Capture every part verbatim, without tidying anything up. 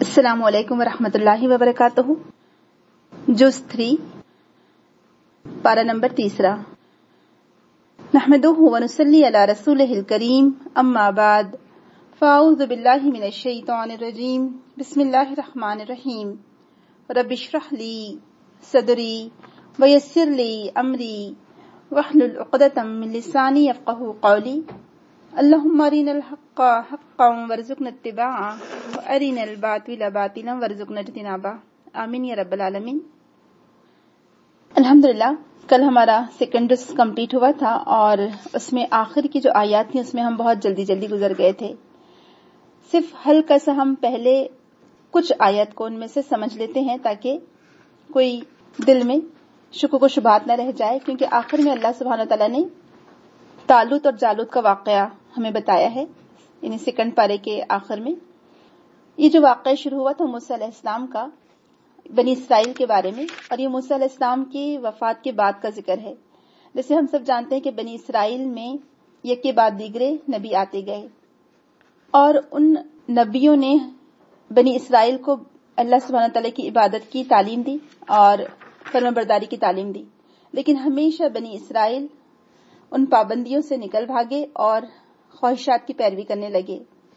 السلام علیکم ورحمۃ اللہ وبرکاتہ. جز تھری پارہ نمبر تیسرا. نحمدہ ونصلی علی رسولہ الکریم اما بعد فاعوذ باللہ من الشیطان الرجیم بسم اللہ الرحمن الرحیم. رب اشرح لی صدری ویسر لی امری واحلل عقدۃ من لسانی یفقہوا قولی. اللہم ارنا الحق حقا وارزقنا اتباعہ وارنا الباطل باطلا وارزقنا اجتنابہ. آمین یا رب العالمین. الحمدللہ کل ہمارا سیکنڈ ڈس کمپلیٹ ہوا تھا اور اس میں آخر کی جو آیات تھیں اس میں ہم بہت جلدی جلدی گزر گئے تھے. صرف ہلکا سا ہم پہلے کچھ آیات کو ان میں سے سمجھ لیتے ہیں تاکہ کوئی دل میں شکوک و شبہات نہ رہ جائے، کیونکہ آخر میں اللہ سبحانہ وتعالیٰ نے طالوت اور جالوت کا واقعہ ہمیں بتایا ہے. یعنی سیکنڈ پارے کے آخر میں یہ جو واقعہ شروع ہوا تھا موسیٰ علیہ السلام کا بنی اسرائیل کے بارے میں، اور یہ موسیٰ علیہ السلام کی وفات کے بعد کا ذکر ہے. جیسے ہم سب جانتے ہیں کہ بنی اسرائیل میں یک کے بعد دیگرے نبی آتے گئے اور ان نبیوں نے بنی اسرائیل کو اللہ سبحانہ تعالیٰ کی عبادت کی تعلیم دی اور فرمانبرداری کی تعلیم دی، لیکن ہمیشہ بنی اسرائیل ان پابندیوں سے نکل بھاگے اور خواہشات کی پیروی کرنے لگے.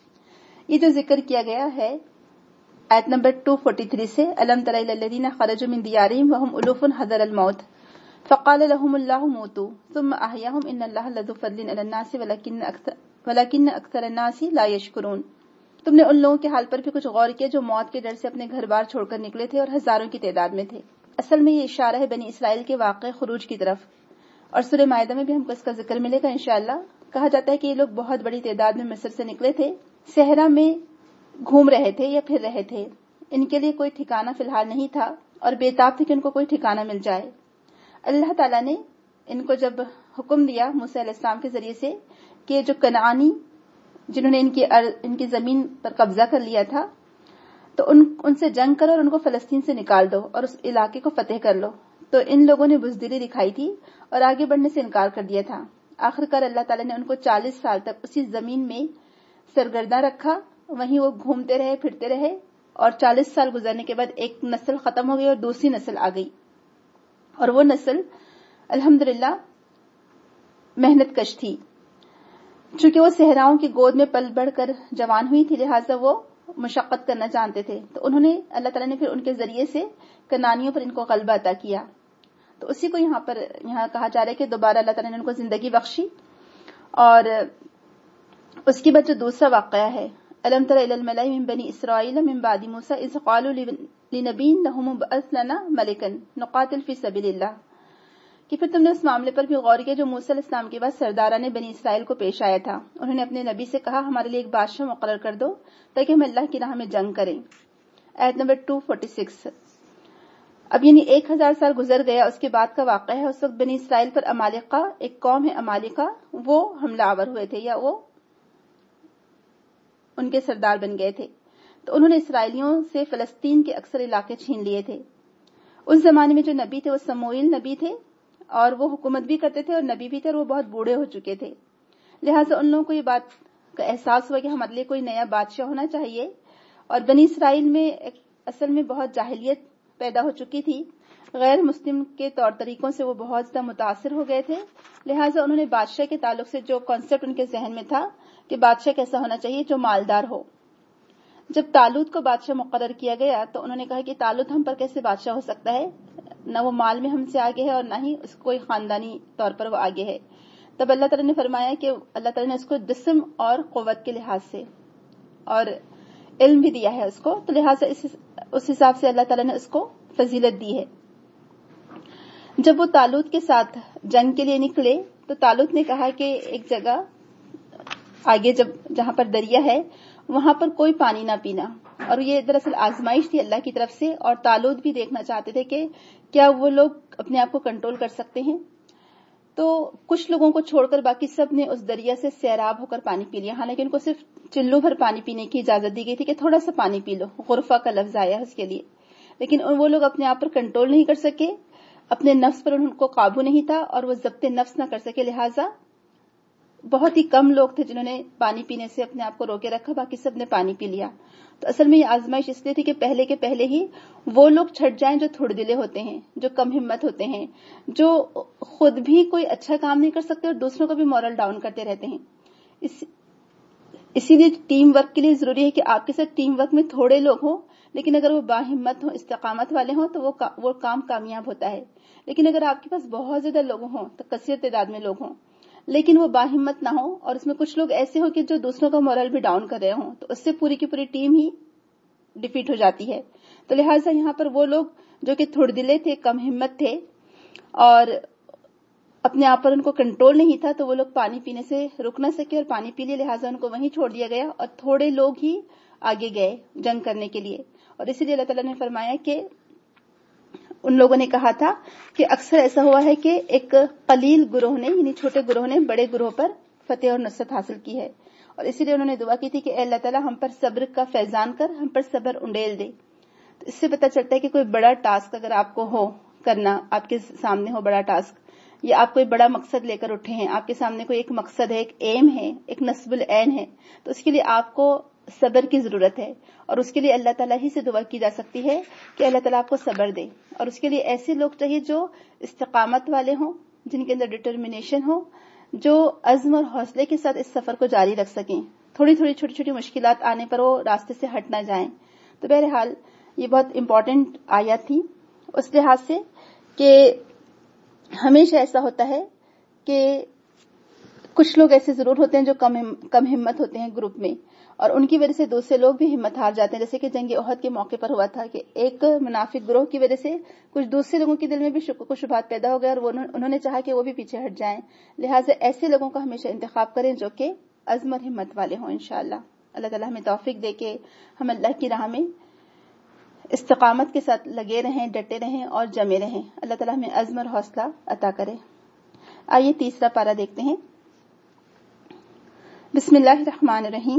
یہ جو ذکر کیا گیا ہے آیت نمبر دو سو تینتالیس سے، الم تر الی الذین خرجوا من دیارہم وهم الوف حذر الموت فقال لهم اللہ موتوا ثم احیاهم ان اللہ لذو فضل علی الناس ولکن اکثر ولکن اکثر الناس لا یشکرون. تم نے ان لوگوں کے حال پر بھی کچھ غور کیا جو موت کے ڈر سے اپنے گھر بار چھوڑ کر نکلے تھے اور ہزاروں کی تعداد میں تھے. اصل میں یہ اشارہ ہے بنی اسرائیل کے واقع خروج کی طرف، اور سورہ مائدہ میں بھی ہم کو اس کا ذکر ملے گا انشاءاللہ. کہا جاتا ہے کہ یہ لوگ بہت بڑی تعداد میں مصر سے نکلے تھے، صحرا میں گھوم رہے تھے یا پھر رہے تھے. ان کے لیے کوئی ٹھکانہ فی الحال نہیں تھا اور بےتاب تھے کہ ان کو کوئی ٹھکانہ مل جائے. اللہ تعالیٰ نے ان کو جب حکم دیا موسیٰ علیہ السلام کے ذریعے سے کہ جو کنعانی جنہوں نے ان کی ان کی زمین پر قبضہ کر لیا تھا تو ان ان سے جنگ کرو اور ان کو فلسطین سے نکال دو اور اس علاقے کو فتح کر لو. تو ان لوگوں نے بزدلی دکھائی تھی اور آگے بڑھنے سے انکار کر دیا تھا. آخر کار اللہ تعالیٰ نے ان کو چالیس سال تک اسی زمین میں سرگرداں رکھا، وہیں وہ گھومتے رہے پھرتے رہے، اور چالیس سال گزرنے کے بعد ایک نسل ختم ہو گئی اور دوسری نسل آ گئی. اور وہ نسل الحمدللہ محنت کش تھی. چونکہ وہ صحراؤں کی گود میں پل بڑھ کر جوان ہوئی تھی لہٰذا وہ مشقت کرنا جانتے تھے. تو انہوں نے اللہ تعالیٰ نے پھر ان کے ذریعے سے کنانیوں پر ان کو غلبہ عطا کیا. تو اسی کو یہاں پر یہاں کہا جا رہا ہے کہ دوبارہ اللہ تعالیٰ نے ان کو زندگی بخشی. اور اس کے بعد جو دوسرا واقعہ ہے، الم تر الی الملأ من بنی اسرائیل من بعد موسیٰ اذ قالوا لنبی لہم ابعث لنا ملکا نقاتل فی سبیل اللہ، کہ پھر تم نے اس معاملے پر بھی غور کیا جو موسیٰ علیہ السلام کے بعد سرداران بنی اسرائیل کو پیش آیا تھا. انہوں نے اپنے نبی سے کہا ہمارے لیے ایک بادشاہ مقرر کر دو تاکہ ہم اللہ کی راہ میں جنگ کریں. آیت نمبر دو سو چھیالیس. اب یعنی ایک ہزار سال گزر گیا، اس کے بعد کا واقعہ ہے. اس وقت بنی اسرائیل پر امالیقہ، ایک قوم ہے امالیقہ، وہ حملہ آور ہوئے تھے یا وہ ان کے سردار بن گئے تھے. تو انہوں نے اسرائیلیوں سے فلسطین کے اکثر علاقے چھین لیے تھے. اس زمانے میں جو نبی تھے وہ سموئیل نبی تھے اور وہ حکومت بھی کرتے تھے اور نبی بھی تھے، اور وہ بہت بوڑھے ہو چکے تھے. لہٰذا ان لوگوں کو یہ بات کا احساس ہوا کہ ہمارے لیے کوئی نیا بادشاہ ہونا چاہیے. اور بنی اسرائیل میں اصل میں بہت جاہلیت پیدا ہو چکی تھی، غیر مسلم کے طور طریقوں سے وہ بہت زیادہ متاثر ہو گئے تھے. لہٰذا انہوں نے بادشاہ کے تعلق سے جو کانسیپٹ ان کے ذہن میں تھا کہ بادشاہ کیسا ہونا چاہیے، جو مالدار ہو. جب طالوت کو بادشاہ مقرر کیا گیا تو انہوں نے کہا کہ طالوت ہم پر کیسے بادشاہ ہو سکتا ہے، نہ وہ مال میں ہم سے آگے ہے اور نہ ہی اس کوئی خاندانی طور پر وہ آگے ہے. تب اللہ تعالیٰ نے فرمایا کہ اللہ تعالیٰ نے اس کو جسم اور قوت کے لحاظ سے اور علم بھی دیا ہے اس کو، تو لہٰذا اس اس حساب سے اللہ تعالیٰ نے اس کو فضیلت دی ہے. جب وہ طالوت کے ساتھ جنگ کے لیے نکلے تو طالوت نے کہا کہ ایک جگہ آگے جب جہاں پر دریا ہے وہاں پر کوئی پانی نہ پینا. اور یہ دراصل آزمائش تھی اللہ کی طرف سے، اور طالوت بھی دیکھنا چاہتے تھے کہ کیا وہ لوگ اپنے آپ کو کنٹرول کر سکتے ہیں. تو کچھ لوگوں کو چھوڑ کر باقی سب نے اس دریا سے سیراب ہو کر پانی پی لیا. حالانکہ ان کو صرف چلو بھر پانی پینے کی اجازت دی گئی تھی کہ تھوڑا سا پانی پی لو، غرفہ کا لفظ آیا ہے اس کے لیے. لیکن وہ لوگ اپنے آپ پر کنٹرول نہیں کر سکے، اپنے نفس پر ان کو قابو نہیں تھا اور وہ ضبط نفس نہ کر سکے. لہٰذا بہت ہی کم لوگ تھے جنہوں نے پانی پینے سے اپنے آپ کو روکے رکھا، باقی سب نے پانی پی لیا. تو اصل میں یہ آزمائش اس لیے تھی کہ پہلے کے پہلے ہی وہ لوگ چھٹ جائیں جو تھوڑے دلے ہوتے ہیں، جو کم ہمت ہوتے ہیں، جو خود بھی کوئی اچھا کام نہیں کر سکتے اور دوسروں کو بھی مورل ڈاؤن کرتے رہتے ہیں. اس اسی لیے ٹیم ورک کے لیے ضروری ہے کہ آپ کے ساتھ ٹیم ورک میں تھوڑے لوگ ہوں، لیکن اگر وہ باہمت ہوں، استقامت والے ہوں تو وہ کا, وہ کام کامیاب ہوتا ہے. لیکن اگر آپ کے پاس بہت زیادہ لوگ ہوں تو کثیر تعداد میں لوگ ہوں لیکن وہ باہمت نہ ہو اور اس میں کچھ لوگ ایسے ہو کہ جو دوسروں کا مورل بھی ڈاؤن کر رہے ہوں، تو اس سے پوری کی پوری ٹیم ہی ڈیفیٹ ہو جاتی ہے. تو لہٰذا یہاں پر وہ لوگ جو کہ تھوڑے دلے تھے، کم ہمت تھے اور اپنے آپ پر ان کو کنٹرول نہیں تھا، تو وہ لوگ پانی پینے سے رک نہ سکے اور پانی پی لیے. لہٰذا ان کو وہیں چھوڑ دیا گیا اور تھوڑے لوگ ہی آگے گئے جنگ کرنے کے لیے. اور اسی لیے اللہ تعالیٰ نے فرمایا کہ ان لوگوں نے کہا تھا کہ اکثر ایسا ہوا ہے کہ ایک قلیل گروہ نے، یعنی چھوٹے گروہ نے بڑے گروہ پر فتح اور نصرت حاصل کی ہے. اور اسی لیے انہوں نے دعا کی تھی کہ اے اللہ تعالیٰ ہم پر صبر کا فیضان کر، ہم پر صبر انڈیل دے. تو اس سے پتہ چلتا ہے کہ کوئی بڑا ٹاسک اگر آپ کو ہو کرنا، آپ کے سامنے ہو بڑا ٹاسک، یا آپ کوئی بڑا مقصد لے کر اٹھے ہیں، آپ کے سامنے کوئی ایک مقصد ہے، ایک ایم ہے، ایک نصب العین ہے، تو اس کے لیے آپ کو صبر کی ضرورت ہے. اور اس کے لیے اللہ تعالیٰ ہی سے دعا کی جا سکتی ہے کہ اللہ تعالیٰ آپ کو صبر دے. اور اس کے لیے ایسے لوگ چاہیے جو استقامت والے ہوں، جن کے اندر ڈٹرمنیشن ہو، جو عزم اور حوصلے کے ساتھ اس سفر کو جاری رکھ سکیں، تھوڑی تھوڑی چھوٹی چھوٹی مشکلات آنے پر وہ راستے سے ہٹ نہ جائیں. تو بہرحال یہ بہت امپورٹنٹ آیت تھی اس لحاظ سے کہ ہمیشہ ایسا ہوتا ہے کہ کچھ لوگ ایسے ضرور ہوتے ہیں جو کم کم ہمت ہوتے ہیں گروپ میں، اور ان کی وجہ سے دوسرے لوگ بھی ہمت ہار جاتے ہیں. جیسے کہ جنگ احد کے موقع پر ہوا تھا کہ ایک منافق گروہ کی وجہ سے کچھ دوسرے لوگوں کے دل میں بھی شکوک و شبہات پیدا ہو گئے اور وہ انہوں نے چاہا کہ وہ بھی پیچھے ہٹ جائیں. لہٰذا ایسے لوگوں کا ہمیشہ انتخاب کریں جو کہ عزم اور ہمت والے ہوں. انشاءاللہ اللہ تعالیٰ ہمیں توفیق دے کہ ہم اللہ کی راہ میں استقامت کے ساتھ لگے رہیں، ڈٹے رہیں اور جمے رہیں. اللہ تعالیٰ ہمیں عزم اور حوصلہ عطا کرے. آئیے تیسرا پارہ دیکھتے ہیں. بسم اللہ الرحمن الرحیم.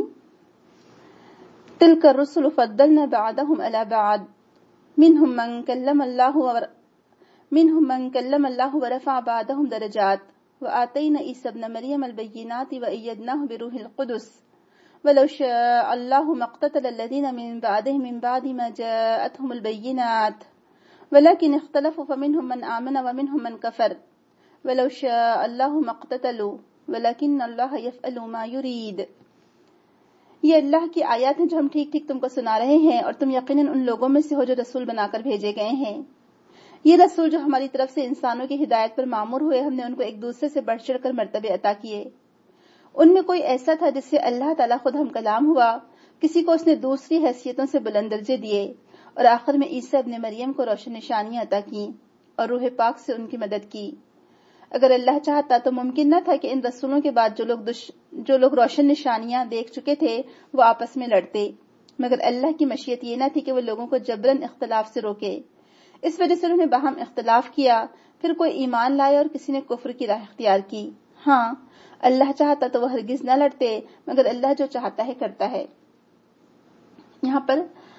تلک الرسل فضلنا بعضهم على بعض منهم من كلم الله ور... منهم من كلم الله ورفع بعضهم درجات وآتينا عيسى ابن مريم البينات وأيدناه بروح القدس ولو شاء الله ما اقتتل الذين من بعدهم من بعد ما جاءتهم البينات ولكن اختلفوا فمنهم من آمن ومنهم من كفر ولو شاء الله ما اقتتلوا ولكن الله يفعل ما يريد. یہ اللہ کی آیات ہیں جو ہم ٹھیک ٹھیک تم کو سنا رہے ہیں، اور تم یقیناً ان لوگوں میں سے ہو جو رسول بنا کر بھیجے گئے ہیں. یہ رسول جو ہماری طرف سے انسانوں کی ہدایت پر مامور ہوئے، ہم نے ان کو ایک دوسرے سے بڑھ چڑھ کر مرتبے عطا کیے. ان میں کوئی ایسا تھا جس سے اللہ تعالیٰ خود ہم کلام ہوا، کسی کو اس نے دوسری حیثیتوں سے بلند درجے دیے، اور آخر میں عیسیٰ ابن مریم کو روشن نشانیاں عطا کی اور روح پاک سے ان کی مدد کی. اگر اللہ چاہتا تو ممکن نہ تھا کہ ان رسولوں کے بعد جو لوگ دش... جو لوگ روشن نشانیاں دیکھ چکے تھے وہ آپس میں لڑتے، مگر اللہ کی مشیت یہ نہ تھی کہ وہ لوگوں کو جبراً اختلاف سے روکے. اس وجہ سے انہوں نے باہم اختلاف کیا، پھر کوئی ایمان لائے اور کسی نے کفر کی راہ اختیار کی. ہاں اللہ چاہتا تو وہ ہرگز نہ لڑتے، مگر اللہ جو چاہتا ہے کرتا ہے. یہاں پر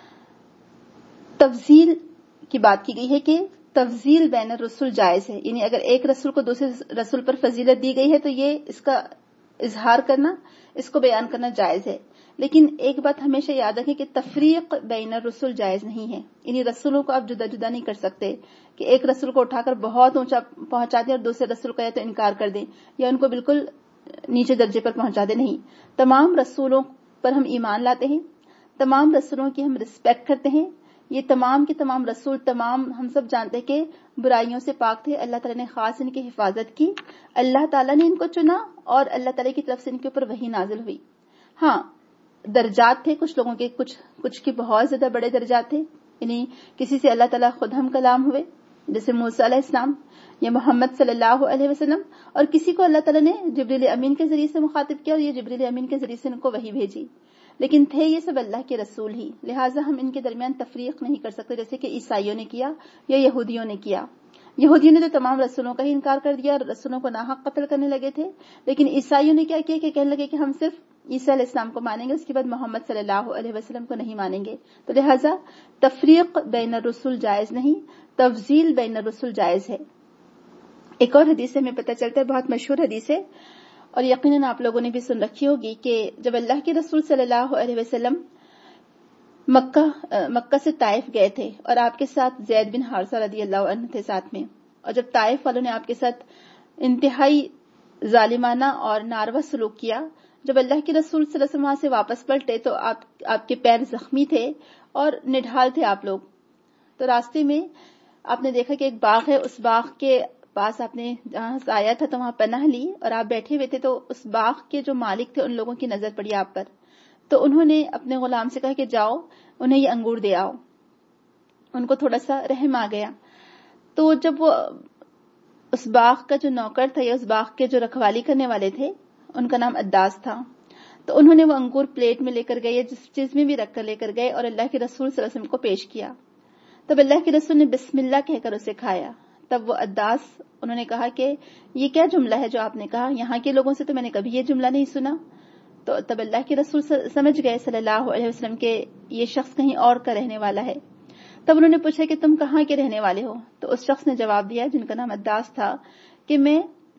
تفضیل کی بات کی گئی ہے کہ تفضیل بین الرسل جائز ہے، یعنی اگر ایک رسول کو دوسرے رسول پر فضیلت دی گئی ہے تو یہ اس کا اظہار کرنا، اس کو بیان کرنا جائز ہے. لیکن ایک بات ہمیشہ یاد رکھیں کہ تفریق بین الرسل جائز نہیں ہے، یعنی رسولوں کو آپ جدا جدا نہیں کر سکتے کہ ایک رسول کو اٹھا کر بہت اونچا پہنچا دیں اور دوسرے رسول کا یا تو انکار کر دیں یا ان کو بالکل نیچے درجے پر پہنچا دیں. نہیں، تمام رسولوں پر ہم ایمان لاتے ہیں، تمام رسولوں کی ہم رسپیکٹ کرتے ہیں. یہ تمام کے تمام رسول، تمام ہم سب جانتے ہیں کہ برائیوں سے پاک تھے. اللہ تعالیٰ نے خاص ان کی حفاظت کی، اللہ تعالیٰ نے ان کو چنا اور اللہ تعالیٰ کی طرف سے ان کے اوپر وحی نازل ہوئی. ہاں درجات تھے کچھ لوگوں کے، کچھ کچھ کے بہت زیادہ بڑے درجات تھے، یعنی کسی سے اللہ تعالیٰ خود ہم کلام ہوئے جیسے موسیٰ علیہ السلام یا محمد صلی اللہ علیہ وسلم، اور کسی کو اللہ تعالیٰ نے جبریل امین کے ذریعے سے مخاطب کیا اور یہ جبریل امین کے ذریعے سے ان کو وحی بھیجی. لیکن تھے یہ سب اللہ کے رسول ہی، لہٰذا ہم ان کے درمیان تفریق نہیں کر سکتے جیسے کہ عیسائیوں نے کیا یا یہودیوں نے کیا. یہودیوں نے تو تمام رسولوں کا ہی انکار کر دیا اور رسولوں کو ناحق قتل کرنے لگے تھے، لیکن عیسائیوں نے کیا کیا کہ کہنے لگے کہ ہم صرف عیسیٰ علیہ السلام کو مانیں گے، اس کے بعد محمد صلی اللہ علیہ وسلم کو نہیں مانیں گے. تو لہٰذا تفریق بین الرسل جائز نہیں، تفضیل بین الرسل جائز ہے. ایک اور حدیث سے ہمیں پتہ چلتا ہے، بہت مشہور حدیث ہے، اور یقیناً آپ لوگوں نے بھی سن رکھی ہوگی کہ جب اللہ کے رسول صلی اللہ علیہ وسلم مکہ مکہ سے طائف گئے تھے اور آپ کے ساتھ زید بن حارثہ رضی اللہ عنہ تھے ساتھ میں، اور جب طائف والوں نے آپ کے ساتھ انتہائی ظالمانہ اور ناروا سلوک کیا، جب اللہ کے رسول صلی اللہ علیہ وسلم وہاں سے واپس پلٹے تو آپ آپ کے پیر زخمی تھے اور نڈھال تھے آپ لوگ. تو راستے میں آپ نے دیکھا کہ ایک باغ ہے، اس باغ کے پاس آپ نے جہاں سے آیا تھا تو وہاں پناہ لی اور آپ بیٹھے ہوئے تھے، تو اس باغ کے جو مالک تھے ان لوگوں کی نظر پڑی آپ پر، تو انہوں نے اپنے غلام سے کہا کہ جاؤ انہیں یہ انگور دے آؤ. ان کو تھوڑا سا رحم آ گیا. تو جب وہ اس باغ کا جو نوکر تھا یا اس باغ کے جو رکھوالی کرنے والے تھے، ان کا نام عداس تھا، تو انہوں نے وہ انگور پلیٹ میں لے کر گئے یا جس چیز میں بھی رکھ کر لے کر گئے اور اللہ کے رسول صلی اللہ علیہ وسلم کو پیش کیا. تب اللہ کے رسول نے بسم اللہ کہہ کر اسے کھایا. تب وہ عداس انہوں نے کہا کہ یہ کیا جملہ ہے جو آپ نے کہا، یہاں کے لوگوں سے تو میں نے کبھی یہ جملہ نہیں سنا. تو تب اللہ کے رسول سمجھ گئے صلی اللہ علیہ وسلم کہ یہ شخص کہیں اور کا رہنے والا ہے. تب انہوں نے پوچھا کہ تم کہاں کے رہنے والے ہو؟ تو اس شخص نے جواب دیا جن کا نام عداس تھا کہ میں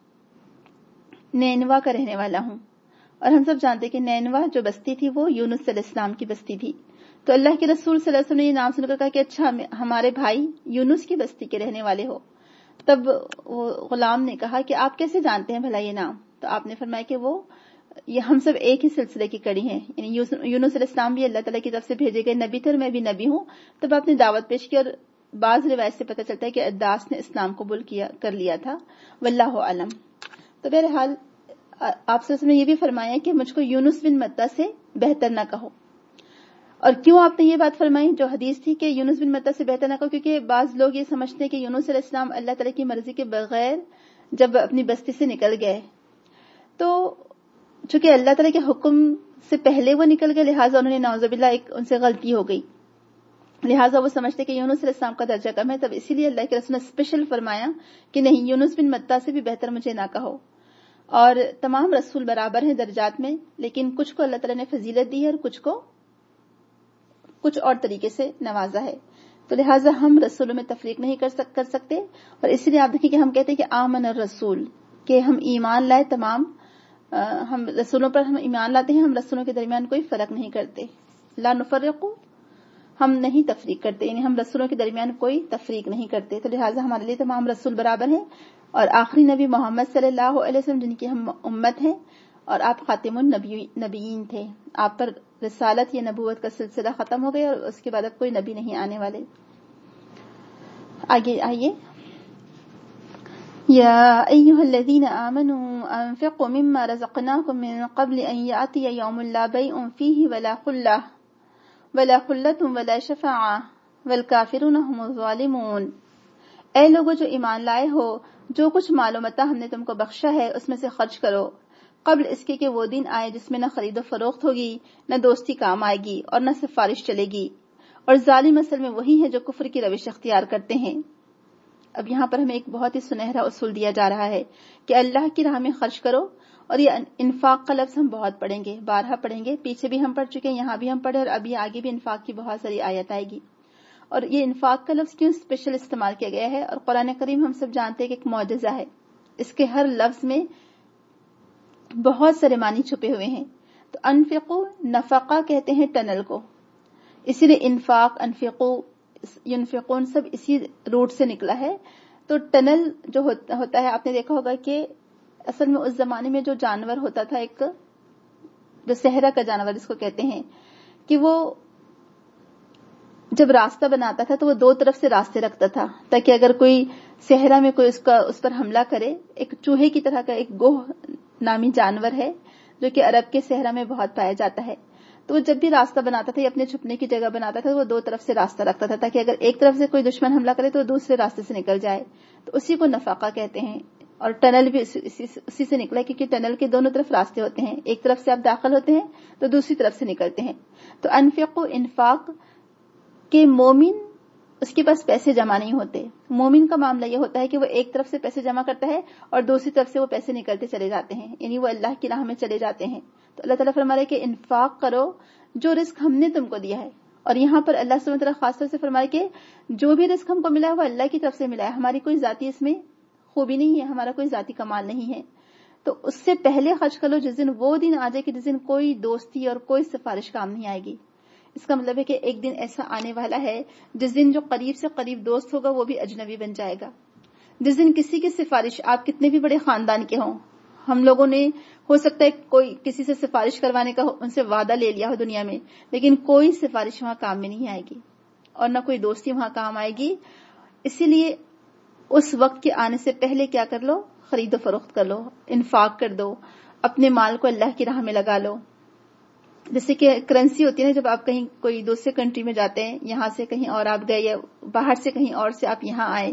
نینوا کا رہنے والا ہوں. اور ہم سب جانتے کہ نینوا جو بستی تھی وہ یونس علیہ السلام کی بستی تھی. تو اللہ کے رسول صلی اللہ علیہ وسلم نے یہ نام سن کر کہا کہ اچھا ہمارے بھائی یونس کی بستی کے رہنے والے ہو. تب وہ غلام نے کہا کہ آپ کیسے جانتے ہیں بھلا یہ نام؟ تو آپ نے فرمایا کہ وہ یہ ہم سب ایک ہی سلسلے کی کڑی ہیں، یعنی یونس علیہ السلام بھی اللہ تعالیٰ کی طرف سے بھیجے گئے نبی تھے اور میں بھی نبی ہوں. تب آپ نے دعوت پیش کی اور بعض روایت سے پتہ چلتا ہے کہ عداس نے اسلام قبول کیا کر لیا تھا، واللہ اعلم. تو بہرحال آپ سے یہ بھی فرمایا کہ مجھ کو یونس بن متہ سے بہتر نہ کہو. اور کیوں آپ نے یہ بات فرمائی جو حدیث تھی کہ یونس بن متہ سے بہتر نہ کہو؟ کیونکہ بعض لوگ یہ سمجھتے ہیں کہ یونس علیہ السلام اللہ تعالیٰ کی مرضی کے بغیر جب اپنی بستی سے نکل گئے تو چونکہ اللہ تعالیٰ کے حکم سے پہلے وہ نکل گئے، لہٰذا انہوں نے نعوذ باللہ ایک ان سے غلطی ہو گئی، لہٰذا وہ سمجھتے کہ یونس علیہ السلام کا درجہ کم ہے. تب اسی لیے اللہ کے رسول نے اسپیشل فرمایا کہ نہیں، یونس بن متہ سے بھی بہتر مجھے نہ کہو. اور تمام رسول برابر ہیں درجات میں، لیکن کچھ کو اللہ تعالیٰ نے فضیلت دی ہے اور کچھ کو کچھ اور طریقے سے نوازا ہے. تو لہٰذا ہم رسولوں میں تفریق نہیں کر سک کر سکتے. اور اسی لیے آپ دیکھیں کہ ہم کہتے ہیں کہ آمن الرسول، کہ ہم ایمان لائے، تمام ہم رسولوں پر ہم ایمان لاتے ہیں، ہم رسولوں کے درمیان کوئی فرق نہیں کرتے. لا نفرق، ہم نہیں تفریق کرتے، یعنی ہم رسولوں کے درمیان کوئی تفریق نہیں کرتے. تو لہٰذا ہمارے لیے تمام رسول برابر ہیں. اور آخری نبی محمد صلی اللہ علیہ وسلم جن کی ہم امت ہیں، اور آپ خاتم النبیین تھے، آپ پر رسالت یا نبوت کا سلسلہ ختم ہو گیا اور اس کے بعد اب کوئی نبی نہیں آنے والے. آگے آئیے. یا ایھا الذین آمنوا انفقوا مما رزقناکم من قبل ان یأتی یوم لا بیع فیہ ولا خلہ ولا خلۃ ولا شفاعہ والکافرون هم الظالمون. اے لوگو جو ایمان لائے ہو، جو کچھ مال و متاع ہم نے تم کو بخشا ہے اس میں سے خرچ کرو، قبل اس کے کہ وہ دن آئے جس میں نہ خرید و فروخت ہوگی، نہ دوستی کام آئے گی اور نہ سفارش چلے گی، اور ظالم اصل میں وہی ہے جو کفر کی روش اختیار کرتے ہیں. اب یہاں پر ہمیں ایک بہت ہی سنہرا اصول دیا جا رہا ہے کہ اللہ کی راہ میں خرچ کرو. اور یہ انفاق کا لفظ ہم بہت پڑھیں گے، بارہا پڑھیں گے، پیچھے بھی ہم پڑھ چکے ہیں، یہاں بھی ہم پڑھے، اور ابھی آگے بھی انفاق کی بہت ساری آیت آئے گی. اور یہ انفاق کا لفظ کیوں اسپیشل استعمال کیا گیا ہے؟ اور قرآن کریم ہم سب جانتے ہیں کہ ایک معجزہ ہے، اس کے ہر لفظ میں بہت سارے معنی چھپے ہوئے ہیں. تو انفقو، نفقہ کہتے ہیں ٹنل کو، اسی لیے انفاق، انفقو، ینفقون سب اسی روٹ سے نکلا ہے. تو ٹنل جو ہوتا ہے، آپ نے دیکھا ہوگا کہ اصل میں اس زمانے میں جو جانور ہوتا تھا، ایک جو صحرا کا جانور جس کو کہتے ہیں، کہ وہ جب راستہ بناتا تھا تو وہ دو طرف سے راستے رکھتا تھا تاکہ اگر کوئی صحرا میں کوئی اس کا اس پر حملہ کرے. ایک چوہے کی طرح کا ایک گوہ نامی جانور ہے جو کہ عرب کے صحرا میں بہت پایا جاتا ہے. تو وہ جب بھی راستہ بناتا تھا یا اپنے چھپنے کی جگہ بناتا تھا، وہ دو طرف سے راستہ رکھتا تھا تاکہ اگر ایک طرف سے کوئی دشمن حملہ کرے تو وہ دوسرے راستے سے نکل جائے. تو اسی کو نفقہ کہتے ہیں. اور ٹنل بھی اسی سے نکلا کیونکہ ٹنل کے دونوں طرف راستے ہوتے ہیں، ایک طرف سے آپ داخل ہوتے ہیں تو دوسری طرف سے نکلتے ہیں. تو انفقوا، انفاق کہ مومن اس کے پاس پیسے جمع نہیں ہوتے. مومن کا معاملہ یہ ہوتا ہے کہ وہ ایک طرف سے پیسے جمع کرتا ہے اور دوسری طرف سے وہ پیسے نکلتے چلے جاتے ہیں، یعنی وہ اللہ کی راہ میں چلے جاتے ہیں. تو اللہ تعالیٰ فرما رہے کہ انفاق کرو جو رزق ہم نے تم کو دیا ہے. اور یہاں پر اللہ سبحانہ وتعالیٰ خاص طور سے فرمائے کہ جو بھی رزق ہم کو ملا ہے وہ اللہ کی طرف سے ملا ہے، ہماری کوئی ذاتی اس میں خوبی نہیں ہے، ہمارا کوئی ذاتی کمال نہیں ہے. تو اس سے پہلے خرچ کر لو جس دن وہ دن آ جائے کہ جس دن کوئی دوستی اور کوئی سفارش کام نہیں آئے گی. اس کا مطلب ہے کہ ایک دن ایسا آنے والا ہے جس دن جو قریب سے قریب دوست ہوگا وہ بھی اجنبی بن جائے گا. جس دن کسی کی سفارش, آپ کتنے بھی بڑے خاندان کے ہوں, ہم لوگوں نے ہو سکتا ہے کوئی کسی سے سفارش کروانے کا ان سے وعدہ لے لیا ہو دنیا میں, لیکن کوئی سفارش وہاں کام میں نہیں آئے گی اور نہ کوئی دوستی وہاں کام آئے گی. اسی لیے اس وقت کے آنے سے پہلے کیا کر لو, خرید و فروخت کر لو, انفاق کر دو, اپنے مال کو اللہ کی راہ میں لگا لو. جیسے کہ کرنسی ہوتی ہے نا, جب آپ کہیں کوئی دوسرے کنٹری میں جاتے ہیں, یہاں سے کہیں اور آپ گئے یا باہر سے کہیں اور سے آپ یہاں آئے,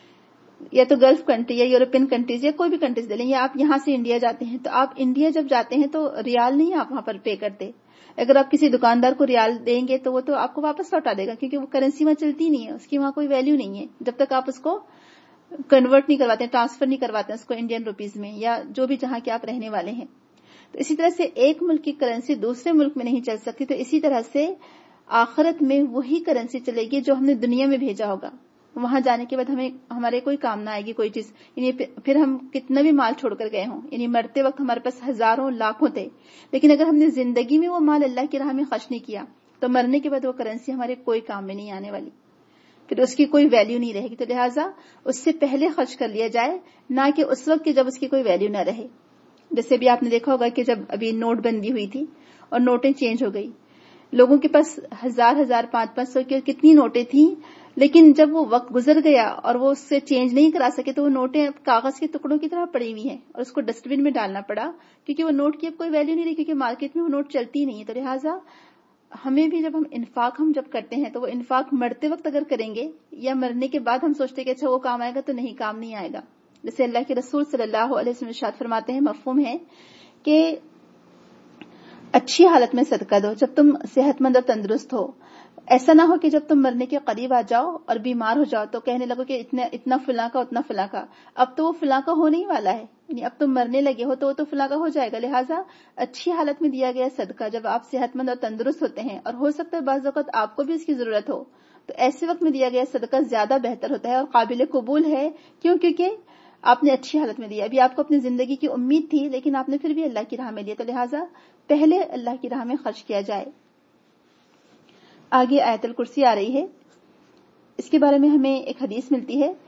یا تو گلف کنٹری یا یورپین کنٹریز یا کوئی بھی کنٹریز لے لیں, یا آپ یہاں سے انڈیا جاتے ہیں, تو آپ انڈیا جب جاتے ہیں تو ریال نہیں آپ وہاں پر پے کرتے. اگر آپ کسی دکاندار کو ریال دیں گے تو وہ تو آپ کو واپس لوٹا دے گا, کیونکہ وہ کرنسی وہاں چلتی نہیں ہے, اس کی وہاں کوئی ویلیو نہیں ہے جب تک آپ اس کو کنورٹ نہیں کرواتے ہیں, ٹرانسفر نہیں کرواتے ہیں اس کو انڈین روپیز میں یا جو بھی جہاں کے آپ رہنے والے ہیں. تو اسی طرح سے ایک ملک کی کرنسی دوسرے ملک میں نہیں چل سکتی, تو اسی طرح سے آخرت میں وہی کرنسی چلے گی جو ہم نے دنیا میں بھیجا ہوگا. وہاں جانے کے بعد ہمیں ہمارے کوئی کام نہ آئے گی کوئی چیز, یعنی پھر ہم کتنا بھی مال چھوڑ کر گئے ہوں, یعنی مرتے وقت ہمارے پاس ہزاروں لاکھوں تھے, لیکن اگر ہم نے زندگی میں وہ مال اللہ کی راہ میں خرچ نہیں کیا تو مرنے کے بعد وہ کرنسی ہمارے کوئی کام میں نہیں آنے والی, پھر اس کی کوئی ویلیو نہیں رہے گی. تو لہٰذا اس سے پہلے خرچ کر لیا جائے, نہ کہ اس وقت جب اس کی کوئی ویلیو نہ رہے. جیسے بھی آپ نے دیکھا ہوگا کہ جب ابھی نوٹ بندی ہوئی تھی اور نوٹیں چینج ہو گئی, لوگوں کے پاس ہزار ہزار پانچ پانچ سو کی کتنی نوٹیں تھیں, لیکن جب وہ وقت گزر گیا اور وہ اس سے چینج نہیں کرا سکے تو وہ نوٹیں کاغذ کے ٹکڑوں کی طرح پڑی ہوئی ہیں اور اس کو ڈسٹ بن میں ڈالنا پڑا, کیونکہ وہ نوٹ کی اب کوئی ویلیو نہیں رہی, کیونکہ مارکیٹ میں وہ نوٹ چلتی نہیں ہے. تو لہٰذا ہمیں بھی جب ہم انفاق ہم جب کرتے ہیں تو وہ انفاق مرتے وقت اگر کریں گے یا مرنے کے بعد ہم سوچتے کہ اچھا وہ کام آئے گا, تو نہیں, کام نہیں آئے گا. جیسے اللہ کے رسول صلی اللہ علیہ وسلم ارشاد فرماتے ہیں, مفہوم ہے کہ اچھی حالت میں صدقہ دو جب تم صحت مند اور تندرست ہو. ایسا نہ ہو کہ جب تم مرنے کے قریب آ جاؤ اور بیمار ہو جاؤ تو کہنے لگو کہ اتنا اتنا فلاں کا اتنا فلاں کا. اب تو وہ فلاں کا ہونے ہی والا ہے, یعنی اب تم مرنے لگے ہو تو وہ تو فلاں کا ہو جائے گا. لہٰذا اچھی حالت میں دیا گیا صدقہ جب آپ صحت مند اور تندرست ہوتے ہیں, اور ہو سکتا ہے بعض اوقات آپ کو بھی اس کی ضرورت ہو, تو ایسے وقت میں دیا گیا صدقہ زیادہ بہتر ہوتا ہے اور قابل قبول ہے. کیوں؟ کیونکہ آپ نے اچھی حالت میں دیا. ابھی آپ کو اپنی زندگی کی امید تھی, لیکن آپ نے پھر بھی اللہ کی راہ میں دیا, تو لہٰذا پہلے اللہ کی راہ میں خرچ کیا جائے. آگے آیت الکرسی آ رہی ہے, اس کے بارے میں ہمیں ایک حدیث ملتی ہے.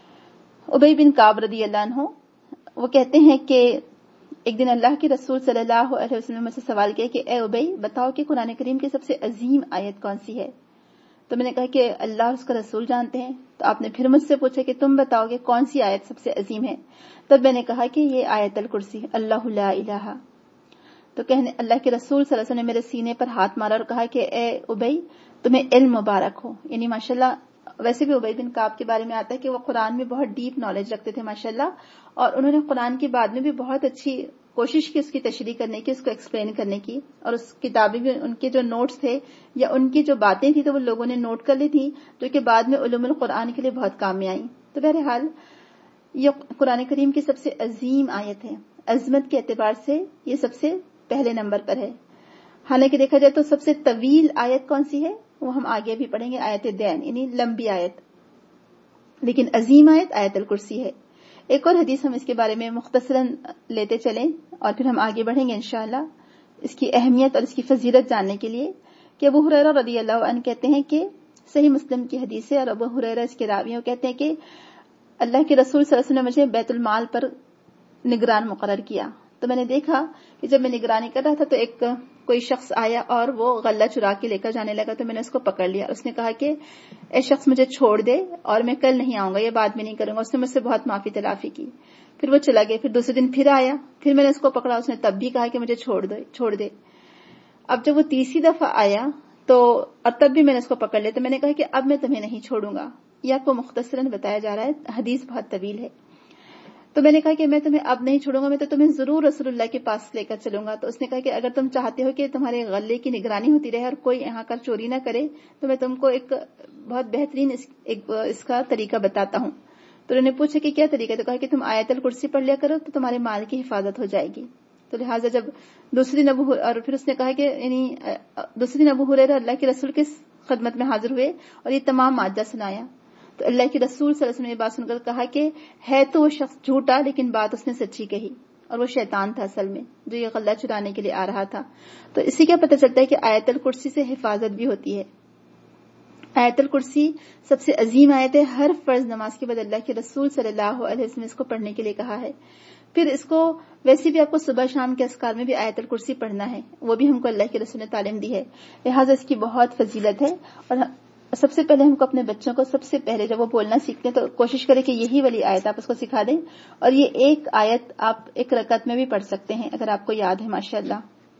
ابی بن کعب رضی اللہ عنہ وہ کہتے ہیں کہ ایک دن اللہ کے رسول صلی اللہ علیہ وسلم سے سوال کیا کہ اے ابی, بتاؤ کہ قرآن کریم کی سب سے عظیم آیت کون سی ہے؟ تو میں نے کہا کہ اللہ اس کا رسول جانتے ہیں. تو آپ نے پھر مجھ سے پوچھا کہ تم بتاؤ کہ کون سی آیت سب سے عظیم ہے؟ تب میں نے کہا کہ یہ آیت الکرسی, اللہ لا الہ. تو کہنے اللہ کے رسول صلی اللہ علیہ وسلم نے میرے سینے پر ہاتھ مارا اور کہا کہ اے ابی, تمہیں علم مبارک ہو. یعنی ماشاءاللہ, ویسے بھی ابی بن کعب کے بارے میں آتا ہے کہ وہ قرآن میں بہت ڈیپ نالج رکھتے تھے ماشاءاللہ, اور انہوں نے قرآن کے بعد میں بھی بہت اچھی کوشش کی اس کی تشریح کرنے کی, اس کو ایکسپلین کرنے کی, اور اس کتابیں بھی ان کے جو نوٹس تھے یا ان کی جو باتیں تھی تو وہ لوگوں نے نوٹ کر لی تھی, جو کہ بعد میں علوم القرآن کے لیے بہت کام میں آئیں. تو بہرحال یہ قرآن کریم کی سب سے عظیم آیت ہے, عظمت کے اعتبار سے یہ سب سے پہلے نمبر پر ہے. حالانکہ دیکھا جائے تو سب سے طویل آیت کون سی ہے وہ ہم آگے بھی پڑھیں گے, آیت دین, یعنی لمبی آیت, لیکن عظیم آیت آیت الکرسی ہے. ایک اور حدیث ہم اس کے بارے میں مختصراً لیتے چلیں اور پھر ہم آگے بڑھیں گے انشاءاللہ اس کی اہمیت اور اس کی فضیلت جاننے کے لیے, کہ ابو ہریرہ رضی اللہ عنہ کہتے ہیں کہ صحیح مسلم کی حدیث ہے, اور ابو ہریرہ اس کے راوی ہیں, وہ کہتے ہیں کہ اللہ کے رسول صلی اللہ علیہ وسلم نے مجھے بیت المال پر نگران مقرر کیا. تو میں نے دیکھا کہ جب میں نگرانی کر رہا تھا تو ایک کوئی شخص آیا اور وہ غلہ چرا کے لے کر جانے لگا. تو میں نے اس کو پکڑ لیا. اس نے کہا کہ اے شخص مجھے چھوڑ دے اور میں کل نہیں آؤں گا, یہ بات میں نہیں کروں گا. اس نے مجھ سے بہت معافی تلافی کی. پھر وہ چلا گیا. پھر دوسرے دن پھر آیا, پھر میں نے اس کو پکڑا. اس نے تب بھی کہا کہ مجھے چھوڑ دے چھوڑ دے اب جب وہ تیسری دفعہ آیا تو اور تب بھی میں نے اس کو پکڑ لیا. تو میں نے کہا کہ اب میں تمہیں نہیں چھوڑوں گا. یہ آپ کو مختصراً بتایا جا رہا ہے, حدیث بہت طویل ہے. تو میں نے کہا کہ میں تمہیں اب نہیں چھوڑوں گا, میں تو تمہیں ضرور رسول اللہ کے پاس لے کر چلوں گا. تو اس نے کہا کہ اگر تم چاہتے ہو کہ تمہارے غلے کی نگرانی ہوتی رہے اور کوئی یہاں کر چوری نہ کرے تو میں تم کو ایک بہت بہترین اس, ایک اس کا طریقہ بتاتا ہوں. تو انہوں نے پوچھا کہ کیا طریقہ؟ تو کہا کہ تم آیت الکرسی پڑھ لیا کرو تو تمہارے مال کی حفاظت ہو جائے گی. تو لہٰذا جب دوسری دن ابو اور پھر اس نے کہا کہ یعنی دوسری دن ابو ہریرہ اللہ کے رسول کی خدمت میں حاضر ہوئے اور یہ تمام مادہ سنایا. تو اللہ کے رسول صلی اللہ علیہ وسلم نے یہ بات سن کر کہا کہ ہے تو وہ شخص جھوٹا لیکن بات اس نے سچی کہی. اور وہ شیطان تھا اصل میں جو یہ غلہ چرانے کے لیے آ رہا تھا. تو اسی کا پتہ چلتا ہے کہ آیت الکرسی سے حفاظت بھی ہوتی ہے. آیت الکرسی سب سے عظیم آیت ہے. ہر فرض نماز کے بعد اللہ کے رسول صلی اللہ علیہ وسلم نے اس کو پڑھنے کے لیے کہا ہے. پھر اس کو ویسے بھی آپ کو صبح شام کے اذکار میں بھی آیت الکرسی پڑھنا ہے, وہ بھی ہم کو اللہ کے رسول نے تعلیم دی ہے. لہٰذا اس کی بہت فضیلت ہے. اور سب سے پہلے ہم کو اپنے بچوں کو سب سے پہلے جب وہ بولنا سیکھتے ہیں تو کوشش کریں کہ یہی والی آیت آپ اس کو سکھا دیں, اور یہ ایک آیت آپ ایک رکعت میں بھی پڑھ سکتے ہیں اگر آپ کو یاد ہے. ماشاءاللہ.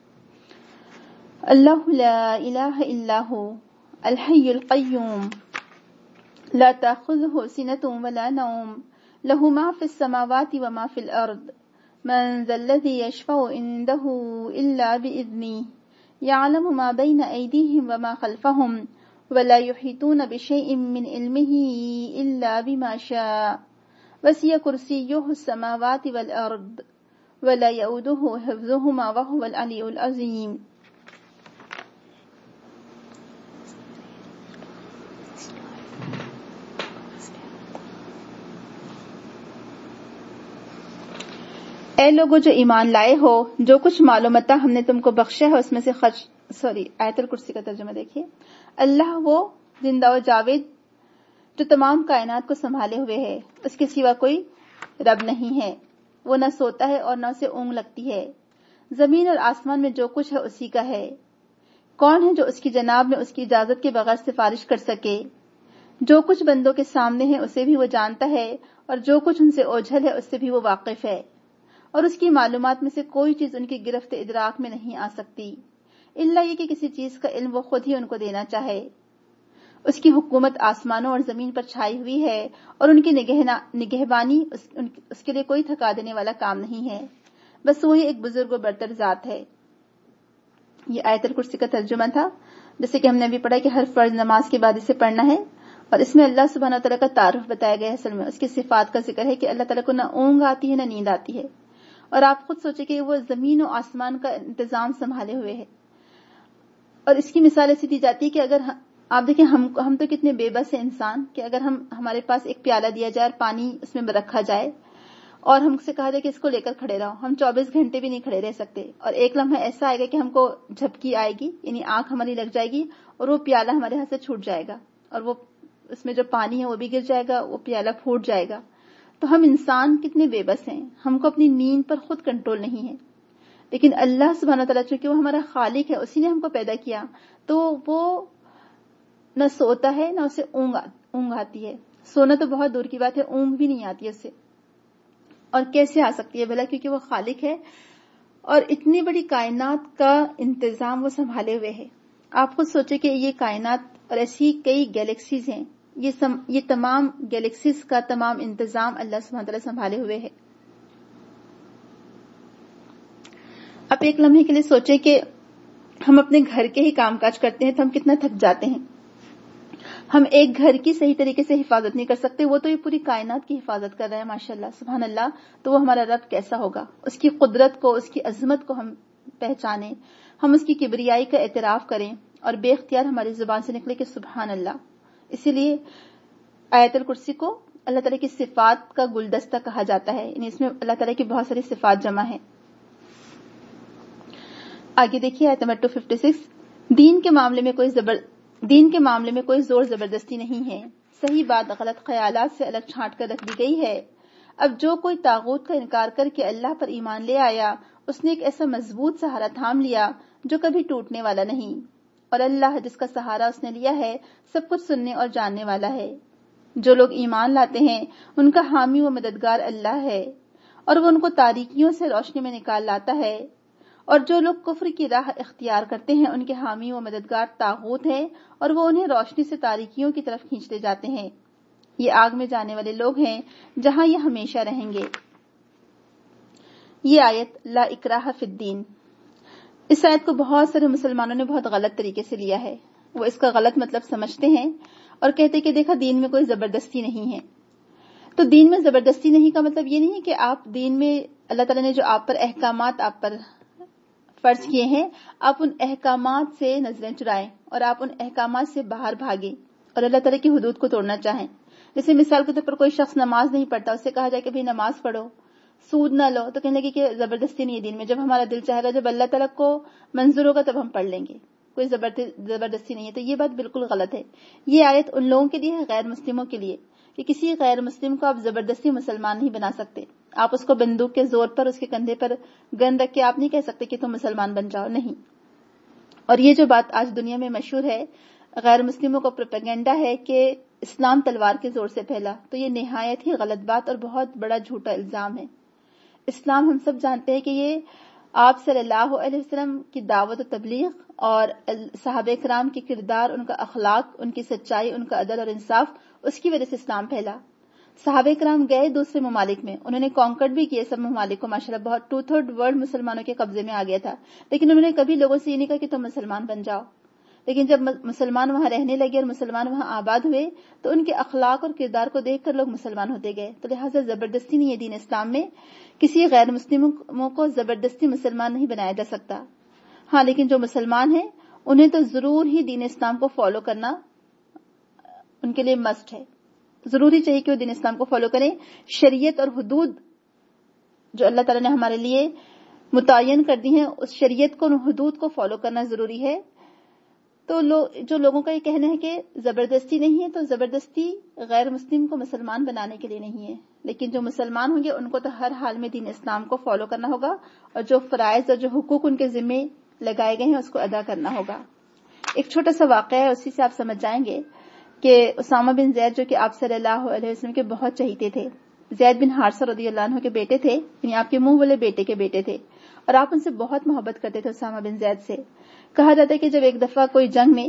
اللہ لا الہ الا ہو الحی القیوم لا تأخذه سنة ولا نوم له ما في السماوات وما في الأرض من ذا الذي يشفع عنده إلا بإذنه يعلم ما بين أيديهم وما خلفهم ولا يحيطون بشيء من علمه إلا بما شاء وسع كرسيه السماوات والأرض ولا يؤوده حفظهما وهو العلي العظيم. اے لوگو جو ایمان لائے ہو, جو کچھ معلومات ہم نے تم کو بخشا ہے اس میں سے خرچ سوری آیت الکرسی کا ترجمہ دیکھیے. اللہ وہ زندہ و جاوید جو تمام کائنات کو سنبھالے ہوئے ہے, اس کے سوا کوئی رب نہیں ہے. وہ نہ سوتا ہے اور نہ اسے اونگ لگتی ہے. زمین اور آسمان میں جو کچھ ہے اسی کا ہے. کون ہے جو اس کی جناب میں اس کی اجازت کے بغیر سفارش کر سکے؟ جو کچھ بندوں کے سامنے ہے اسے بھی وہ جانتا ہے, اور جو کچھ ان سے اوجھل ہے اس سے بھی وہ واقف ہے. اور اس کی معلومات میں سے کوئی چیز ان کی گرفت ادراک میں نہیں آ سکتی الا یہ کہ کسی چیز کا علم وہ خود ہی ان کو دینا چاہے. اس کی حکومت آسمانوں اور زمین پر چھائی ہوئی ہے, اور ان کی نگہبانی اس, اس کے لیے کوئی تھکا دینے والا کام نہیں ہے. بس وہی ایک بزرگ و برتر ذات ہے. یہ آیت الکرسی کا ترجمہ تھا. جیسے کہ ہم نے ابھی پڑھا کہ ہر فرض نماز کے بعد اسے پڑھنا ہے, اور اس میں اللہ سبحانہ و تعالیٰ کا تعارف بتایا گیا ہے. اصل میں اس کی صفات کا ذکر ہے کہ اللہ تعالیٰ کو نہ اونگ آتی ہے نہ نیند آتی ہے. اور آپ خود سوچیں کہ وہ زمین و آسمان کا انتظام سنبھالے ہوئے ہے. اور اس کی مثال ایسی دی جاتی ہے کہ اگر آپ دیکھیں ہم ہم تو کتنے بے بس ہیں انسان, کہ اگر ہم ہمارے پاس ایک پیالہ دیا جائے اور پانی اس میں رکھا جائے اور ہم سے کہا جائے کہ اس کو لے کر کھڑے رہو, ہم چوبیس گھنٹے بھی نہیں کھڑے رہ سکتے. اور ایک لمحہ ایسا آئے گا کہ ہم کو جھپکی آئے گی, یعنی آنکھ ہماری لگ جائے گی اور وہ پیالہ ہمارے ہاتھ سے چھوٹ جائے گا, اور وہ اس میں جو پانی ہے وہ بھی گر جائے گا, وہ پیالہ پھوٹ جائے گا. تو ہم انسان کتنے بے بس ہیں, ہم کو اپنی نیند پر خود کنٹرول نہیں ہے. لیکن اللہ سبحانہ تعالیٰ چونکہ وہ ہمارا خالق ہے, اسی نے ہم کو پیدا کیا, تو وہ نہ سوتا ہے نہ اسے اونگ اونگ آتی ہے. سونا تو بہت دور کی بات ہے, اونگ بھی نہیں آتی ہے اسے. اور کیسے آ سکتی ہے بھلا, کیونکہ وہ خالق ہے اور اتنی بڑی کائنات کا انتظام وہ سنبھالے ہوئے ہے. آپ خود سوچے کہ یہ کائنات اور ایسی کئی گیلیکسیز ہیں, یہ سم, یہ تمام گیلیکسیز کا تمام انتظام اللہ سبحانہ تعالیٰ سنبھالے ہوئے ہے. اب ایک لمحے کے لیے سوچیں کہ ہم اپنے گھر کے ہی کام کاج کرتے ہیں تو ہم کتنا تھک جاتے ہیں. ہم ایک گھر کی صحیح طریقے سے حفاظت نہیں کر سکتے, وہ تو یہ پوری کائنات کی حفاظت کر رہے ہیں ماشاءاللہ سبحان اللہ. تو وہ ہمارا رب کیسا ہوگا, اس کی قدرت کو, اس کی عظمت کو ہم پہچانیں, ہم اس کی کبریائی کا اعتراف کریں, اور بے اختیار ہماری زبان سے نکلے کہ سبحان اللہ. اسی لیے آیت الکرسی کو اللہ تعالیٰ کی صفات کا گلدستہ کہا جاتا ہے, یعنی اس میں اللہ تعالیٰ کی بہت ساری صفات جمع ہیں. آگے دیکھیے آیت نمبر دو سو چھپن. دین کے معاملے میں کوئی زبر دین کے معاملے میں کوئی زور زبردستی نہیں ہے, صحیح بات غلط خیالات سے الگ چھانٹ کر رکھ دی گئی ہے. اب جو کوئی طاغوت کا انکار کر کے اللہ پر ایمان لے آیا, اس نے ایک ایسا مضبوط سہارا تھام لیا جو کبھی ٹوٹنے والا نہیں, اور اللہ جس کا سہارا اس نے لیا ہے سب کچھ سننے اور جاننے والا ہے. جو لوگ ایمان لاتے ہیں ان کا حامی و مددگار اللہ ہے, اور وہ ان کو تاریکیوں سے روشنی میں نکال لاتا ہے. اور جو لوگ کفر کی راہ اختیار کرتے ہیں ان کے حامی و مددگار طاغوت ہیں, اور وہ انہیں روشنی سے تاریکیوں کی طرف کھینچتے جاتے ہیں. یہ آگ میں جانے والے لوگ ہیں جہاں یہ ہمیشہ رہیں گے. یہ آیت لا اکراہ فی الدین, اس آیت کو بہت سارے مسلمانوں نے بہت غلط طریقے سے لیا ہے. وہ اس کا غلط مطلب سمجھتے ہیں اور کہتے کہ دیکھا دین میں کوئی زبردستی نہیں ہے. تو دین میں زبردستی نہیں کا مطلب یہ نہیں ہے کہ آپ دین میں اللہ تعالیٰ نے جو آپ پر احکامات آپ پر فرض کیے ہیں, آپ ان احکامات سے نظریں چرائیں اور آپ ان احکامات سے باہر بھاگیں اور اللہ تعالیٰ کی حدود کو توڑنا چاہیں. جیسے مثال کے طور پر کوئی شخص نماز نہیں پڑھتا, اسے کہا جائے کہ بھئی نماز پڑھو, سود نہ لو، تو کہنے لگے کہ زبردستی نہیں ہے دین میں، جب ہمارا دل چاہے گا، جب اللہ تعالیٰ کو منظور ہوگا تب ہم پڑھ لیں گے، کوئی زبردستی نہیں ہے. تو یہ بات بالکل غلط ہے. یہ آیت ان لوگوں کے لیے ہے، غیر مسلموں کے لیے، کہ کسی غیر مسلم کو آپ زبردستی مسلمان نہیں بنا سکتے. آپ اس کو بندوق کے زور پر اس کے کندھے پر گن رکھ کے آپ نہیں کہہ سکتے کہ تم مسلمان بن جاؤ، نہیں. اور یہ جو بات آج دنیا میں مشہور ہے، غیر مسلموں کو پروپیگنڈا ہے کہ اسلام تلوار کے زور سے پھیلا، تو یہ نہایت ہی غلط بات اور بہت بڑا جھوٹا الزام ہے. اسلام ہم سب جانتے ہیں کہ یہ آپ صلی اللہ علیہ وسلم کی دعوت و تبلیغ اور صحابہ کرام کے کردار، ان کا اخلاق، ان کی سچائی، ان کا عدل اور انصاف، اس کی وجہ سے اسلام پھیلا. صحابہ کرام گئے دوسرے ممالک میں، انہوں نے کانکرڈ بھی کیے سب ممالک کو، ماشاءاللہ بہت ٹو تھرڈ ورلڈ مسلمانوں کے قبضے میں آ گیا تھا، لیکن انہوں نے کبھی لوگوں سے یہ نہیں کہا کہ تم مسلمان بن جاؤ. لیکن جب مسلمان وہاں رہنے لگے اور مسلمان وہاں آباد ہوئے تو ان کے اخلاق اور کردار کو دیکھ کر لوگ مسلمان ہوتے گئے. تو لہٰذا زبردستی نہیں ہے دین اسلام میں، کسی غیر مسلموں کو زبردستی مسلمان نہیں بنایا جا سکتا. ہاں لیکن جو مسلمان ہیں انہیں تو ضرور ہی دین اسلام کو فالو کرنا ان کے لیے مسٹ ہے، ضروری چاہیے کہ وہ دین اسلام کو فالو کریں. شریعت اور حدود جو اللہ تعالیٰ نے ہمارے لیے متعین کر دی ہیں، اس شریعت کو، ان حدود کو فالو کرنا ضروری ہے. تو لو جو لوگوں کا یہ کہنا ہے کہ زبردستی نہیں ہے، تو زبردستی غیر مسلم کو مسلمان بنانے کے لیے نہیں ہے، لیکن جو مسلمان ہوں گے ان کو تو ہر حال میں دین اسلام کو فالو کرنا ہوگا، اور جو فرائض اور جو حقوق ان کے ذمے لگائے گئے ہیں اس کو ادا کرنا ہوگا. ایک چھوٹا سا واقعہ ہے، اسی سے آپ سمجھ جائیں گے کہ اسامہ بن زید جو کہ آپ صلی اللہ علیہ وسلم کے بہت چہیتے تھے، زید بن حارثہ رضی اللہ عنہ کے بیٹے تھے، یعنی آپ کے منہ والے بیٹے کے بیٹے تھے، اور آپ ان سے بہت محبت کرتے تھے. اسامہ بن زید سے کہا جاتا ہے کہ جب ایک دفعہ کوئی جنگ میں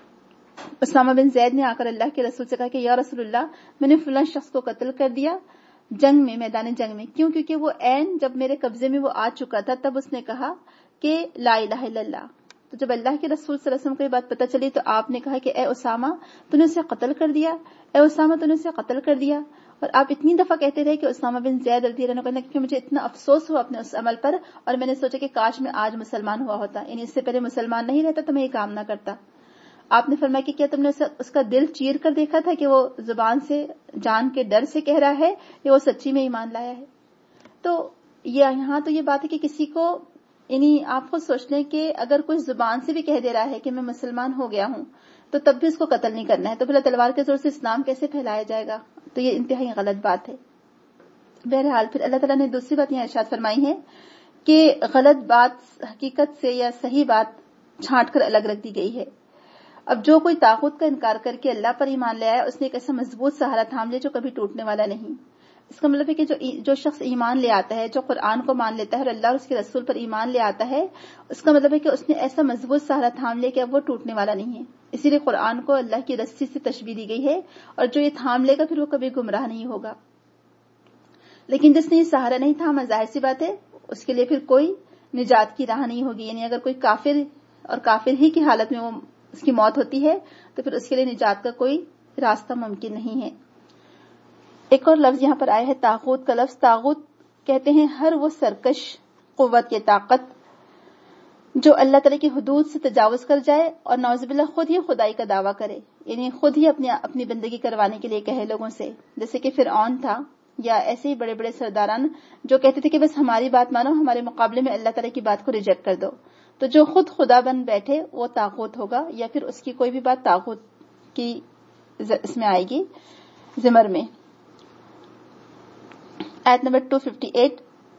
اسامہ بن زید نے آ کر اللہ کے رسول سے کہا کہ یا رسول اللہ، میں نے فلاں شخص کو قتل کر دیا جنگ میں، میدان جنگ میں. کیوں؟ کیونکہ وہ عین جب میرے قبضے میں وہ آ چکا تھا تب اس نے کہا کہ لا الہ الا اللہ. تو جب اللہ کے رسول صلی اللہ علیہ وسلم کو یہ بات پتہ چلی تو آپ نے کہا کہ اے اسامہ تو نے اسے قتل کر دیا، اے اسامہ تو نے اسے قتل کر دیا. اور آپ اتنی دفعہ کہتے رہے کہ اسامہ بن زید رضی اللہ عنہ کہ مجھے اتنا افسوس ہوا اپنے اس عمل پر، اور میں نے سوچا کہ کاش میں آج مسلمان ہوا ہوتا، یعنی اس سے پہلے مسلمان نہیں رہتا تو میں یہ کام نہ کرتا. آپ نے فرمایا کہ کیا تم نے اس کا دل چیر کر دیکھا تھا کہ وہ زبان سے جان کے ڈر سے کہہ رہا ہے یا وہ سچی میں ایمان لایا ہے؟ تو یہاں تو یہ بات ہے کہ کسی کو، یعنی آپ خود سوچ لیں کہ اگر کوئی زبان سے بھی کہہ دے رہا ہے کہ میں مسلمان ہو گیا ہوں تو تب بھی اس کو قتل نہیں کرنا ہے، تو پھر تلوار کے زور سے اسلام کیسے پھیلایا جائے گا؟ تو یہ انتہائی غلط بات ہے. بہرحال پھر اللہ تعالیٰ نے دوسری بات یہاں ارشاد فرمائی ہے کہ غلط بات حقیقت سے یا صحیح بات چھانٹ کر الگ رکھ دی گئی ہے. اب جو کوئی طاغوت کا انکار کر کے اللہ پر ایمان لے آیا، اس نے ایک ایسا مضبوط سہارا تھام لیا جو کبھی ٹوٹنے والا نہیں. اس کا مطلب ہے کہ جو جو شخص ایمان لے آتا ہے، جو قرآن کو مان لیتا ہے اور اللہ اور اس کے رسول پر ایمان لے آتا ہے، اس کا مطلب ہے کہ اس نے ایسا مضبوط سہارا تھام لیا کہ اب وہ ٹوٹنے والا نہیں ہے. اسی لیے قرآن کو اللہ کی رسی سے تشبیہ دی گئی ہے، اور جو یہ تھام لے گا پھر وہ کبھی گمراہ نہیں ہوگا. لیکن جس نے یہ سہارا نہیں تھاما، ظاہر سی بات ہے اس کے لیے پھر کوئی نجات کی راہ نہیں ہوگی. یعنی اگر کوئی کافر اور کافر ہی کی حالت میں وہ اس کی موت ہوتی ہے تو پھر اس کے لیے نجات کا کوئی راستہ ممکن نہیں ہے. ایک اور لفظ یہاں پر آیا ہے طاغوت کا لفظ. طاغوت کہتے ہیں ہر وہ سرکش قوت یا طاقت جو اللہ تعالیٰ کی حدود سے تجاوز کر جائے اور نعوذ باللہ خود ہی خدائی کا دعویٰ کرے، یعنی خود ہی اپنی اپنی بندگی کروانے کے لیے کہے لوگوں سے، جیسے کہ فرعون تھا یا ایسے ہی بڑے بڑے سرداران جو کہتے تھے کہ بس ہماری بات مانو، ہمارے مقابلے میں اللہ تعالیٰ کی بات کو ریجیکٹ کر دو. تو جو خود خدا بن بیٹھے وہ طاغوت ہوگا، یا پھر اس کی کوئی بھی بات طاغوت کی اس میں آئے گی زمر میں. آیت نمبر دو سو اٹھاون،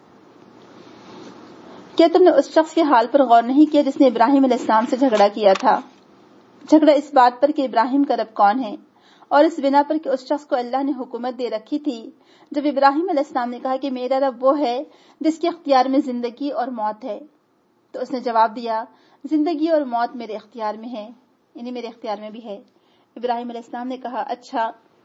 کیا تم نے اس شخص کے حال پر غور نہیں کیا جس نے ابراہیم علیہ السلام سے جھگڑا کیا تھا؟ جھگڑا اس بات پر کہ ابراہیم کا رب کون ہے، اور اس بنا پر کہ اس شخص کو اللہ نے حکومت دے رکھی تھی. جب ابراہیم علیہ السلام نے کہا کہ میرا رب وہ ہے جس کے اختیار میں زندگی اور موت ہے، تو اس نے جواب دیا زندگی اور موت میرے اختیار میں ہے، یعنی میرے اختیار میں بھی ہے. ابراہیم علیہ السلام نے کہا اچھا.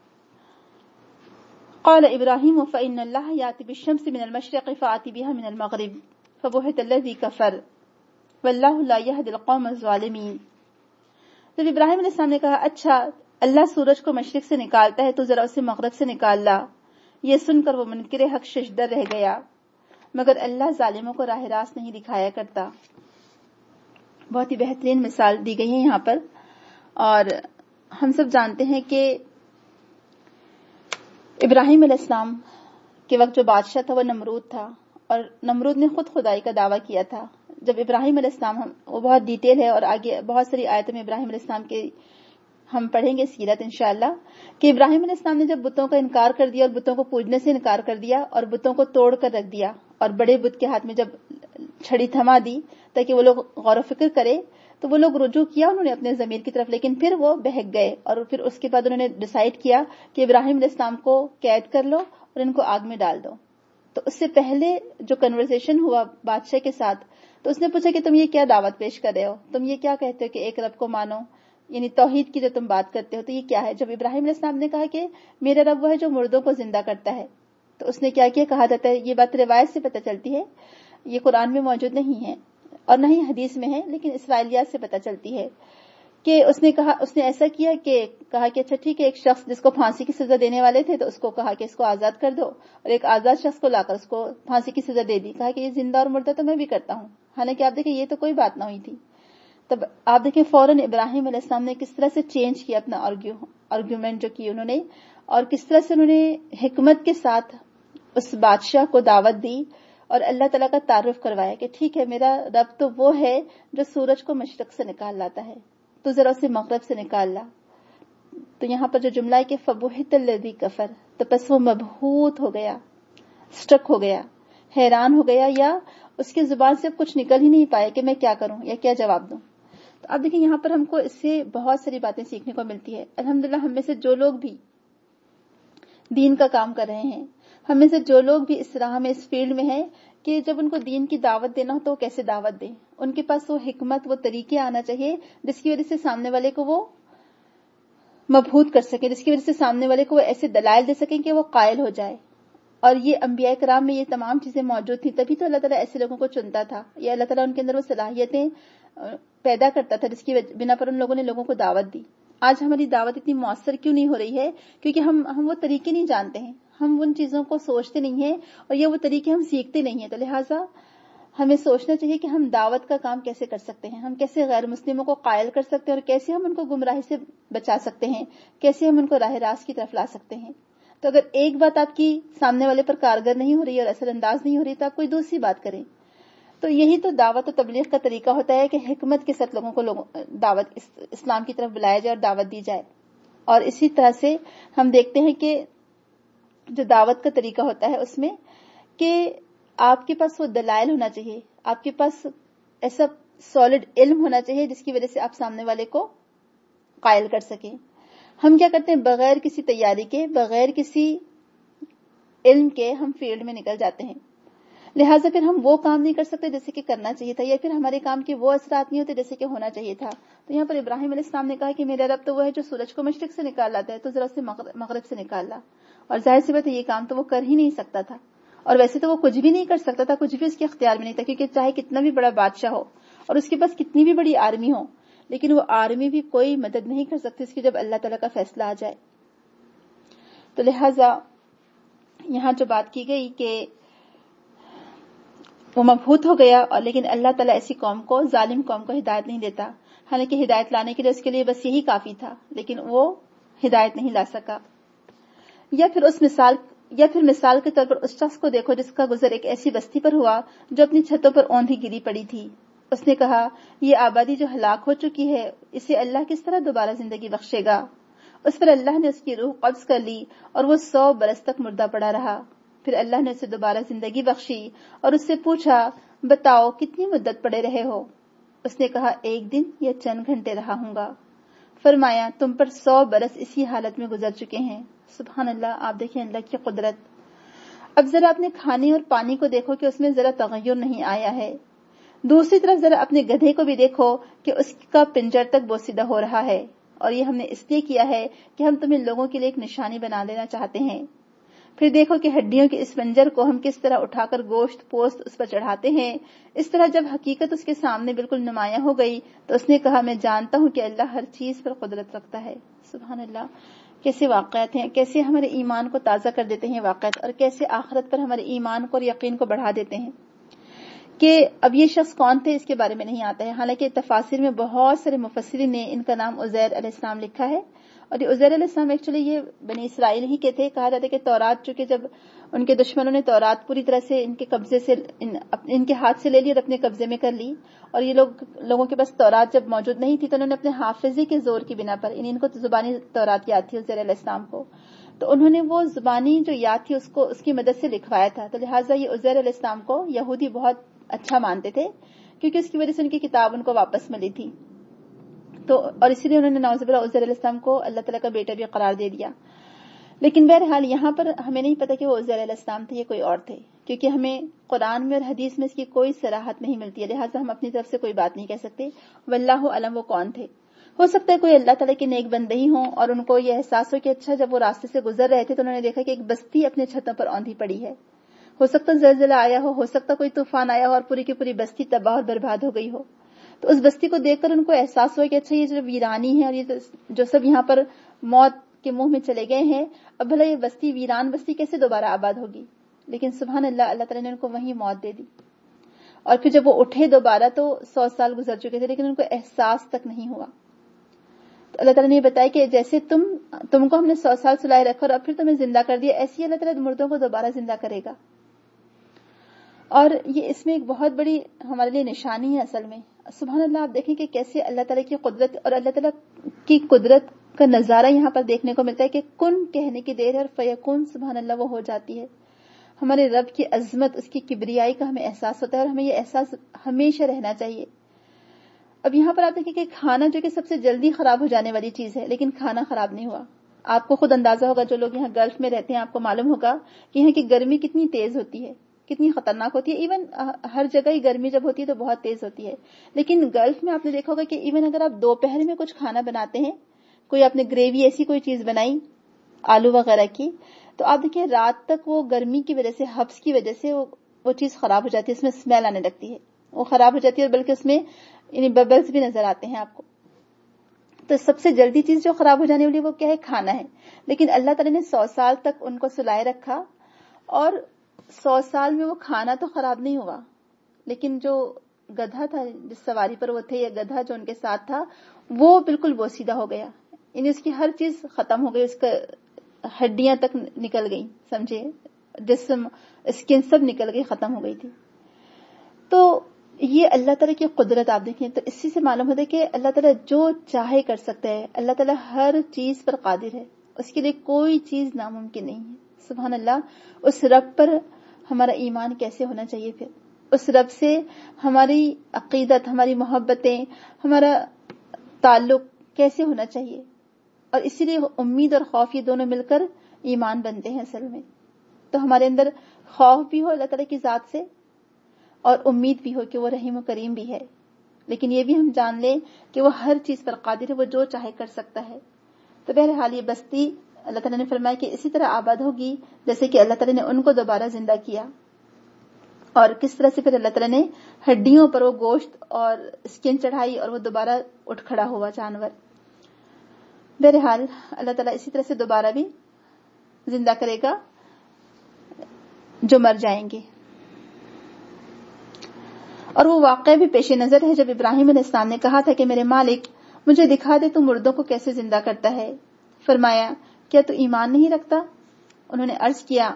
قال ابراہیم فإن اللہ یأتی بالشمس من المشرق فآتی بها من المغرب فبہت الذی کفر واللہ لا یہدی القوم الظالمین. جب ابراہیم علیہ السلام نے کہا اچھا اللہ سورج کو مشرق سے نکالتا ہے تو ذرا اسے مغرب سے نکال لا، یہ سن کر وہ منکر حق ششدر رہ گیا، مگر اللہ ظالموں کو راہ راست نہیں دکھایا کرتا. بہت ہی بہترین مثال دی گئی ہے یہاں پر. اور ہم سب جانتے ہیں کہ ابراہیم علیہ السلام کے وقت جو بادشاہ تھا وہ نمرود تھا، اور نمرود نے خود خدائی کا دعویٰ کیا تھا. جب ابراہیم علیہ السلام، ہم وہ بہت ڈیٹیل ہے اور آگے بہت ساری آیتوں میں ابراہیم علیہ السلام کے ہم پڑھیں گے سیرت انشاءاللہ، کہ ابراہیم علیہ السلام نے جب بتوں کا انکار کر دیا اور بتوں کو پوجنے سے انکار کر دیا اور بتوں کو توڑ کر رکھ دیا، اور بڑے بت کے ہاتھ میں جب چھڑی تھما دی تاکہ وہ لوگ غور و فکر کرے، تو وہ لوگ رجوع کیا انہوں نے اپنے ضمیر کی طرف، لیکن پھر وہ بہک گئے، اور پھر اس کے بعد انہوں نے ڈیسائیڈ کیا کہ ابراہیم علیہ السلام کو قید کر لو اور ان کو آگ میں ڈال دو. تو اس سے پہلے جو کنورسیشن ہوا بادشاہ کے ساتھ، تو اس نے پوچھا کہ تم یہ کیا دعوت پیش کر رہے ہو، تم یہ کیا کہتے ہو کہ ایک رب کو مانو، یعنی توحید کی جو تم بات کرتے ہو تو یہ کیا ہے. جب ابراہیم علیہ السلام نے کہا کہ میرا رب وہ ہے جو مردوں کو زندہ کرتا ہے، تو اس نے کیا کیا، کہا جاتا ہے، یہ بات روایت سے پتہ چلتی ہے، یہ قرآن میں موجود نہیں ہے اور نہ ہی حدیث میں ہے، لیکن اسرائیلیات سے پتہ چلتی ہے کہ اس نے کہا، اس نے ایسا کیا کہ کہا کہ اچھا ٹھیک ہے، ایک شخص جس کو پھانسی کی سزا دینے والے تھے تو اس کو کہا کہ اس کو آزاد کر دو، اور ایک آزاد شخص کو لا کر اس کو پھانسی کی سزا دے دی. کہا کہ یہ زندہ اور مردہ تو میں بھی کرتا ہوں. حالانکہ آپ دیکھیں یہ تو کوئی بات نہ ہوئی تھی. تب آپ دیکھیں فوراً ابراہیم علیہ السلام نے کس طرح سے چینج کیا اپنا آرگیومنٹ جو کی انہوں نے، اور کس طرح سے انہوں نے حکمت کے ساتھ اس بادشاہ کو دعوت دی اور اللہ تعالیٰ کا تعارف کروایا کہ ٹھیک ہے، میرا رب تو وہ ہے جو سورج کو مشرق سے نکال لاتا ہے، تو ذرا اسے مغرب سے نکال لا. تو یہاں پر جو جملہ ہے کہ فبہت الذی کفر، تو پس وہ مبہوت ہو گیا، سٹک ہو گیا، حیران ہو گیا، یا اس کی زبان سے اب کچھ نکل ہی نہیں پایا کہ میں کیا کروں یا کیا جواب دوں. تو اب دیکھیں یہاں پر ہم کو اس سے بہت ساری باتیں سیکھنے کو ملتی ہے. الحمدللہ ہم میں سے جو لوگ بھی دین کا کام کر رہے ہیں، ہم میں سے جو لوگ بھی اس راہ میں، اس فیلڈ میں ہیں کہ جب ان کو دین کی دعوت دینا ہو تو وہ کیسے دعوت دیں، ان کے پاس وہ حکمت، وہ طریقے آنا چاہیے جس کی وجہ سے سامنے والے کو وہ مبہوت کر سکیں، جس کی وجہ سے سامنے والے کو وہ ایسے دلائل دے سکیں کہ وہ قائل ہو جائے. اور یہ انبیاء کرام میں یہ تمام چیزیں موجود تھیں، تبھی تو اللہ تعالیٰ ایسے لوگوں کو چنتا تھا، یا اللہ تعالیٰ ان کے اندر وہ صلاحیتیں پیدا کرتا تھا جس کی بنا پر ان لوگوں نے لوگوں کو دعوت دی. آج ہماری دعوت اتنی مؤثر کیوں نہیں ہو رہی ہے؟ کیونکہ ہم ہم وہ طریقے نہیں جانتے ہیں، ہم ان چیزوں کو سوچتے نہیں ہیں، اور یہ وہ طریقے ہم سیکھتے نہیں ہیں. تو لہٰذا ہمیں سوچنا چاہیے کہ ہم دعوت کا کام کیسے کر سکتے ہیں، ہم کیسے غیر مسلموں کو قائل کر سکتے ہیں، اور کیسے ہم ان کو گمراہی سے بچا سکتے ہیں، کیسے ہم ان کو راہ راست کی طرف لا سکتے ہیں. تو اگر ایک بات آپ کی سامنے والے پر کارگر نہیں ہو رہی اور اثر انداز نہیں ہو رہی تو آپ کوئی دوسری بات کریں. تو یہی تو دعوت و تبلیغ کا طریقہ ہوتا ہے کہ حکمت کے ساتھ لوگوں کو لوگوں دعوت اسلام کی طرف بلایا جائے اور دعوت دی جائے. اور اسی طرح سے ہم دیکھتے ہیں کہ جو دعوت کا طریقہ ہوتا ہے اس میں کہ آپ کے پاس وہ دلائل ہونا چاہیے، آپ کے پاس ایسا سالڈ علم ہونا چاہیے جس کی وجہ سے آپ سامنے والے کو قائل کر سکیں. ہم کیا کرتے ہیں، بغیر کسی تیاری کے، بغیر کسی علم کے ہم فیلڈ میں نکل جاتے ہیں، لہٰذا پھر ہم وہ کام نہیں کر سکتے جیسے کہ کرنا چاہیے تھا، یا پھر ہمارے کام کے وہ اثرات نہیں ہوتے جیسے کہ ہونا چاہیے تھا. تو یہاں پر ابراہیم علیہ السلام نے کہا کہ میرا رب تو وہ ہے جو سورج کو مشرق سے نکال لاتا ہے، تو ذرا اسے مغرب سے نکال لا. اور ظاہر سی بات ہے یہ کام تو وہ کر ہی نہیں سکتا تھا، اور ویسے تو وہ کچھ بھی نہیں کر سکتا تھا، کچھ بھی اس کے اختیار میں نہیں تھا، کیونکہ چاہے کتنا بھی بڑا بادشاہ ہو اور اس کے پاس کتنی بھی بڑی آرمی ہو، لیکن وہ آرمی بھی کوئی مدد نہیں کر سکتی اس کی جب اللہ تعالیٰ کا فیصلہ آ جائے. تو لہٰذا یہاں جو بات کی گئی کہ وہ مبہوت ہو گیا، اور لیکن اللہ تعالیٰ ایسی قوم کو، ظالم قوم کو ہدایت نہیں دیتا. حالانکہ ہدایت لانے کے لیے اس کے لیے بس یہی کافی تھا، لیکن وہ ہدایت نہیں لا سکا. یا پھر اس مثال یا پھر مثال کے طور پر اس شخص کو دیکھو جس کا گزر ایک ایسی بستی پر ہوا جو اپنی چھتوں پر اوندھی گری پڑی تھی. اس نے کہا یہ آبادی جو ہلاک ہو چکی ہے اسے اللہ کس طرح دوبارہ زندگی بخشے گا. اس پر اللہ نے اس کی روح قبض کر لی اور وہ سو برس تک مردہ پڑا رہا. پھر اللہ نے اسے دوبارہ زندگی بخشی اور اس سے پوچھا بتاؤ کتنی مدت پڑے رہے ہو. اس نے کہا ایک دن یا چند گھنٹے رہا ہوں گا. فرمایا تم پر سو برس اسی حالت میں گزر چکے ہیں. سبحان اللہ، آپ دیکھیں اللہ کی قدرت. اب ذرا اپنے کھانے اور پانی کو دیکھو کہ اس میں ذرا تغیر نہیں آیا ہے. دوسری طرف ذرا اپنے گدھے کو بھی دیکھو کہ اس کا پنجر تک بوسیدہ ہو رہا ہے، اور یہ ہم نے اس لیے کیا ہے کہ ہم تمہیں لوگوں کے لیے ایک نشانی بنا دینا چاہتے ہیں. پھر دیکھو کہ ہڈیوں کے اس پنجر کو ہم کس طرح اٹھا کر گوشت پوست اس پر چڑھاتے ہیں. اس طرح جب حقیقت اس کے سامنے بالکل نمایاں ہو گئی تو اس نے کہا میں جانتا ہوں کہ اللہ ہر چیز پر قدرت رکھتا ہے. سبحان اللہ، کیسے واقعات ہیں، کیسے ہمارے ایمان کو تازہ کر دیتے ہیں واقعات، اور کیسے آخرت پر ہمارے ایمان کو اور یقین کو بڑھا دیتے ہیں. کہ اب یہ شخص کون تھے اس کے بارے میں نہیں آتا ہے، حالانکہ تفاسیر میں بہت سارے مفسرین نے ان کا نام عزیر علیہ السلام لکھا ہے. اور یہ عزیر علیہ السلام ایکچولی یہ بنی اسرائیل ہی کے تھے. کہا جاتا ہے کہ تورات چونکہ جب ان کے دشمنوں نے تورات پوری طرح سے ان کے قبضے سے ان, ان کے ہاتھ سے لے لی اور اپنے قبضے میں کر لی. اور یہ لوگ لوگوں کے پاس تورات جب موجود نہیں تھی تو انہوں نے اپنے حافظے کے زور کی بنا پر, ان کو زبانی تورات یاد تھی عزیر علیہ السلام کو, تو انہوں نے وہ زبانی جو یاد تھی اس کو اس کی مدد سے لکھوایا تھا. تو لہٰذا یہ عزیر علیہ السلام کو یہودی بہت اچھا مانتے تھے کیونکہ اس کی وجہ سے ان کی کتاب ان کو واپس ملی تھی. تو اور اسی لیے انہوں نے نعوذ باللہ عزیر علیہ السلام کو اللہ تعالیٰ کا بیٹا بھی قرار دے دیا. لیکن بہرحال یہاں پر ہمیں نہیں پتا کہ وہ عزیر علیہ السلام تھے یا کوئی اور تھے, کیونکہ ہمیں قرآن میں اور حدیث میں اس کی کوئی صراحت نہیں ملتی ہے, لہٰذا ہم اپنی طرف سے کوئی بات نہیں کہہ سکتے. واللہ علم وہ کون تھے. ہو سکتا ہے کوئی اللہ تعالیٰ کے نیک بندے ہی ہوں اور ان کو یہ احساس ہو کہ اچھا جب وہ راستے سے گزر رہے تھے تو انہوں نے دیکھا کہ ایک بستی اپنے چھتوں پر اوندھی پڑی ہے. ہو سکتا زلزلہ آیا ہو, ہو سکتا کوئی طوفان آیا ہو اور پوری کی پوری بستی تباہ اور برباد ہو گئی ہو. تو اس بستی کو دیکھ کر ان کو احساس ہوا کہ اچھا یہ جو ویرانی ہے اور یہ جو سب یہاں پر موت کے منہ میں چلے گئے ہیں, اب بھلا یہ بستی ویران بستی کیسے دوبارہ آباد ہوگی. لیکن سبحان اللہ, اللہ تعالیٰ نے ان کو وہیں موت دے دی. اور پھر جب وہ اٹھے دوبارہ تو سو سال گزر چکے تھے لیکن ان کو احساس تک نہیں ہوا. تو اللہ تعالیٰ نے یہ بتایا کہ جیسے تم تم کو ہم نے سو سال سلائے رکھا اور اب پھر تمہیں زندہ کر دیا, ایسی اللہ تعالیٰ مردوں کو دوبارہ زندہ کرے گا. اور یہ اس میں ایک بہت بڑی ہمارے لیے نشانی ہے اصل میں. سبحان اللہ, آپ دیکھیں کہ کیسے اللہ تعالیٰ کی قدرت اور اللہ تعالیٰ کی قدرت کا نظارہ یہاں پر دیکھنے کو ملتا ہے کہ کن کہنے کی دیر ہے اور فیکون سبحان اللہ وہ ہو جاتی ہے. ہمارے رب کی عظمت, اس کی کبریائی کا ہمیں احساس ہوتا ہے اور ہمیں یہ احساس ہمیشہ رہنا چاہیے. اب یہاں پر آپ دیکھیں کہ کھانا جو کہ سب سے جلدی خراب ہو جانے والی چیز ہے, لیکن کھانا خراب نہیں ہوا. آپ کو خود اندازہ ہوگا, جو لوگ یہاں گلف میں رہتے ہیں آپ کو معلوم ہوگا کہ یہاں کی گرمی کتنی تیز ہوتی ہے, کتنی خطرناک ہوتی ہے. ایون ہر جگہ ہی گرمی جب ہوتی ہے تو بہت تیز ہوتی ہے, لیکن گلف میں آپ نے دیکھا ہوگا کہ ایون اگر آپ دوپہر میں کچھ کھانا بناتے ہیں, کوئی آپ نے گریوی ایسی کوئی چیز بنائی آلو وغیرہ کی, تو آپ دیکھیں رات تک وہ گرمی کی وجہ سے, حبس کی وجہ سے وہ, وہ چیز خراب ہو جاتی ہے, اس میں اسمیل آنے لگتی ہے, وہ خراب ہو جاتی ہے, اور بلکہ اس میں یعنی ببلز بھی نظر آتے ہیں آپ کو. تو سب سے جلدی چیز جو خراب ہو جانے والی وہ کیا ہے, کھانا ہے. لیکن اللہ تعالیٰ نے سو سال تک ان کو سلائے رکھا اور سو سال میں وہ کھانا تو خراب نہیں ہوا, لیکن جو گدھا تھا جس سواری پر وہ تھے, یا گدھا جو ان کے ساتھ تھا, وہ بالکل بوسیدہ ہو گیا. یعنی اس کی ہر چیز ختم ہو گئی, اس کا ہڈیاں تک نکل گئی, سمجھے, جسم اسکن سب نکل گئی, ختم ہو گئی تھی. تو یہ اللہ تعالیٰ کی قدرت آپ دیکھیں تو اسی سے معلوم ہوتا ہے کہ اللہ تعالیٰ جو چاہے کر سکتا ہے. اللہ تعالیٰ ہر چیز پر قادر ہے, اس کے لیے کوئی چیز ناممکن نہیں ہے. سبحان اللہ, اس رب پر ہمارا ایمان کیسے ہونا چاہیے, پھر اس رب سے ہماری عقیدت, ہماری محبتیں, ہمارا تعلق کیسے ہونا چاہیے. اور اسی لیے امید اور خوف یہ دونوں مل کر ایمان بنتے ہیں اصل میں. تو ہمارے اندر خوف بھی ہو اللہ تعالیٰ کی ذات سے اور امید بھی ہو کہ وہ رحیم و کریم بھی ہے, لیکن یہ بھی ہم جان لیں کہ وہ ہر چیز پر قادر ہے, وہ جو چاہے کر سکتا ہے. تو بہرحال یہ بستی اللہ تعالیٰ نے فرمایا کہ اسی طرح آباد ہوگی جیسے کہ اللہ تعالیٰ نے ان کو دوبارہ زندہ کیا. اور کس طرح سے پھر اللہ تعالیٰ نے ہڈیوں پر وہ گوشت اور اسکن چڑھائی اور وہ دوبارہ اٹھ کھڑا ہوا جانور. بہرحال اللہ تعالیٰ اسی طرح سے دوبارہ بھی زندہ کرے گا جو مر جائیں گے. اور وہ واقعہ بھی پیش نظر ہے جب ابراہیم علیہ السلام نے کہا تھا کہ میرے مالک مجھے دکھا دے تو مردوں کو کیسے زندہ کرتا ہے. فرمایا کیا تو ایمان نہیں رکھتا؟ انہوں نے عرض کیا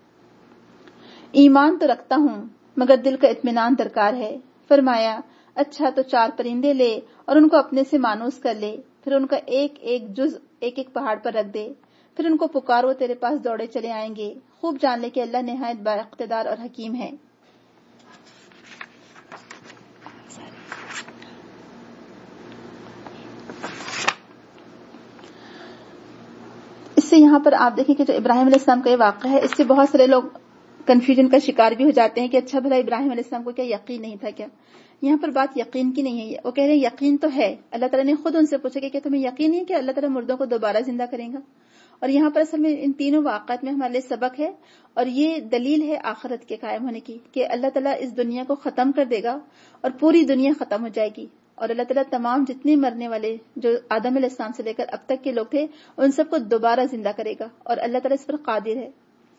ایمان تو رکھتا ہوں مگر دل کا اطمینان درکار ہے. فرمایا اچھا تو چار پرندے لے اور ان کو اپنے سے مانوس کر لے, پھر ان کا ایک ایک جز ایک ایک پہاڑ پر رکھ دے, پھر ان کو پکار, وہ تیرے پاس دوڑے چلے آئیں گے. خوب جان لے کہ اللہ نہایت با اقتدار اور حکیم ہے. اس سے یہاں پر آپ دیکھیں کہ جو ابراہیم علیہ السلام کا یہ واقعہ ہے, اس سے بہت سارے لوگ کنفیوژن کا شکار بھی ہو جاتے ہیں کہ اچھا بھلا ابراہیم علیہ السلام کو کیا یقین نہیں تھا کیا. یہاں پر بات یقین کی نہیں ہے, وہ کہہ رہے ہیں یقین تو ہے. اللہ تعالیٰ نے خود ان سے پوچھا کہ کیا تمہیں یقین نہیں ہے کہ اللہ تعالیٰ مردوں کو دوبارہ زندہ کرے گا. اور یہاں پر اصل میں ان تینوں واقعات میں ہمارے لیے سبق ہے, اور یہ دلیل ہے آخرت کے قائم ہونے کی کہ اللہ تعالیٰ اس دنیا کو ختم کر دے گا اور پوری دنیا ختم ہو جائے گی, اور اللہ تعالیٰ تمام جتنے مرنے والے جو آدم علیہ السلام سے لے کر اب تک کے لوگ تھے ان سب کو دوبارہ زندہ کرے گا, اور اللہ تعالیٰ اس پر قادر ہے.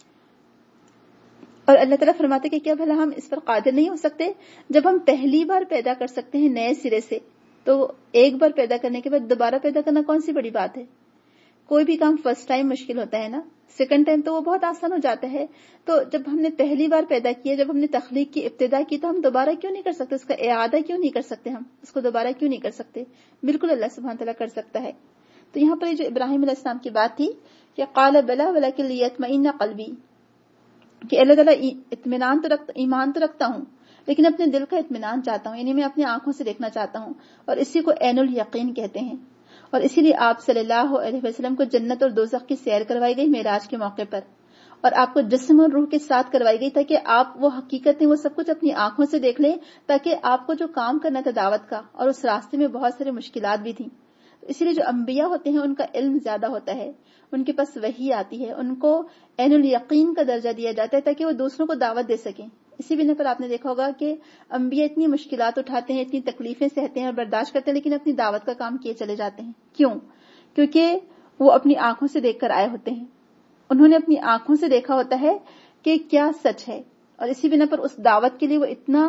اور اللہ تعالیٰ فرماتے کہ کیا بھلا ہم اس پر قادر نہیں ہو سکتے؟ جب ہم پہلی بار پیدا کر سکتے ہیں نئے سرے سے, تو ایک بار پیدا کرنے کے بعد دوبارہ پیدا کرنا کون سی بڑی بات ہے. کوئی بھی کام فرسٹ ٹائم مشکل ہوتا ہے نا، سیکنڈ ٹائم تو وہ بہت آسان ہو جاتا ہے. تو جب ہم نے پہلی بار پیدا کیا، جب ہم نے تخلیق کی ابتدا کی، تو ہم دوبارہ کیوں نہیں کر سکتے؟ اس کا اعادہ کیوں نہیں کر سکتے؟ ہم اس کو دوبارہ کیوں نہیں کر سکتے؟ بالکل اللہ سبحانہ تعالیٰ کر سکتا ہے. تو یہاں پر جو ابراہیم علیہ السلام کی بات تھی کہ قال بلا ولکن لیطمئن قلبی، کہ اللہ تعالیٰ اطمینان تو رکھتا، ایمان تو رکھتا ہوں، لیکن اپنے دل کا اطمینان چاہتا ہوں، یعنی میں اپنی آنکھوں سے دیکھنا چاہتا ہوں. اور اسی کو عین الیقین کہتے ہیں. اور اسی لیے آپ صلی اللہ علیہ وسلم کو جنت اور دوزخ کی سیر کروائی گئی معراج کے موقع پر، اور آپ کو جسم اور روح کے ساتھ کروائی گئی تاکہ آپ وہ حقیقتیں، وہ سب کچھ اپنی آنکھوں سے دیکھ لیں، تاکہ آپ کو جو کام کرنا تھا دعوت کا، اور اس راستے میں بہت سارے مشکلات بھی تھیں. اسی لیے جو انبیاء ہوتے ہیں ان کا علم زیادہ ہوتا ہے، ان کے پاس وحی آتی ہے، ان کو عین الیقین کا درجہ دیا جاتا ہے تاکہ وہ دوسروں کو دعوت دے سکیں. اسی بنا پر آپ نے دیکھا ہوگا کہ انبیاء اتنی مشکلات اٹھاتے ہیں، اتنی تکلیفیں سہتے ہیں اور برداشت کرتے ہیں، لیکن اپنی دعوت کا کام کیے چلے جاتے ہیں. کیوں؟ کیونکہ وہ اپنی آنکھوں سے دیکھ کر آئے ہوتے ہیں، انہوں نے اپنی آنکھوں سے دیکھا ہوتا ہے کہ کیا سچ ہے، اور اسی بنا پر اس دعوت کے لیے وہ اتنا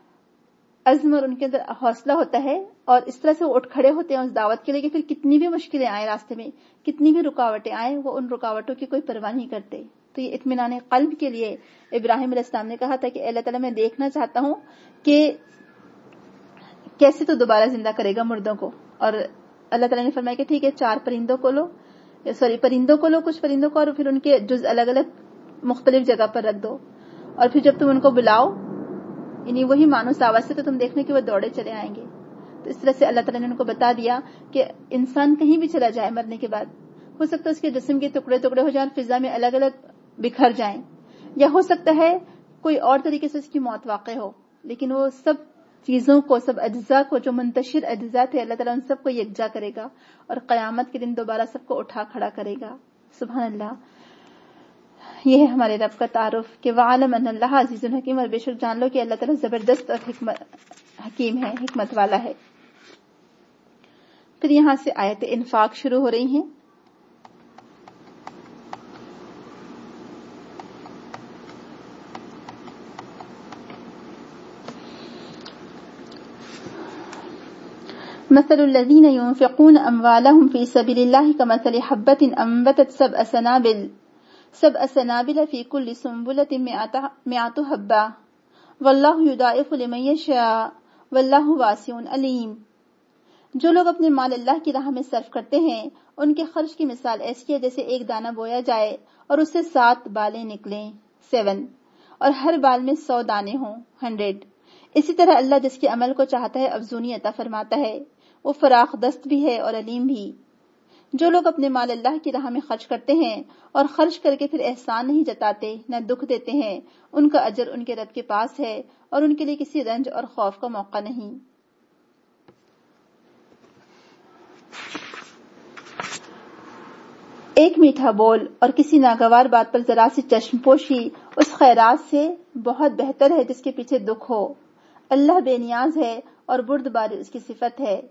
عزم اور ان کے اندر حوصلہ ہوتا ہے، اور اس طرح سے وہ اٹھ کھڑے ہوتے ہیں اس دعوت کے لیے کہ پھر کتنی بھی مشکلیں آئیں راستے میں، کتنی بھی رکاوٹیں آئیں، وہ ان رکاوٹوں کی کوئی پرواہ نہیں کرتے. تو یہ اطمینان قلب کے لیے ابراہیم علیہ السلام نے کہا تھا کہ اللہ تعالیٰ میں دیکھنا چاہتا ہوں کہ کیسے تو دوبارہ زندہ کرے گا مردوں کو. اور اللہ تعالیٰ نے فرمایا کہ ٹھیک ہے، چار پرندوں کو لو، سوری پرندوں کو لو، کچھ پرندوں کو، اور پھر ان کے جز الگ الگ مختلف جگہ پر رکھ دو، اور پھر جب تم ان کو بلاؤ، یعنی وہی مانوس آواز سے، تو تم دیکھنے کہ وہ دوڑے چلے آئیں گے. تو اس طرح سے اللہ تعالیٰ نے ان کو بتا دیا کہ انسان کہیں بھی چلا جائے مرنے کے بعد، ہو سکتا ہے اس کے جسم کے ٹکڑے ٹکڑے ہو جائیں اور فضا میں الگ الگ بکھر جائیں، یا ہو سکتا ہے کوئی اور طریقے سے اس کی موت واقع ہو، لیکن وہ سب چیزوں کو، سب اجزاء کو، جو منتشر اجزاء تھے، اللہ تعالیٰ ان سب کو یکجا کرے گا اور قیامت کے دن دوبارہ سب کو اٹھا کھڑا کرے گا. سبحان اللہ. یہ ہے ہمارے رب کا تعارف کہ وَعَلَمْ أَنَّ اللَّهَ عَزِيزٌ حَكِيمٌ، اور بے شک جان لو کہ اللہ تعالیٰ زبردست اور حکمت حکیم ہے، حکمت والا ہے. پھر یہاں سے آیت انفاق شروع ہو رہی ہیں. مثل الذين ينفقون أموالهم في سبيل الله كمثل حبة أنبتت سبع سنابل سبع سنابل في كل سنبلة مئة حبة والله يضاعف لمن يشاء والله واسع عليم. جو لوگ اپنے مال اللہ کی راہ میں صرف کرتے ہیں، ان کے خرچ کی مثال ایسی ہے جیسے ایک دانہ بویا جائے اور اس سے سات بالیں نکلیں، سیون، اور ہر بال میں سو دانے ہوں، ہنڈریڈ. اسی طرح اللہ جس کے عمل کو چاہتا ہے افزونی عطا فرماتا ہے، وہ فراخ دست بھی ہے اور علیم بھی. جو لوگ اپنے مال اللہ کی راہ میں خرچ کرتے ہیں اور خرچ کر کے پھر احسان نہیں جتاتے، نہ دکھ دیتے ہیں، ان کا اجر ان کے رب کے پاس ہے اور ان کے لیے کسی رنج اور خوف کا موقع نہیں. ایک میٹھا بول اور کسی ناگوار بات پر ذرا سی چشم پوشی اس خیرات سے بہت بہتر ہے جس کے پیچھے دکھ ہو. اللہ بے نیاز ہے اور بردباری اس کی صفت ہے.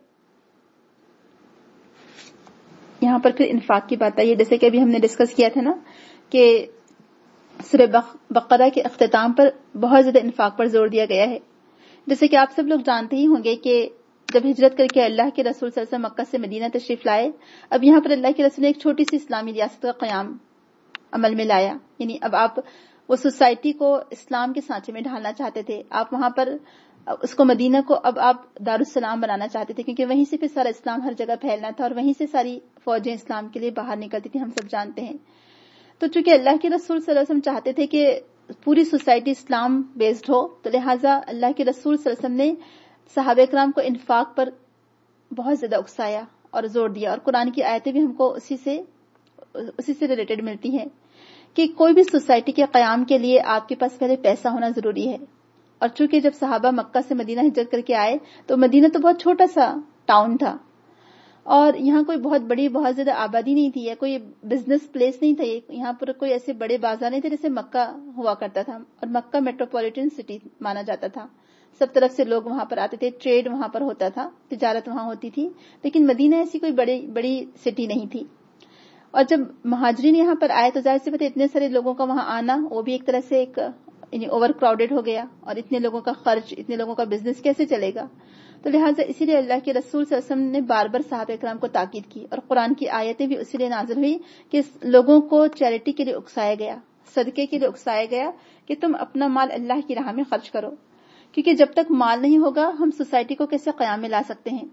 یہاں پر پھر انفاق کی بات آئی ہے، جیسے کہ ابھی ہم نے ڈسکس کیا تھا نا کہ سورہ بقرہ کے اختتام پر بہت زیادہ انفاق پر زور دیا گیا ہے. جیسے کہ آپ سب لوگ جانتے ہی ہوں گے کہ جب ہجرت کر کے اللہ کے رسول صلی اللہ علیہ وسلم مکہ سے مدینہ تشریف لائے، اب یہاں پر اللہ کے رسول نے ایک چھوٹی سی اسلامی ریاست کا قیام عمل میں لایا. یعنی اب آپ وہ سوسائٹی کو اسلام کے سانچے میں ڈھالنا چاہتے تھے، آپ وہاں پر اس کو مدینہ کو اب آپ دارالسلام بنانا چاہتے تھے، کیونکہ وہیں سے پھر سارا اسلام ہر جگہ پھیلنا تھا اور وہیں سے ساری فوجیں اسلام کے لیے باہر نکلتی تھی، ہم سب جانتے ہیں. تو چونکہ اللہ کے رسول صلی اللہ علیہ وسلم چاہتے تھے کہ پوری سوسائٹی اسلام بیسڈ ہو، تو لہٰذا اللہ کے رسول صلی اللہ علیہ وسلم نے صحابہ کرام کو انفاق پر بہت زیادہ اکسایا اور زور دیا. اور قرآن کی آیتیں بھی ہم کو اسی سے اسی سے ریلیٹڈ ملتی ہیں کہ کوئی بھی سوسائٹی کے قیام کے لیے آپ کے پاس پہلے پیسہ ہونا ضروری ہے. اور چونکہ جب صحابہ مکہ سے مدینہ ہجرت کر کے آئے تو مدینہ تو بہت چھوٹا سا ٹاؤن تھا اور یہاں کوئی بہت بڑی بہت زیادہ آبادی نہیں تھی، یا کوئی بزنس پلیس نہیں تھا، یہاں پر کوئی ایسے بڑے بازار نہیں تھے جیسے مکہ ہوا کرتا تھا. اور مکہ میٹروپولیٹن سٹی مانا جاتا تھا، سب طرف سے لوگ وہاں پر آتے تھے، ٹریڈ وہاں پر ہوتا تھا، تجارت وہاں ہوتی تھی. لیکن مدینہ ایسی کوئی بڑی بڑی سٹی نہیں تھی. اور جب مہاجرین یہاں پر آئے تو ظاہر سی بات ہے اتنے سارے لوگوں کا وہاں آنا وہ بھی ایک طرح سے ایک یعنی اوور کراؤڈیڈ ہو گیا، اور اتنے لوگوں کا خرچ، اتنے لوگوں کا بزنس کیسے چلے گا. تو لہٰذا اسی لیے اللہ کے رسول صلی اللہ علیہ وسلم نے بار بار صحابہ کرام کو تاکید کی، اور قرآن کی آیتیں بھی اسی لیے نازل ہوئی کہ لوگوں کو چیریٹی کے لیے اکسایا گیا، صدقے کے لیے اکسایا گیا کہ تم اپنا مال اللہ کی راہ میں خرچ کرو، کیونکہ جب تک مال نہیں ہوگا ہم سوسائٹی کو کیسے قیام میں لا سکتے ہیں۔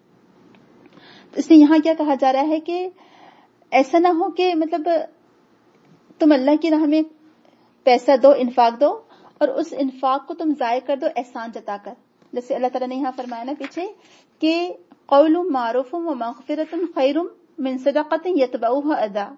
تو اس لیے یہاں کیا کہا جا رہا ہے کہ ایسا نہ ہو کہ مطلب تم اللہ کی راہ میں پیسہ دو، انفاق دو، اور اس انفاق کو تم ضائع کر دو احسان جتا کر، جیسے اللہ تعالیٰ نے یہاں فرمایا نا پیچھے کہ قول معروف و مغفرۃ خیر من صدقۃ یتبعها اذی،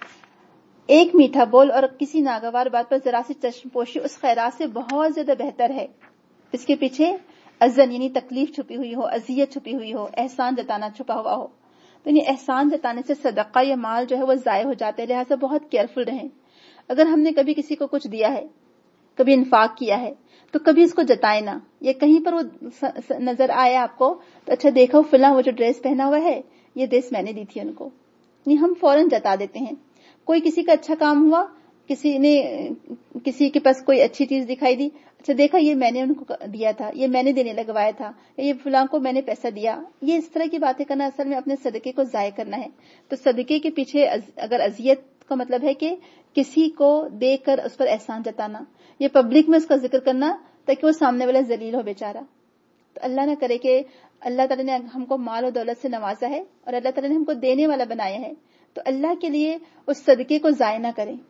ایک میٹھا بول اور کسی ناگوار بات پر ذرا سی چشم پوشی اس خیرات سے بہت زیادہ بہتر ہے، اس کے پیچھے اذن یعنی تکلیف چھپی ہوئی ہو، اذیت چھپی ہوئی ہو، احسان جتانا چھپا ہوا ہو۔ تو یعنی احسان جتانے سے صدقہ یا مال جو ہے وہ ضائع ہو جاتے ہیں، لہٰذا بہت کیئرفل رہیں۔ اگر ہم نے کبھی کسی کو کچھ دیا ہے، کبھی انفاق کیا ہے، تو کبھی اس کو جتائے نہ، یا کہیں پر وہ نظر آئے آپ کو تو اچھا دیکھو فلاں وہ جو ڈریس پہنا ہوا ہے یہ ڈریس میں نے دی تھی ان کو، نہیں ہم فوراً جتا دیتے ہیں۔ کوئی کسی کا اچھا کام ہوا، کسی نے کسی کے پاس کوئی اچھی چیز دکھائی دی، اچھا دیکھا یہ میں نے ان کو دیا تھا، یہ میں نے دینے لگوایا تھا، یہ فلاں کو میں نے پیسہ دیا، یہ اس طرح کی باتیں کرنا اصل میں اپنے صدقے کو ضائع کرنا ہے۔ تو صدقے کے پیچھے اگر اذیت کا مطلب ہے کہ کسی کو دیکھ کر اس پر احسان جتانا، یہ پبلک میں اس کا ذکر کرنا تاکہ وہ سامنے والا ذلیل ہو بیچارہ۔ تو اللہ نہ کرے کہ اللہ تعالیٰ نے ہم کو مال و دولت سے نوازا ہے اور اللہ تعالیٰ نے ہم کو دینے والا بنایا ہے، تو اللہ کے لیے اس صدقے کو ضائع نہ کریں۔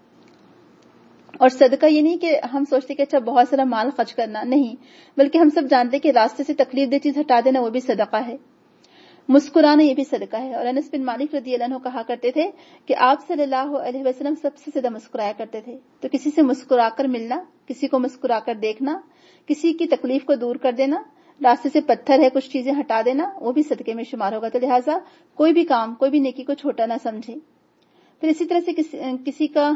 اور صدقہ یہ نہیں کہ ہم سوچتے کہ اچھا بہت سارا مال خرچ کرنا، نہیں، بلکہ ہم سب جانتے کہ راستے سے تکلیف دہ چیز ہٹا دینا وہ بھی صدقہ ہے، مسکرانا یہ بھی صدقہ ہے۔ اور انس بن مالک رضی اللہ عنہ کہا کرتے تھے کہ آپ صلی اللہ علیہ وسلم سب سے زیادہ مسکرایا کرتے تھے، تو کسی سے مسکرا کر ملنا، کسی کو مسکرا کر دیکھنا، کسی کی تکلیف کو دور کر دینا، راستے سے پتھر ہے کچھ چیزیں ہٹا دینا، وہ بھی صدقے میں شمار ہوگا۔ تو لہٰذا کوئی بھی کام، کوئی بھی نیکی کو چھوٹا نہ سمجھے۔ پھر اسی طرح سے کسی, کسی کا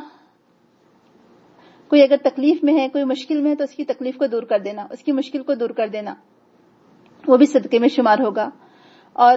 کوئی اگر تکلیف میں ہے، کوئی مشکل میں ہے، تو اس کی تکلیف کو دور کر دینا، اس کی مشکل کو دور کر دینا، وہ بھی صدقے میں شمار ہوگا۔ اور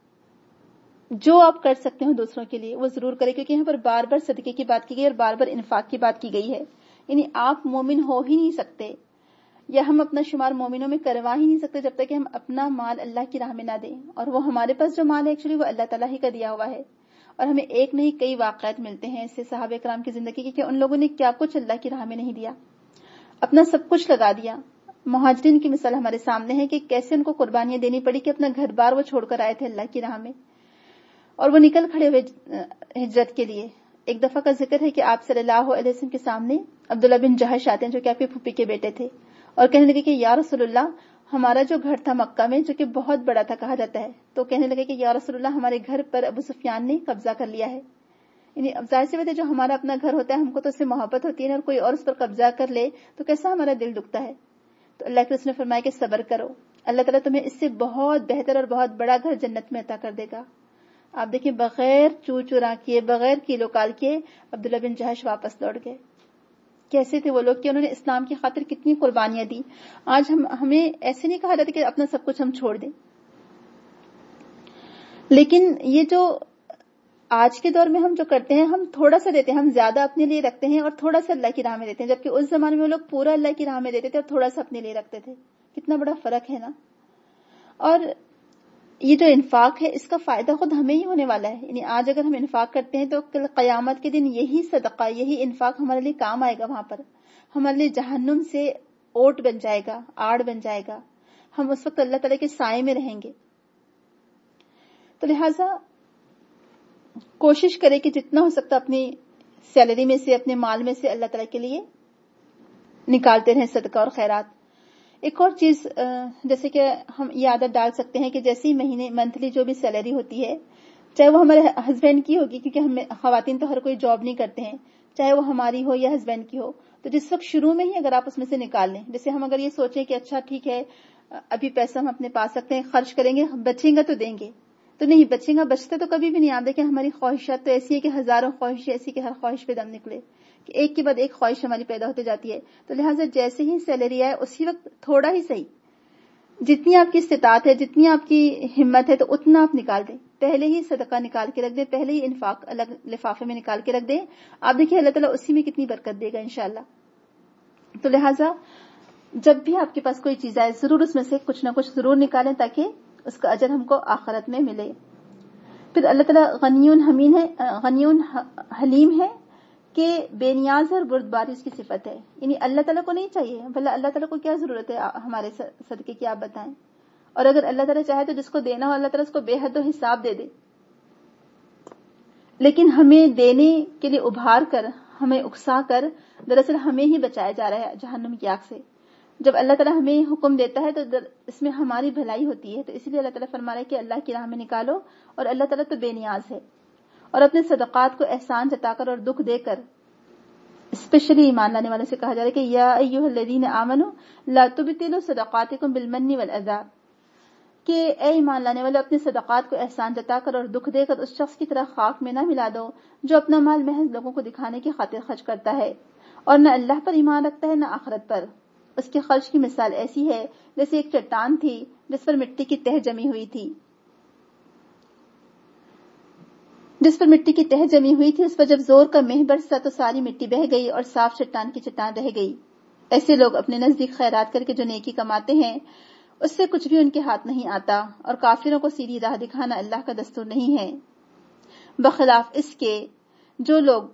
جو آپ کر سکتے ہو دوسروں کے لیے وہ ضرور کریں، کیونکہ یہاں پر بار بار صدقے کی بات کی گئی اور بار بار انفاق کی بات کی گئی ہے۔ یعنی آپ مومن ہو ہی نہیں سکتے، یا ہم اپنا شمار مومنوں میں کروا ہی نہیں سکتے جب تک کہ ہم اپنا مال اللہ کی راہ میں نہ دیں۔ اور وہ ہمارے پاس جو مال ہے ایکچولی وہ اللہ تعالیٰ ہی کا دیا ہوا ہے، اور ہمیں ایک نہیں کئی واقعات ملتے ہیں اس سے صحابہ کرام کی زندگی کے کہ ان لوگوں نے کیا کچھ اللہ کی راہ میں نہیں دیا، اپنا سب کچھ لگا دیا۔ مہاجرین کی مثال ہمارے سامنے ہے کہ کیسے ان کو قربانیاں دینی پڑی کہ اپنا گھر بار وہ چھوڑ کر آئے تھے اللہ کی راہ میں، اور وہ نکل کھڑے ہوئے ہجرت کے لیے۔ ایک دفعہ کا ذکر ہے کہ آپ صلی اللہ علیہ وسلم کے سامنے عبداللہ بن جہش آتے ہیں جو کہ آپ کی پھوپھی کے بیٹے تھے، اور کہنے لگے کہ یا رسول اللہ، ہمارا جو گھر تھا مکہ میں جو کہ بہت بڑا تھا کہا جاتا ہے، تو کہنے لگے کہ یا رسول اللہ ہمارے گھر پر ابو سفیان نے قبضہ کر لیا ہے۔ یعنی اب ظاہر سی بات ہے جو ہمارا اپنا گھر ہوتا ہے ہم کو تو اس سے محبت ہوتی ہے، اور کوئی اور اس پر قبضہ کر لے تو کیسا ہمارا دل دکھتا ہے۔ تو اللہ کے رسول نے فرمایا کہ صبر کرو، اللہ تعالیٰ تمہیں اس سے بہت بہتر اور بہت بڑا گھر جنت میں عطا کر دے گا۔ آپ دیکھیں بغیر چو چورا کیے، بغیر کیلو کال کیے عبداللہ بن جہش واپس لوٹ گئے۔ کیسے تھے وہ لوگ کہ انہوں نے اسلام کی خاطر کتنی قربانیاں دی۔ آج ہم ہمیں ایسے نہیں کہا جاتا کہ اپنا سب کچھ ہم چھوڑ دیں، لیکن یہ جو آج کے دور میں ہم جو کرتے ہیں ہم تھوڑا سا دیتے ہیں، ہم زیادہ اپنے لیے رکھتے ہیں اور تھوڑا سا اللہ کی راہ میں دیتے ہیں، جبکہ اس زمانے میں وہ لوگ پورا اللہ کی راہ میں دیتے تھے اور تھوڑا سا اپنے لیے رکھتے تھے۔ کتنا بڑا فرق ہے نا۔ اور یہ جو انفاق ہے اس کا فائدہ خود ہمیں ہی ہونے والا ہے۔ یعنی آج اگر ہم انفاق کرتے ہیں تو کل قیامت کے دن یہی صدقہ، یہی انفاق ہمارے لیے کام آئے گا، وہاں پر ہمارے لیے جہنم سے اوٹ بن جائے گا، آڑ بن جائے گا، ہم اس وقت اللہ تعالیٰ کے سائے میں رہیں گے۔ تو لہٰذا کوشش کرے کہ جتنا ہو سکتا اپنی سیلری میں سے، اپنے مال میں سے اللہ تعالیٰ کے لیے نکالتے رہیں صدقہ اور خیرات۔ ایک اور چیز جیسے کہ ہم یہ عادت ڈال سکتے ہیں کہ جیسے ہی مہینے منتھلی جو بھی سیلری ہوتی ہے، چاہے وہ ہمارے ہسبینڈ کی ہوگی، کیونکہ ہم خواتین تو ہر کوئی جاب نہیں کرتے ہیں، چاہے وہ ہماری ہو یا ہسبینڈ کی ہو، تو جس وقت شروع میں ہی اگر آپ اس میں سے نکال لیں، جیسے ہم اگر یہ سوچیں کہ اچھا ٹھیک ہے ابھی پیسہ ہم اپنے پا سکتے ہیں، خرچ کریں گے، بچیں گا تو دیں گے، تو نہیں بچیں گا، بچتا تو کبھی بھی نہیں۔ آپ دیکھیں ہماری خواہشات تو ایسی ہے کہ ہزاروں خواہش ایسی کہ ہر خواہش پہ دم نکلے، کہ ایک کے بعد ایک خواہش ہماری پیدا ہوتی جاتی ہے۔ تو لہٰذا جیسے ہی سیلری آئے اسی وقت تھوڑا ہی صحیح، جتنی آپ کی استطاعت ہے، جتنی آپ کی ہمت ہے، تو اتنا آپ نکال دیں، پہلے ہی صدقہ نکال کے رکھ دیں، پہلے ہی انفاق الگ لفافے میں نکال کے رکھ دیں۔ آپ دیکھیں اللہ تعالیٰ اسی میں کتنی برکت دے گا انشاءاللہ۔ تو لہٰذا جب بھی آپ کے پاس کوئی چیز آئے ضرور اس میں سے کچھ نہ کچھ ضرور نکالیں تاکہ اس کا اجر ہم کو آخرت میں ملے. پھر اللہ تعالیٰ غنیون حمید ہے غنیون حلیم ہے کہ بے نیاز اور بردباری اس کی صفت ہے. یعنی اللہ تعالیٰ کو نہیں چاہیے بھلا اللہ تعالیٰ کو کیا ضرورت ہے ہمارے صدقے کی, آپ بتائیں. اور اگر اللہ تعالیٰ چاہے تو جس کو دینا ہو اللہ تعالیٰ اس کو بے حد و حساب دے دے, لیکن ہمیں دینے کے لیے ابھار کر ہمیں اکسا کر دراصل ہمیں ہی بچایا جا رہا ہے جہنم کی آگ سے. جب اللہ تعالیٰ ہمیں حکم دیتا ہے تو اس میں ہماری بھلائی ہوتی ہے, تو اسی لیے اللہ تعالیٰ فرما رہا ہے کہ اللہ کی راہ میں نکالو, اور اللہ تعالیٰ تو بے نیاز ہے. اور اپنے صدقات کو احسان جتا کر اور دکھ دے کر, اسپیشلی ایمان لانے والے سے کہا جا رہا ہے کہ یا ایھا الذین آمنوا لا تبطلوا صدقاتکم بالمن والأذی, کہ اے ایمان لانے والے اپنے صدقات کو احسان جتا کر اور دکھ دے کر اس شخص کی طرح خاک میں نہ ملا دو جو اپنا مال محض لوگوں کو دکھانے کی خاطر خرچ کرتا ہے اور نہ اللہ پر ایمان رکھتا ہے نہ آخرت پر. اس کے خرچ کی مثال ایسی ہے جیسے ایک چٹان تھی جس پر مٹی کی تہ جمی ہوئی تھی جس پر مٹی کی تہ جمی ہوئی تھی اس پر جب زور کا مہ برسا تو ساری مٹی بہہ گئی اور صاف چٹان کی چٹان رہ گئی. ایسے لوگ اپنے نزدیک خیرات کر کے جو نیکی کماتے ہیں اس سے کچھ بھی ان کے ہاتھ نہیں آتا, اور کافروں کو سیدھی راہ دکھانا اللہ کا دستور نہیں ہے. بخلاف اس کے جو لوگ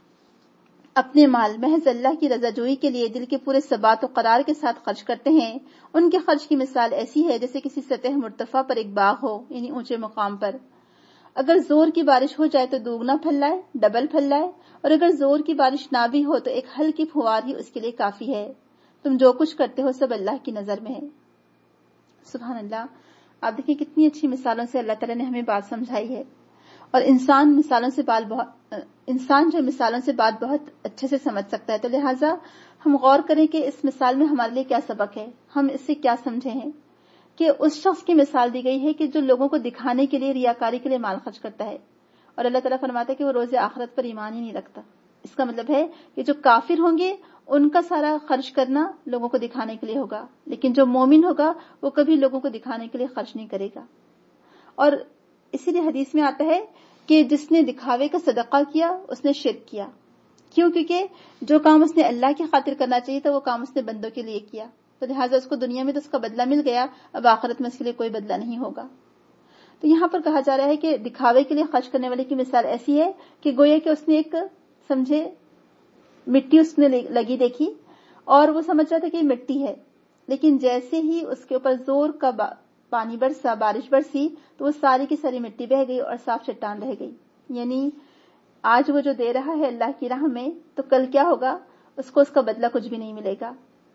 اپنے مال محض اللہ کی رضا جوئی کے لیے دل کے پورے ثبات و قرار کے ساتھ خرچ کرتے ہیں, ان کے خرچ کی مثال ایسی ہے جیسے کسی سطح مرتفع پر ایک باغ ہو, یعنی اونچے مقام پر. اگر زور کی بارش ہو جائے تو دوگنا پھل لائے, ڈبل پھل لائے, اور اگر زور کی بارش نہ بھی ہو تو ایک ہلکی پھوار ہی اس کے لیے کافی ہے. تم جو کچھ کرتے ہو سب اللہ کی نظر میں ہے. سبحان اللہ. آپ دیکھیں کتنی اچھی مثالوں سے اللہ تعالیٰ نے ہمیں بات سمجھائی ہے, اور انسان مثالوں سے بات بہت انسان جو مثالوں سے بات بہت اچھے سے سمجھ سکتا ہے. تو لہٰذا ہم غور کریں کہ اس مثال میں ہمارے لیے کیا سبق ہے, ہم اس سے کیا سمجھے ہیں. کہ اس شخص کی مثال دی گئی ہے کہ جو لوگوں کو دکھانے کے لیے ریاکاری کے لیے مال خرچ کرتا ہے, اور اللہ تعالیٰ فرماتا ہے کہ وہ روز آخرت پر ایمان ہی نہیں رکھتا. اس کا مطلب ہے کہ جو کافر ہوں گے ان کا سارا خرچ کرنا لوگوں کو دکھانے کے لیے ہوگا, لیکن جو مومن ہوگا وہ کبھی لوگوں کو دکھانے کے لیے خرچ نہیں کرے گا. اور اسی لیے حدیث میں آتا ہے کہ جس نے دکھاوے کا صدقہ کیا اس نے شرک کیا. کیوں؟ کیونکہ جو کام اس نے اللہ کی خاطر کرنا چاہیے تھا وہ کام اس نے بندوں کے لیے کیا, تو لہٰذا اس کو دنیا میں تو اس کا بدلہ مل گیا, اب آخرت میں اس کے لیے کوئی بدلہ نہیں ہوگا. تو یہاں پر کہا جا رہا ہے کہ دکھاوے کے لیے خرچ کرنے والے کی مثال ایسی ہے کہ گویا کہ اس نے ایک سمجھے مٹی اس نے لگی دیکھی اور وہ سمجھ رہا تھا کہ یہ مٹی ہے, لیکن جیسے ہی اس کے اوپر زور کا با پانی برسا, بارش برسی, تو وہ ساری کی ساری مٹی بہہ گئی اور صاف چٹان رہ گئی. یعنی آج وہ جو دے رہا ہے اللہ کی راہ میں, تو کل کیا ہوگا, اس کو اس کا بدلہ کچھ بھی نہیں ملے گا.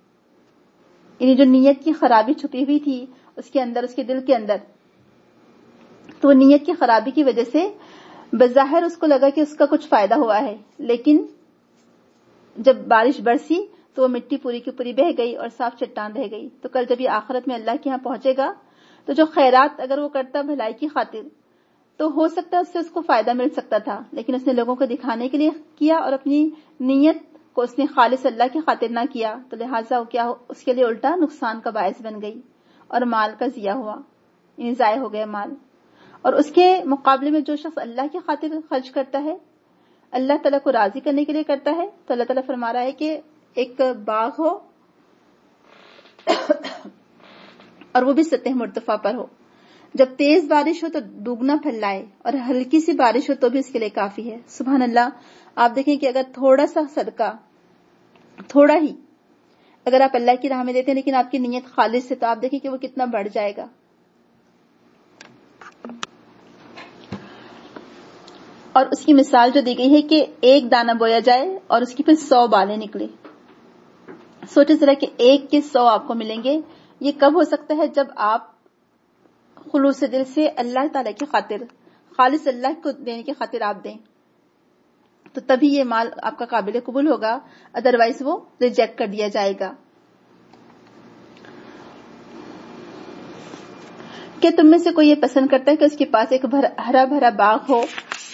یعنی جو نیت کی خرابی چھپی ہوئی تھی اس کے اندر, اس کے دل کے اندر, تو وہ نیت کی خرابی کی وجہ سے بظاہر اس کو لگا کہ اس کا کچھ فائدہ ہوا ہے, لیکن جب بارش برسی تو وہ مٹی پوری کی پوری بہہ گئی اور صاف چٹان رہ گئی. تو کل جب یہ آخرت میں اللہ کے یہاں پہنچے گا تو جو خیرات اگر وہ کرتا بھلائی کی خاطر تو ہو سکتا ہے اس سے اس کو فائدہ مل سکتا تھا, لیکن اس نے لوگوں کو دکھانے کے لیے کیا اور اپنی نیت کو اس نے خالص اللہ کی خاطر نہ کیا, تو لہٰذا وہ کیا اس کے لیے الٹا نقصان کا باعث بن گئی اور مال کا ضیاع ہوا, یعنی ضائع ہو گیا مال. اور اس کے مقابلے میں جو شخص اللہ کی خاطر خرچ کرتا ہے, اللہ تعالیٰ کو راضی کرنے کے لیے کرتا ہے, تو اللہ تعالیٰ فرما رہا ہے کہ ایک باغ ہو اور وہ بھی سطح مرتفع پر ہو, جب تیز بارش ہو تو دوگنا پھل لائے اور ہلکی سی بارش ہو تو بھی اس کے لیے کافی ہے. سبحان اللہ. آپ دیکھیں کہ اگر تھوڑا سا صدقہ, تھوڑا ہی اگر آپ اللہ کی راہ میں دیتے ہیں لیکن آپ کی نیت خالص ہے, تو آپ دیکھیں کہ وہ کتنا بڑھ جائے گا. اور اس کی مثال جو دی گئی ہے کہ ایک دانہ بویا جائے اور اس کی پھر سو بالیں نکلے. سوچے ذرا کہ ایک کے سو آپ کو ملیں گے. یہ کب ہو سکتا ہے؟ جب آپ خلوص دل سے اللہ تعالیٰ کی خاطر, خالص اللہ کو دینے کی خاطر آپ دیں, تو تبھی یہ مال آپ کا قابل قبول ہوگا, ادروائز وہ ریجیکٹ کر دیا جائے گا. کہ تم میں سے کوئی یہ پسند کرتا ہے کہ اس کے پاس ایک ہرا بھرا باغ ہو,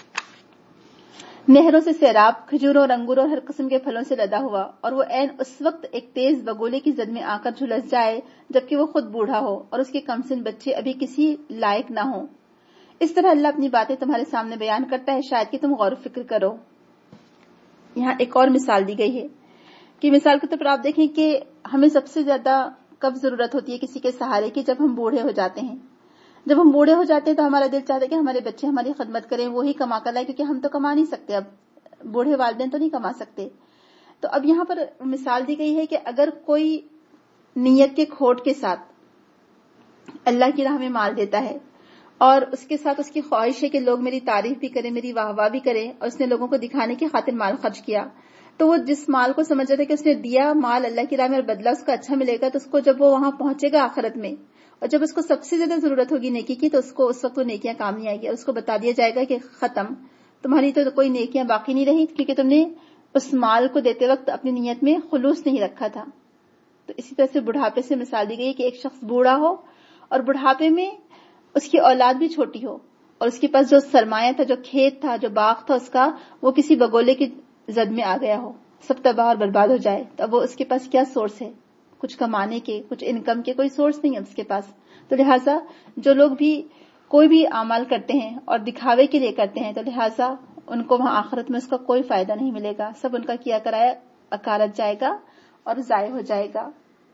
نہروں سے سیراب, کھجوروں اور انگوروں اور ہر قسم کے پھلوں سے لدا ہوا, اور وہ عین اس وقت ایک تیز بگولے کی زد میں آ کر جھلس جائے جبکہ وہ خود بوڑھا ہو اور اس کے کمسن بچے ابھی کسی لائق نہ ہوں. اس طرح اللہ اپنی باتیں تمہارے سامنے بیان کرتا ہے, شاید کہ تم غور و فکر کرو. یہاں ایک اور مثال دی گئی ہے کہ مثال کے طور پر آپ دیکھیں کہ ہمیں سب سے زیادہ کب ضرورت ہوتی ہے کسی کے سہارے کی؟ جب ہم بوڑھے ہو جاتے ہیں. جب ہم بوڑھے ہو جاتے ہیں تو ہمارا دل چاہتا ہے کہ ہمارے بچے ہماری خدمت کریں, وہی کما کر لائیں, کیونکہ ہم تو کما نہیں سکتے, اب بوڑھے والدین تو نہیں کما سکتے. تو اب یہاں پر مثال دی گئی ہے کہ اگر کوئی نیت کے کھوٹ کے ساتھ اللہ کی راہ میں مال دیتا ہے اور اس کے ساتھ اس کی خواہش ہے کہ لوگ میری تعریف بھی کریں, میری واہ واہ بھی کریں, اور اس نے لوگوں کو دکھانے کی خاطر مال خرچ کیا, تو وہ جس مال کو سمجھ رہا تھا کہ اس نے دیا مال اللہ کی راہ میں اور بدلہ اس کا اچھا ملے گا, تو اس کو جب وہ وہاں پہنچے گا آخرت میں اور جب اس کو سب سے زیادہ ضرورت ہوگی نیکی کی, تو اس کو اس وقت وہ نیکیاں کام نہیں آئے گی, اور اس کو بتا دیا جائے گا کہ ختم, تمہاری تو کوئی نیکیاں باقی نہیں رہی, کیونکہ تم نے اس مال کو دیتے وقت اپنی نیت میں خلوص نہیں رکھا تھا. تو اسی طرح سے بڑھاپے سے مثال دی گئی کہ ایک شخص بوڑھا ہو اور بڑھاپے میں اس کی اولاد بھی چھوٹی ہو, اور اس کے پاس جو سرمایہ تھا, جو کھیت تھا, جو باغ تھا اس کا, وہ کسی بگولے کی زد میں آ گیا ہو, سب تباہ اور برباد ہو جائے. تو اب وہ اس کے پاس کیا سورس ہے کچھ کمانے کے, کچھ انکم کے, کوئی سورس نہیں ہے اس کے پاس. تو لہٰذا جو لوگ بھی کوئی بھی اعمال کرتے ہیں اور دکھاوے کے لیے کرتے ہیں, تو لہٰذا ان کو وہاں آخرت میں اس کا کوئی فائدہ نہیں ملے گا, سب ان کا کیا کرایا اکارت جائے گا اور ضائع ہو جائے گا.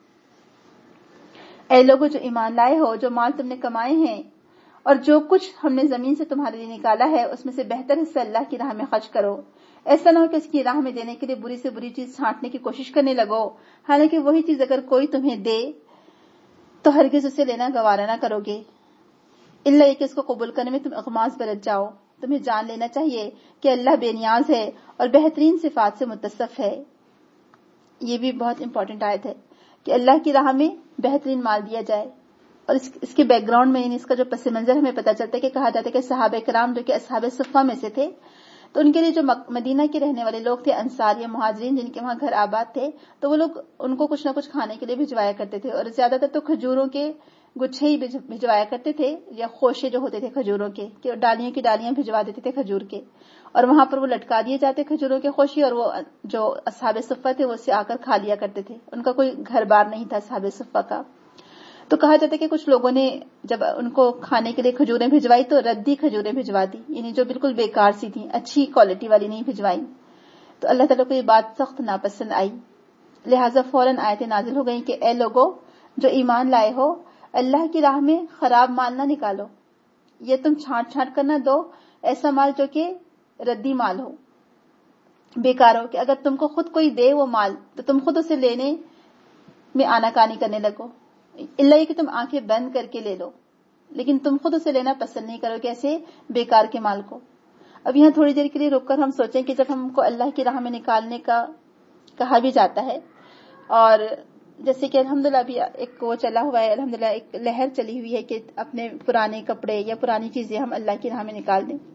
اے لوگوں جو ایمان لائے ہو, جو مال تم نے کمائے ہیں اور جو کچھ ہم نے زمین سے تمہارے لیے نکالا ہے, اس میں سے بہتر حصہ اللہ کی راہ میں خرچ کرو. ایسا نہ ہو کہ اس کی راہ میں دینے کے لیے بری سے بری چیز چھانٹنے کی کوشش کرنے لگو, حالانکہ وہی چیز اگر کوئی تمہیں دے تو ہرگز اسے لینا گوارا نہ کرو گے, الا یہ کہ اس کو قبول کرنے میں تم اغماض برت جاؤ. تمہیں جان لینا چاہیے کہ اللہ بے نیاز ہے اور بہترین صفات سے متصف ہے. یہ بھی بہت امپورٹنٹ آیت ہے کہ اللہ کی راہ میں بہترین مال دیا جائے. اور اس, اس کے بیک گراؤنڈ میں یعنی اس کا جو پس منظر ہمیں پتہ چلتا ہے کہ کہا جاتا ہے کہ صحابہ کرام جو کہ اصحاب صفہ میں سے تھے, تو ان کے لیے جو مدینہ کے رہنے والے لوگ تھے, انصار یا مہاجرین جن کے وہاں گھر آباد تھے, تو وہ لوگ ان کو کچھ نہ کچھ کھانے کے لیے بھجوایا کرتے تھے, اور زیادہ تر تو کھجوروں کے گچھے ہی بھجوایا کرتے تھے, یا خوشے جو ہوتے تھے کھجوروں کے, کہ ڈالیوں کی ڈالیاں بھجوا دیتے تھے کھجور کے, اور وہاں پر وہ لٹکا دیے جاتے کھجوروں کے خوشی, اور وہ جو اصحاب صفہ تھے وہ اسے آ کر کھا لیا کرتے تھے. ان کا کوئی گھر بار نہیں تھا اصحاب صفہ کا. تو کہا جاتا ہے کہ کچھ لوگوں نے جب ان کو کھانے کے لیے کھجوریں بھجوائی تو ردی کھجوریں بھجوا دی, یعنی جو بالکل بیکار سی تھیں, اچھی کوالٹی والی نہیں بھجوائی. تو اللہ تعالیٰ کو یہ بات سخت ناپسند آئی, لہٰذا فوراً آیتیں نازل ہو گئیں کہ اے لوگو جو ایمان لائے ہو, اللہ کی راہ میں خراب مال نہ نکالو, یہ تم چھانٹ چھانٹ کر نہ دو ایسا مال جو کہ ردی مال ہو, بیکار ہو, کہ اگر تم کو خود کوئی دے وہ مال تو تم خود اسے لینے میں آناکانی کرنے لگو, اللہ یہ کہ تم آنکھیں بند کر کے لے لو, لیکن تم خود اسے لینا پسند نہیں کرو کیسے بیکار کے مال کو. اب یہاں تھوڑی دیر کے لیے رک کر ہم سوچیں کہ جب ہم کو اللہ کی راہ میں نکالنے کا کہا بھی جاتا ہے, اور جیسے کہ الحمدللہ بھی ایک وہ چلا ہوا ہے, الحمدللہ ایک لہر چلی ہوئی ہے کہ اپنے پرانے کپڑے یا پرانی چیزیں ہم اللہ کی راہ میں نکال دیں,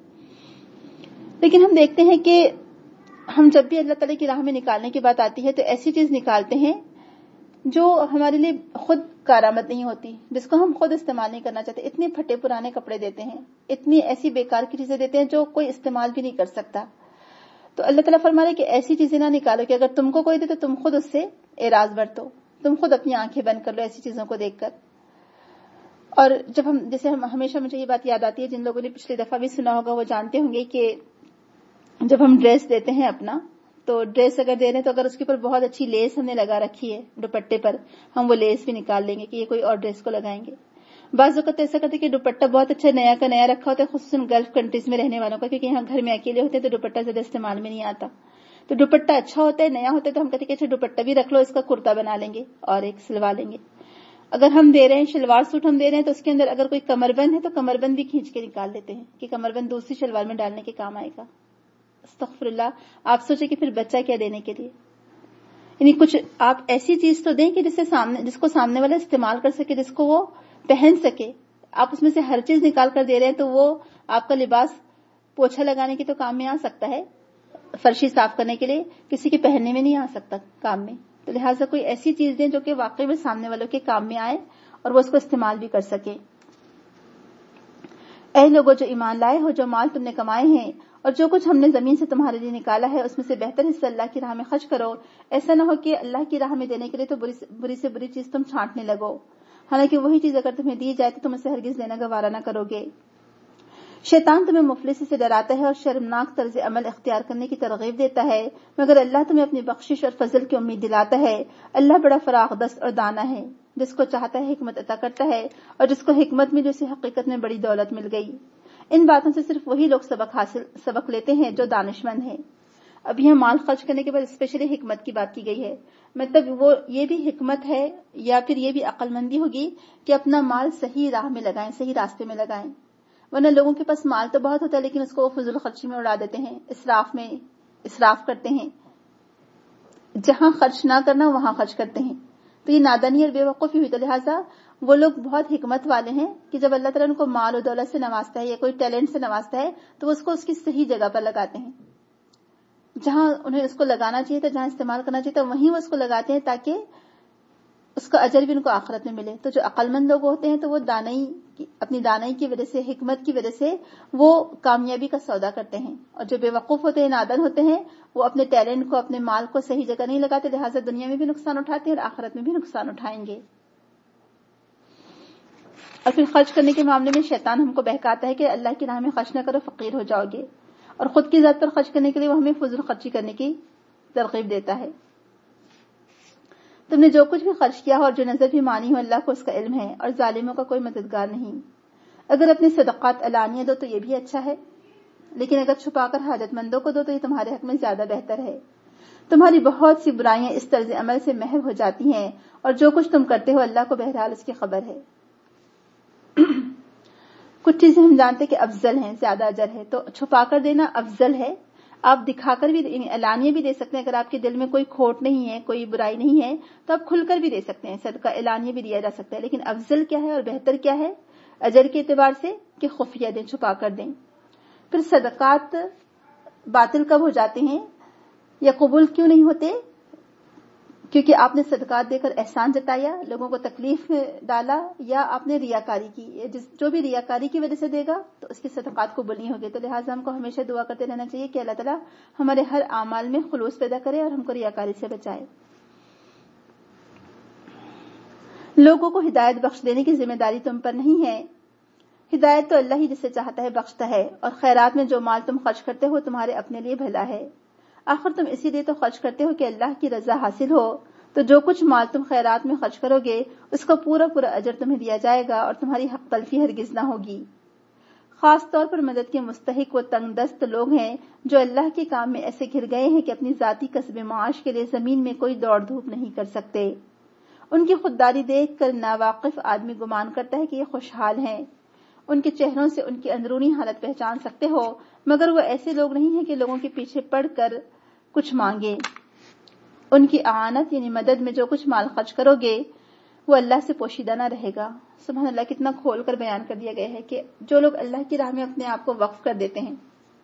لیکن ہم دیکھتے ہیں کہ ہم جب بھی اللہ تعالیٰ کی راہ میں نکالنے کی بات آتی ہے تو ایسی چیز نکالتے ہیں جو ہمارے لیے خود کارآمد نہیں ہوتی, جس کو ہم خود استعمال نہیں کرنا چاہتے. اتنے پھٹے پرانے کپڑے دیتے ہیں, اتنی ایسی بیکار کی چیزیں دیتے ہیں جو کوئی استعمال بھی نہیں کر سکتا. تو اللہ تعالیٰ فرما رہے کہ ایسی چیزیں نہ نکالو کہ اگر تم کو کوئی دے تو تم خود اس سے اعراض برتو, تم خود اپنی آنکھیں بند کر لو ایسی چیزوں کو دیکھ کر. اور جب ہم جیسے ہم ہمیشہ مجھے یہ بات یاد آتی ہے, جن لوگوں نے پچھلی دفعہ بھی سنا ہوگا وہ جانتے ہوں گے کہ جب ہم ڈریس دیتے ہیں اپنا, تو ڈریس اگر دے رہے ہیں تو اگر اس کے اوپر بہت اچھی لیس ہم نے لگا رکھی ہے دوپٹے پر, ہم وہ لیس بھی نکال لیں گے کہ یہ کوئی اور ڈریس کو لگائیں گے. بعض اوقات ایسا کرتے ہیں کہ دوپٹہ بہت اچھا نیا کا نیا رکھا ہوتا ہے, خصوصاً گلف کنٹریز میں رہنے والوں کا, کیونکہ یہاں گھر میں اکیلے ہوتے ہیں تو دوپٹہ زیادہ استعمال میں نہیں آتا. تو دوپٹہ اچھا ہوتا ہے, نیا ہوتا ہے, تو ہم کہتے ہیں کہ اچھا دوپٹہ بھی رکھ لو, اس کا کرتا بنا لیں گے اور ایک سلوا لیں گے. اگر ہم دے رہے ہیں شلوار سوٹ ہم دے رہے ہیں تو اس کے اندر اگر کوئی کمر بند ہے تو کمر بند بھی کھینچ کے نکال دیتے ہیں کہ کمر بند دوسری شلوار میں ڈالنے کے کام آئے گا. استغفر اللہ. آپ سوچیں کہ پھر بچہ کیا دینے کے لیے, یعنی کچھ آپ ایسی چیز تو دیں کہ جس سے سامنے جس کو سامنے والا استعمال کر سکے, جس کو وہ پہن سکے. آپ اس میں سے ہر چیز نکال کر دے رہے ہیں تو وہ آپ کا لباس پوچھا لگانے کے تو کام میں آ سکتا ہے, فرشی صاف کرنے کے لیے, کسی کے پہننے میں نہیں آ سکتا کام میں. تو لہٰذا کوئی ایسی چیز دیں جو کہ واقعی میں سامنے والوں کے کام میں آئے اور وہ اس کو استعمال بھی کر سکے. اے لوگوں جو ایمان لائے ہو, جو مال تم نے کمائے ہیں اور جو کچھ ہم نے زمین سے تمہارے لیے نکالا ہے اس میں سے بہتر حصہ اللہ کی راہ میں خرچ کرو. ایسا نہ ہو کہ اللہ کی راہ میں دینے کے لیے تو بری سے بری, سے بری چیز تم چھانٹنے لگو, حالانکہ وہی چیز اگر تمہیں دی جائے تو تم اسے ہرگز لینا گوارا نہ کرو گے. شیطان تمہیں مفلسی سے ڈراتا ہے اور شرمناک طرز عمل اختیار کرنے کی ترغیب دیتا ہے، مگر اللہ تمہیں اپنی بخشش اور فضل کی امید دلاتا ہے۔ اللہ بڑا فراخ دست اور دانا ہے، جس کو چاہتا ہے حکمت عطا کرتا ہے، اور جس کو حکمت ملی اسے حقیقت میں بڑی دولت مل گئی۔ ان باتوں سے صرف وہی لوگ سبق حاصل سبق لیتے ہیں جو دانشمند ہیں۔ اب یہاں مال خرچ کرنے کے بعد اسپیشلی حکمت کی بات کی گئی ہے، مطلب وہ یہ بھی حکمت ہے یا پھر یہ بھی عقل مندی ہوگی کہ اپنا مال صحیح راہ میں لگائیں، صحیح راستے میں لگائیں، ورنہ لوگوں کے پاس مال تو بہت ہوتا ہے لیکن اس کو وہ فضول خرچی میں اڑا دیتے ہیں، اسراف میں اسراف کرتے ہیں، جہاں خرچ نہ کرنا وہاں خرچ کرتے ہیں، تو یہ نادانی اور بے وقوفی ہوئی۔ تو لہٰذا وہ لوگ بہت حکمت والے ہیں کہ جب اللہ تعالیٰ ان کو مال و دولت سے نوازتا ہے یا کوئی ٹیلنٹ سے نوازتا ہے تو وہ اس کو اس کی صحیح جگہ پر لگاتے ہیں، جہاں انہیں اس کو لگانا چاہیے تھا، جہاں استعمال کرنا چاہیے تھا وہیں وہ اس کو لگاتے ہیں تاکہ اس کا اجر بھی ان کو آخرت میں ملے۔ تو جو عقل مند لوگ ہوتے ہیں تو وہ دانائی اپنی دانائی کی وجہ سے، حکمت کی وجہ سے وہ کامیابی کا سودا کرتے ہیں، اور جو بے وقوف ہوتے ہیں، نادان ہوتے ہیں، وہ اپنے ٹیلنٹ کو، اپنے مال کو صحیح جگہ نہیں لگاتے، لہٰذا دنیا میں بھی نقصان اٹھاتے ہیں اور آخرت میں بھی نقصان اٹھائیں گے۔ اور پھر خرچ کرنے کے معاملے میں شیطان ہم کو بہکاتا ہے کہ اللہ کی راہ میں خرچ نہ کرو، فقیر ہو جاؤ گے، اور خود کی ذات پر خرچ کرنے کے لیے وہ ہمیں فضول خرچی کرنے کی ترغیب دیتا ہے۔ تم نے جو کچھ بھی خرچ کیا ہو اور جو نظر بھی مانی ہو، اللہ کو اس کا علم ہے، اور ظالموں کا کوئی مددگار نہیں۔ اگر اپنے صدقات علانیہ دو تو یہ بھی اچھا ہے، لیکن اگر چھپا کر حاجت مندوں کو دو تو یہ تمہارے حق میں زیادہ بہتر ہے۔ تمہاری بہت سی برائیاں اس طرز عمل سے محو ہو جاتی ہیں، اور جو کچھ تم کرتے ہو اللہ کو بہرحال اس کی خبر ہے۔ کچھ چیزیں ہم جانتے کہ افضل ہیں، زیادہ اجر ہے، تو چھپا کر دینا افضل ہے۔ آپ دکھا کر بھی، اعلانیہ بھی دے سکتے ہیں، اگر آپ کے دل میں کوئی کھوٹ نہیں ہے، کوئی برائی نہیں ہے تو آپ کھل کر بھی دے سکتے ہیں، صدقہ اعلانیہ بھی دیا جا سکتا ہے، لیکن افضل کیا ہے اور بہتر کیا ہے اجر کے اعتبار سے؟ کہ خفیہ دیں، چھپا کر دیں۔ پھر صدقات باطل کب ہو جاتے ہیں یا قبول کیوں نہیں ہوتے؟ کیونکہ آپ نے صدقات دے کر احسان جتایا، لوگوں کو تکلیف میں ڈالا، یا آپ نے ریاکاری کی۔ جو بھی ریاکاری کی وجہ سے دے گا تو اس کی صدقات قبول نہیں ہوگی۔ تو لہٰذا ہم کو ہمیشہ دعا کرتے رہنا چاہیے کہ اللہ تعالیٰ ہمارے ہر اعمال میں خلوص پیدا کرے اور ہم کو ریاکاری سے بچائے۔ لوگوں کو ہدایت بخش دینے کی ذمہ داری تم پر نہیں ہے، ہدایت تو اللہ ہی جسے چاہتا ہے بخشتا ہے، اور خیرات میں جو مال تم خرچ کرتے ہو تمہارے اپنے لیے بھلا ہے۔ آخر تم اسی لیے تو خرچ کرتے ہو کہ اللہ کی رضا حاصل ہو، تو جو کچھ مال تم خیرات میں خرچ کرو گے اس کا پورا پورا اجر تمہیں دیا جائے گا، اور تمہاری حق تلفی ہرگز نہ ہوگی۔ خاص طور پر مدد کے مستحق وہ تنگ دست لوگ ہیں جو اللہ کے کام میں ایسے گھر گئے ہیں کہ اپنی ذاتی کسب معاش کے لیے زمین میں کوئی دوڑ دھوپ نہیں کر سکتے۔ ان کی خودداری دیکھ کر ناواقف آدمی گمان کرتا ہے کہ یہ خوشحال ہیں، ان کے چہروں سے ان کی اندرونی حالت پہچان سکتے ہو، مگر وہ ایسے لوگ نہیں ہیں کہ لوگوں کے پیچھے پڑ کر کچھ مانگے۔ ان کی اعانت یعنی مدد میں جو کچھ مال خرچ کرو گے وہ اللہ سے پوشیدہ نہ رہے گا۔ سبحان اللہ، کتنا کھول کر بیان کر دیا گیا ہے کہ جو لوگ اللہ کی راہ میں اپنے آپ کو وقف کر دیتے ہیں،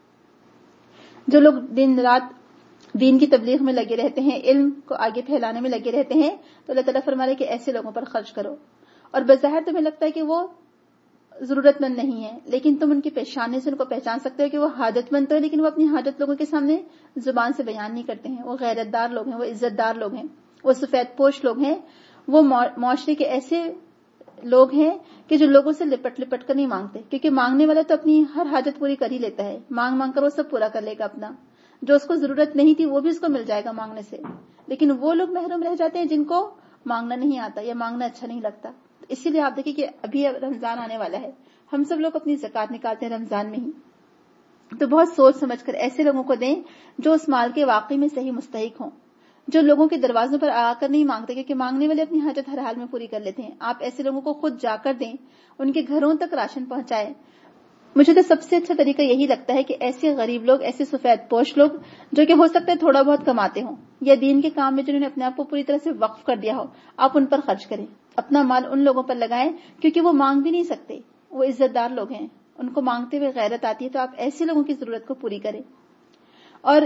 جو لوگ دن رات دین کی تبلیغ میں لگے رہتے ہیں، علم کو آگے پھیلانے میں لگے رہتے ہیں، تو اللہ تعالیٰ فرما رہے ہیں کہ ایسے لوگوں پر خرچ کرو۔ اور بظاہر تمہیں لگتا ہے کہ وہ ضرورت مند نہیں ہے، لیکن تم ان کی پیشانی سے ان کو پہچان سکتے ہو کہ وہ حاجت مند تو ہے، لیکن وہ اپنی حاجت لوگوں کے سامنے زبان سے بیان نہیں کرتے ہیں۔ وہ غیرت دار لوگ ہیں، وہ عزت دار لوگ ہیں، وہ سفید پوش لوگ ہیں، وہ معاشرے کے ایسے لوگ ہیں کہ جو لوگوں سے لپٹ لپٹ کر نہیں مانگتے، کیونکہ مانگنے والا تو اپنی ہر حاجت پوری کر ہی لیتا ہے، مانگ مانگ کر وہ سب پورا کر لے گا اپنا، جو اس کو ضرورت نہیں تھی وہ بھی اس کو مل جائے گا مانگنے سے۔ لیکن وہ لوگ محروم رہ جاتے ہیں جن کو مانگنا نہیں آتا یا مانگنا اچھا نہیں لگتا۔ اسی لیے آپ دیکھیں کہ ابھی رمضان آنے والا ہے، ہم سب لوگ اپنی زکوٰۃ نکالتے ہیں رمضان میں ہی، تو بہت سوچ سمجھ کر ایسے لوگوں کو دیں جو اس مال کے واقعی میں صحیح مستحق ہوں، جو لوگوں کے دروازوں پر آ کر نہیں مانگتے، کیونکہ مانگنے والے اپنی حاجت ہر حال میں پوری کر لیتے ہیں۔ آپ ایسے لوگوں کو خود جا کر دیں، ان کے گھروں تک راشن پہنچائیں۔ مجھے تو سب سے اچھا طریقہ یہی لگتا ہے کہ ایسے غریب لوگ، ایسے سفید پوش لوگ جو کہ ہو سکتا ہے تھوڑا بہت کماتے ہوں یا دین کے کام میں جنہوں نے اپنے آپ کو پوری طرح سے وقف کر دیا ہو، آپ ان پر خرچ کریں، اپنا مال ان لوگوں پر لگائیں، کیونکہ وہ مانگ بھی نہیں سکتے، وہ عزت دار لوگ ہیں، ان کو مانگتے ہوئے غیرت آتی ہے، تو آپ ایسے لوگوں کی ضرورت کو پوری کریں۔ اور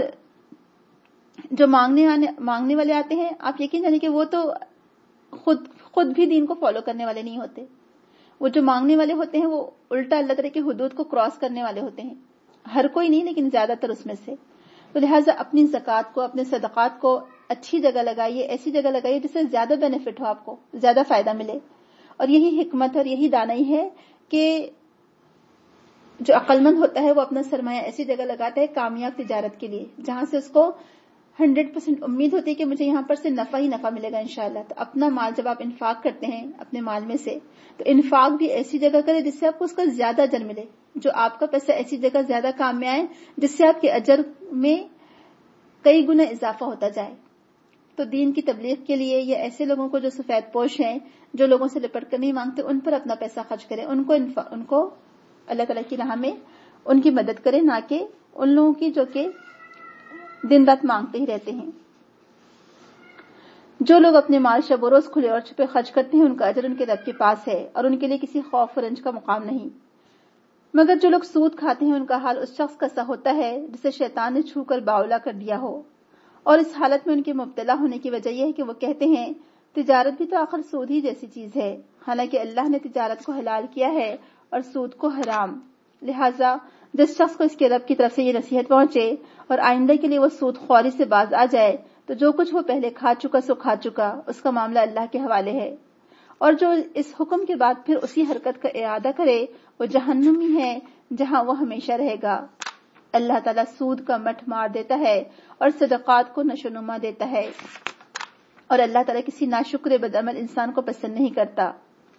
جو مانگنے آنے مانگنے والے آتے ہیں، آپ یقین جانیں کہ وہ تو خود خود بھی دین کو فالو کرنے والے نہیں ہوتے، وہ جو مانگنے والے ہوتے ہیں وہ الٹا اللہ تعالیٰ کی حدود کو کراس کرنے والے ہوتے ہیں، ہر کوئی نہیں لیکن زیادہ تر اس میں سے۔ تو لہٰذا اپنی زکوٰۃ کو، اپنے صدقات کو اچھی جگہ لگائیے، ایسی جگہ لگائیے جس سے زیادہ بینیفٹ ہو، آپ کو زیادہ فائدہ ملے۔ اور یہی حکمت اور یہی دانائی ہے کہ جو عقل مند ہوتا ہے وہ اپنا سرمایہ ایسی جگہ لگاتا ہے کامیاب تجارت کے لیے جہاں سے اس کو ہنڈریڈ پرسینٹ امید ہوتی ہے کہ مجھے یہاں پر سے نفع ہی نفع ملے گا انشاءاللہ. تو اپنا مال جب آپ انفاق کرتے ہیں اپنے مال میں سے تو انفاق بھی ایسی جگہ کرے جس سے آپ کو اس کا زیادہ اجر ملے, جو آپ کا پیسہ ایسی جگہ زیادہ کام میں آئے جس سے آپ کے اجر میں کئی گنا اضافہ ہوتا جائے. تو دین کی تبلیغ کے لیے یا ایسے لوگوں کو جو سفید پوش ہیں, جو لوگوں سے لپٹ کر نہیں مانگتے, ان پر اپنا پیسہ خرچ کریں, ان کو ان کو اللہ تعالیٰ کی راہ میں ان کی مدد کریں, نہ کہ ان لوگوں کی جو کہ دن رات مانگتے ہی رہتے ہیں. جو لوگ اپنے مال شب و روز کھلے اور چھپے خرچ کرتے ہیں ان کا اجر ان کے رب کے پاس ہے اور ان کے لیے کسی خوف و رنج کا مقام نہیں. مگر جو لوگ سود کھاتے ہیں ان کا حال اس شخص کا سا ہوتا ہے جسے شیطان نے چھو کر باولا کر دیا ہو, اور اس حالت میں ان کے مبتلا ہونے کی وجہ یہ ہے کہ وہ کہتے ہیں تجارت بھی تو آخر سود ہی جیسی چیز ہے, حالانکہ اللہ نے تجارت کو حلال کیا ہے اور سود کو حرام. لہٰذا جس شخص کو اس کے رب کی طرف سے یہ نصیحت پہنچے اور آئندہ کے لیے وہ سود خوری سے باز آ جائے تو جو کچھ وہ پہلے کھا چکا سو کھا چکا, اس کا معاملہ اللہ کے حوالے ہے. اور جو اس حکم کے بعد پھر اسی حرکت کا ارادہ کرے وہ جہنمی ہے جہاں وہ ہمیشہ رہے گا. اللہ تعالیٰ سود کا مٹھ مار دیتا ہے اور صدقات کو نشو نما دیتا ہے, اور اللہ تعالیٰ کسی ناشکر بدعمل انسان کو پسند نہیں کرتا.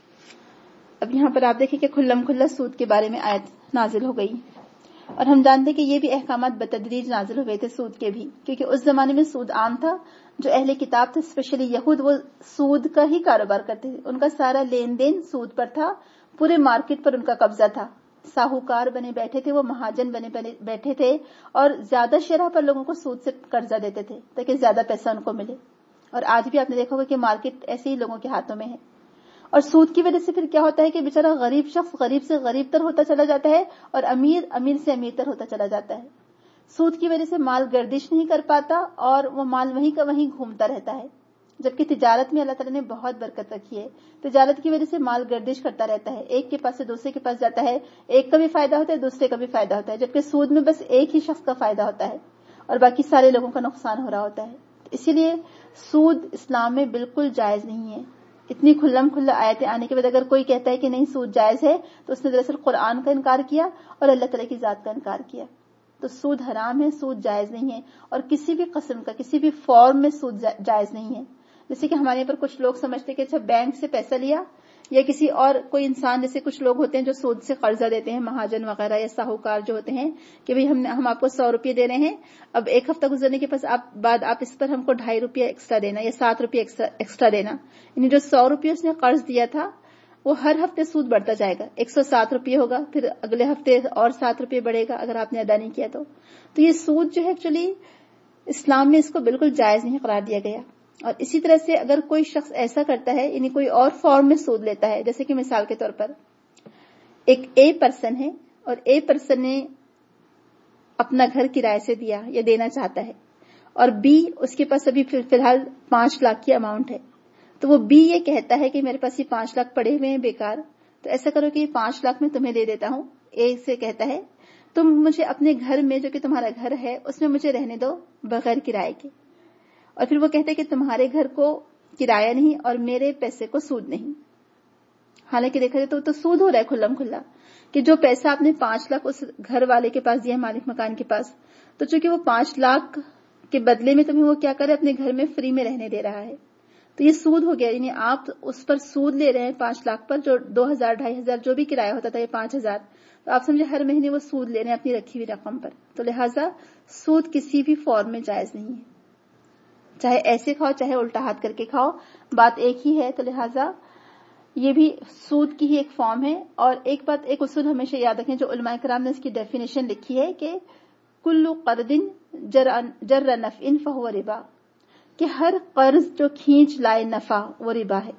اب یہاں پر آپ دیکھیں کہ کھلم کھلا سود کے بارے میں آیت نازل ہو گئی, اور ہم جانتے کہ یہ بھی احکامات بتدریج نازل ہوئے تھے سود کے بھی, کیونکہ اس زمانے میں سود عام تھا. جو اہل کتاب تھے اسپیشلی یہود, وہ سود کا ہی کاروبار کرتے تھے, ان کا سارا لین دین سود پر تھا, پورے مارکیٹ پر ان کا قبضہ تھا. ساہوکار بنے بیٹھے تھے, وہ مہاجن بنے بیٹھے تھے, اور زیادہ شرح پر لوگوں کو سود سے قرضہ دیتے تھے تاکہ زیادہ پیسہ ان کو ملے. اور آج بھی آپ نے دیکھا ہوگا کہ مارکیٹ ایسے ہی لوگوں کے ہاتھوں میں ہے. اور سود کی وجہ سے پھر کیا ہوتا ہے کہ بیچارہ غریب شخص غریب سے غریب تر ہوتا چلا جاتا ہے, اور امیر امیر سے امیر تر ہوتا چلا جاتا ہے. سود کی وجہ سے مال گردش نہیں کر پاتا اور وہ مال وہیں کا وہیں گھومتا رہتا ہے, جبکہ تجارت میں اللہ تعالیٰ نے بہت برکت رکھی ہے. تجارت کی وجہ سے مال گردش کرتا رہتا ہے, ایک کے پاس سے دوسرے کے پاس جاتا ہے, ایک کا بھی فائدہ ہوتا ہے دوسرے کا بھی فائدہ ہوتا ہے, جبکہ سود میں بس ایک ہی شخص کا فائدہ ہوتا ہے اور باقی سارے لوگوں کا نقصان ہو رہا ہوتا ہے. اسی لیے سود اسلام میں بالکل جائز نہیں ہے. اتنی کھلم کھلا آیتیں آنے کے بعد اگر کوئی کہتا ہے کہ نہیں سود جائز ہے تو اس نے دراصل قرآن کا انکار کیا اور اللہ تعالیٰ کی ذات کا انکار کیا. تو سود حرام ہے, سود جائز نہیں ہے, اور کسی بھی قسم کا کسی بھی فارم میں سود جائز نہیں ہے. جیسے کہ ہمارے یہاں پر کچھ لوگ سمجھتے کہ اچھا بینک سے پیسہ لیا, یا کسی اور کوئی انسان, جیسے کچھ لوگ ہوتے ہیں جو سود سے قرضہ دیتے ہیں, مہاجن وغیرہ یا ساہوکار جو ہوتے ہیں, کہ بھئی ہم ہم آپ کو سو روپے دے رہے ہیں, اب ایک ہفتہ گزرنے کے پاس آپ بعد آپ اس پر ہم کو ڈھائی روپیہ ایکسٹرا دینا یا سات روپیہ ایکسٹرا دینا. یعنی جو سو روپیہ اس نے قرض دیا تھا وہ ہر ہفتے سود بڑھتا جائے گا, ایک سو سات روپیہ ہوگا, پھر اگلے ہفتے اور سات روپیہ بڑھے گا اگر آپ نے ادا نہیں کیا تو. تو یہ سود جو ہے ایکچولی اسلام میں اس کو بالکل جائز نہیں قرار دیا گیا. اور اسی طرح سے اگر کوئی شخص ایسا کرتا ہے, یعنی کوئی اور فارم میں سود لیتا ہے, جیسے کہ مثال کے طور پر ایک اے پرسن ہے اور اے پرسن نے اپنا گھر کرائے سے دیا یا دینا چاہتا ہے, اور بی اس کے پاس ابھی فی الحال پانچ لاکھ کی اماؤنٹ ہے, تو وہ بی یہ کہتا ہے کہ میرے پاس یہ پانچ لاکھ پڑے ہوئے ہیں بیکار, تو ایسا کرو کہ یہ پانچ لاکھ میں تمہیں دے دیتا ہوں. اے سے کہتا ہے تم مجھے اپنے گھر میں, جو کہ تمہارا گھر ہے, اس میں مجھے رہنے دو بغیر کرائے کے. اور پھر وہ کہتے ہیں کہ تمہارے گھر کو کرایہ نہیں اور میرے پیسے کو سود نہیں. حالانکہ دیکھا جائے تو تو سود ہو رہا ہے کھلم کھلا, کہ جو پیسہ آپ نے پانچ لاکھ اس گھر والے کے پاس دیا, مالک مکان کے پاس, تو چونکہ وہ پانچ لاکھ کے بدلے میں تمہیں وہ کیا کرے, اپنے گھر میں فری میں رہنے دے رہا ہے. تو یہ سود ہو گیا, یعنی آپ اس پر سود لے رہے ہیں پانچ لاکھ پر, جو دو ہزار ڈھائی ہزار جو بھی کرایہ ہوتا تھا یہ پانچ ہزار, تو آپ سمجھے ہر مہینے وہ سود لے رہے ہیں اپنی رکھی ہوئی رقم پر. تو لہٰذا سود کسی بھی فارم میں جائز نہیں ہے, چاہے ایسے کھاؤ چاہے الٹا ہاتھ کر کے کھاؤ, بات ایک ہی ہے. تو لہٰذا یہ بھی سود کی ہی ایک فارم ہے. اور ایک بات, ایک اصول ہمیشہ یاد رکھیں, جو علماء کرام نے اس کی ڈیفینیشن لکھی ہے کہ کل قرض جر نفع فہو ربا, کہ ہر قرض جو کھینچ لائے نفع وہ ربا ہے.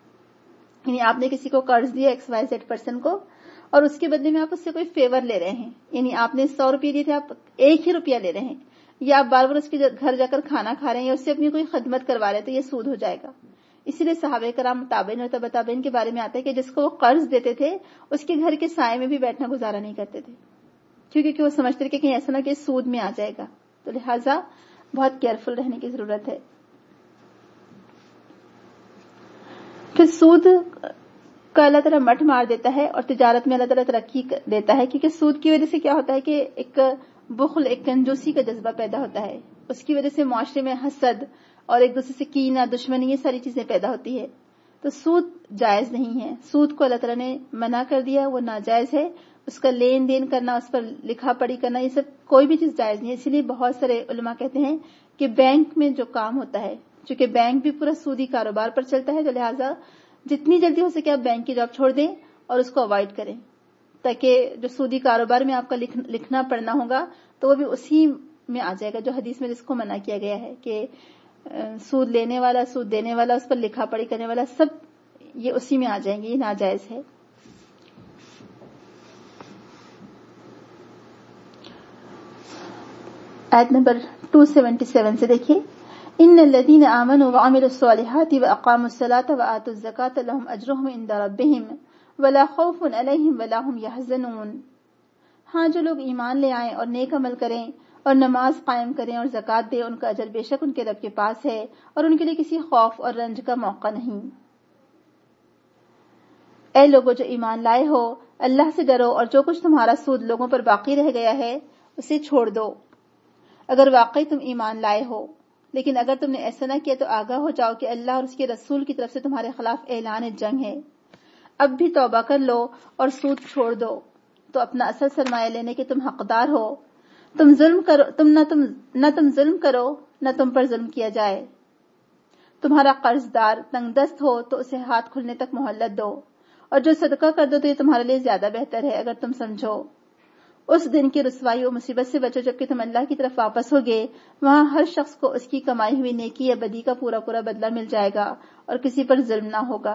یعنی آپ نے کسی کو قرض دیا ایکس وائی زیڈ پرسن کو, اور اس کے بدلے میں آپ اس سے کوئی فیور لے رہے ہیں, یعنی آپ نے سو روپے دیے تھے, آپ ایک ہی روپیہ لے رہے ہیں, یا آپ بار بار اس کے گھر جا کر کھانا کھا رہے ہیں یا اس سے اپنی کوئی خدمت کروا رہے ہیں, تو یہ سود ہو جائے گا. اسی لیے صحابہ کرام تابعین اور تبع تابعین کے بارے میں آتا ہے کہ جس کو وہ قرض دیتے تھے اس کے گھر کے سائے میں بھی بیٹھنا گزارا نہیں کرتے تھے, کیونکہ وہ سمجھتے تھے کہ کہیں ایسا نہ کہ سود میں آ جائے گا. تو لہٰذا بہت کیئرفل رہنے کی ضرورت ہے. پھر سود کا اللہ تعالیٰ مٹ مار دیتا ہے اور تجارت میں اللہ تعالیٰ ترقی دیتا ہے، کیونکہ سود کی وجہ سے کیا ہوتا ہے کہ ایک بخل، ایک کنجوسی کا جذبہ پیدا ہوتا ہے. اس کی وجہ سے معاشرے میں حسد اور ایک دوسرے سے کینہ، دشمنی، یہ ساری چیزیں پیدا ہوتی ہے. تو سود جائز نہیں ہے. سود کو اللہ تعالیٰ نے منع کر دیا، وہ ناجائز ہے. اس کا لین دین کرنا، اس پر لکھا پڑھی کرنا، یہ سب کوئی بھی چیز جائز نہیں ہے. اسی لیے بہت سارے علماء کہتے ہیں کہ بینک میں جو کام ہوتا ہے، چونکہ بینک بھی پورا سودی کاروبار پر چلتا ہے، تو لہٰذا جتنی جلدی ہو سکے آپ بینک کی جاب چھوڑ دیں اور اس کو اوائڈ کریں، تاکہ جو سودی کاروبار میں آپ کا لکھنا پڑھنا ہوگا تو وہ بھی اسی میں آ جائے گا جو حدیث میں جس کو منع کیا گیا ہے کہ سود لینے والا، سود دینے والا، اس پر لکھا پڑھی کرنے والا، سب یہ اسی میں آ جائیں گے. یہ ناجائز ہے. آیت نمبر دو سو ستہتر سے دیکھیے، ان الذين آمنوا وعملوا الصالحات واقاموا الصلاة وآتوا الزكاة لهم اجرهم عند ربهم ولا خوف عليهم ولا هم يحزنون. ہاں، جو لوگ ایمان لے آئیں اور نیک عمل کریں اور نماز قائم کریں اور زکوٰۃ دیں، ان کا اجر بے شک ان کے رب کے پاس ہے اور ان کے لیے کسی خوف اور رنج کا موقع نہیں. اے لوگوں جو ایمان لائے ہو، اللہ سے ڈرو اور جو کچھ تمہارا سود لوگوں پر باقی رہ گیا ہے اسے چھوڑ دو، اگر واقعی تم ایمان لائے ہو. لیکن اگر تم نے ایسا نہ کیا تو آگاہ ہو جاؤ کہ اللہ اور اس کے رسول کی طرف سے تمہارے خلاف اعلان جنگ ہے. اب بھی توبہ کر لو اور سود چھوڑ دو تو اپنا اصل سرمایہ لینے کے تم حقدار ہو. تم ظلم کرو تم نہ تم نہ تم ظلم کرو نہ تم پر ظلم کیا جائے. تمہارا قرض دار تنگ دست ہو تو اسے ہاتھ کھلنے تک مہلت دو، اور جو صدقہ کر دو تو یہ تمہارے لیے زیادہ بہتر ہے اگر تم سمجھو. اس دن کی رسوائی و مصیبت سے بچو جبکہ تم اللہ کی طرف واپس ہوگے. وہاں ہر شخص کو اس کی کمائی ہوئی نیکی یا بدی کا پورا پورا بدلہ مل جائے گا اور کسی پر ظلم نہ ہوگا.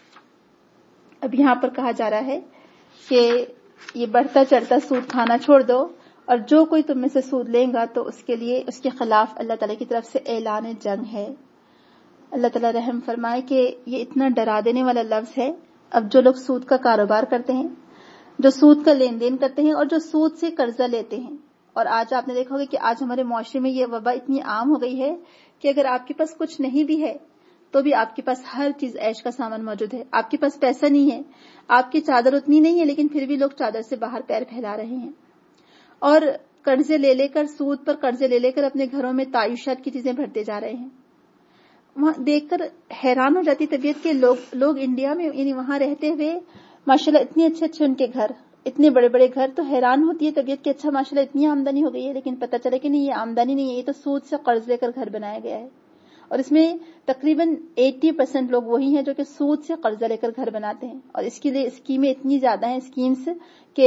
اب یہاں پر کہا جا رہا ہے کہ یہ بڑھتا چڑھتا سود کھانا چھوڑ دو، اور جو کوئی تم میں سے سود لیں گا تو اس کے لیے اس کے خلاف اللہ تعالیٰ کی طرف سے اعلان جنگ ہے. اللہ تعالیٰ رحم فرمائے کہ یہ اتنا ڈرا دینے والا لفظ ہے. اب جو لوگ سود کا کاروبار کرتے ہیں، جو سود کا لین دین کرتے ہیں اور جو سود سے قرضہ لیتے ہیں، اور آج آپ نے دیکھا ہوگا کہ آج ہمارے معاشرے میں یہ وبا اتنی عام ہو گئی ہے کہ اگر آپ کے پاس کچھ نہیں بھی ہے تو بھی آپ کے پاس ہر چیز عیش کا سامان موجود ہے. آپ کے پاس پیسہ نہیں ہے، آپ کی چادر اتنی نہیں ہے، لیکن پھر بھی لوگ چادر سے باہر پیر پھیلا رہے ہیں اور قرضے لے لے کر، سود پر قرضے لے لے کر اپنے گھروں میں تعیشات کی چیزیں بھرتے جا رہے ہیں. وہاں دیکھ کر حیران ہو جاتی طبیعت کے لوگ لوگ انڈیا میں، یعنی وہاں رہتے ہوئے ماشاءاللہ اتنے اچھے اچھے ان کے گھر، اتنے بڑے بڑے گھر، تو حیران ہوتی ہے طبیعت کہ اچھا ماشاءاللہ اتنی آمدنی ہو گئی ہے، لیکن پتہ چلے کہ نہیں، یہ آمدنی نہیں ہے، یہ تو سود سے قرض لے کر گھر بنایا گیا ہے. اور اس میں تقریباً اسی پرسینٹ لوگ وہی ہیں جو کہ سود سے قرضہ لے کر گھر بناتے ہیں. اور اس کے لیے اسکیمیں اتنی زیادہ ہیں، اسکیمز کہ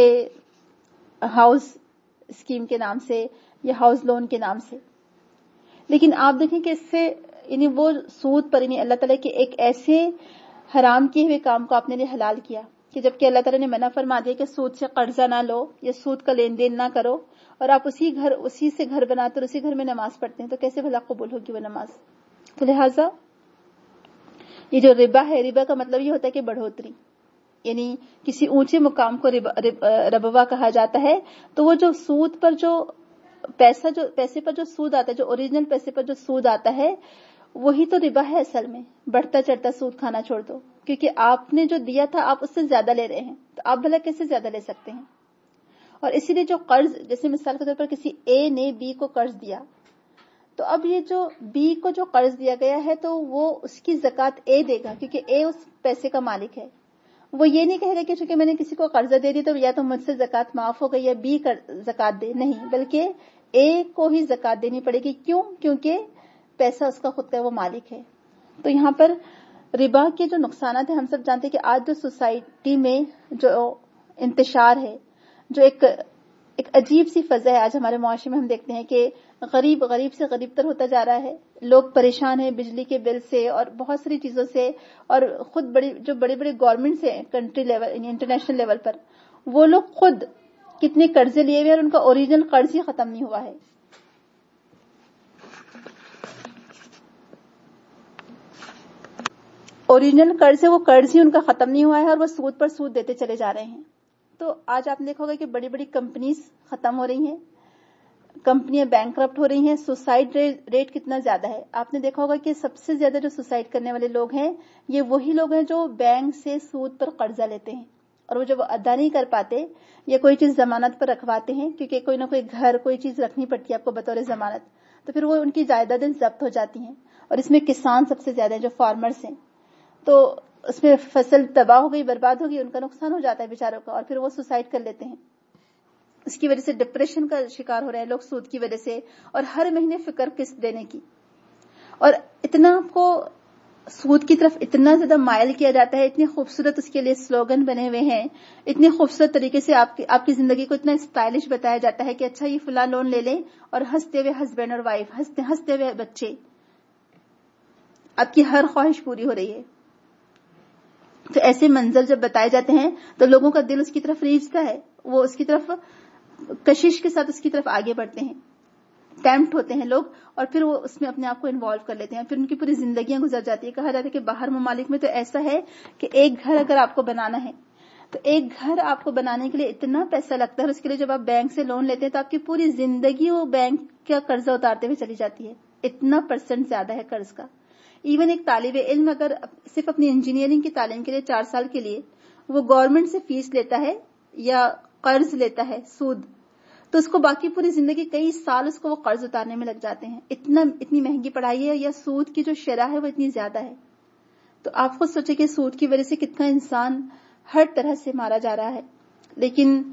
ہاؤس اسکیم کے نام سے یا ہاؤس لون کے نام سے. لیکن آپ دیکھیں کہ اس سے یعنی وہ سود پر، یعنی اللہ تعالیٰ کے ایک ایسے حرام کیے ہوئے کام کو آپ نے حلال کیا کہ جبکہ اللہ تعالیٰ نے منع فرما دیا کہ سود سے قرضہ نہ لو یا سود کا لین دین نہ کرو، اور آپ اسی گھر اسی سے گھر بناتے اور اسی گھر میں نماز پڑھتے ہیں، تو کیسے بھلا قبول ہوگی وہ نماز؟ تو لہٰذا یہ جو ربا ہے، ربا کا مطلب یہ ہوتا ہے کہ بڑھوتری، یعنی کسی اونچے مقام کو ربوا کہا جاتا ہے. تو وہ جو سود پر جو پیسہ جو پیسے پر جو سود آتا ہے، جو اوریجنل پیسے پر جو سود آتا ہے، وہی تو ربا ہے اصل میں. بڑھتا چڑھتا سود کھانا چھوڑ دو، کیونکہ آپ نے جو دیا تھا آپ اس سے زیادہ لے رہے ہیں، تو آپ بھلا کیسے زیادہ لے سکتے ہیں؟ اور اسی لیے جو قرض، جیسے مثال کے طور پر کسی اے نے بی کو قرض دیا، تو اب یہ جو بی کو جو قرض دیا گیا ہے تو وہ اس کی زکوٰۃ اے دے گا، کیونکہ اے اس پیسے کا مالک ہے. وہ یہ نہیں کہے گا کہ چونکہ میں نے کسی کو قرضہ دے دی تو یا تو مجھ سے زکوٰۃ معاف ہو گئی یا بی زکوٰۃ دے، نہیں، بلکہ اے کو ہی زکوٰۃ دینی پڑے گی. کیوں؟ کیونکہ پیسہ اس کا خود کا وہ مالک ہے. تو یہاں پر ربا کے جو نقصانات ہیں، ہم سب جانتے ہیں کہ آج جو سوسائٹی میں جو انتشار ہے، جو ایک ایک عجیب سی فضا ہے آج ہمارے معاشرے میں، ہم دیکھتے ہیں کہ غریب غریب سے غریب تر ہوتا جا رہا ہے. لوگ پریشان ہیں بجلی کے بل سے اور بہت ساری چیزوں سے، اور خود بڑی جو بڑے بڑے گورنمنٹس ہیں کنٹری لیول یعنی انٹرنیشنل لیول پر، وہ لوگ خود کتنے قرضے لیے ہوئے اور ان کا اوریجنل قرض ہی ختم نہیں ہوا ہے. اوریجنل قرض ہے، وہ قرض ہی ان کا ختم نہیں ہوا ہے اور وہ سود پر سود دیتے چلے جا رہے ہیں. تو آج آپ نے دیکھا ہوگا کہ بڑی بڑی کمپنیز ختم ہو رہی ہیں. कंपनियां बैंकरप्ट हो रही हैं, सुसाइड रेट कितना ज्यादा है। आपने देखा होगा कि सबसे ज्यादा जो सुसाइड करने वाले लोग हैं ये वही लोग हैं जो बैंक से सूद पर कर्जा लेते हैं, और वो जब अदा नहीं कर पाते या कोई चीज जमानत पर रखवाते हैं, क्योंकि कोई ना कोई घर कोई चीज रखनी पड़ती है आपको बतौर जमानत, तो फिर वो उनकी जायदादें जब्त हो जाती हैं। और इसमें किसान सबसे ज्यादा है जो फार्मर्स हैं, तो उसमें फसल तबाह हो गई, बर्बाद हो गई, उनका नुकसान हो जाता है बेचारों का, और फिर वो सुसाइड कर लेते हैं। इसकी वजह से डिप्रेशन का शिकार हो रहे हैं लोग सूद की वजह से, और हर महीने फिक्र किस्त देने की। और इतना आपको सूद की तरफ इतना ज्यादा मायल किया जाता है, इतने खूबसूरत उसके लिए स्लोगन बने हुए हैं, इतने खूबसूरत तरीके से आपकी आपकी जिंदगी को इतना स्टाइलिश बताया जाता है कि अच्छा ये फुला लोन ले लें, और हंसते हुए हस्बैंड और वाइफ, हंसते हंसते हुए बच्चे, आपकी हर ख्वाहिश पूरी हो रही है। तो ऐसे मंजर जब बताए जाते हैं तो लोगों का दिल उसकी तरफ रीझता है, वो उसकी तरफ कशिश के साथ उसकी तरफ आगे बढ़ते हैं, टेम्प्ट होते हैं लोग, और फिर वो उसमें अपने आप को इन्वॉल्व कर लेते हैं, फिर उनकी पूरी जिंदगियां गुजर जाती है। कहा जाता है कि बाहर ममालिक में तो ऐसा है कि एक घर अगर आपको बनाना है तो एक घर आपको बनाने के लिए इतना पैसा लगता है, और उसके लिए जब आप बैंक से लोन लेते हैं तो आपकी पूरी जिंदगी वो बैंक का कर्जा उतारते हुए चली जाती है। इतना परसेंट ज्यादा है कर्ज का। इवन एक तालिबे इल्म अगर सिर्फ अपनी इंजीनियरिंग की तालीम के लिए चार साल के लिए वो गवर्नमेंट से फीस लेता है या कर्ज लेता है सूद, तो उसको बाकी पूरी जिंदगी कई साल उसको वो कर्ज उतारने में लग जाते हैं। इतना इतनी महंगी पढ़ाई है, या सूद की जो शरह है वो इतनी ज्यादा है। तो आप खुद सोचे कि सूद की वजह से कितना इंसान हर तरह से मारा जा रहा है, लेकिन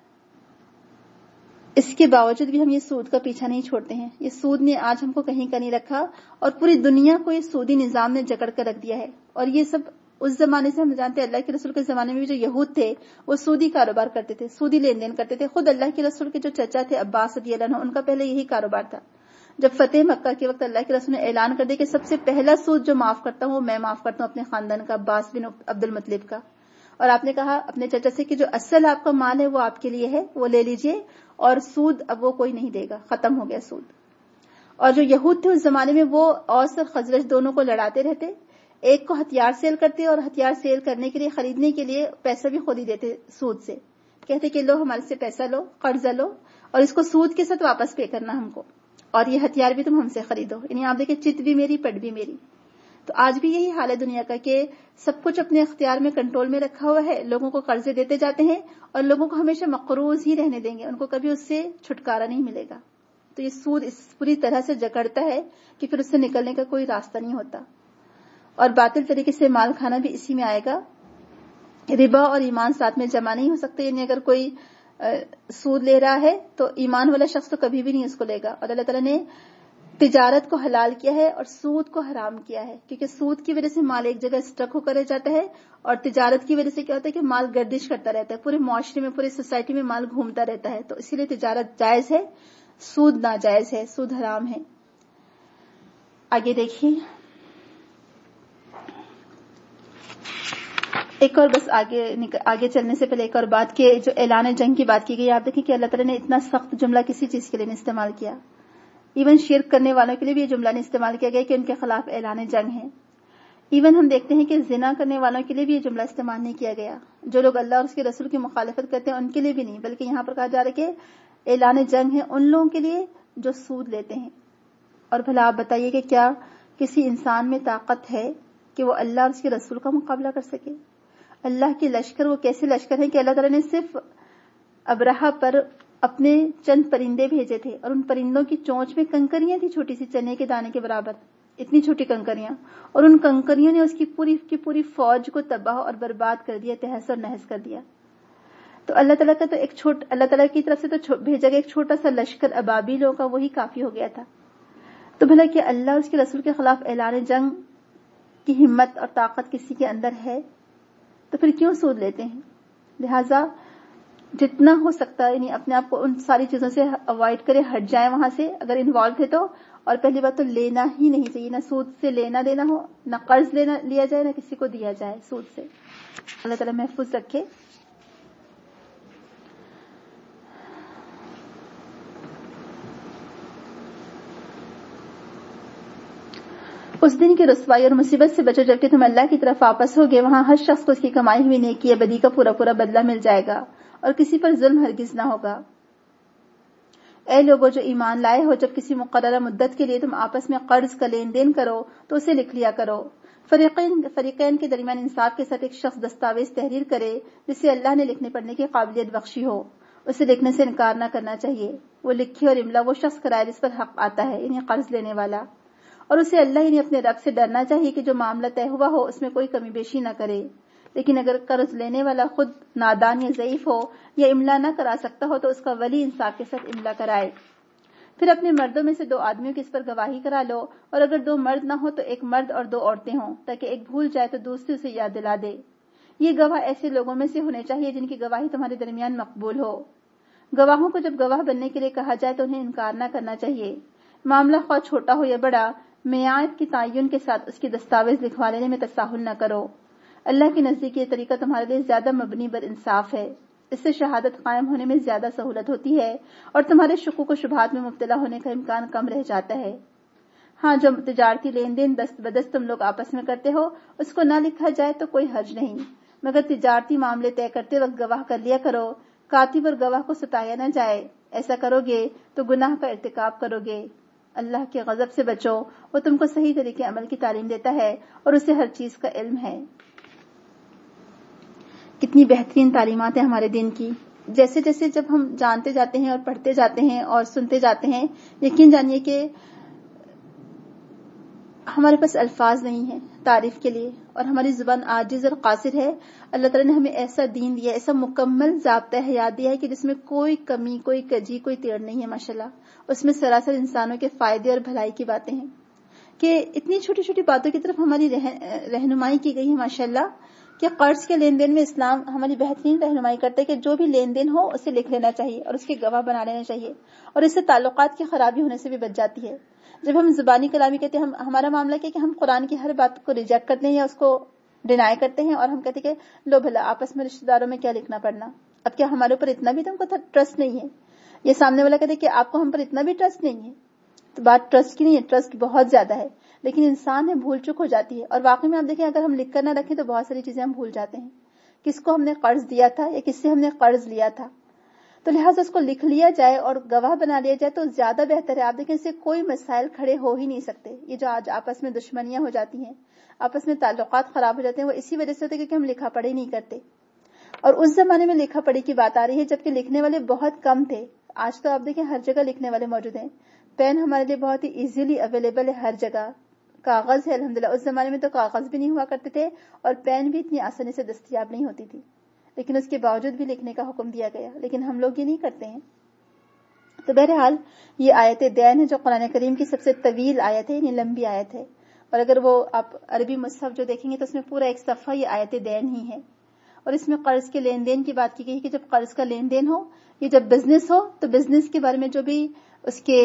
इसके बावजूद भी हम ये सूद का पीछा नहीं छोड़ते हैं। ये सूद ने आज हमको कहीं का नहीं रखा, और पूरी दुनिया को ये सूदी निजाम ने जकड़ कर रख दिया है। और ये सब उस जमाने से हम जानते हैं, अल्लाह के रसूल के जमाने में भी जो यहूद थे वो सूदी कारोबार करते थे, सूदी लेन देन करते थे। खुद अल्लाह के रसूल के जो चचा थे अब्बास रज़ी अल्लाह अन्हु, उनका पहले यही कारोबार था। जब फतेह मक्का के वक्त अल्लाह के रसूल ने ऐलान कर दिया कि सबसे पहला सूद जो माफ करता हूं वो मैं माफ करता हूं अपने खानदान का, अब्बास बिन अब्दुल मुत्तलिब का। और आपने कहा अपने चचा से कि जो असल आपका माल है वो आपके लिए है, वो ले लीजिए, और सूद अब वो कोई नहीं देगा, खत्म हो गया सूद। और जो यहूद थे उस जमाने में वो औस और खजरज दोनों को लड़ाते रहते, एक को हथियार सेल करते और हथियार सेल करने के लिए खरीदने के लिए पैसा भी खुद ही देते सूद से, कहते कि लो हमारे से पैसा लो, कर्जा लो, और इसको सूद के साथ वापस पे करना हमको, और ये हथियार भी तुम हमसे खरीदो। यानी आप देखिए चित भी मेरी पट भी मेरी। तो आज भी यही हाल है दुनिया का कि सब कुछ अपने इख्तियार में कंट्रोल में रखा हुआ है, लोगों को कर्जे देते जाते हैं और लोगों को हमेशा मकरूज ही रहने देंगे, उनको कभी उससे छुटकारा नहीं मिलेगा। तो ये सूद इस पूरी तरह से जकड़ता है कि फिर उससे निकलने का कोई रास्ता नहीं होता, और बातिल तरीके से माल खाना भी इसी में आएगा। रिबा और ईमान साथ में जमा नहीं हो सकते, यानी अगर कोई सूद ले रहा है तो ईमान वाला शख्स तो कभी भी नहीं उसको लेगा। और अल्लाह ताला ने तिजारत को हलाल किया है और सूद को हराम किया है, क्योंकि सूद की वजह से माल एक जगह स्टक होकर रह जाता है, और तिजारत की वजह से क्या होता है कि माल गर्दिश करता रहता है, पूरे मुआशरे में पूरी सोसाइटी में माल घूमता रहता है। तो इसीलिए तिजारत जायज है, सूद नाजायज है, सूद हराम है। आगे देखिए, एक और बस आगे आगे चलने से पहले एक और बात के जो ऐलान जंग की बात की गई, आप देखें कि अल्लाह ताला ने इतना सख्त जुमला किसी चीज के लिए नहीं इस्तेमाल किया। इवन शिर्क करने वालों के लिए भी ये जुमला नहीं इस्तेमाल किया गया कि उनके खिलाफ ऐलान जंग है। इवन हम देखते हैं कि जिना करने वालों के लिए भी ये जुमला इस्तेमाल नहीं किया गया। जो लोग अल्लाह और उसके रसूल की मुखालिफत करते हैं उनके लिए भी नहीं, बल्कि यहाँ पर कहा जा रहा है कि ऐलान जंग है उन लोगों के लिए जो सूद लेते हैं। और भला आप बताइए कि क्या किसी इंसान में ताकत है कि वो अल्लाह और उसके रसूल का मुकाबला कर सके? अल्लाह के लश्कर वो कैसे लश्कर हैं कि अल्लाह ताला ने सिर्फ अब्राहा पर अपने चंद परिंदे भेजे थे, और उन परिंदों की चोंच में कंकरियां थी, छोटी सी चने के दाने के बराबर, इतनी छोटी कंकरियां, और उन कंकरियों ने उसकी पूरी की पूरी फौज को तबाह और बर्बाद कर दिया, तहस और नहस कर दिया। तो अल्लाह ताला का तो एक छोट अल्लाह ताला की तरफ से तो भेजा गया एक छोटा सा लश्कर अबाबीलों का, वही काफी हो गया था। तो भला कि अल्लाह और उसके रसूल के खिलाफ ऐलान जंग की हिम्मत और ताकत किसी के अंदर है तो फिर क्यों सूद लेते हैं? लिहाजा जितना हो सकता है यानी अपने आप को उन सारी चीजों से अवॉइड करें, हट जाएं वहां से अगर इन्वॉल्व थे तो। और पहली बात तो लेना ही नहीं चाहिए, ना सूद से लेना देना हो, ना कर्ज लेना लिया जाए, ना किसी को दिया जाए सूद से। अल्लाह ताला महफूज रखे। उस दिन की रुसवाई और मुसीबत से बचो जबकि तुम अल्लाह की तरफ वापस होगे। वहां हर शख्स को उसकी कमाई हुई नेकी या बदी का पूरा पूरा बदला मिल जाएगा और किसी पर जुल्म हरगिज ना होगा। اے لوگوں جو ایمان لائے ہو، جب کسی مقررہ مدت کے لیے تم آپس میں قرض کا لین دین کرو تو اسے لکھ لیا کرو۔ فریقین فریقین کے درمیان انصاف کے ساتھ ایک شخص دستاویز تحریر کرے جسے اللہ نے لکھنے پڑھنے کی قابلیت بخشی ہو، اسے لکھنے سے انکار نہ کرنا چاہیے۔ وہ لکھے اور املا وہ شخص کرائے جس پر حق آتا ہے، یعنی قرض لینے والا، اور اسے اللہ یعنی اپنے رب سے ڈرنا چاہیے کہ جو معاملہ طے ہوا ہو اس میں کوئی کمی بیشی نہ کرے۔ لیکن اگر قرض لینے والا خود نادان یا ضعیف ہو یا املا نہ کرا سکتا ہو تو اس کا ولی انصاف کے ساتھ املا کرائے۔ پھر اپنے مردوں میں سے دو آدمیوں کی اس پر گواہی کرا لو، اور اگر دو مرد نہ ہو تو ایک مرد اور دو عورتیں ہوں، تاکہ ایک بھول جائے تو دوسری اسے یاد دلا دے۔ یہ گواہ ایسے لوگوں میں سے ہونے چاہیے جن کی گواہی تمہارے درمیان مقبول ہو۔ گواہوں کو جب گواہ بننے کے لیے کہا جائے تو انہیں انکار نہ کرنا چاہیے۔ معاملہ خواہ چھوٹا ہو یا بڑا، میعاد کی تعین کے ساتھ اس کی دستاویز لکھوا لینے میں تساہل نہ کرو۔ اللہ کے نزدیک یہ طریقہ تمہارے لیے زیادہ مبنی بر انصاف ہے۔ اس سے شہادت قائم ہونے میں زیادہ سہولت ہوتی ہے اور تمہارے شکوک و شبہات میں مبتلا ہونے کا امکان کم رہ جاتا ہے۔ ہاں، جو تجارتی لین دین دست بدست تم لوگ آپس میں کرتے ہو اس کو نہ لکھا جائے تو کوئی حرج نہیں، مگر تجارتی معاملے طے کرتے وقت گواہ کر لیا کرو۔ کاتب اور گواہ کو ستایا نہ جائے، ایسا کرو گے تو گناہ کا ارتکاب کرو گے۔ اللہ کے غضب سے بچو، وہ تم کو صحیح طریقے عمل کی تعلیم دیتا ہے اور اسے ہر چیز کا علم ہے۔ کتنی بہترین تعلیمات ہیں ہمارے دین کی۔ جیسے جیسے جب ہم جانتے جاتے ہیں اور پڑھتے جاتے ہیں اور سنتے جاتے ہیں، یقین جانیے کہ ہمارے پاس الفاظ نہیں ہیں تعریف کے لیے، اور ہماری زبان عاجز اور قاصر ہے۔ اللہ تعالیٰ نے ہمیں ایسا دین دیا، ایسا مکمل ضابطہ حیات دیا ہے کہ جس میں کوئی کمی، کوئی کجی، کوئی تیڑ نہیں ہے ماشاءاللہ۔ اس میں سراسر انسانوں کے فائدے اور بھلائی کی باتیں ہیں کہ اتنی چھوٹی چھوٹی باتوں کی طرف ہماری رہنمائی کی گئی ہے ماشاءاللہ، کہ قرض کے لین دین میں اسلام ہماری بہترین رہنمائی کرتا ہے کہ جو بھی لین دین ہو اسے لکھ لینا چاہیے اور اس کے گواہ بنا لینا چاہیے، اور اس سے تعلقات کی خرابی ہونے سے بھی بچ جاتی ہے۔ جب ہم زبانی کلامی کہتے ہیں، ہم ہمارا معاملہ کیا کہ ہم قرآن کی ہر بات کو ریجیکٹ کرتے ہیں یا اس کو ڈینائی کرتے ہیں، اور ہم کہتے ہیں کہ لو بھلا آپس میں رشتہ داروں میں کیا لکھنا پڑنا۔ اب کیا ہمارے اوپر اتنا بھی تم کو ٹرسٹ نہیں ہے؟ یہ سامنے والا کہتے ہیں کہ آپ کو ہم پر اتنا بھی ٹرسٹ نہیں ہے، تو بات ٹرسٹ کی نہیں ہے، ٹرسٹ بہت زیادہ ہے، لیکن انسان ہے بھول چک ہو جاتی ہے۔ اور واقعی میں آپ دیکھیں اگر ہم لکھ کر نہ رکھیں تو بہت ساری چیزیں ہم بھول جاتے ہیں، کس کو ہم نے قرض دیا تھا یا کس سے ہم نے قرض لیا تھا، تو لہٰذا اس کو لکھ لیا جائے اور گواہ بنا لیا جائے تو زیادہ بہتر ہے۔ آپ دیکھیں اس سے کوئی مسائل کھڑے ہو ہی نہیں سکتے۔ یہ جو آج آپس میں دشمنیاں ہو جاتی ہیں، آپس میں تعلقات خراب ہو جاتے ہیں، وہ اسی وجہ سے ہوتے ہیں کیونکہ ہم لکھا پڑھی نہیں کرتے۔ اور اس زمانے میں لکھا پڑھی کی بات آ رہی ہے جبکہ لکھنے والے بہت کم تھے۔ آج تو آپ دیکھیں ہر جگہ لکھنے والے موجود ہیں، پین ہمارے لیے بہت ہی ایزیلی اویلیبل ہے ہر جگہ، کاغذ ہے الحمدللہ۔ اس زمانے میں تو کاغذ بھی نہیں ہوا کرتے تھے اور پین بھی اتنی آسانی سے دستیاب نہیں ہوتی تھی، لیکن اس کے باوجود بھی لکھنے کا حکم دیا گیا، لیکن ہم لوگ یہ نہیں کرتے ہیں۔ تو بہرحال یہ آیت دین ہے جو قرآن کریم کی سب سے طویل آیت ہے، یعنی لمبی آیت ہے، اور اگر وہ آپ عربی مصحف جو دیکھیں گے تو اس میں پورا ایک صفحہ یہ آیت دین ہی ہے، اور اس میں قرض کے لین دین کی بات کی گئی کہ جب قرض کا لین دین ہو، یہ جب بزنس ہو تو بزنس کے بارے میں جو بھی اس کے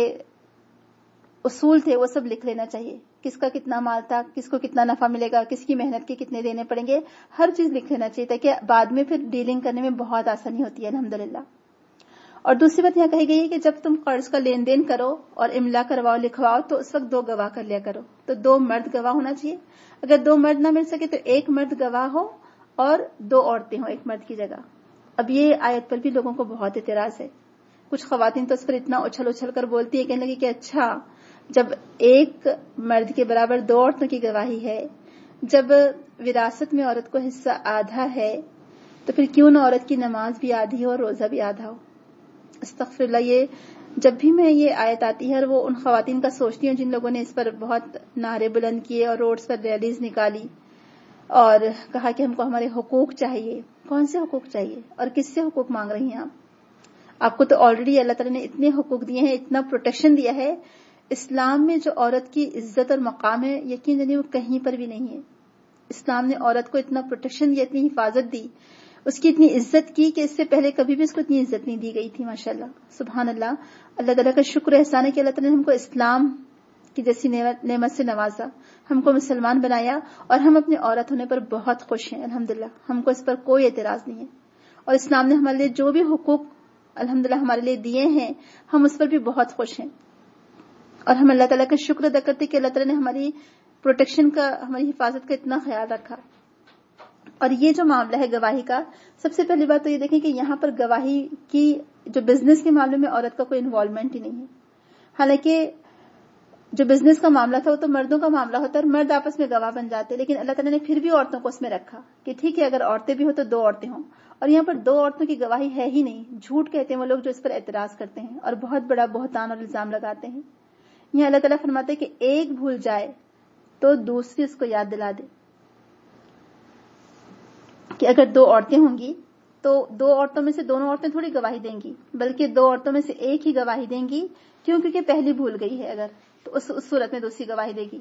اصول تھے وہ سب لکھ لینا چاہیے، کس کا کتنا مال تھا، کس کو کتنا نفع ملے گا، کس کی محنت کے کتنے دینے پڑیں گے، ہر چیز لکھ لینا چاہیے تاکہ بعد میں پھر ڈیلنگ کرنے میں بہت آسانی ہوتی ہے الحمدللہ۔ اور دوسری بات یہاں کہی گئی ہے کہ جب تم قرض کا لین دین کرو اور املا کرواؤ، لکھواؤ، تو اس وقت دو گواہ کر لیا کرو، تو دو مرد گواہ ہونا چاہیے۔ اگر دو مرد نہ مل سکے تو ایک مرد گواہ ہو اور دو عورتیں ہوں ایک مرد کی جگہ۔ اب یہ آیت پر بھی لوگوں کو بہت اعتراض ہے، کچھ خواتین تو اس پر اتنا اچھل اچھل کر بولتی ہے، کہنے لگی کہ اچھا جب ایک مرد کے برابر دو عورتوں کی گواہی ہے، جب وراثت میں عورت کو حصہ آدھا ہے، تو پھر کیوں نہ عورت کی نماز بھی آدھی ہو اور روزہ بھی آدھا ہو۔ استغفر اللہ۔ یہ جب بھی میں یہ آیت آتی ہے اور وہ ان خواتین کا سوچتی ہوں جن لوگوں نے اس پر بہت نعرے بلند کیے اور روڈز پر ریلیز نکالی اور کہا کہ ہم کو ہمارے حقوق چاہیے، کون سے حقوق چاہیے اور کس سے حقوق مانگ رہی ہیں آپ؟ آپ کو تو آلریڈی اللہ تعالیٰ نے اتنے حقوق دیے ہیں، اتنا پروٹیکشن دیا ہے۔ اسلام میں جو عورت کی عزت اور مقام ہے یقین جانیے وہ کہیں پر بھی نہیں ہے۔ اسلام نے عورت کو اتنا پروٹیکشن دیا، اتنی حفاظت دی، اس کی اتنی عزت کی کہ اس سے پہلے کبھی بھی اس کو اتنی عزت نہیں دی گئی تھی ماشاءاللہ۔ سبحان اللہ، اللہ تعالیٰ کا شکر احسان ہے کہ اللہ تعالیٰ نے ہم کو اسلام کی جیسی نعمت سے نوازا، ہم کو مسلمان بنایا، اور ہم اپنے عورت ہونے پر بہت خوش ہیں الحمدللہ، ہم کو اس پر کوئی اعتراض نہیں ہے۔ اور اسلام نے ہمارے لیے جو بھی حقوق الحمدللہ ہمارے لیے دیے ہیں ہم اس پر بھی بہت خوش ہیں، اور ہم اللہ تعالیٰ کا شکر ادا کرتے کہ اللہ تعالیٰ نے ہماری پروٹیکشن کا، ہماری حفاظت کا اتنا خیال رکھا۔ اور یہ جو معاملہ ہے گواہی کا، سب سے پہلی بات تو یہ دیکھیں کہ یہاں پر گواہی کی جو بزنس کے معاملے میں عورت کا کوئی انوالومنٹ ہی نہیں ہے. حالانکہ جو بزنس کا معاملہ تھا وہ تو مردوں کا معاملہ ہوتا ہے اور مرد آپس میں گواہ بن جاتے، لیکن اللہ تعالیٰ نے پھر بھی عورتوں کو اس میں رکھا کہ ٹھیک ہے اگر عورتیں بھی ہو تو دو عورتیں ہوں. اور یہاں پر دو عورتوں کی گواہی ہے ہی نہیں، جھوٹ کہتے ہیں وہ لوگ جو اس پر اعتراض کرتے ہیں اور بہت بڑا بہتان اور الزام لگاتے ہیں. یہاں اللہ تعالیٰ فرماتے ہیں کہ ایک بھول جائے تو دوسری اس کو یاد دلا دے کہ اگر دو عورتیں ہوں گی تو دو عورتوں میں سے دونوں عورتیں تھوڑی گواہی دیں گی، بلکہ دو عورتوں میں سے ایک ہی گواہی دیں گی. کیوں؟ کیونکہ پہلی بھول گئی ہے اگر، تو اس صورت میں دوسری گواہی دے گی.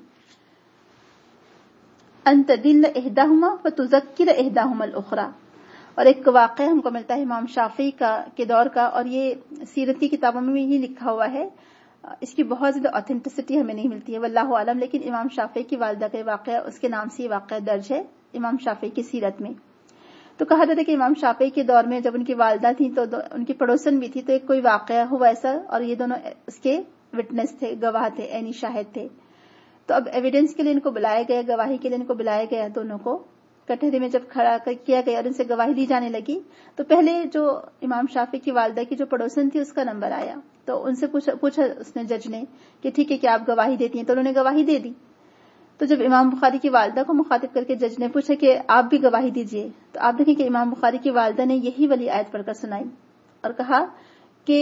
ان تدل احداہما فتذکر احداہما الاخری. اور ایک واقعہ ہم کو ملتا ہے امام شافعی کا کے دور کا، اور یہ سیرت کی کتابوں میں بھی یہ لکھا ہوا ہے. اس کی بہت زیادہ اوتھینٹسٹی ہمیں نہیں ملتی ہے واللہ عالم، لیکن امام شافعی کی والدہ کا واقعہ اس کے نام سے یہ واقعہ درج ہے امام شافعی کی سیرت میں. تو کہا جاتا ہے کہ امام شافعی کے دور میں جب ان کی والدہ تھیں تو ان کی پڑوسن بھی تھی، تو ایک کوئی واقعہ ہوا ایسا اور یہ دونوں اس کے وٹنس تھے، گواہ تھے، عینی شاہد تھے. تو اب ایویڈنس کے لیے ان کو بلایا گیا، گواہی کے لیے ان کو بلایا گیا. دونوں کو کٹہرے میں جب کھڑا کیا گیا اور ان سے گواہی لی جانے لگی تو پہلے جو امام شافعی کی والدہ کی جو پڑوسن تھی اس کا نمبر آیا. تو ان سے پوچھا پوچھا اس نے جج نے کہ ٹھیک ہے کہ آپ گواہی دیتی ہیں، تو انہوں نے گواہی دے دی. تو جب امام بخاری کی والدہ کو مخاطب کر کے جج نے پوچھا کہ آپ بھی گواہی دیجئے، تو آپ دیکھیں کہ امام بخاری کی والدہ نے یہی والی آیت پڑھ کر سنائی اور کہا کہ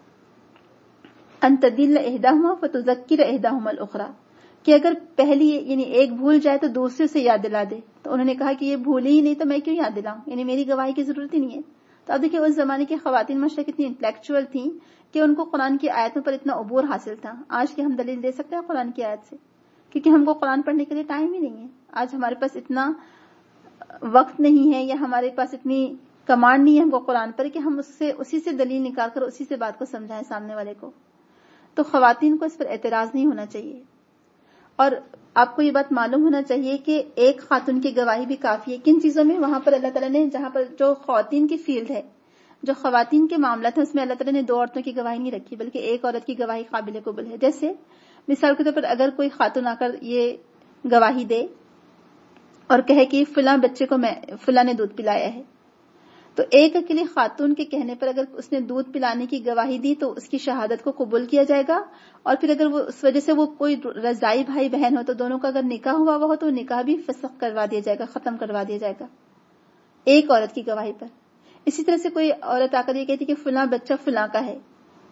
ان تدل احداہما فتذکر احداہما الاخری، کہ اگر پہلی یعنی ایک بھول جائے تو دوسری اسے یاد دلا دے. تو انہوں نے کہا کہ یہ بھولی ہی نہیں تو میں کیوں یاد دلاؤں، یعنی میری گواہی کی ضرورت ہی نہیں ہے. تو اب دیکھیں اس زمانے کی خواتین ماشاءاللہ کتنی انٹلیکچوئل تھیں کہ ان کو قرآن کی آیتوں پر اتنا عبور حاصل تھا. آج کی ہم دلیل دے سکتے ہیں قرآن کی آیت سے، کیونکہ ہم کو قرآن پڑھنے کے لیے ٹائم ہی نہیں ہے. آج ہمارے پاس اتنا وقت نہیں ہے یا ہمارے پاس اتنی کمانڈ نہیں ہے ہم کو قرآن پر کہ ہم اس سے اسی سے دلیل نکال کر اسی سے بات کو سمجھائیں سامنے والے کو. تو خواتین کو اس پر اعتراض نہیں ہونا چاہیے. اور آپ کو یہ بات معلوم ہونا چاہیے کہ ایک خاتون کی گواہی بھی کافی ہے. کن چیزوں میں؟ وہاں پر اللہ تعالیٰ نے جہاں پر جو خواتین کی فیلڈ ہے، جو خواتین کے معاملات ہیں، اس میں اللہ تعالیٰ نے دو عورتوں کی گواہی نہیں رکھی بلکہ ایک عورت کی گواہی قابل قبول ہے. جیسے مثال کے طور پر اگر کوئی خاتون آ کر یہ گواہی دے اور کہے کہ فلاں بچے کو میں فلاں نے دودھ پلایا ہے، تو ایک اکیلی خاتون کے کہنے پر اگر اس نے دودھ پلانے کی گواہی دی تو اس کی شہادت کو قبول کیا جائے گا. اور پھر اگر وہ اس وجہ سے وہ کوئی رضائی بھائی بہن ہو تو دونوں کا اگر نکاح ہوا ہوا ہو تو نکاح بھی فسخ کروا دیا جائے گا، ختم کروا دیا جائے گا ایک عورت کی گواہی پر. اسی طرح سے کوئی عورت آ کر یہ کہتی کہ فلاں بچہ فلاں کا ہے،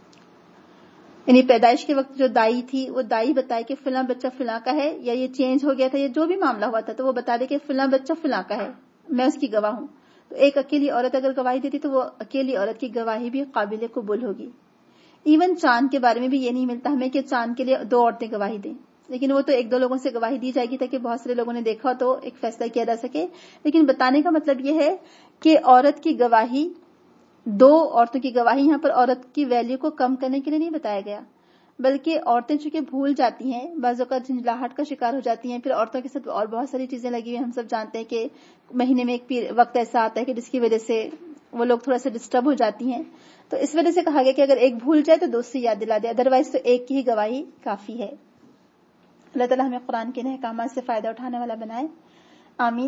یعنی پیدائش کے وقت جو دائی تھی وہ دائی بتائے کہ فلاں بچہ فلاں کا ہے، یا یہ چینج ہو گیا تھا یا جو بھی معاملہ ہوا تھا تو وہ بتا دے کہ فلاں بچہ فلاں کا ہے، میں اس کی گواہ ہوں. تو ایک اکیلی عورت اگر گواہی دیتی تو وہ اکیلی عورت کی گواہی بھی قابل قبول ہوگی. ایون چاند کے بارے میں بھی یہ نہیں ملتا ہمیں کہ چاند کے لیے دو عورتیں گواہی دیں، لیکن وہ تو ایک دو لوگوں سے گواہی دی جائے گی تاکہ بہت سارے لوگوں نے دیکھا تو ایک فیصلہ کیا جا سکے. لیکن بتانے کا مطلب یہ ہے کہ عورت کی گواہی، دو عورتوں کی گواہی یہاں پر عورت کی ویلیو کو کم کرنے کے لیے نہیں بتایا گیا، بلکہ عورتیں چونکہ بھول جاتی ہیں، بعض اوقات جھنجھلاہٹ کا شکار ہو جاتی ہیں، پھر عورتوں کے ساتھ اور بہت ساری چیزیں لگی ہوئی. ہم سب جانتے ہیں کہ مہینے میں ایک وقت ایسا آتا ہے کہ جس کی وجہ سے وہ لوگ تھوڑا سا ڈسٹرب ہو جاتی ہیں. تو اس وجہ سے کہا گیا کہ اگر ایک بھول جائے تو دوسری یاد دلا دے، ادروائز تو ایک کی ہی گواہی کافی ہے. اللہ تعالیٰ ہمیں قرآن کے احکامات سے فائدہ اٹھانے والا بنائے، آمین.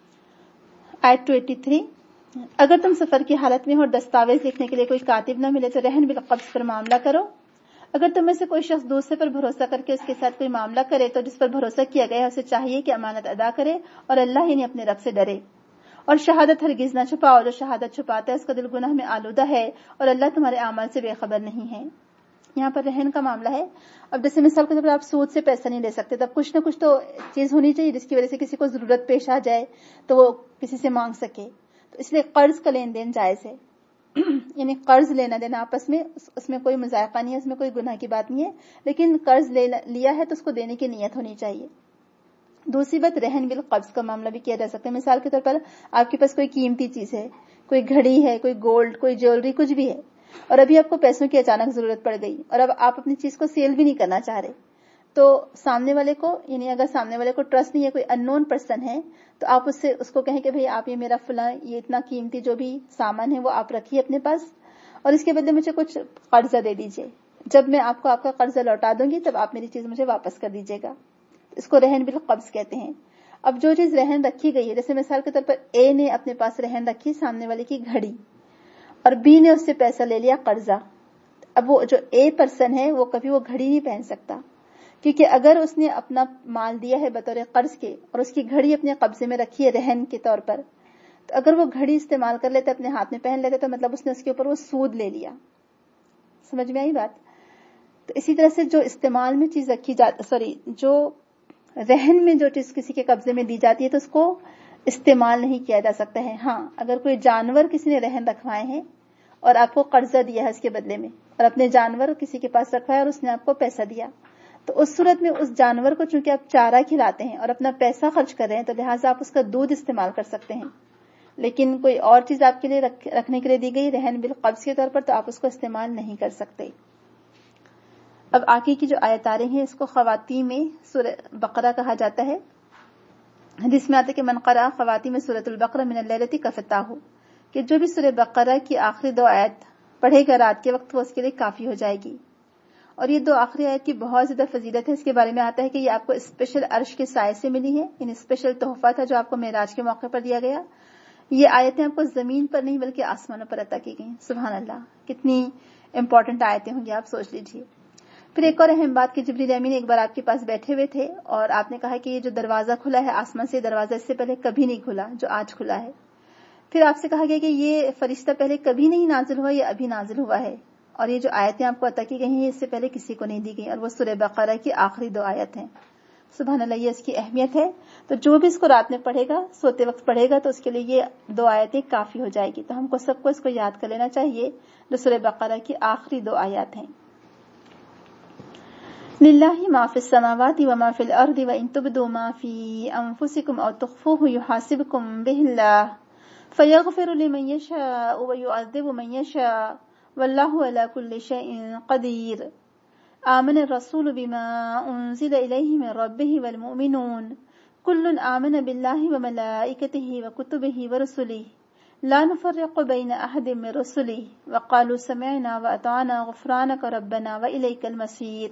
آیت دو سو تراسی، اگر تم سفر کی حالت میں ہو اور دستاویز لکھنے کے لیے کوئی کاتب نہ ملے تو رہن بالقبض پر معاملہ کرو. اگر تم میں سے کوئی شخص دوسرے پر بھروسہ کر کے اس کے ساتھ کوئی معاملہ کرے تو جس پر بھروسہ کیا گیا اسے چاہیے کہ امانت ادا کرے اور اللہ یعنی اپنے رب سے ڈرے. اور شہادت ہرگز نہ چھپاؤ، جو شہادت چھپاتا ہے اس کا دل گناہ میں آلودہ ہے اور اللہ تمہارے اعمال سے بے خبر نہیں ہے. یہاں پر رہن کا معاملہ ہے. اب جیسے مثال کے طور پر آپ سود سے پیسہ نہیں لے سکتے، تب کچھ نہ کچھ تو چیز ہونی چاہیے جس کی وجہ سے کسی کو ضرورت پیش آ جائے تو وہ کسی سے مانگ سکے. تو اس لیے قرض کا لین دین جائز ہے، یعنی قرض لینا دینا آپس میں، اس میں کوئی مذائقہ نہیں ہے، اس میں کوئی گناہ کی بات نہیں ہے، لیکن قرض لیا ہے تو اس کو دینے کی نیت ہونی چاہیے. دوسری بات رہن بالقبض کا معاملہ بھی کیا جا سکتا ہے. مثال کے طور پر آپ کے پاس کوئی قیمتی چیز ہے، کوئی گھڑی ہے، کوئی گولڈ، کوئی جیولری، کچھ بھی ہے، اور ابھی آپ کو پیسوں کی اچانک ضرورت پڑ گئی اور اب آپ اپنی چیز کو سیل بھی نہیں کرنا چاہ رہے، تو سامنے والے کو، یعنی اگر سامنے والے کو ٹرسٹ نہیں ہے، کوئی ان نون پرسن ہے، تو آپ اس سے اس کو کہیں کہ بھئی آپ یہ میرا فلاں یہ اتنا قیمتی جو بھی سامان ہے وہ آپ رکھیے اپنے پاس اور اس کے بدلے مجھے کچھ قرضہ دے دیجیے، جب میں آپ کو آپ کا قرضہ لوٹا دوں گی تب آپ میری چیز مجھے واپس کر دیجیے گا. اس کو رہن بالقبض کہتے ہیں. اب جو چیز رہن رکھی گئی ہے، جیسے مثال کے طور پر اے نے اپنے پاس رہن رکھی سامنے والے کی گھڑی، اور بی نے اس سے پیسہ لے لیا قرضہ. اب وہ جو اے پرسن ہے وہ کبھی وہ گھڑی نہیں پہن سکتا، کیونکہ اگر اس نے اپنا مال دیا ہے بطور قرض کے اور اس کی گھڑی اپنے قبضے میں رکھی ہے رہن کے طور پر، تو اگر وہ گھڑی استعمال کر لیتا اپنے ہاتھ میں پہن لیتا تو مطلب اس نے اس کے اوپر وہ سود لے لیا. سمجھ میں آئی بات؟ تو اسی طرح سے جو استعمال میں چیز رکھی جاتی، سوری جو رہن میں جو چیز کسی کے قبضے میں دی جاتی ہے تو اس کو استعمال نہیں کیا جا سکتا ہے. ہاں اگر کوئی جانور کسی نے رہن رکھوائے ہیں اور آپ کو قرضہ دیا ہے اس کے بدلے میں، اور اپنے جانور کسی کے پاس رکھا ہے اور اس نے آپ کو پیسہ دیا، تو اس صورت میں اس جانور کو چونکہ آپ چارہ کھلاتے ہیں اور اپنا پیسہ خرچ کر رہے ہیں تو لہٰذا آپ اس کا دودھ استعمال کر سکتے ہیں. لیکن کوئی اور چیز آپ کے لیے رکھ, رکھنے کے لیے دی گئی رہن بالقبض کے طور پر تو آپ اس کو استعمال نہیں کر سکتے. اب آگے کی جو آیت آ رہی ہیں اس کو خواتین میں سورہ بقرہ کہا جاتا ہے. حدیث میں آتا ہے کہ من قرأ خواتین میں سورۃ البقرہ من اللیلۃ کفتاہ، کہ جو بھی سورہ بقرہ کی آخری دو آیت پڑھے گا رات کے وقت وہ اس کے لیے کافی ہو جائے گی. اور یہ دو آخری آیت کی بہت زیادہ فضیلت ہے. اس کے بارے میں آتا ہے کہ یہ آپ کو اسپیشل عرش کے سائے سے ملی ہے، یعنی اسپیشل تحفہ تھا جو آپ کو معراج کے موقع پر دیا گیا. یہ آیتیں آپ کو زمین پر نہیں بلکہ آسمانوں پر عطا کی گئی. سبحان اللہ، کتنی امپورٹنٹ آیتیں ہوں گی آپ سوچ لیجئے. پھر ایک اور اہم بات کہ جبریل امین ایک بار آپ کے پاس بیٹھے ہوئے تھے اور آپ نے کہا کہ یہ جو دروازہ کھلا ہے آسمان سے، دروازہ اس سے پہلے کبھی نہیں کھلا جو آج کھلا ہے. پھر آپ سے کہا گیا کہ یہ فرشتہ پہلے کبھی نہیں نازل ہوا، یہ ابھی نازل ہوا ہے، اور یہ جو آیتیں آپ کو عطا کی گئی ہیں اس سے پہلے کسی کو نہیں دی گئی، اور وہ سورہ بقرہ کی آخری دو آیت ہیں. سبحان اللہ، یہ اس کی اہمیت ہے. تو جو بھی اس کو رات میں پڑھے گا، سوتے وقت پڑھے گا، تو اس کے لیے یہ دو آیتیں کافی ہو جائے گی. تو ہم کو سب کو اس کو یاد کر لینا چاہیے جو سورہ بقرہ کی آخری دو آیات ہیں. للہ ما فی السماوات وما فی الارض وان تبدوا ما فی انفسکم او تخفوه یحاسبکم به اللہ فیغفر لمن یشاء ویعذب من یشاء واللہ علی کل شیء قدیر. آمن الرسول بما انزل الیہ من ربہ والمؤمنون کل آمن باللہ وملائکتہ وکتبہ ورسلہ لا نفرق بین احد من رسلہ وقالوا سمعنا واطعنا غفرانک ربنا والیک المصیر.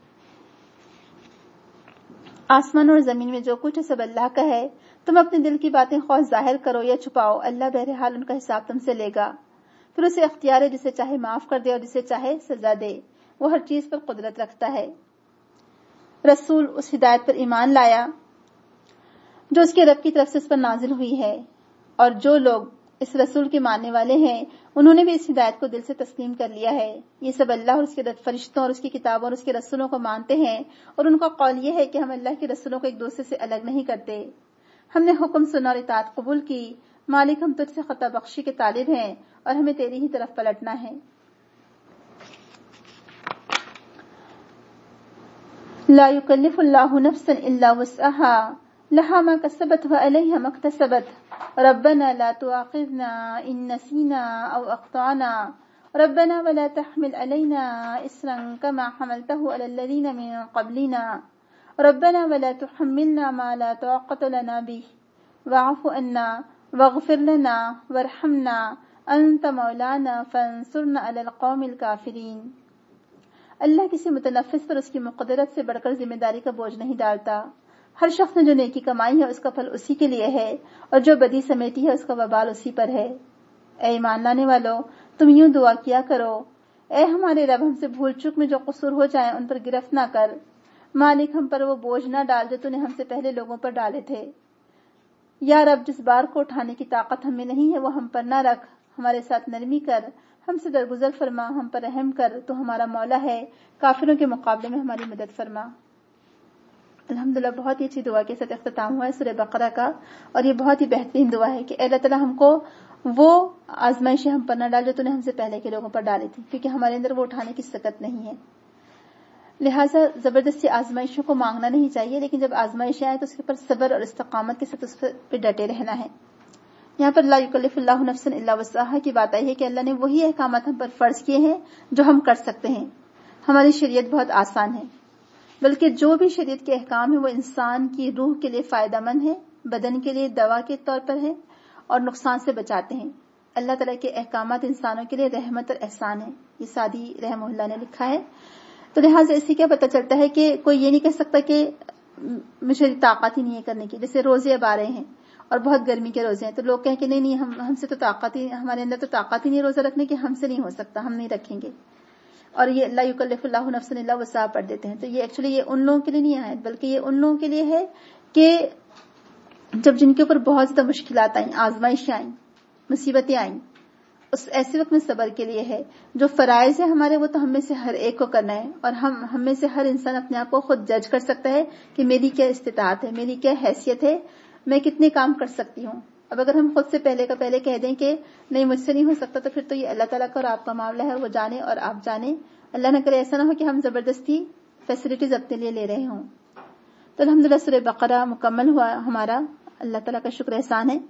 آسمان اور زمین میں جو کچھ ہے سب اللہ کا ہے. تم اپنے دل کی باتیں خواہ ظاہر کرو یا چھپاؤ، اللہ بہرحال ان کا حساب تم سے لے گا. پھر اسے اختیار ہے جسے چاہے معاف کر دے اور جسے چاہے سزا دے. وہ ہر چیز پر قدرت رکھتا ہے. رسول اس ہدایت پر ایمان لایا جو اس کے رب کی طرف سے اس پر نازل ہوئی ہے، اور جو لوگ اس رسول کے ماننے والے ہیں انہوں نے بھی اس ہدایت کو دل سے تسلیم کر لیا ہے. یہ سب اللہ اور اس کے فرشتوں اور اس کی کتابوں اور اس کے رسولوں کو مانتے ہیں، اور ان کا قول یہ ہے کہ ہم اللہ کے رسولوں کو ایک دوسرے سے الگ نہیں کرتے. ہم نے حکم سنا اور اطاعت قبول کی. مالک ہم تجھ سے خطا بخشی کے طالب ہیں اور ہمیں تیری ہی طرف پلٹنا ہے. لا يكلف الله نفسا الا وسعها لها ما كسبت وعليها ما اكتسبت ربنا لا تؤاخذنا ان نسينا او اخطأنا ربنا ولا تحمل علينا إصرا كما حملته على الذين من قبلنا ربنا ولا تحملنا ما لا طاقة لنا به واعف عنا واغفر لنا وارحمنا أنت مولانا فانصرنا على القوم الكافرين. اللہ کسی متنفس پر اس کی مقدرت سے بڑھ کر ذمہ داری کا بوجھ نہیں ڈالتا. ہر شخص نے جو نیکی کمائی ہے اس کا پھل اسی کے لیے ہے، اور جو بدی سمیٹی ہے اس کا وبال اسی پر ہے. اے ایمان لانے والو، تم یوں دعا کیا کرو: اے ہمارے رب، ہم سے بھول چوک میں جو قصور ہو جائیں ان پر گرفت نہ کر. مالک ہم پر وہ بوجھ نہ ڈال جو تو نے ہم سے پہلے لوگوں پر ڈالے تھے. یا رب، جس بار کو اٹھانے کی طاقت ہم میں نہیں ہے وہ ہم پر نہ رکھ. ہمارے ساتھ نرمی کر، ہم سے درگزر فرما، ہم پر رحم کر، تو ہمارا مولا ہے. کافروں کے مقابلے میں ہماری مدد فرما. الحمدللہ بہت ہی اچھی دعا کے ساتھ اختتام ہوا ہے سورہ بقرہ کا، اور یہ بہت ہی بہترین دعا ہے کہ اے اللہ تعالیٰ ہم کو وہ آزمائشیں ہم پر نہ ڈال جو تو نے ہم سے پہلے کے لوگوں پر ڈالی تھی، کیونکہ ہمارے اندر وہ اٹھانے کی سکت نہیں ہے. لہٰذا زبردستی آزمائشوں کو مانگنا نہیں چاہیے، لیکن جب آزمائشیں آئیں تو اس کے اوپر صبر اور استقامت کے ساتھ اس پہ ڈٹے رہنا ہے. یہاں پر لا یکلف اللہ نفسا الا وسعها کی بات آئی ہے کہ اللہ نے وہی احکامات ہم پر فرض کیے ہیں جو ہم کر سکتے ہیں. ہماری شریعت بہت آسان ہے، بلکہ جو بھی شریعت کے احکام ہیں وہ انسان کی روح کے لیے فائدہ مند ہے، بدن کے لیے دوا کے طور پر ہے، اور نقصان سے بچاتے ہیں. اللہ تعالیٰ کے احکامات انسانوں کے لیے رحمت اور احسان ہے. یہ سعدی رحمہ اللہ نے لکھا ہے. تو لہٰذا اس سے کیا پتہ چلتا ہے کہ کوئی یہ نہیں کہہ سکتا کہ مجھے طاقت ہی نہیں ہے کرنے کی. جیسے روزے اب آ رہے ہیں اور بہت گرمی کے روزے ہیں تو لوگ کہیں کہ نہیں نہیں ہم ہم سے تو طاقت ہی ہمارے اندر تو طاقت ہی نہیں روزہ رکھنے کی, ہم سے نہیں ہو سکتا, ہم نہیں رکھیں گے. اور یہ لا یکلف اللہ نفسا الا وسعها پڑھ دیتے ہیں. تو یہ ایکچولی یہ ان لوگوں کے لیے نہیں آئے بلکہ یہ ان لوگوں کے لیے ہے کہ جب جن کے اوپر بہت زیادہ مشکلات آئیں, آزمائشیں آئیں, مصیبتیں آئیں, اس ایسے وقت میں صبر کے لیے ہے. جو فرائض ہے ہمارے وہ تو ہم میں سے ہر ایک کو کرنا ہے, اور ہم ہم میں سے ہر انسان اپنے آپ کو خود جج کر سکتا ہے کہ میری کیا استطاعت ہے, میری کیا حیثیت ہے, میں کتنے کام کر سکتی ہوں. اب اگر ہم خود سے پہلے کا پہلے کہہ دیں کہ نہیں مجھ سے نہیں ہو سکتا تو پھر تو یہ اللہ تعالیٰ کا اور آپ کا معاملہ ہے, وہ جانے اور آپ جانے. اللہ نہ کرے ایسا نہ ہو کہ ہم زبردستی فیسلٹیز اپنے لیے لے رہے ہوں. تو الحمدللہ سورہ بقرہ مکمل ہوا ہمارا, اللہ تعالیٰ کا شکر احسان ہے.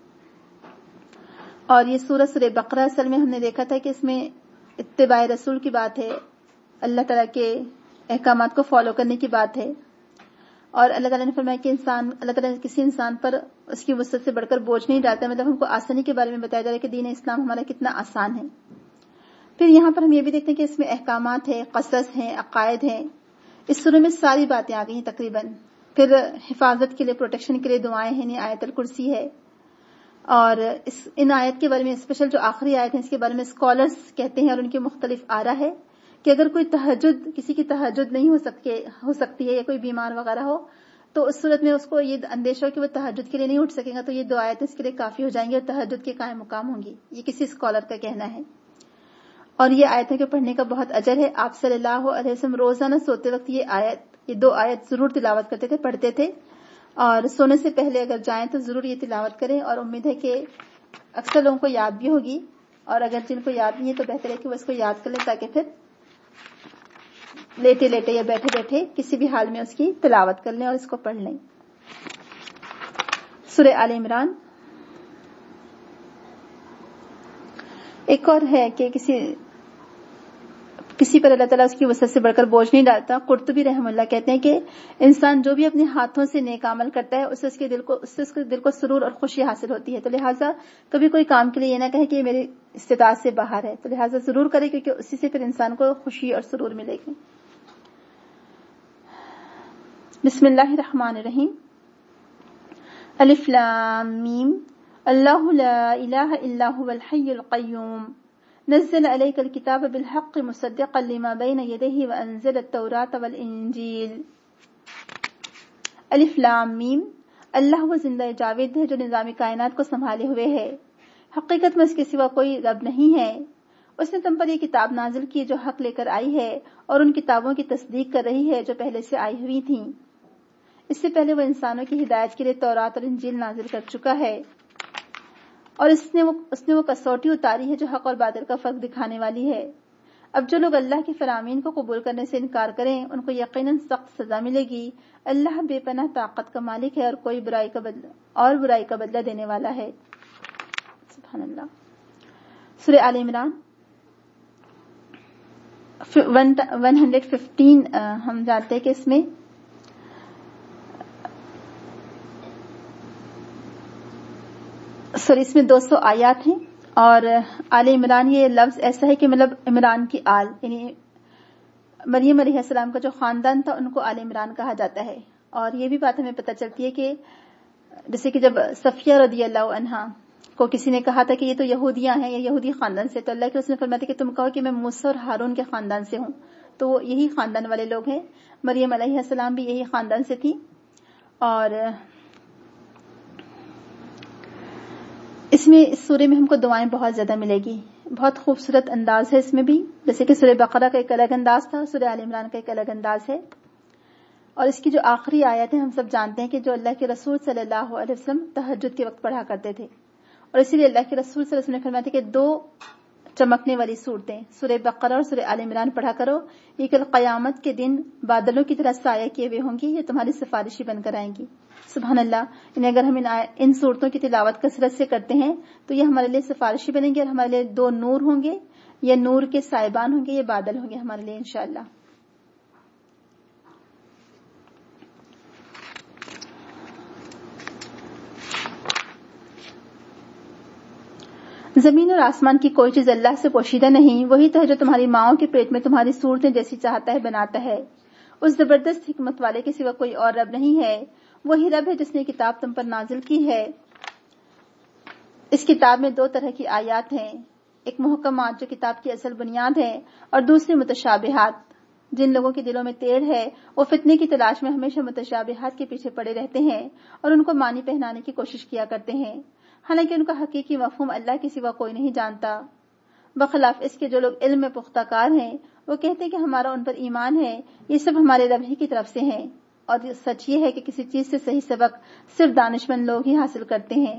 اور یہ سورہ سورہ بقرہ اصل میں ہم نے دیکھا تھا کہ اس میں اتباع رسول کی بات ہے, اللہ تعالیٰ کے احکامات کو فالو کرنے کی بات ہے. اور اللہ تعالیٰ نے فرمایا کہ انسان اللہ تعالیٰ کسی انسان پر اس کی وسعت سے بڑھ کر بوجھ نہیں ڈالتا, مطلب ہم کو آسانی کے بارے میں بتایا جا رہا ہے کہ دین اسلام ہمارا کتنا آسان ہے. پھر یہاں پر ہم یہ بھی دیکھتے ہیں کہ اس میں احکامات ہیں, قصص ہیں, عقائد ہیں. اس سورہ میں ساری باتیں آ گئی ہیں تقریباً. پھر حفاظت کے لیے, پروٹیکشن کے لیے دعائیں ہیں, آیت الکرسی ہے. اور اس ان آیت کے بارے میں اسپیشل جو آخری آیت ہے اس کے بارے میں اسکالرز کہتے ہیں اور ان کے مختلف آرا ہے کہ اگر کوئی تہجد کسی کی تہجد نہیں ہو سکتی ہو سکتی ہے یا کوئی بیمار وغیرہ ہو تو اس صورت میں اس کو یہ اندیشہ ہو کہ وہ تہجد کے لیے نہیں اٹھ سکے گا, تو یہ دو آیتیں اس کے لیے کافی ہو جائیں گی اور تہجد کے قائم مقام ہوں گی. یہ کسی اسکالر کا کہنا ہے. اور یہ آیتیں کے پڑھنے کا بہت اجر ہے. آپ صلی اللہ علیہ وسلم روزانہ سوتے وقت یہ آیت یہ دو آیت ضرور تلاوت کرتے تھے, پڑھتے تھے. اور سونے سے پہلے اگر جائیں تو ضرور یہ تلاوت کریں, اور امید ہے کہ اکثر لوگوں کو یاد بھی ہوگی, اور اگر جن کو یاد نہیں ہے تو بہتر ہے کہ وہ اس کو یاد کر لیں تاکہ پھر لیٹے لیٹے یا بیٹھے بیٹھے کسی بھی حال میں اس کی تلاوت کر لیں اور اس کو پڑھ لیں. سورہ آل عمران. ایک اور ہے کہ کسی کسی پر اللہ تعالیٰ اس کی وسعت سے بڑھ کر بوجھ نہیں ڈالتا. قرطبی رحم اللہ کہتے ہیں کہ انسان جو بھی اپنے ہاتھوں سے نیک عمل کرتا ہے اس سے اس کے دل کو اس سے اس کے دل کو سرور اور خوشی حاصل ہوتی ہے. تو لہٰذا کبھی کوئی کام کے لیے یہ نہ کہے کہ یہ میری استطاعت سے باہر ہے, تو لہٰذا ضرور کرے کیونکہ اسی سے پھر انسان کو خوشی اور سرور ملے گی. بسم اللہ الرحمن الرحیم. الف لام میم. اللہ لا الہ الا هو الحی القیوم نزل علیک الکتاب بالحق مصدقا لما بین یدیہ وانزل التوراۃ والانجیل. الف لام میم. اللہ وہ زندہ جاوید ہے جو نظام کائنات کو سنبھالے ہوئے ہے, حقیقت میں اس کے سوا کوئی رب نہیں ہے. اس نے تم پر یہ کتاب نازل کی جو حق لے کر آئی ہے اور ان کتابوں کی تصدیق کر رہی ہے جو پہلے سے آئی ہوئی تھیں. اس سے پہلے وہ انسانوں کی ہدایت کے لیے تورات اور انجیل نازل کر چکا ہے, اور اس نے وہ اس نے وہ کسوٹی اتاری ہے جو حق اور باطل کا فرق دکھانے والی ہے. اب جو لوگ اللہ کے فرامین کو قبول کرنے سے انکار کریں ان کو یقیناً سخت سزا ملے گی. اللہ بے پناہ طاقت کا مالک ہے اور کوئی برائی کا بدلہ اور برائی کا بدلہ دینے والا ہے. سبحان اللہ. سورہ آل عمران ون ہنڈریڈ ففٹین. ہم جانتے ہیں کہ اس میں سوری اس میں دو سو آیات ہیں, اور آل عمران یہ لفظ ایسا ہے کہ مطلب عمران کی آل, یعنی مریم علیہ السلام کا جو خاندان تھا ان کو آل عمران کہا جاتا ہے. اور یہ بھی بات ہمیں پتہ چلتی ہے کہ جیسے کہ جب صفیہ رضی اللہ عنہا کو کسی نے کہا تھا کہ یہ تو یہودیاں ہیں یا یہودی خاندان سے, تو اللہ کے رسول نے فرمایا کہ تم کہو کہ میں موسیٰ اور ہارون کے خاندان سے ہوں, تو وہ یہی خاندان والے لوگ ہیں. مریم علیہ السلام بھی یہی خاندان سے تھی. اور اس میں اس سورے میں ہم کو دعائیں بہت زیادہ ملے گی. بہت خوبصورت انداز ہے اس میں بھی, جیسے کہ سورہ بقرہ کا ایک الگ انداز تھا, سورہ آل عمران کا ایک الگ انداز ہے. اور اس کی جو آخری آیت ہے ہم سب جانتے ہیں کہ جو اللہ کے رسول صلی اللہ علیہ وسلم تہجد کے وقت پڑھا کرتے تھے, اور اسی لیے اللہ کے رسول صلی اللہ علیہ وسلم نے فرمایا تھا کہ دو چمکنے والی صورتیں سورہ بقرہ اور سورہ آل عمران پڑھا کرو, یہ کل قیامت کے دن بادلوں کی طرح سایہ کیے ہوئے ہوں گی, یہ تمہاری سفارشی بن کر آئیں گی. سبحان اللہ. یعنی اگر ہم ان ان صورتوں کی تلاوت کثرت سے کرتے ہیں تو یہ ہمارے لیے سفارشی بنیں گے, اور ہمارے لیے دو نور ہوں گے, یہ نور کے سائبان ہوں گے, یہ بادل ہوں گے ہمارے لیے انشاءاللہ. زمین اور آسمان کی کوئی چیز اللہ سے پوشیدہ نہیں, وہی تو ہے جو تمہاری ماؤں کے پیٹ میں تمہاری صورتیں جیسی چاہتا ہے بناتا ہے. اس زبردست حکمت والے کے سوا کوئی اور رب نہیں ہے. وہی رب ہے جس نے کتاب تم پر نازل کی ہے. اس کتاب میں دو طرح کی آیات ہیں، ایک محکمات جو کتاب کی اصل بنیاد ہے، اور دوسری متشابہات. جن لوگوں کے دلوں میں ٹیڑھ ہے وہ فتنے کی تلاش میں ہمیشہ متشابہات کے پیچھے پڑے رہتے ہیں اور ان کو معنی پہنانے کی کوشش کیا کرتے ہیں، حالانکہ ان کا حقیقی مفہوم اللہ کے سوا کوئی نہیں جانتا. بخلاف اس کے جو لوگ علم میں پختہ کار ہیں وہ کہتے ہیں کہ ہمارا ان پر ایمان ہے، یہ سب ہمارے رب ہی کی طرف سے ہیں، اور سچ یہ ہے کہ کسی چیز سے صحیح سبق صرف دانشمند لوگ ہی حاصل کرتے ہیں.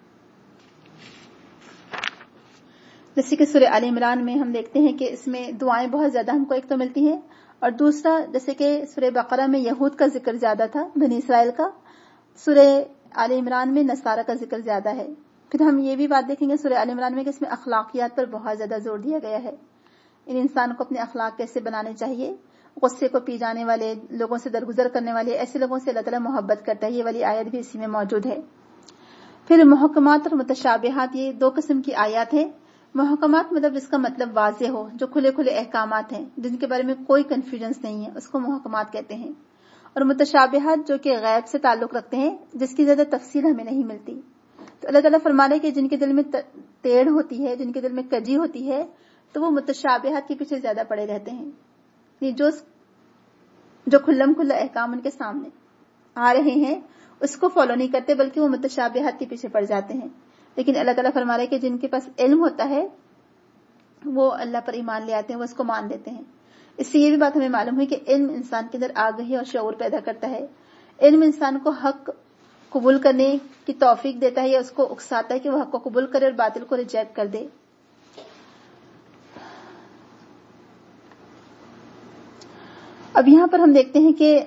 جیسے کہ سورہ آل عمران میں ہم دیکھتے ہیں کہ اس میں دعائیں بہت زیادہ ہم کو ایک تو ملتی ہیں، اور دوسرا جیسے کہ سورہ بقرہ میں یہود کا ذکر زیادہ تھا، بنی اسرائیل کا، سورہ آل عمران میں نصارہ کا ذکر زیادہ ہے. پھر ہم یہ بھی بات دیکھیں گے سورہ آل عمران میں کہ اس میں اخلاقیات پر بہت زیادہ زور دیا گیا ہے. ان انسان کو اپنے اخلاق کیسے بنانے چاہیے، غصے کو پی جانے والے لوگوں سے درگزر کرنے والے ایسے لوگوں سے اللہ تعالیٰ محبت کرتا ہے. یہ والی آیت بھی اسی میں موجود ہے. پھر محکمات اور متشابہات، یہ دو قسم کی آیات ہیں. محکمات مطلب جس کا مطلب واضح ہو، جو کھلے کھلے احکامات ہیں جن کے بارے میں کوئی کنفیوژنس نہیں ہے، اس کو محکمات کہتے ہیں. اور متشابہات جو کہ غیب سے تعلق رکھتے ہیں، جس کی زیادہ تفصیل ہمیں نہیں ملتی. تو اللہ تعالیٰ فرما رہے کہ جن کے دل میں ٹیڑھ ہوتی ہے، جن کے دل میں کجی ہوتی ہے، تو وہ متشابہات کے پیچھے زیادہ پڑے رہتے ہیں. یہ جو جو کھلم کھلا احکام ان کے سامنے آ رہے ہیں اس کو فالو نہیں کرتے، بلکہ وہ متشابہات کے پیچھے پڑ جاتے ہیں. لیکن اللہ تعالیٰ فرما رہے کہ جن کے پاس علم ہوتا ہے وہ اللہ پر ایمان لے آتے ہیں، وہ اس کو مان لیتے ہیں. اس سے یہ بھی بات ہمیں معلوم ہے کہ علم انسان کے اندر آگہی اور شعور پیدا کرتا ہے. علم انسان کو حق قبول کرنے کی توفیق دیتا ہے، یا اس کو اکساتا ہے کہ وہ حق کو قبول کرے اور باطل کو ریجیکٹ کر دے. اب یہاں پر ہم دیکھتے ہیں کہ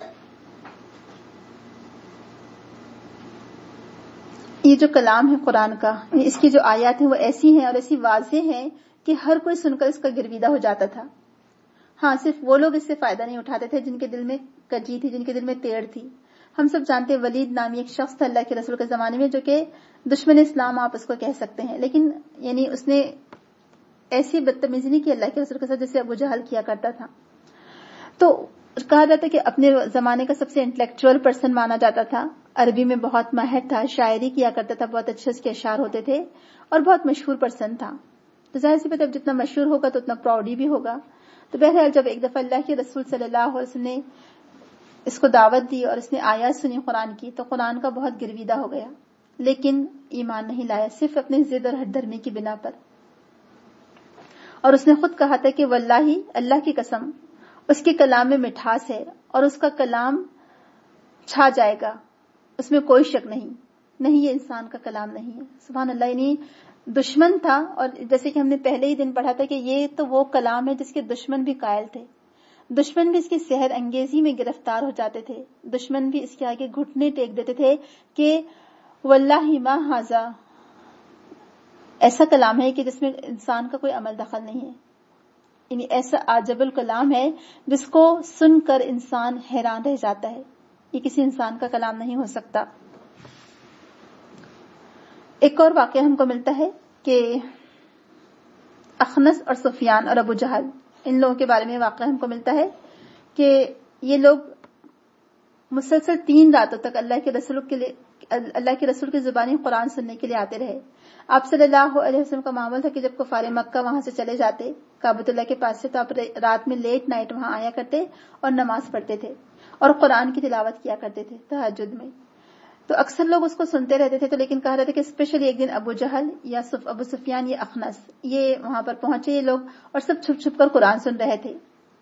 یہ جو کلام ہے قرآن کا، اس کی جو آیات ہیں وہ ایسی ہیں اور ایسی واضح ہیں کہ ہر کوئی سن کر اس کا گرویدہ ہو جاتا تھا. ہاں، صرف وہ لوگ اس سے فائدہ نہیں اٹھاتے تھے جن کے دل میں کجی تھی، جن کے دل میں ٹیڑھ تھی. ہم سب جانتے ہیں ولید نامی ایک شخص تھا اللہ کے رسول کے زمانے میں، جو کہ دشمن اسلام آپ اس کو کہہ سکتے ہیں، لیکن یعنی اس نے ایسی بدتمیزی نہیں کی اللہ کے رسول کے ساتھ جیسے ابو جہل کیا کرتا تھا. تو کہا جاتا ہے کہ اپنے زمانے کا سب سے انٹلیکچوئل پرسن مانا جاتا تھا، عربی میں بہت ماہر تھا، شاعری کیا کرتا تھا، بہت اچھے اس کے اشعار ہوتے تھے، اور بہت مشہور پرسن تھا. تو ظاہر سی بات ہے جتنا مشہور ہوگا تو اتنا پراؤڈ بھی ہوگا. تو بہرحال جب ایک دفعہ اللہ کے رسول صلی اللہ علیہ وسلم نے اس کو دعوت دی اور اس نے آیات سنی قرآن کی، تو قرآن کا بہت گرویدہ ہو گیا، لیکن ایمان نہیں لایا، صرف اپنے ضد اور ہٹ دھرمی کی بنا پر. اور اس نے خود کہا تھا کہ واللہ، اللہ کی قسم، اس کے کلام میں مٹھاس ہے اور اس کا کلام چھا جائے گا، اس میں کوئی شک نہیں. نہیں، یہ انسان کا کلام نہیں ہے. سبحان اللہ. یعنی دشمن تھا، اور جیسے کہ ہم نے پہلے ہی دن پڑھا تھا کہ یہ تو وہ کلام ہے جس کے دشمن بھی قائل تھے، دشمن بھی اس کی سحر انگیزی میں گرفتار ہو جاتے تھے، دشمن بھی اس کے آگے گھٹنے ٹیک دیتے تھے کہ واللہ ما ھذا، ایسا کلام ہے کہ جس میں انسان کا کوئی عمل دخل نہیں ہے. یعنی ایسا عجب الکلام ہے جس کو سن کر انسان حیران رہ جاتا ہے. یہ کسی انسان کا کلام نہیں ہو سکتا. ایک اور واقعہ ہم کو ملتا ہے کہ اخنس اور سفیان اور ابو جہل، ان لوگوں کے بارے میں واقعہ ہم کو ملتا ہے کہ یہ لوگ مسلسل تین راتوں تک اللہ کے رسول کے لیے اللہ کے رسول کی زبانی قرآن سننے کے لیے آتے رہے. آپ صلی اللہ علیہ وسلم کا معمول تھا کہ جب کفار مکہ وہاں سے چلے جاتے کعبۃ اللہ کے پاس سے، تو آپ رات میں لیٹ نائٹ وہاں آیا کرتے اور نماز پڑھتے تھے اور قرآن کی تلاوت کیا کرتے تھے تہجد میں. تو اکثر لوگ اس کو سنتے رہتے تھے. تو لیکن کہا رہتا کہ اسپیشلی ایک دن ابو جہل یا ابو سفیان یا اخنس یہ وہاں پر پہنچے یہ لوگ، اور سب چھپ چھپ کر قرآن سن رہے تھے.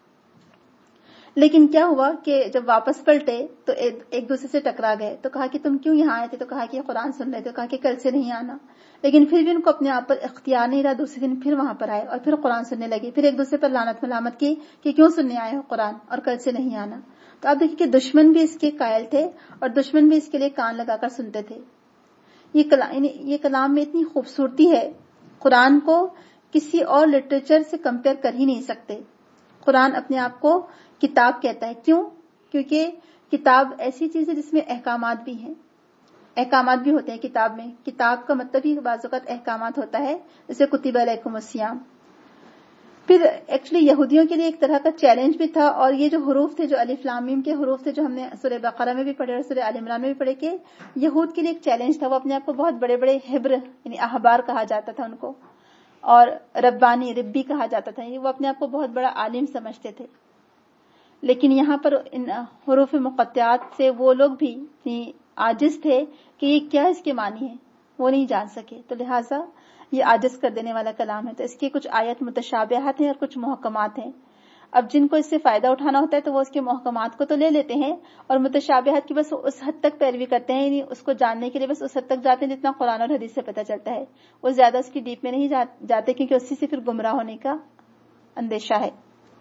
لیکن کیا ہوا کہ جب واپس پلٹے تو ایک دوسرے سے ٹکرا گئے. تو کہا کہ تم کیوں یہاں آئے تھے؟ تو کہا کہ قرآن سن رہے تھے. کہا کہ کل سے نہیں آنا. لیکن پھر بھی ان کو اپنے آپ پر اختیار نہیں رہا، دوسرے دن پھر وہاں پر آئے اور پھر قرآن سننے لگے. پھر ایک دوسرے پر لعنت ملامت کی کہ کیوں سننے آئے ہو قرآن اور کل سے نہیں آنا. تو آپ دیکھیں کہ دشمن بھی اس کے قائل تھے اور دشمن بھی اس کے لیے کان لگا کر سنتے تھے. یہ کلام یہ کلام میں اتنی خوبصورتی ہے، قرآن کو کسی اور لٹریچر سے کمپیئر کر ہی نہیں سکتے. قرآن اپنے آپ کو کتاب کہتا ہے. کیوں؟ کیونکہ کتاب ایسی چیز ہے جس میں احکامات بھی ہیں، احکامات بھی ہوتے ہیں کتاب میں. کتاب کا مطلب ہی بعض اوقات احکامات ہوتا ہے، جیسے کتب علیکم الصیام. پھر ایکچولی یہودیوں کے لیے ایک طرح کا چیلنج بھی تھا، اور یہ جو حروف تھے، جو الف لام میم کے حروف تھے، جو ہم نے سورہ بقرہ میں بھی پڑھے اور سورہ آل عمران میں بھی پڑھے، کہ یہود کے لیے ایک چیلنج تھا. وہ اپنے آپ کو بہت بڑے بڑے حبر یعنی احبار کہا جاتا تھا ان کو، اور ربانی ربی کہا جاتا تھا، یعنی وہ اپنے آپ کو بہت بڑا عالم سمجھتے تھے. لیکن یہاں پر ان حروف مقطعات سے وہ لوگ بھی عاجز تھے کہ یہ کیا اس کے معنی ہے، وہ نہیں جان سکے. تو لہٰذا یہ عاجز کر دینے والا کلام ہے. تو اس کی کچھ آیت متشابہات ہیں اور کچھ محکمات ہیں. اب جن کو اس سے فائدہ اٹھانا ہوتا ہے تو وہ اس کے محکمات کو تو لے لیتے ہیں، اور متشابہات کی بس اس حد تک پیروی کرتے ہیں، یعنی اس کو جاننے کے لیے بس اس حد تک جاتے ہیں جتنا قرآن اور حدیث سے پتہ چلتا ہے. وہ زیادہ اس کی ڈیپ میں نہیں جاتے، کیونکہ اسی سے پھر گمراہ ہونے کا اندیشہ ہے.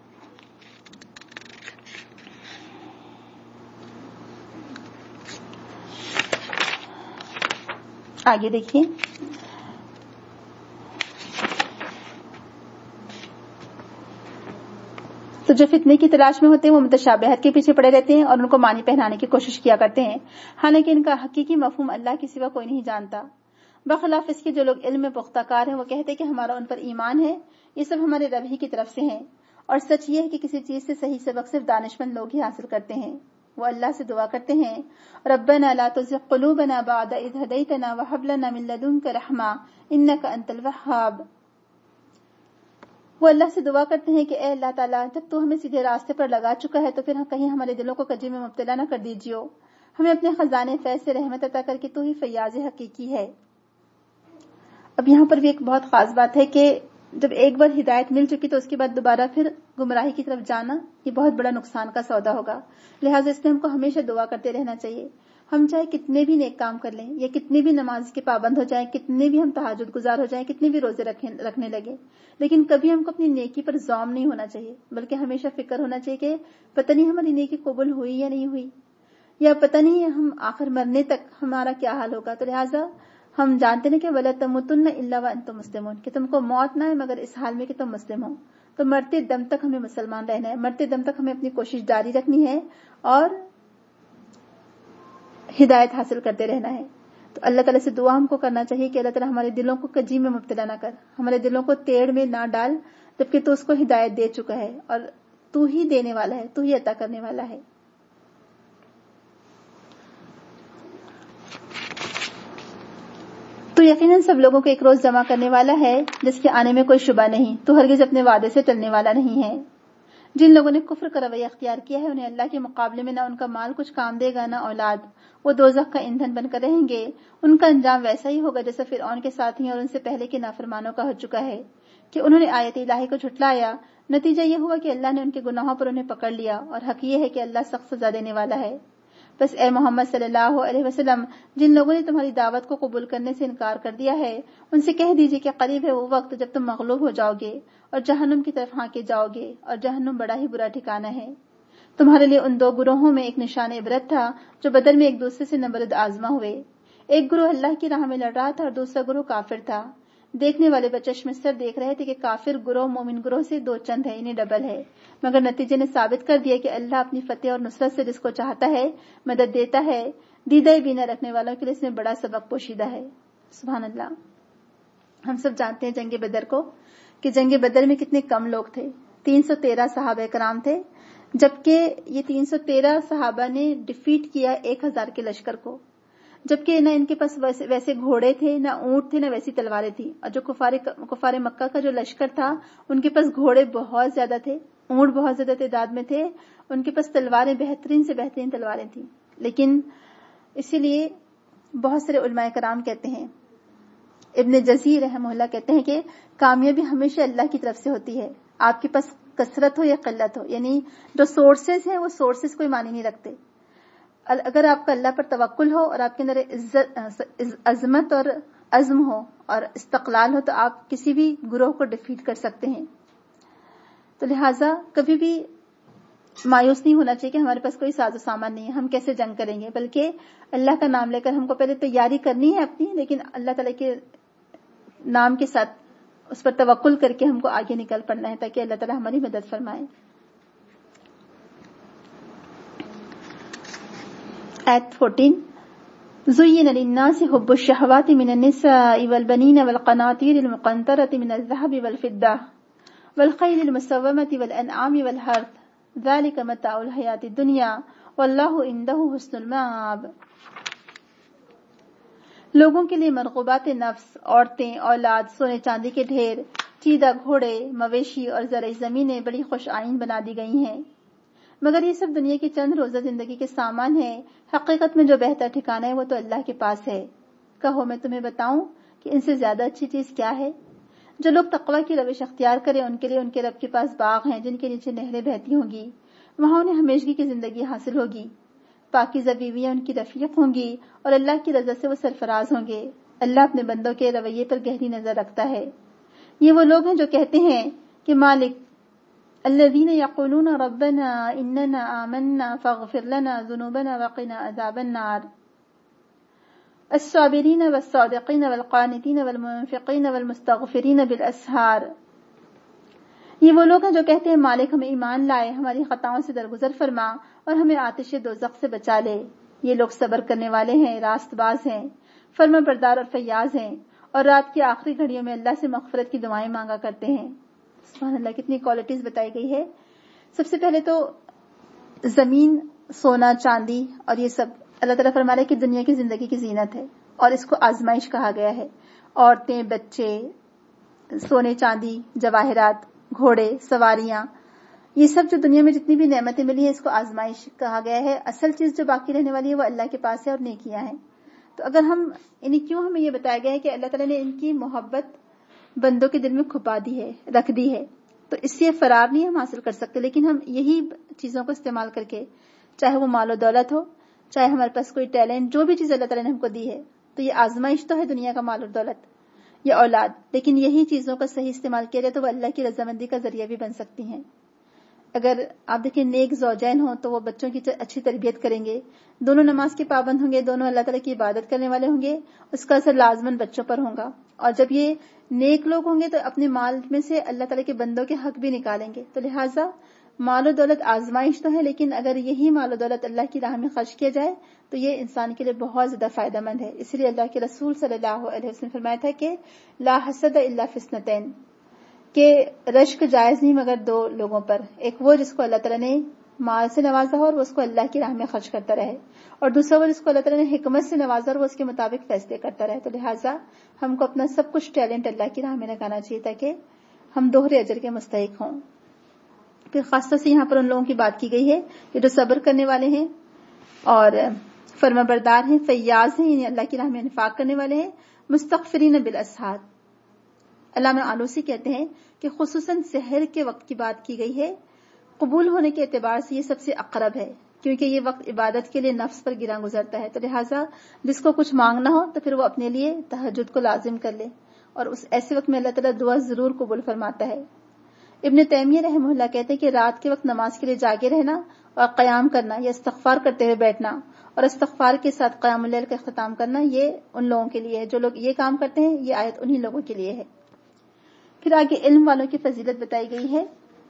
آگے دیکھیے. تو جو فتنے کی تلاش میں ہوتے ہیں وہ متشابہات کے پیچھے پڑے رہتے ہیں اور ان کو معنی پہنانے کی کوشش کیا کرتے ہیں، حالانکہ ان کا حقیقی مفہوم اللہ کے سوا کوئی نہیں جانتا. بخلاف اس کے جو لوگ علم میں پختہ کار ہیں وہ کہتے ہیں کہ ہمارا ان پر ایمان ہے، یہ سب ہمارے رب ہی کی طرف سے ہیں. اور سچ یہ ہے کہ کسی چیز سے صحیح سبق صرف دانشمند لوگ ہی حاصل کرتے ہیں. وہ اللہ سے دعا کرتے ہیں، ربنا لا تزغ قلوبنا بعد اذ هديتنا وهب لنا من لدنك رحمة انك انت الوهاب. وہ اللہ سے دعا کرتے ہیں کہ اے اللہ تعالیٰ، جب تو ہمیں سیدھے راستے پر لگا چکا ہے تو پھر کہیں ہمارے دلوں کو کجی میں مبتلا نہ کر دیجیے، ہمیں اپنے خزانے فیض سے رحمت عطا کر کے تو ہی فیاض حقیقی ہے. اب یہاں پر بھی ایک بہت خاص بات ہے کہ جب ایک بار ہدایت مل چکی تو اس کے بعد دوبارہ پھر گمراہی کی طرف جانا یہ بہت بڑا نقصان کا سودا ہوگا. لہٰذا اس لیے ہم کو ہمیشہ دعا کرتے رہنا چاہیے. ہم چاہے کتنے بھی نیک کام کر لیں یا کتنے بھی نماز کے پابند ہو جائیں، کتنے بھی ہم تہجد گزار ہو جائیں، کتنے بھی روزے رکھنے لگے، لیکن کبھی ہم کو اپنی نیکی پر زوم نہیں ہونا چاہیے، بلکہ ہمیشہ فکر ہونا چاہیے کہ پتہ نہیں ہماری نیکی قبول ہوئی یا نہیں ہوئی، یا پتہ نہیں ہم آخر مرنے تک ہمارا کیا حال ہوگا. تو لہٰذا ہم جانتے ہیں کہ وَلَا تَمُوتُنَّ إِلَّا وَأَنْتُمْ مُسْلِمُونَ، کہ تم کو موت نہ ہے مگر اس حال میں کہ تم مسلم ہو. تو مرتے دم تک ہمیں مسلمان رہنا ہے، مرتے دم تک ہمیں اپنی کوشش جاری رکھنی ہے اور ہدایت حاصل کرتے رہنا ہے. تو اللہ تعالیٰ سے دعا ہم کو کرنا چاہیے کہ اللہ تعالیٰ ہمارے دلوں کو کجی میں مبتلا نہ کر، ہمارے دلوں کو تیڑ میں نہ ڈال، جبکہ تو اس کو ہدایت دے چکا ہے اور تو ہی دینے والا ہے، تو ہی عطا کرنے والا ہے. تو یقیناً سب لوگوں کو ایک روز جمع کرنے والا ہے جس کے آنے میں کوئی شبہ نہیں. تو ہرگز اپنے وعدے سے ٹلنے والا نہیں ہے. جن لوگوں نے کفر کا رویہ اختیار کیا ہے انہیں اللہ کے مقابلے میں نہ ان کا مال کچھ کام دے گا نہ اولاد. وہ دوزخ کا ایندھن بن کر رہیں گے. ان کا انجام ویسا ہی ہوگا جیسا فرعون کے ساتھی اور ان سے پہلے کے نافرمانوں کا ہو چکا ہے کہ انہوں نے آیت الہی کو جھٹلایا. نتیجہ یہ ہوا کہ اللہ نے ان کے گناہوں پر انہیں پکڑ لیا، اور حق یہ ہے کہ اللہ سخت سزا دینے والا ہے. بس اے محمد صلی اللہ علیہ وسلم، جن لوگوں نے تمہاری دعوت کو قبول کرنے سے انکار کر دیا ہے ان سے کہہ دیجیے کہ قریب ہے وہ وقت جب تم مغلوب ہو جاؤ گے اور جہنم کی طرف ہانکے جاؤ گے، اور جہنم بڑا ہی برا ٹھکانہ ہے. تمہارے لیے ان دو گروہوں میں ایک نشان عبرت تھا جو بدر میں ایک دوسرے سے نبرد آزما ہوئے. ایک گروہ اللہ کی راہ میں لڑ رہا تھا اور دوسرا گروہ کافر تھا. دیکھنے والے بچشم سر دیکھ رہے تھے کہ کافر گروہ مومن گروہ سے دو چند ہے، انہیں ڈبل ہے، مگر نتیجے نے ثابت کر دیا کہ اللہ اپنی فتح اور نصرت سے جس کو چاہتا ہے مدد دیتا ہے. دیدہ بینا رکھنے والوں کے لیے اس میں بڑا سبق پوشیدہ ہے. سبحان اللہ. ہم سب جانتے ہیں جنگ بدر کو، کہ جنگ بدر میں کتنے کم لوگ تھے. تین سو تیرہ صحابہ کرام تھے، جبکہ یہ تین سو تیرہ صحابہ نے ڈیفیٹ کیا ایک ہزار کے لشکر کو، جبکہ نہ ان کے پاس ویسے, ویسے گھوڑے تھے، نہ اونٹ تھے، نہ ویسی تلواریں تھیں. اور جو کفار کفار مکہ کا جو لشکر تھا ان کے پاس گھوڑے بہت زیادہ تھے، اونٹ بہت زیادہ تعداد میں تھے، ان کے پاس تلواریں بہترین سے بہترین تلواریں تھیں. لیکن اسی لیے بہت سارے علماء کرام کہتے ہیں، ابن جزیر رحمہ اللہ کہتے ہیں کہ کامیابی ہمیشہ اللہ کی طرف سے ہوتی ہے، آپ کے پاس کثرت ہو یا قلت ہو. یعنی جو سورسز ہیں وہ سورسز کوئی معنی نہیں رکھتے. اگر آپ کا اللہ پر توکل ہو اور آپ کے اندر عظمت اور عزم ہو اور استقلال ہو تو آپ کسی بھی گروہ کو ڈیفیٹ کر سکتے ہیں. تو لہٰذا کبھی بھی مایوس نہیں ہونا چاہیے کہ ہمارے پاس کوئی ساز و سامان نہیں ہے، ہم کیسے جنگ کریں گے، بلکہ اللہ کا نام لے کر ہم کو پہلے تیاری کرنی ہے اپنی، لیکن اللہ تعالیٰ کے نام کے ساتھ اس پر توکل کر کے ہم کو آگے نکل پڑنا ہے تاکہ اللہ تعالیٰ ہماری مدد فرمائے. آیت فورٹین، زُيِّنَ لِلنَّاسِ حُبُّ الشَّهَوَاتِ مِنَ النِّسَاءِ وَالْبَنِينَ وَالْقَنَاطِيرِ الْمُقَنطَرَةِ مِنَ الذَّهَبِ وَالْفِضَّةِ والخیل المسومۃ والانعام والحرث ذلک متاع الحیات الدنیا واللہ عندہ حسن المآب. لوگوں کے لیے مرغوبات نفس، عورتیں، اولاد، سونے چاندی کے ڈھیر، چیدہ گھوڑے، مویشی اور زرعی زمینیں بڑی خوش آئین بنا دی گئی ہیں، مگر یہ سب دنیا کی چند روزہ زندگی کے سامان ہیں. حقیقت میں جو بہتر ٹھکانہ ہے وہ تو اللہ کے پاس ہے. کہو میں تمہیں بتاؤں کہ ان سے زیادہ اچھی چیز کیا ہے؟ جو لوگ تقوی کی روش اختیار کریں ان کے لیے ان کے رب کے پاس باغ ہیں جن کے نیچے نہریں بہتی ہوں گی، وہاں انہیں ہمیشگی کی زندگی حاصل ہوگی. پاکیزہ بیویاں ان کی رفیق ہوں گی اور اللہ کی رضا سے وہ سرفراز ہوں گے. اللہ اپنے بندوں کے رویے پر گہری نظر رکھتا ہے. یہ وہ لوگ ہیں جو کہتے ہیں کہ مالک الذین یقولون ربنا اننا آمنا فاغفر لنا ذنوبنا وقنا عذاب النار الصابرین والصادقین والقانتین والمنفقین والمستغفرین بالاسحار. یہ وہ لوگ ہیں جو کہتے ہیں مالک ہمیں ایمان لائے، ہماری خطاؤں سے درگزر فرما اور ہمیں آتش دوزخ سے بچا لے. یہ لوگ صبر کرنے والے ہیں، راست باز ہیں، فرما بردار اور فیاض ہیں، اور رات کی آخری گھڑیوں میں اللہ سے مغفرت کی دعائیں مانگا کرتے ہیں. سبحان اللہ، کتنی کوالٹیز بتائی گئی ہے. سب سے پہلے تو زمین، سونا، چاندی اور یہ سب اللہ تعالیٰ فرما رہا ہے کہ دنیا کی زندگی کی زینت ہے اور اس کو آزمائش کہا گیا ہے. عورتیں، بچے، سونے چاندی، جواہرات، گھوڑے، سواریاں، یہ سب جو دنیا میں جتنی بھی نعمتیں ملی ہیں اس کو آزمائش کہا گیا ہے. اصل چیز جو باقی رہنے والی ہے وہ اللہ کے پاس ہے اور نیکیاں ہیں. تو اگر ہم یعنی کیوں ہمیں یہ بتایا گیا ہے کہ اللہ تعالیٰ نے ان کی محبت بندوں کے دل میں کھپا دی ہے، رکھ دی ہے، تو اس سے فرار نہیں ہم حاصل کر سکتے. لیکن ہم یہی چیزوں کو استعمال کر کے، چاہے وہ مال و دولت ہو، چاہے ہمارے پاس کوئی ٹیلنٹ، جو بھی چیز اللہ تعالیٰ نے ہم کو دی ہے، تو یہ آزمائش تو ہے دنیا کا مال و دولت یا اولاد، لیکن یہی چیزوں کا صحیح استعمال کیا جائے تو وہ اللہ کی رضامندی کا ذریعہ بھی بن سکتی ہیں. اگر آپ دیکھیں نیک زوجین ہوں تو وہ بچوں کی اچھی تربیت کریں گے، دونوں نماز کے پابند ہوں گے، دونوں اللہ تعالیٰ کی عبادت کرنے والے ہوں گے، اس کا اثر لازماً بچوں پر ہوگا. اور جب یہ نیک لوگ ہوں گے تو اپنے مال میں سے اللہ تعالیٰ کے بندوں کے حق بھی نکالیں گے. تو لہٰذا مال و دولت آزمائش تو ہے، لیکن اگر یہی مال و دولت اللہ کی راہ میں خرچ کیا جائے تو یہ انسان کے لیے بہت زیادہ فائدہ مند ہے. اس لیے اللہ کے رسول صلی اللہ علیہ وسلم نے فرمایا تھا کہ لا حسد الا فی اثنتین، کہ رشک جائز نہیں مگر دو لوگوں پر، ایک وہ جس کو اللہ تعالیٰ نے مال سے نوازا ہو اور وہ اس کو اللہ کی راہ میں خرچ کرتا رہے، اور دوسرا وہ جس کو اللہ تعالیٰ نے حکمت سے نوازا اور وہ اس کے مطابق فیصلے کرتا رہے. تو لہٰذا ہم کو اپنا سب کچھ ٹیلنٹ اللہ کی راہ میں لگانا چاہیے تاکہ ہم دوہرے اجر کے مستحق ہوں. پھر خاص طور سے یہاں پر ان لوگوں کی بات کی گئی ہے کہ جو صبر کرنے والے ہیں اور فرما بردار ہیں، فیاض ہیں، یعنی اللہ کی راہ میں انفاق کرنے والے ہیں، مستغفرین بالاسحار. علامہ آلوسی کہتے ہیں کہ خصوصاً سحر کے وقت کی بات کی گئی ہے، قبول ہونے کے اعتبار سے یہ سب سے اقرب ہے، کیونکہ یہ وقت عبادت کے لیے نفس پر گراں گزرتا ہے. تو لہٰذا جس کو کچھ مانگنا ہو تو پھر وہ اپنے لیے تہجد کو لازم کر لے، اور اس ایسے وقت میں اللہ تعالیٰ دعا ضرور قبول فرماتا ہے. ابن تیمیہ رحمہ اللہ کہتے ہیں کہ رات کے وقت نماز کے لیے جاگے رہنا اور قیام کرنا یا استغفار کرتے ہوئے بیٹھنا اور استغفار کے ساتھ قیام اللیل کا اختتام کرنا یہ ان لوگوں کے لیے ہے. جو لوگ یہ کام کرتے ہیں یہ آیت انہی لوگوں کے لیے ہے. پھر آگے علم والوں کی فضیلت بتائی گئی ہے.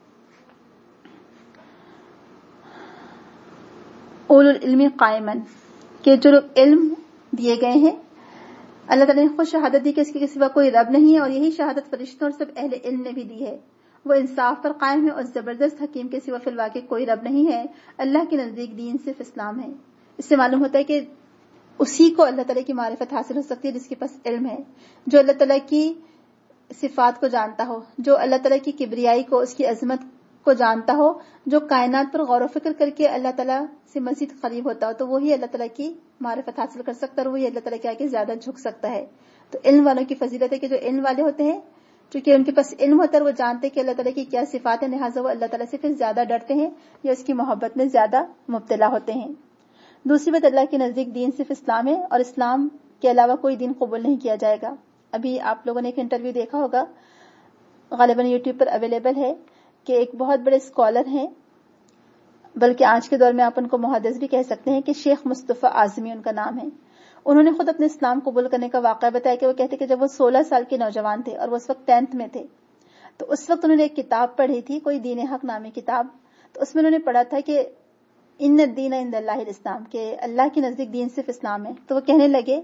اولو العلم قائمن، کہ جو لوگ علم دیے گئے ہیں اللہ تعالیٰ نے خود شہادت دی کہ اس کے سوا کوئی رب نہیں ہے، اور یہی شہادت فرشتوں اور سب اہل علم نے بھی دی ہے. وہ انصاف پر قائم ہے اور زبردست حکیم کے سوا فی الواقع کوئی رب نہیں ہے. اللہ کے نزدیک دین صرف اسلام ہے. اس سے معلوم ہوتا ہے کہ اسی کو اللہ تعالیٰ کی معرفت حاصل ہو سکتی ہے جس کے پاس علم ہے، جو اللہ تعالیٰ کی صفات کو جانتا ہو، جو اللہ تعالیٰ کی کبریائی کو، اس کی عظمت کو جانتا ہو، جو کائنات پر غور و فکر کر کے اللہ تعالیٰ سے مزید قریب ہوتا ہو، تو وہی اللہ تعالیٰ کی معرفت حاصل کر سکتا ہے اور وہی اللہ تعالیٰ کے آگے زیادہ جھک سکتا ہے. تو علم والوں کی فضیلت ہے کہ جو علم والے ہوتے ہیں، چونکہ ان کے پاس علم ہوتا ہے، وہ جانتے کہ اللہ تعالیٰ کی کیا صفات ہیں، لہٰذا وہ اللہ تعالیٰ سے پھر زیادہ ڈرتے ہیں یا اس کی محبت میں زیادہ مبتلا ہوتے ہیں. دوسری بات، اللہ کے نزدیک دین صرف اسلام ہے اور اسلام کے علاوہ کوئی دین قبول نہیں کیا جائے گا. ابھی آپ لوگوں نے ایک انٹرویو دیکھا ہوگا، غالباً یوٹیوب پر اویلیبل ہے، کہ ایک بہت بڑے اسکالر ہیں، بلکہ آج کے دور میں آپ ان کو محدث بھی کہہ سکتے ہیں، کہ شیخ مصطفیٰ اعظمی ان کا نام ہے. انہوں نے خود اپنے اسلام قبول کرنے کا واقعہ بتایا کہ وہ کہتے کہ جب وہ سولہ سال کے نوجوان تھے اور وہ اس وقت ٹینتھ میں تھے، تو اس وقت انہوں نے ایک کتاب پڑھی تھی، کوئی دین حق نامی کتاب. تو اس میں انہوں نے پڑھا تھا کہ ان الدین عند اللہ الاسلام، کہ اللہ کے نزدیک دین صرف اسلام ہے. تو وہ کہنے لگے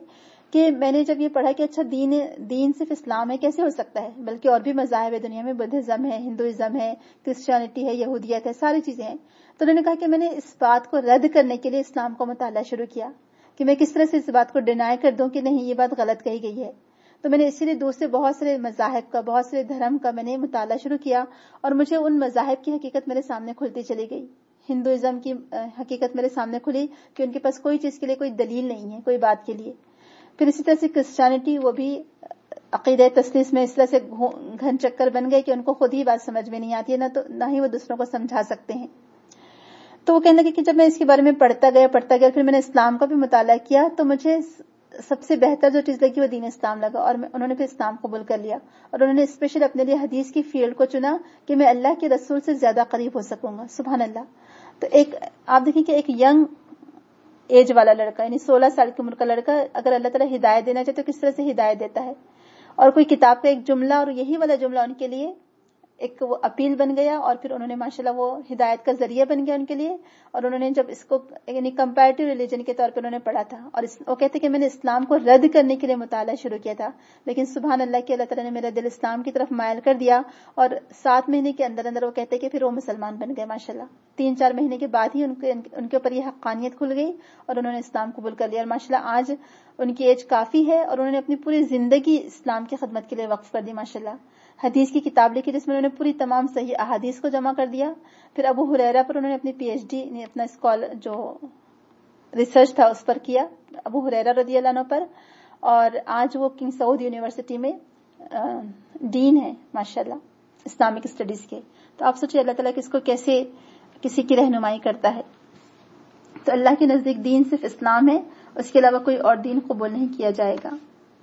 کہ میں نے جب یہ پڑھا کہ اچھا دین دین صرف اسلام ہے، کیسے ہو سکتا ہے، بلکہ اور بھی مذاہب ہے دنیا میں، بدھزم ہے، ہندوازم ہے، کرسچینٹی ہے، یہودیت ہے، ساری چیزیں ہیں. تو انہوں نے کہا کہ میں نے اس بات کو رد کرنے کے لیے اسلام کو مطالعہ شروع کیا کہ میں کس طرح سے اس بات کو ڈینائی کر دوں کہ نہیں یہ بات غلط کہی گئی ہے. تو میں نے اسی لیے دوسرے بہت سارے مذاہب کا، بہت سارے دھرم کا میں نے مطالعہ شروع کیا، اور مجھے ان مذاہب کی حقیقت میرے سامنے کھلتی چلی گئی. ہندوازم کی حقیقت میرے سامنے کھلی کہ ان کے پاس کوئی چیز کے لیے کوئی دلیل نہیں ہے، کوئی بات کے لیے. پھر اسی طرح سے کرسچینٹی، وہ بھی عقیدہ تثلیث میں اس طرح سے گھن چکر بن گئے کہ ان کو خود ہی بات سمجھ میں نہیں آتی ہے، نہ تو نہ ہی وہ دوسروں کو سمجھا سکتے ہیں. تو وہ کہنے لگے کہ جب میں اس کے بارے میں پڑھتا گیا پڑھتا گیا پھر میں نے اسلام کا بھی مطالعہ کیا، تو مجھے سب سے بہتر جو چیز لگی وہ دین اسلام لگا، اور انہوں نے پھر اسلام قبول کر لیا، اور انہوں نے اسپیشل اپنے لیے حدیث کی فیلڈ کو چنا کہ میں اللہ کے رسول سے زیادہ قریب ہو سکوں گا. سبحان اللہ. تو ایک آپ دیکھیں کہ ایک ینگ ایج والا لڑکا، یعنی سولہ سال کی عمر کا لڑکا، اگر اللہ تعالیٰ ہدایت دینا چاہے تو کس طرح سے ہدایت دیتا ہے. اور کوئی کتاب کا ایک جملہ، اور یہی والا جملہ ان کے لیے ایک وہ اپیل بن گیا، اور پھر انہوں نے ماشاءاللہ وہ ہدایت کا ذریعہ بن گیا ان کے لیے. اور انہوں نے جب اس کو یعنی کمپیریٹیو ریلیجن کے طور پہ انہوں نے پڑھا تھا، اور وہ کہتے کہ میں نے اسلام کو رد کرنے کے لیے مطالعہ شروع کیا تھا، لیکن سبحان اللہ کہ اللہ تعالیٰ نے میرا دل اسلام کی طرف مائل کر دیا، اور سات مہینے کے اندر اندر وہ کہتے کہ پھر وہ مسلمان بن گئے ماشاءاللہ. تین چار مہینے کے بعد ہی ان کے ان کے اوپر یہ حقانیت کھل گئی اور انہوں نے اسلام قبول کر لیا. اور ماشاءاللہ آج ان کی ایج کافی ہے، اور انہوں نے اپنی پوری زندگی اسلام کی خدمت کے لیے وقف کر دی ماشاءاللہ. حدیث کی کتاب لکھی جس میں انہوں نے پوری تمام صحیح احادیث کو جمع کر دیا. پھر ابو ہریرہ پر انہوں نے اپنی پی ایچ ڈی نے اپنا اسکالر جو ریسرچ تھا اس پر کیا، ابو ہریرہ رضی اللہ عنہ پر، اور آج وہ کنگ سعود یونیورسٹی میں ڈین ہے ماشاءاللہ اسلامک اسٹڈیز کے. تو آپ سوچیں اللہ تعالیٰ کس کو کیسے کسی کی رہنمائی کرتا ہے. تو اللہ کے نزدیک دین صرف اسلام ہے، اس کے علاوہ کوئی اور دین قبول نہیں کیا جائے گا.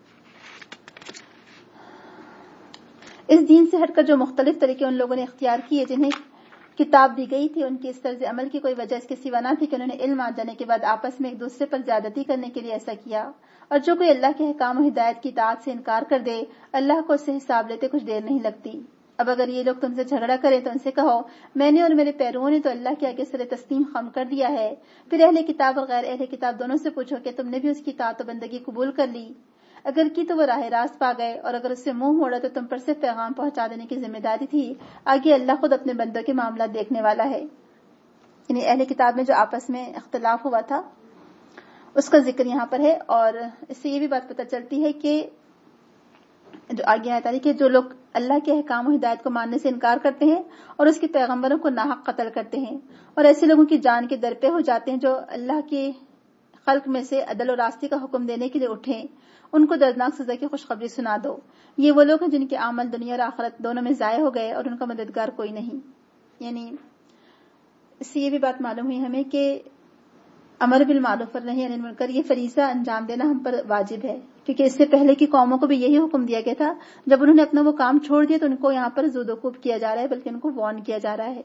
اس دین سے ہٹ کر جو مختلف طریقے ان لوگوں نے اختیار کیے جنہیں کتاب دی گئی تھی، ان کی اس طرز عمل کی کوئی وجہ اس کے سوا نہ تھی کہ انہوں نے علم آ جانے کے بعد آپس میں ایک دوسرے پر زیادتی کرنے کے لیے ایسا کیا. اور جو کوئی اللہ کے احکام و ہدایت کی اطاعت سے انکار کر دے، اللہ کو اس سے حساب لیتے کچھ دیر نہیں لگتی. اب اگر یہ لوگ تم سے جھگڑا کریں تو ان سے کہو میں نے اور میرے پیرووں نے تو اللہ کے آگے سر تسلیم خم کر دیا ہے. پھر اہل کتاب اور غیر اہل کتاب دونوں سے پوچھو کہ تم نے بھی اس کی اطاعت و بندگی قبول کر لی؟ اگر کی تو وہ راہ راست پا گئے، اور اگر اس سے منہ موڑا تو تم پر سے پیغام پہنچا دینے کی ذمہ داری تھی. آگے اللہ خود اپنے بندوں کے معاملات دیکھنے والا ہے. یعنی اہل کتاب میں جو آپس میں اختلاف ہوا تھا اس کا ذکر یہاں پر ہے. اور اس سے یہ بھی بات پتہ چلتی ہے کہ جو آگے آتا ہے کہ جو لوگ اللہ کے احکام و ہدایت کو ماننے سے انکار کرتے ہیں اور اس کے پیغمبروں کو ناحق قتل کرتے ہیں، اور ایسے لوگوں کی جان کے درپے ہو جاتے ہیں جو اللہ کے خلق میں سے عدل و راستی کا حکم دینے کے لیے اٹھیں، ان کو دردناک سزا کی خوشخبری سنا دو. یہ وہ لوگ ہیں جن کے عمل دنیا اور آخرت دونوں میں ضائع ہو گئے اور ان کا مددگار کوئی نہیں. یعنی اس سے یہ بھی بات معلوم ہوئی ہمیں کہ امر بالمعروف اور نہی عن المنکر یہ فریضہ انجام دینا ہم پر واجب ہے، کیونکہ اس سے پہلے کی قوموں کو بھی یہی حکم دیا گیا تھا. جب انہوں نے اپنا وہ کام چھوڑ دیا تو ان کو یہاں پر زود و کوب کیا جا رہا ہے، بلکہ ان کو وارن کیا جا رہا ہے.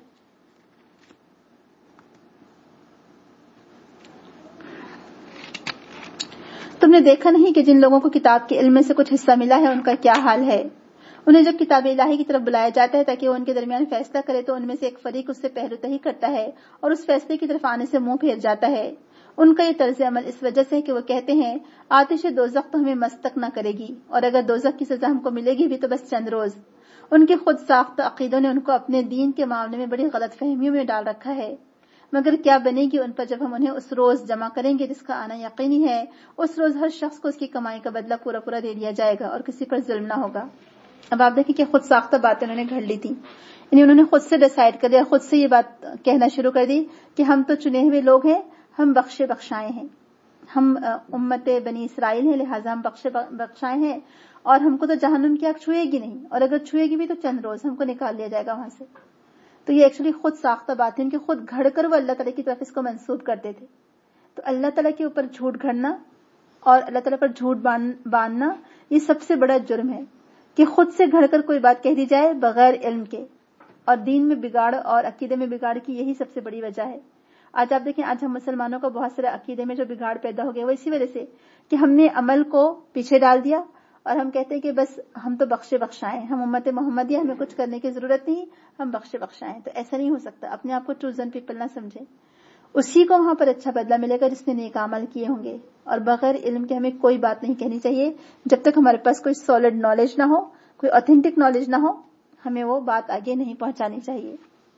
تم نے دیکھا نہیں کہ جن لوگوں کو کتاب کے علم میں سے کچھ حصہ ملا ہے ان کا کیا حال ہے؟ انہیں جب کتاب الہی کی طرف بلایا جاتا ہے تاکہ وہ ان کے درمیان فیصلہ کرے تو ان میں سے ایک فریق اس سے پہلو تہی کرتا ہے اور اس فیصلے کی طرف آنے سے منہ پھیر جاتا ہے. ان کا یہ طرز عمل اس وجہ سے ہے کہ وہ کہتے ہیں آتش دوزخ تو ہمیں مست تک نہ کرے گی، اور اگر دوزخ کی سزا ہم کو ملے گی بھی تو بس چند روز. ان کے خود ساختہ عقیدوں نے ان کو اپنے دین کے معاملے میں بڑی غلط فہمیوں میں ڈال رکھا ہے. مگر کیا بنے گی ان پر جب ہم انہیں اس روز جمع کریں گے جس کا آنا یقینی ہے. اس روز ہر شخص کو اس کی کمائی کا بدلہ پورا پورا دے دیا جائے گا اور کسی پر ظلم نہ ہوگا. اب آپ دیکھیں کہ خود ساختہ باتیں انہوں نے گھڑ لی تھی، یعنی انہوں نے خود سے ڈیسائیڈ کر دیا، خود سے یہ بات کہنا شروع کر دی کہ ہم تو چنے ہوئے لوگ ہیں، ہم بخشے بخشائے ہیں، ہم امت بنی اسرائیل ہیں، لہٰذا ہم بخشے بخشائے ہیں اور ہم کو تو جہنم کی آگ چھوئے گی نہیں، اور اگر چھوئے گی بھی تو چند روز ہم کو نکال لیا جائے گا وہاں سے. تو یہ ایکچولی خود ساختہ بات ہے، ان کے خود گھڑ کر وہ اللہ تعالیٰ کی طرف اس کو منسوب کرتے تھے. تو اللہ تعالیٰ کے اوپر جھوٹ گھڑنا اور اللہ تعالیٰ پر جھوٹ باندھنا یہ سب سے بڑا جرم ہے کہ خود سے گھڑ کر کوئی بات کہہ دی جائے بغیر علم کے. اور دین میں بگاڑ اور عقیدے میں بگاڑ کی یہی سب سے بڑی وجہ ہے. آج آپ دیکھیں آج ہم مسلمانوں کا بہت سارے عقیدے میں جو بگاڑ پیدا ہو گیا وہ اسی وجہ سے کہ ہم نے عمل کو پیچھے ڈال دیا اور ہم کہتے ہیں کہ بس ہم تو بخشے بخشائیں، ہم امت محمدیہ، ہمیں کچھ کرنے کی ضرورت نہیں، ہم بخشے بخشائیں. تو ایسا نہیں ہو سکتا. اپنے آپ کو چوزن پیپل نہ سمجھیں. اسی کو وہاں پر اچھا بدلہ ملے گا جس نے نیک عمل کیے ہوں گے. اور بغیر علم کے ہمیں کوئی بات نہیں کہنی چاہیے. جب تک ہمارے پاس کوئی سالڈ نالج نہ ہو, کوئی اوتھینٹک نالج نہ ہو, ہمیں وہ بات آگے نہیں پہنچانی چاہیے.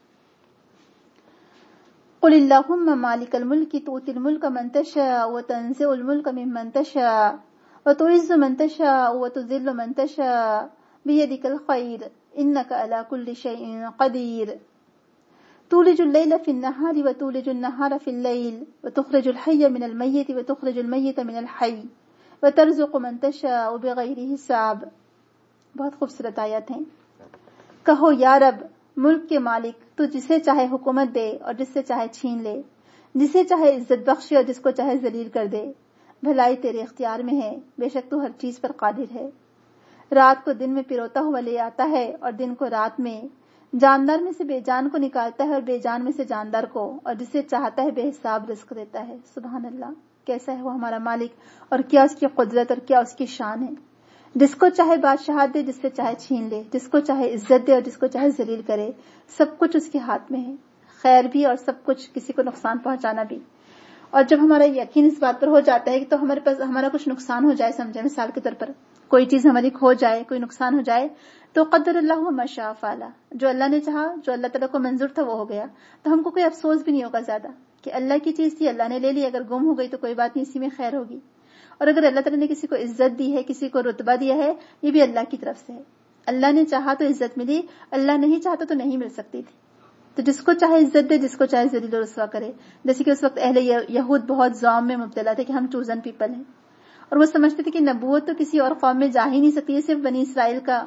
قل اللہم مالک الملک تؤتی الملک من تشاء وتنزع الملک ممن تشاء وتعز من تشاء وتذل من تشاء بيدك الخير انك على كل شيء قدير تولج الليل في النهار وتولج النهار في الليل وتخرج الحي من الميت وتخرج الميت من الحي وترزق من تشاء بغير حساب. بہت خوبصورت آیات ہیں. کہو یا رب, ملک کے مالک, تو جسے چاہے حکومت دے اور جس سے چاہے چھین لے, جسے چاہے عزت بخشے اور جس کو چاہے ذلیل کر دے. بھلائی تیرے اختیار میں ہے, بے شک تو ہر چیز پر قادر ہے. رات کو دن میں پروتا ہوا لے آتا ہے اور دن کو رات میں, جاندار میں سے بے جان کو نکالتا ہے اور بے جان میں سے جاندار کو, اور جسے چاہتا ہے بے حساب رزق دیتا ہے. سبحان اللہ, کیسا ہے وہ ہمارا مالک, اور کیا اس کی قدرت اور کیا اس کی شان ہے. جس کو چاہے بادشاہت دے, جس سے چاہے چھین لے, جس کو چاہے عزت دے اور جس کو چاہے ذلیل کرے. سب کچھ اس کے ہاتھ میں ہے, خیر بھی اور سب کچھ, کسی کو نقصان پہنچانا بھی. اور جب ہمارا یقین اس بات پر ہو جاتا ہے کہ تو ہمارے پاس ہمارا کچھ نقصان ہو جائے, سمجھے مثال کے طور پر کوئی چیز ہماری کھو جائے, کوئی نقصان ہو جائے, تو قدر اللہ و ما شاء فعل, جو اللہ نے چاہا, جو اللہ تعالیٰ کو منظور تھا وہ ہو گیا. تو ہم کو کوئی افسوس بھی نہیں ہوگا زیادہ کہ اللہ کی چیز تھی, اللہ نے لے لی, اگر گم ہو گئی تو کوئی بات نہیں, اسی میں خیر ہوگی. اور اگر اللہ تعالیٰ نے کسی کو عزت دی ہے, کسی کو رتبہ دیا ہے, یہ بھی اللہ کی طرف سے ہے. اللہ نے چاہا تو عزت ملی, اللہ نہیں چاہتا تو نہیں مل سکتی تھی. تو جس کو چاہے عزت دے, جس کو چاہے ذلیل و رسوا کرے. جیسے کہ اس وقت اہل یہود بہت ظلم میں مبتلا تھے کہ ہم چوزن پیپل ہیں, اور وہ سمجھتے تھے کہ نبوت تو کسی اور قوم میں جا ہی نہیں سکتی, یہ صرف بنی اسرائیل کا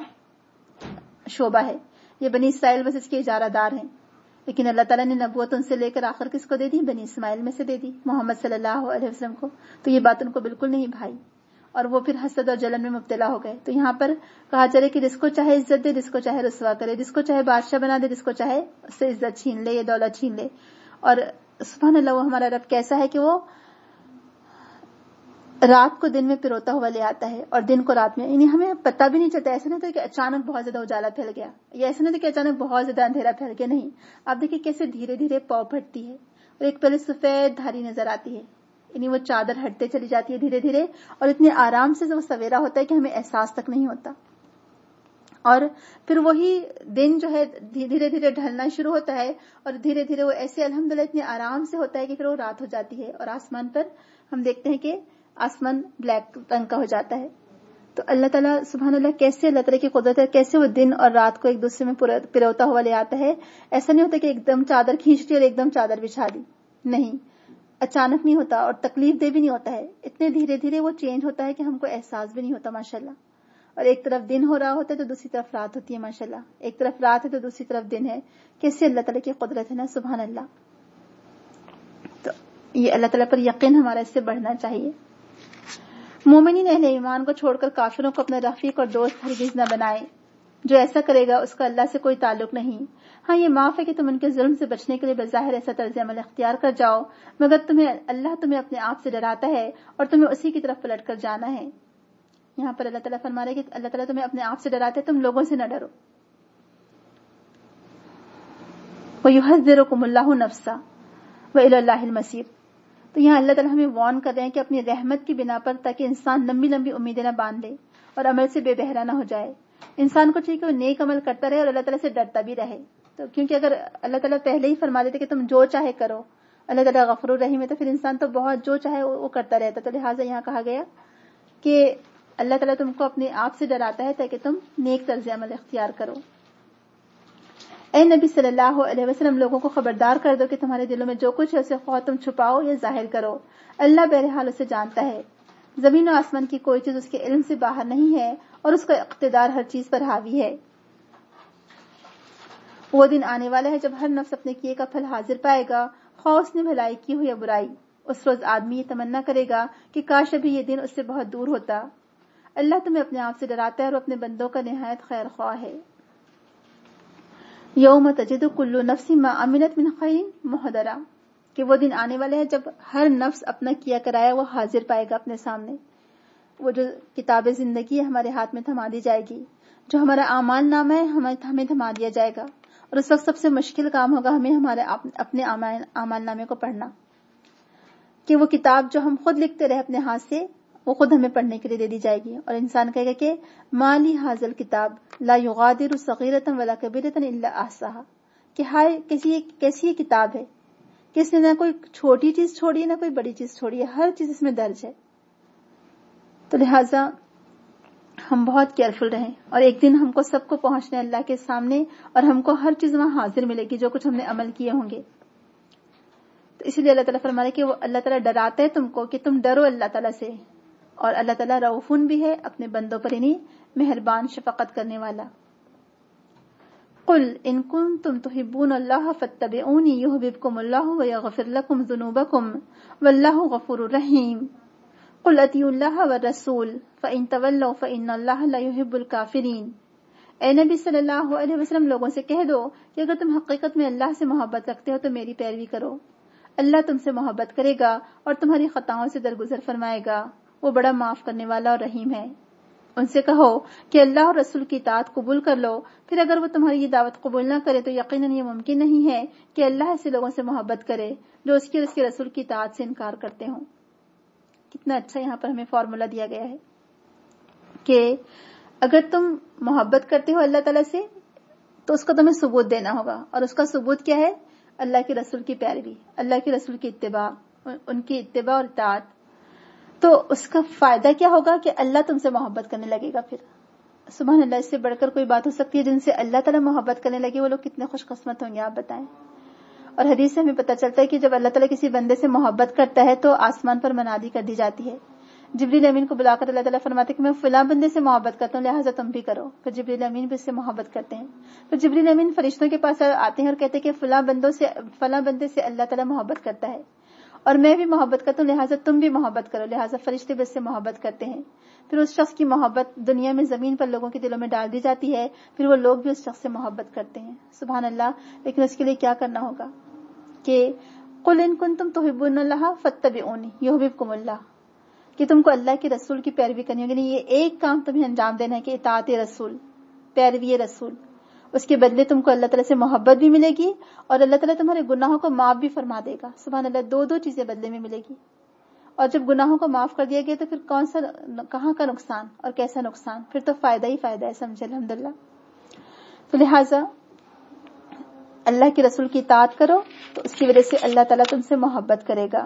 شعبہ ہے, یہ بنی اسرائیل بس اس کے اجارہ دار ہیں. لیکن اللہ تعالیٰ نے نبوت ان سے لے کر آخر کس کو دے دی, بنی اسماعیل میں سے دے دی, محمد صلی اللہ علیہ وسلم کو. تو یہ بات ان کو بالکل نہیں بھائی, اور وہ پھر حسد اور جلن میں مبتلا ہو گئے. تو یہاں پر کہا چلے کہ جس کو چاہے عزت دے, جس کو چاہے رسوا کرے, جس کو چاہے بادشاہ بنا دے, جس کو چاہے اس سے عزت چھین لے, یہ دولت چھین لے. اور سبحان اللہ, وہ ہمارا رب کیسا ہے کہ وہ رات کو دن میں پروتا ہوا لے آتا ہے اور دن کو رات میں, یعنی ہمیں پتہ بھی نہیں چلتا. ایسا نہیں تھا کہ اچانک بہت زیادہ اجالا پھیل گیا, یا ایسا نہیں تھا کہ اچانک بہت زیادہ اندھیرا پھیل گیا, نہیں. آپ دیکھیں کیسے دھیرے دھیرے پاؤ پھٹتی ہے, اور ایک پہلے سفید دھاری نظر آتی ہے, یعنی وہ چادر ہٹتے چلی جاتی ہے دھیرے دھیرے, اور اتنے آرام سے وہ سویرا ہوتا ہے کہ ہمیں احساس تک نہیں ہوتا. اور پھر وہی دن جو ہے دھیرے دھیرے ڈھلنا شروع ہوتا ہے, اور دھیرے دھیرے وہ ایسے الحمدللہ اتنے آرام سے ہوتا ہے کہ پھر وہ رات ہو جاتی ہے, اور آسمان پر ہم دیکھتے ہیں کہ آسمان بلیک رنگ کا ہو جاتا ہے. تو اللہ تعالیٰ سبحان اللہ, کیسے اللہ تعالیٰ کی قدرت ہے, کیسے وہ دن اور رات کو ایک دوسرے میں پروتا ہوا لے آتا ہے. ایسا نہیں ہوتا کہ ایک دم چادر کھینچ لی اور ایک دم چادر بچھا دی, نہیں, اچانک نہیں ہوتا, اور تکلیف دہ بھی نہیں ہوتا ہے. اتنے دھیرے دھیرے وہ چینج ہوتا ہے کہ ہم کو احساس بھی نہیں ہوتا ماشاءاللہ. اور ایک طرف دن ہو رہا ہوتا ہے تو دوسری طرف رات ہوتی ہے ماشاءاللہ, ایک طرف رات ہے تو دوسری طرف دن ہے. کیسے اللہ تعالیٰ کی قدرت ہے نا, سبحان اللہ. تو یہ اللہ تعالیٰ پر یقین ہمارا اس سے بڑھنا چاہیے. مومنین اہل ایمان کو چھوڑ کر کافروں کو اپنا رفیق اور دوست ہرگز نہ بنائے. جو ایسا کرے گا اس کا اللہ سے کوئی تعلق نہیں. ہاں, یہ معاف ہے کہ تم ان کے ظلم سے بچنے کے لیے بظاہر ایسا طرز عمل اختیار کر جاؤ, مگر تمہیں اللہ تمہیں اپنے آپ سے ڈراتا ہے اور تمہیں اسی کی طرف پلٹ کر جانا ہے. یہاں پر اللہ تعالیٰ فرما رہے کہ اللہ تعالیٰ تمہیں اپنے آپ سے ڈراتا ہے, تم لوگوں سے نہ ڈرو. وَيُحَذِّرُكُمُ اللَّهُ نَفْسَهُ وَإِلَى اللَّهِ الْمَصِيرُ. تو یہاں اللہ تعالیٰ ہمیں وارن کر رہے ہیں کہ اپنی رحمت کی بنا پر, تاکہ انسان لمبی لمبی امیدیں نہ باندھ لے اور عمل سے بے بہرا نہ ہو جائے. انسان کو ٹھیک ہے وہ نیک عمل کرتا رہے اور اللہ تعالیٰ سے ڈرتا بھی رہے. تو کیونکہ اگر اللہ تعالیٰ پہلے ہی فرما دیتے کہ تم جو چاہے کرو, اللہ تعالیٰ غفور الرحیم ہے, تو پھر انسان تو بہت جو چاہے وہ کرتا رہتا. تو لہٰذا یہاں کہا گیا کہ اللہ تعالیٰ تم کو اپنے آپ سے ڈراتا ہے تاکہ تم نیک طرز عمل اختیار کرو. اے نبی صلی اللہ علیہ وسلم, لوگوں کو خبردار کر دو کہ تمہارے دلوں میں جو کچھ ہے اسے خواہ تم چھپاؤ یا ظاہر کرو, اللہ بہرحال اسے جانتا ہے. زمین و آسمان کی کوئی چیز اس کے علم سے باہر نہیں ہے, اور اس کا اقتدار ہر چیز پر حاوی ہے. وہ دن آنے والا ہے جب ہر نفس اپنے کیے کا پھل حاضر پائے گا, خواہ اس نے بھلائی کی ہو یا برائی. اس روز آدمی یہ تمنا کرے گا کہ کاش ابھی یہ دن اس سے بہت دور ہوتا. اللہ تمہیں اپنے آپ سے ڈراتا ہے اور اپنے بندوں کا نہایت خیر خواہ ہے. یوم تجد کل نفس ما عملت من خیر محضرا, کہ وہ دن آنے والے ہے جب ہر نفس اپنا کیا کرایا وہ حاضر پائے گا اپنے سامنے. وہ جو کتاب زندگی ہے ہمارے ہاتھ میں تھما دی جائے گی, جو ہمارا اعمال نامہ ہے ہمیں تھما دیا جائے گا, اور اس وقت سب سے مشکل کام ہوگا ہمیں ہمارے اپنے اعمال نامے کو پڑھنا. کہ وہ کتاب جو ہم خود لکھتے رہے اپنے ہاتھ سے وہ خود ہمیں پڑھنے کے لیے دے دی جائے گی، اور انسان کہے گا کہ مالی حاضل کتاب لا یغادر صغیرۃ ولا کبیرۃ الا احصاها، کہ ہائے کیسی کیسی یہ کتاب ہے کہ اس نے نہ کوئی چھوٹی چیز چھوڑی ہے نہ کوئی بڑی چیز چھوڑی ہے، ہر چیز اس میں درج ہے۔ تو لہٰذا ہم بہت کیئرفل رہیں، اور ایک دن ہم کو سب کو پہنچنا ہے اللہ کے سامنے، اور ہم کو ہر چیز وہاں حاضر ملے گی جو کچھ ہم نے عمل کیے ہوں گے۔ تو اسی لیے اللہ تعالیٰ فرما رہے کہ وہ اللہ تعالیٰ ڈراتے ہیں تم کو کہ تم ڈرو اللہ تعالیٰ سے، اور اللہ تعالیٰ رؤوفن بھی ہے اپنے بندوں پر، یعنی مہربان شفقت کرنے والا۔ قل ان کنتم تحبون اللہ فاتبعونی یحببکم اللہ ویغفر لکم ذنوبکم واللہ غفور رحیم۔ قل اطیعوا اللہ والرسول فإن تولوا فإن اللہ لا يحب الکافرین۔ اے نبی صلی اللہ علیہ وسلم لوگوں سے کہہ دو کہ اگر تم حقیقت میں اللہ سے محبت رکھتے ہو تو میری پیروی کرو، اللہ تم سے محبت کرے گا اور تمہاری خطاؤں سے درگزر فرمائے گا، وہ بڑا معاف کرنے والا اور رحیم ہے۔ ان سے کہو کہ اللہ اور رسول کی اطاعت قبول کر لو، پھر اگر وہ تمہاری یہ دعوت قبول نہ کرے تو یقیناً یہ ممکن نہیں ہے کہ اللہ ایسے لوگوں سے محبت کرے جو اس کی اور اس کے رسول کی اطاعت سے انکار کرتے ہوں۔ کتنا اچھا یہاں پر ہمیں فارمولا دیا گیا ہے کہ اگر تم محبت کرتے ہو اللہ تعالیٰ سے تو اس کا تمہیں ثبوت دینا ہوگا، اور اس کا ثبوت کیا ہے؟ اللہ کے رسول کی پیروی، اللہ کے رسول کی اتباع، ان کی اتباع اور اطاعت۔ تو اس کا فائدہ کیا ہوگا کہ اللہ تم سے محبت کرنے لگے گا۔ پھر سبحان اللہ، اس سے بڑھ کر کوئی بات ہو سکتی ہے؟ جن سے اللہ تعالیٰ محبت کرنے لگے وہ لوگ کتنے خوش قسمت ہوں گے، آپ بتائیں۔ اور حدیث سے ہمیں پتہ چلتا ہے کہ جب اللہ تعالیٰ کسی بندے سے محبت کرتا ہے تو آسمان پر منادی کر دی جاتی ہے، جبریل امین کو بلا کر اللہ تعالیٰ فرماتے کہ میں فلاں بندے سے محبت کرتا ہوں لہٰذا تم بھی کرو، پھر جبریل امین بھی اس سے محبت کرتے ہیں، پھر جبریل امین فرشتوں کے پاس آتے ہیں اور کہتے ہیں کہ فلاں بندوں سے فلاں بندے سے اللہ تعالیٰ محبت کرتا ہے اور میں بھی محبت کرتا ہوں لہٰذا تم بھی محبت کرو، لہٰذا فرشتے بھی اس سے محبت کرتے ہیں۔ پھر اس شخص کی محبت دنیا میں زمین پر لوگوں کے دلوں میں ڈال دی جاتی ہے، پھر وہ لوگ بھی اس شخص سے محبت کرتے ہیں، سبحان اللہ۔ لیکن اس کے لیے کیا کرنا ہوگا کہ قل ان کنتم تحبون اللہ فاتبعونی یحببکم اللہ، کہ تم کو اللہ کے رسول کی پیروی کرنی ہوگی۔ یہ ایک کام تمہیں انجام دینا ہے کہ اطاعت رسول، پیروی رسول، اس کے بدلے تم کو اللہ تعالیٰ سے محبت بھی ملے گی اور اللہ تعالیٰ تمہارے گناہوں کو معاف بھی فرما دے گا، سبحان اللہ۔ دو دو چیزیں بدلے میں ملے گی، اور جب گناہوں کو معاف کر دیا گیا تو پھر کون سا کہاں کا نقصان اور کیسا نقصان، پھر تو فائدہ ہی فائدہ ہے، سمجھے الحمدللہ۔ تو لہٰذا اللہ کے رسول کی اطاعت کرو تو اس کی وجہ سے اللہ تعالیٰ تم سے محبت کرے گا۔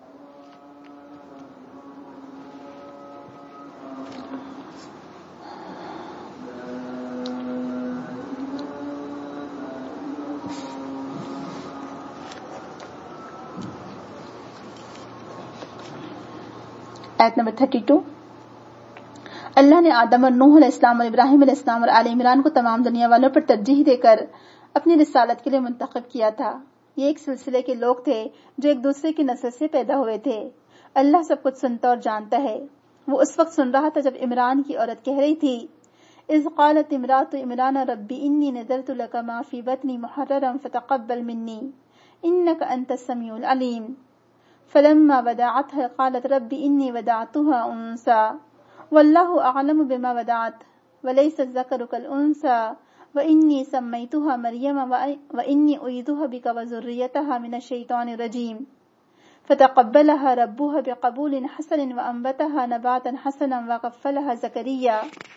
آیت نمبر تھرٹی ٹو، اللہ نے آدم اور نوح علیہ السلام اور ابراہیم علیہ السلام اور آل عمران کو تمام دنیا والوں پر ترجیح دے کر اپنی رسالت کے لیے منتخب کیا تھا۔ یہ ایک سلسلے کے لوگ تھے جو ایک دوسرے کی نسل سے پیدا ہوئے تھے۔ اللہ سب کچھ سنتا اور جانتا ہے۔ وہ اس وقت سن رہا تھا جب عمران کی عورت کہہ رہی تھی، اذ قالت امرأة عمران ربی انی نذرت لک ما فی بطنی محررا فتقبل منی انک انت السمیع العلیم۔ فلما ودعتها قالت رب انی وضعتها انثى واللہ اعلم بما وضعت وليس الذکر كالانثى وانی سمیتها مریم وانی اعیذها بک وذریتها من الشیطان الرجیم۔ فتقبلها ربها بقبول حسن وانبتها نباتا حسنا وكفلها زكريا۔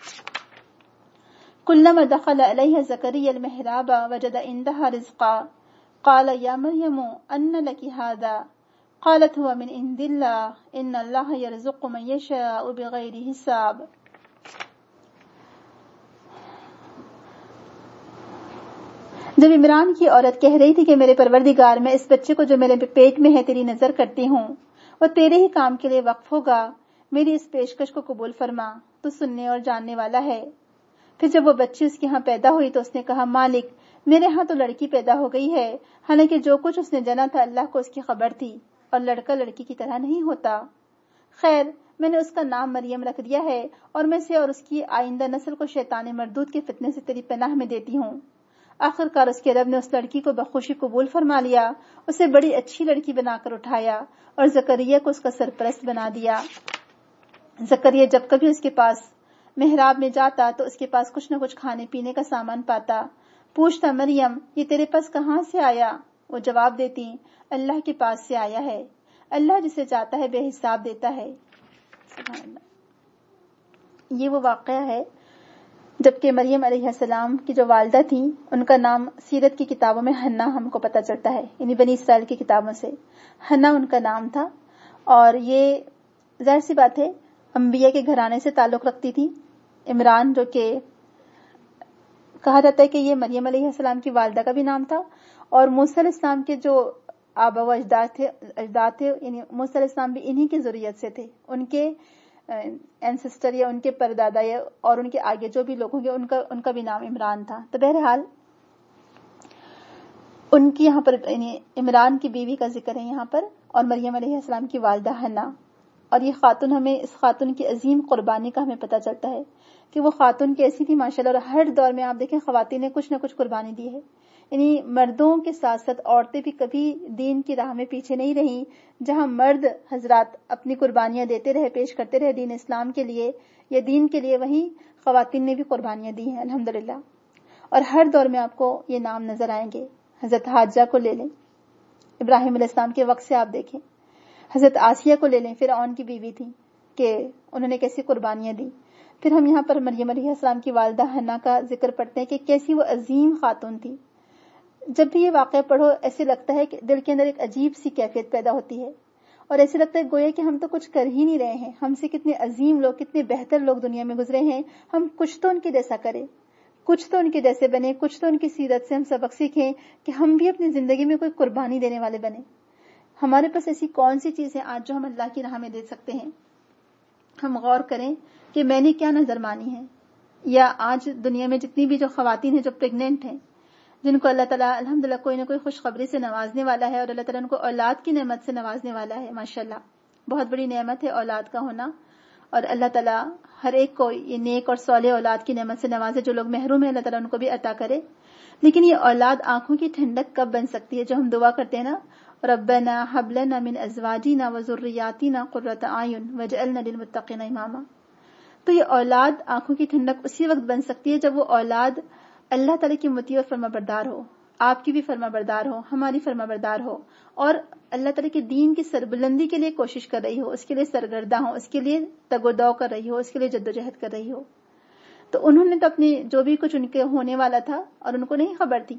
كلما دخل عليها زكريا المحراب وجد عندها رزقا قال يا مريم أن لك هذا قالت هو من عند الله ان الله يرزق من يشاء بغير حساب۔ جب عمران کی عورت کہہ رہی تھی کہ میرے پروردگار میں اس بچے کو جو میرے پیٹ میں ہے تیری نظر کرتی ہوں وہ تیرے ہی کام کے لیے وقف ہوگا، میری اس پیشکش کو قبول فرما، تو سننے اور جاننے والا ہے۔ پھر جب وہ بچی اس کے ہاں پیدا ہوئی تو اس نے کہا مالک میرے ہاں تو لڑکی پیدا ہو گئی ہے، حالانکہ جو کچھ اس نے جنا تھا اللہ کو اس کی خبر تھی اور لڑکا لڑکی کی طرح نہیں ہوتا۔ خیر میں نے اس کا نام مریم رکھ دیا ہے اور میں سے اور اس کی آئندہ نسل کو شیطان مردود کے فتنے سے تیری پناہ میں دیتی ہوں۔ آخر کار اس کے رب نے اس لڑکی کو بخوشی قبول فرما لیا، اسے بڑی اچھی لڑکی بنا کر اٹھایا اور زکریا کو اس کا سرپرست بنا دیا۔ زکریا جب کبھی اس کے پاس محراب میں جاتا تو اس کے پاس کچھ نہ کچھ کھانے پینے کا سامان پاتا، پوچھتا مریم یہ تیرے پاس کہاں سے آیا؟ وہ جواب دیتی اللہ کے پاس سے آیا ہے۔ اللہ جسے چاہتا ہے بے حساب دیتا ہے. سبحان اللہ. یہ وہ واقعہ ہے جبکہ مریم علیہ السلام کی جو والدہ تھیں ان کا نام سیرت کی کتابوں میں حنا ہم کو پتہ چلتا ہے, یعنی بنی اسرائیل کی کتابوں سے حنا ان کا نام تھا. اور یہ ظاہر سی بات ہے انبیاء کے گھرانے سے تعلق رکھتی تھی. عمران جو کہ کہا جاتا ہے کہ یہ مریم علیہ السلام کی والدہ کا بھی نام تھا, اور موسیٰ علیہ السلام کے جو آبا و اجداد تھے اجداد تھے یعنی موسیٰ علیہ السلام بھی انہی کی ذریت سے تھے. ان کے اینسسٹر یا ان کے پردادا یا اور ان کے آگے جو بھی لوگ ہوں گے ان کا ان کا بھی نام عمران تھا. تو بہرحال ان کی یہاں پر یعنی عمران کی بیوی کا ذکر ہے یہاں پر, اور مریم علیہ السلام کی والدہ حنا. اور یہ خاتون ہمیں اس خاتون کی عظیم قربانی کا ہمیں پتہ چلتا ہے کہ وہ خاتون کیسی تھی ماشاءاللہ. اور ہر دور میں آپ دیکھیں خواتین نے کچھ نہ کچھ قربانی دی ہے, یعنی مردوں کے ساتھ ساتھ عورتیں بھی کبھی دین کی راہ میں پیچھے نہیں رہیں. جہاں مرد حضرات اپنی قربانیاں دیتے رہے, پیش کرتے رہے دین اسلام کے لیے یا دین کے لیے, وہیں خواتین نے بھی قربانیاں دی ہیں الحمدللہ. اور ہر دور میں آپ کو یہ نام نظر آئیں گے. حضرت حاجہ کو لے لیں, ابراہیم علیہ السلام کے وقت سے آپ دیکھیں. حضرت آسیہ کو لے لیں, فرعون کی بیوی تھی کہ انہوں نے کیسی قربانیاں دی. پھر ہم یہاں پر مریم علیہ السلام کی والدہ حنا کا ذکر پڑھتے ہیں کہ کیسی وہ عظیم خاتون تھی. جب بھی یہ واقعہ پڑھو ایسے لگتا ہے کہ دل کے اندر ایک عجیب سی کیفیت پیدا ہوتی ہے, اور ایسے لگتا ہے گویا کہ ہم تو کچھ کر ہی نہیں رہے ہیں. ہم سے کتنے عظیم لوگ, کتنے بہتر لوگ دنیا میں گزرے ہیں, ہم کچھ تو ان کے جیسا کریں, کچھ تو ان کے جیسے بنے, کچھ تو ان کی سیرت سے ہم سبق سیکھیں کہ ہم بھی اپنی زندگی میں کوئی قربانی دینے والے بنے. ہمارے پاس ایسی کون سی چیز ہے آج جو ہم اللہ کی راہ میں دے سکتے ہیں؟ ہم غور کریں کہ میں نے کیا نظر مانی ہے. یا آج دنیا میں جتنی بھی جو خواتین ہیں جو پریگننٹ ہیں, جن کو اللہ تعالیٰ الحمدللہ کوئی نہ کوئی خوشخبری سے نوازنے والا ہے, اور اللہ تعالیٰ ان کو اولاد کی نعمت سے نوازنے والا ہے. ماشاءاللہ بہت بڑی نعمت ہے اولاد کا ہونا, اور اللہ تعالیٰ ہر ایک کو یہ نیک اور صالح اولاد کی نعمت سے نوازے. جو لوگ محروم ہیں اللہ تعالیٰ ان کو بھی عطا کرے. لیکن یہ اولاد آنکھوں کی ٹھنڈک کب بن سکتی ہے؟ جو ہم دعا کرتے ہیں نا, ربنا هب لنا من ازواجنا وذرياتنا قرة اعین واجعلنا للمتقین اماما. تو یہ اولاد آنکھوں کی ٹھنڈک اسی وقت بن سکتی ہے جب وہ اولاد اللہ تعالیٰ کی مطیع اور فرما بردار ہو, آپ کی بھی فرما بردار ہو, ہماری فرما بردار ہو, اور اللہ تعالیٰ کے دین کی سربلندی کے لیے کوشش کر رہی ہو, اس کے لیے سرگرداں ہو, اس کے لیے تگ و دو کر رہی ہو, اس کے لیے جدوجہد کر رہی ہو. تو انہوں نے تو اپنی جو بھی کچھ ان کے ہونے والا تھا, اور ان کو نہیں خبر تھی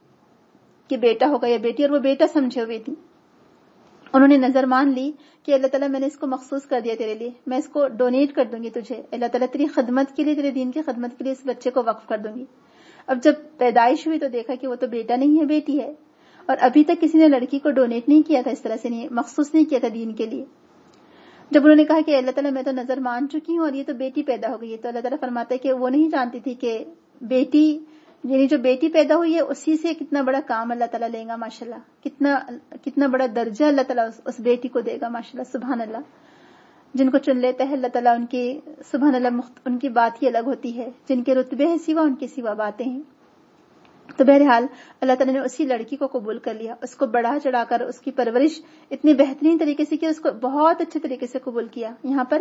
کہ بیٹا ہوگا یا بیٹی, اور وہ بیٹا سمجھے ہوئے تھی. انہوں نے نظر مان لی کہ اللہ تعالیٰ میں نے اس کو مخصوص کر دیا تیرے لیے, میں اس کو ڈونیٹ کر دوں گی تجھے, اللہ تعالیٰ تیری خدمت کے لیے, تیرے دین کی خدمت کے لیے اس بچے کو وقف کر دوں گی. اب جب پیدائش ہوئی تو دیکھا کہ وہ تو بیٹا نہیں ہے, بیٹی ہے, اور ابھی تک کسی نے لڑکی کو ڈونیٹ نہیں کیا تھا, اس طرح سے نہیں مخصوص نہیں کیا تھا دین کے لیے. جب انہوں نے کہا کہ اللہ تعالیٰ میں تو نظر مان چکی ہوں اور یہ تو بیٹی پیدا ہو گئی ہے, تو اللہ تعالیٰ فرماتا ہے کہ وہ نہیں جانتی تھی کہ بیٹی یعنی جو بیٹی پیدا ہوئی ہے اسی سے کتنا بڑا کام اللہ تعالیٰ لے گا. ماشاءاللہ کتنا کتنا بڑا درجہ اللہ تعالیٰ اس بیٹی کو دے گا. ماشاءاللہ سبحان اللہ. جن کو چن لیتا ہے اللہ تعالیٰ ان کی سبحان اللہ ان کی بات ہی الگ ہوتی ہے, جن کے رتبے ہیں سوا ان کے سوا باتیں ہیں. تو بہرحال اللہ تعالیٰ نے اسی لڑکی کو قبول کر لیا, اس کو بڑھا چڑھا کر اس کی پرورش اتنے بہترین طریقے سے کی, اس کو بہت اچھے طریقے سے قبول کیا. یہاں پر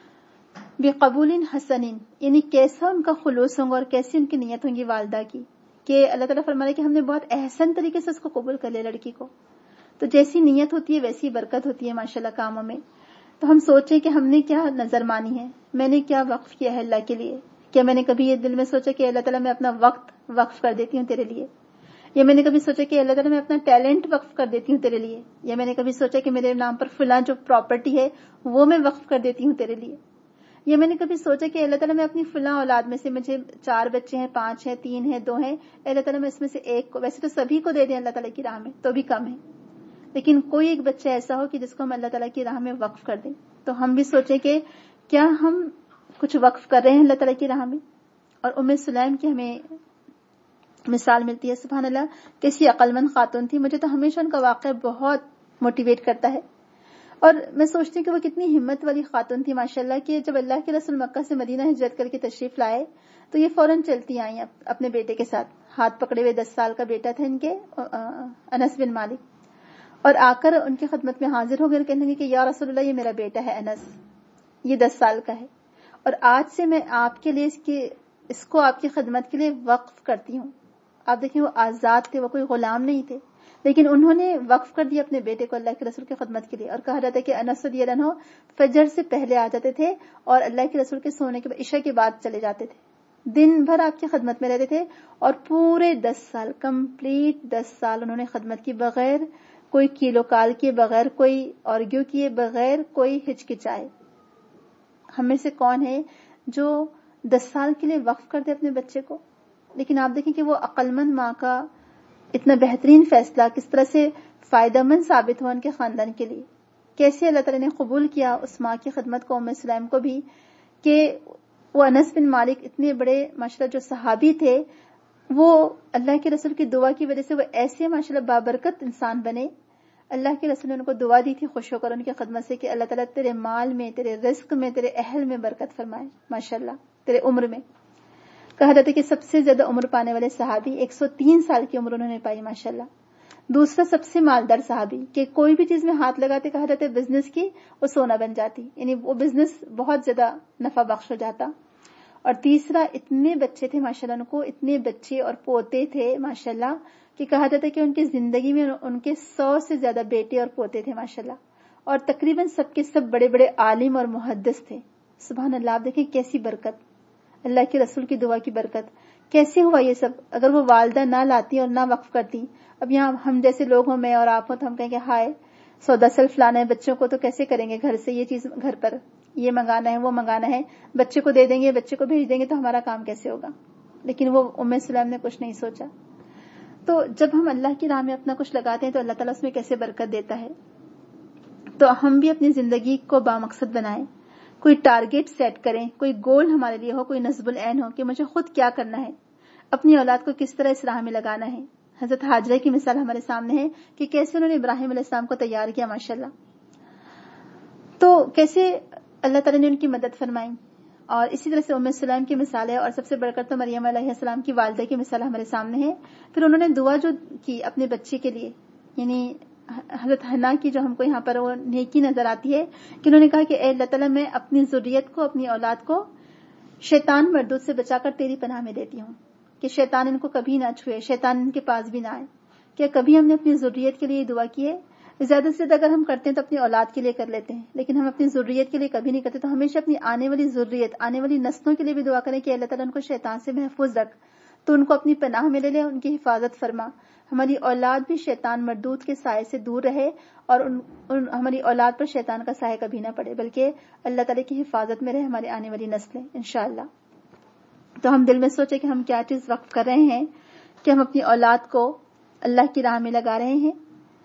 بقبول حسن یعنی کیسا ان کا خلوص ہوگا اور کیسی ان کی نیت ہوگی والدہ کی, کہ اللہ تعالیٰ فرما رہے کہ ہم نے بہت احسن طریقے سے اس کو قبول کر لیا لڑکی کو. تو جیسی نیت ہوتی ہے ویسی برکت ہوتی ہے ماشاءاللہ کاموں میں. تو ہم سوچیں کہ ہم نے کیا نظر مانی ہے, میں نے کیا وقف کیا ہے اللہ کے لیے. کیا میں نے کبھی یہ دل میں سوچا کہ اللہ تعالیٰ میں اپنا وقت وقف کر دیتی ہوں تیرے لیے, یا میں نے کبھی سوچا کہ اللہ تعالیٰ میں اپنا ٹیلنٹ وقف کر دیتی ہوں تیرے لیے, یا میں نے کبھی سوچا کہ میرے نام پر فلاں جو پراپرٹی ہے وہ میں وقف کر دیتی ہوں تیرے لیے, یا میں نے کبھی سوچا کہ اللہ تعالیٰ میں اپنی فلاں اولاد میں سے, مجھے چار بچے ہیں, پانچ ہیں, تین ہیں, دو ہیں, اللہ تعالیٰ میں اس میں سے ایک کو, ویسے تو سبھی کو دے دیں اللہ تعالیٰ کی راہ میں تو بھی کم ہے, لیکن کوئی ایک بچہ ایسا ہو کہ جس کو ہم اللہ تعالیٰ کی راہ میں وقف کر دیں. تو ہم بھی سوچیں کہ کیا ہم کچھ وقف کر رہے ہیں اللہ تعالیٰ کی راہ میں. اور ام سلیم کی ہمیں مثال ملتی ہے, سبحان اللہ کیسی عقل مند خاتون تھی. مجھے تو ہمیشہ ان کا واقعہ بہت موٹیویٹ کرتا ہے, اور میں سوچتی ہوں کہ وہ کتنی ہمت والی خاتون تھی ماشاءاللہ, کہ جب اللہ کے رسول مکہ سے مدینہ ہجرت کر کے تشریف لائے تو یہ فوراً چلتی آئیں اپنے بیٹے کے ساتھ, ہاتھ پکڑے ہوئے. دس سال کا بیٹا تھا ان کے, انس بن مالک, اور آ کر ان کی خدمت میں حاضر ہو گئے, کہنے لگے کہ یا رسول اللہ یہ میرا بیٹا ہے انس, یہ دس سال کا ہے, اور آج سے میں آپ کے لیے اس کی اس کو آپ کی خدمت کے لیے وقف کرتی ہوں. آپ دیکھیں وہ آزاد تھے, وہ کوئی غلام نہیں تھے, لیکن انہوں نے وقف کر دیا اپنے بیٹے کو اللہ کے رسول کی خدمت کے لیے، اور کہا جاتا ہے کہ انس رضی اللہ عنہ فجر سے پہلے آ جاتے تھے اور اللہ کے رسول کے سونے کے بعد عشاء کے بعد چلے جاتے تھے، دن بھر آپ کی خدمت میں رہتے تھے، اور پورے دس سال کمپلیٹ دس سال انہوں نے خدمت کی، بغیر کوئی کیلو کال کیے، بغیر کوئی آرگیو کیے، بغیر کوئی ہچکچائے۔ ہم میں سے کون ہے جو دس سال کے لیے وقف کر دے اپنے بچے کو؟ لیکن آپ دیکھیں کہ وہ عقل مند ماں کا اتنا بہترین فیصلہ کس طرح سے فائدہ مند ثابت ہوا ان کے خاندان کے لیے، کیسے اللہ تعالیٰ نے قبول کیا اس ماں کی خدمت کو، ام سلیم کو بھی، کہ وہ انس بن مالک اتنے بڑے ماشاءاللہ جو صحابی تھے، وہ اللہ کے رسول کی دعا کی وجہ سے وہ ایسے ماشاءاللہ بابرکت انسان بنے۔ اللہ کے رسول نے ان کو دعا دی تھی خوش ہو کر ان کی خدمت سے کہ اللہ تعالیٰ تیرے مال میں، تیرے رزق میں، تیرے اہل میں برکت فرمائے، ماشاءاللہ تیرے عمر میں۔ کہا جاتا ہے کہ سب سے زیادہ عمر پانے والے صحابی ایک سو تین سال کی عمر انہوں نے پائی، ماشاءاللہ۔ دوسرا سب سے مالدار صحابی کہ کوئی بھی چیز میں ہاتھ لگاتے، کہا جاتا ہے بزنس کی، وہ سونا بن جاتی، یعنی وہ بزنس بہت زیادہ نفع بخش ہو جاتا۔ اور تیسرا اتنے بچے تھے ماشاءاللہ، ان کو اتنے بچے اور پوتے تھے ماشاءاللہ کہ کہا جاتا ہے کہ ان کی زندگی میں ان کے سو سے زیادہ بیٹے اور پوتے تھے ماشاءاللہ، اور تقریباً سب کے سب بڑے بڑے عالم اور محدث تھے۔ سبحان اللہ، آپ دیکھیں کیسی برکت، اللہ کے رسول کی دعا کی برکت۔ کیسے ہوا یہ سب؟ اگر وہ والدہ نہ لاتی اور نہ وقف کرتی، اب یہاں ہم جیسے لوگ ہوں، میں اور آپ ہوں، تو ہم کہیں گے ہائے سودا سلف لانا ہے بچوں کو، تو کیسے کریں گے؟ گھر سے یہ چیز گھر پر یہ منگانا ہے، وہ منگانا ہے، بچے کو دے دیں گے، بچے کو بھیج دیں گے، تو ہمارا کام کیسے ہوگا؟ لیکن وہ ام سلیم نے کچھ نہیں سوچا۔ تو جب ہم اللہ کی راہ میں اپنا کچھ لگاتے ہیں تو اللہ تعالیٰ اس میں کیسے برکت دیتا ہے۔ تو ہم بھی اپنی زندگی کو بامقصد بنائیں، کوئی ٹارگیٹ سیٹ کریں، کوئی گول ہمارے لیے ہو، کوئی نصب العین ہو کہ مجھے خود کیا کرنا ہے، اپنی اولاد کو کس طرح اس راہ میں لگانا ہے۔ حضرت حاجرہ کی مثال ہمارے سامنے ہے کہ کیسے انہوں نے ابراہیم علیہ السلام کو تیار کیا ماشاءاللہ، تو کیسے اللہ تعالیٰ نے ان کی مدد فرمائی۔ اور اسی طرح سے ام سلیم کی مثال ہے، اور سب سے بڑھ کر تو مریم علیہ السلام کی والدہ کی مثال ہمارے سامنے ہے۔ پھر انہوں نے دعا جو کی اپنے بچے کے لیے، یعنی حضرت حنا کی جو ہم کو یہاں پر وہ نیکی نظر آتی ہے کہ انہوں نے کہا کہ اے اللہ تعالیٰ، میں اپنی ذریت کو، اپنی اولاد کو شیطان مردود سے بچا کر تیری پناہ میں دیتی ہوں، کہ شیطان ان کو کبھی نہ چھوئے، شیطان ان کے پاس بھی نہ آئے۔ کیا کبھی ہم نے اپنی ذریت کے لیے دعا کی ہے؟ زیادہ سے زیادہ اگر ہم کرتے ہیں تو اپنی اولاد کے لیے کر لیتے ہیں، لیکن ہم اپنی ذریت کے لیے کبھی نہیں کرتے۔ تو ہمیشہ اپنی آنے والی ذریت، آنے والی نسلوں کے لیے بھی دعا کریں کہ اللہ تعالیٰ ان کو شیطان سے محفوظ رکھ، تو ان کو اپنی پناہ میں لے لے، ان کی حفاظت فرما۔ ہماری اولاد بھی شیطان مردود کے سائے سے دور رہے، اور ان, ان ہماری اولاد پر شیطان کا سایہ کبھی نہ پڑے، بلکہ اللہ تعالیٰ کی حفاظت میں رہے ہماری آنے والی نسلیں انشاءاللہ۔ تو ہم دل میں سوچیں کہ ہم کیا چیز وقف کر رہے ہیں، کہ ہم اپنی اولاد کو اللہ کی راہ میں لگا رہے ہیں۔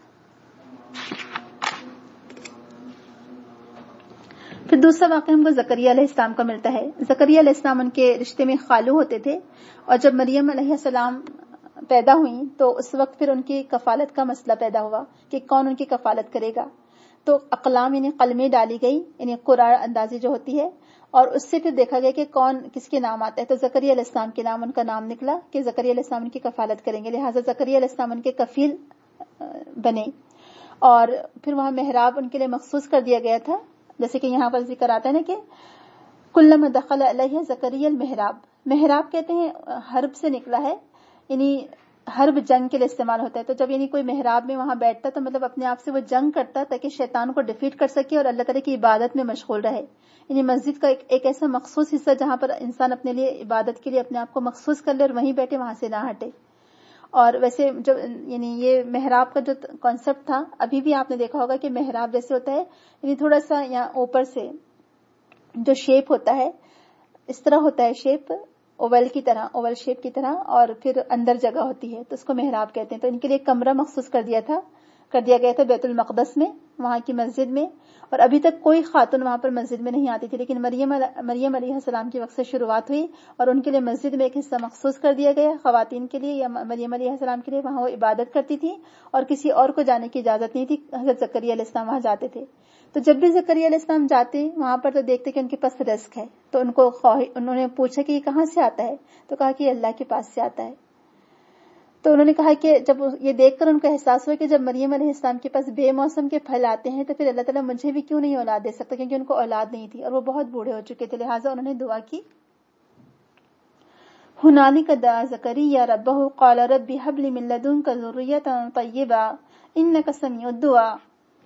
پھر دوسرا واقعہ ہم کو زکریا علیہ السلام کا ملتا ہے۔ زکریا علیہ السلام ان کے رشتے میں خالو ہوتے تھے، اور جب مریم علیہ السلام پیدا ہوئیں تو اس وقت پھر ان کی کفالت کا مسئلہ پیدا ہوا کہ کون ان کی کفالت کرے گا۔ تو اقلام یعنی قلمیں ڈالی گئی، یعنی قرعہ اندازی جو ہوتی ہے، اور اس سے پھر دیکھا گیا کہ کون کس کے نام آتا ہے۔ تو زکریا علیہ السلام کے نام ان کا نام نکلا کہ زکریا علیہ السلام ان کی کفالت کریں گے، لہٰذا زکریا علیہ السلام ان کے کفیل بنے۔ اور پھر وہاں محراب ان کے لیے مخصوص کر دیا گیا تھا، جیسے کہ یہاں پر ذکر آتا ہے نا کہ کلما دخل علیہ زکریا المحراب، محراب کہتے ہیں حرب سے نکلا ہے، یعنی حرب جنگ کے لیے استعمال ہوتا ہے۔ تو جب یعنی کوئی محراب میں وہاں بیٹھتا تو مطلب اپنے آپ سے وہ جنگ کرتا تاکہ شیطان کو ڈیفیٹ کر سکے اور اللہ تعالیٰ کی عبادت میں مشغول رہے، یعنی مسجد کا ایک, ایک ایسا مخصوص حصہ جہاں پر انسان اپنے لیے عبادت کے لیے اپنے آپ کو مخصوص کر لے اور وہیں بیٹھے، وہاں سے نہ ہٹے۔ اور ویسے جو یعنی یہ محراب کا جو کانسیپٹ تھا، ابھی بھی آپ نے دیکھا ہوگا کہ محراب جیسے ہوتا ہے، یعنی تھوڑا سا یہاں اوپر سے جو شیپ ہوتا ہے اس طرح ہوتا ہے، شیپ اوول کی طرح، اوول شیپ کی طرح، اور پھر اندر جگہ ہوتی ہے تو اس کو محراب کہتے ہیں۔ تو ان کے لیے کمرہ مخصوص کر دیا تھا کر دیا گیا تھا بیت المقدس میں، وہاں کی مسجد میں، اور ابھی تک کوئی خاتون وہاں پر مسجد میں نہیں آتی تھی، لیکن مریم مریم علیہ السلام کے وقت سے شروعات ہوئی اور ان کے لیے مسجد میں ایک حصہ مخصوص کر دیا گیا خواتین کے لیے، یا مریم علیہ السلام کے لیے، وہاں وہ عبادت کرتی تھی اور کسی اور کو جانے کی اجازت نہیں تھی۔ حضرت زکریا علیہ السلام وہاں جاتے تھے، تو جب بھی زکریا علیہ السلام جاتے وہاں پر تو دیکھتے کہ ان کے پاس رزق ہے، تو ان کو انہوں نے پوچھا کہ یہ کہاں سے آتا ہے، تو کہا کہ یہ اللہ کے پاس سے آتا ہے۔ تو انہوں نے کہا کہ جب یہ دیکھ کر ان کو احساس ہوا کہ جب مریم علیہ السلام کے پاس بے موسم کے پھل آتے ہیں تو پھر اللہ تعالیٰ مجھے بھی کیوں نہیں اولاد دے سکتا، کیونکہ ان کو اولاد نہیں تھی اور وہ بہت بوڑھے ہو چکے تھے، لہٰذا انہوں نے دعا کی ہنالک دعا زکریا ربہ قال رب ہب لی من لدنک ذریۃ طیبہ انک سمیع الدعاء۔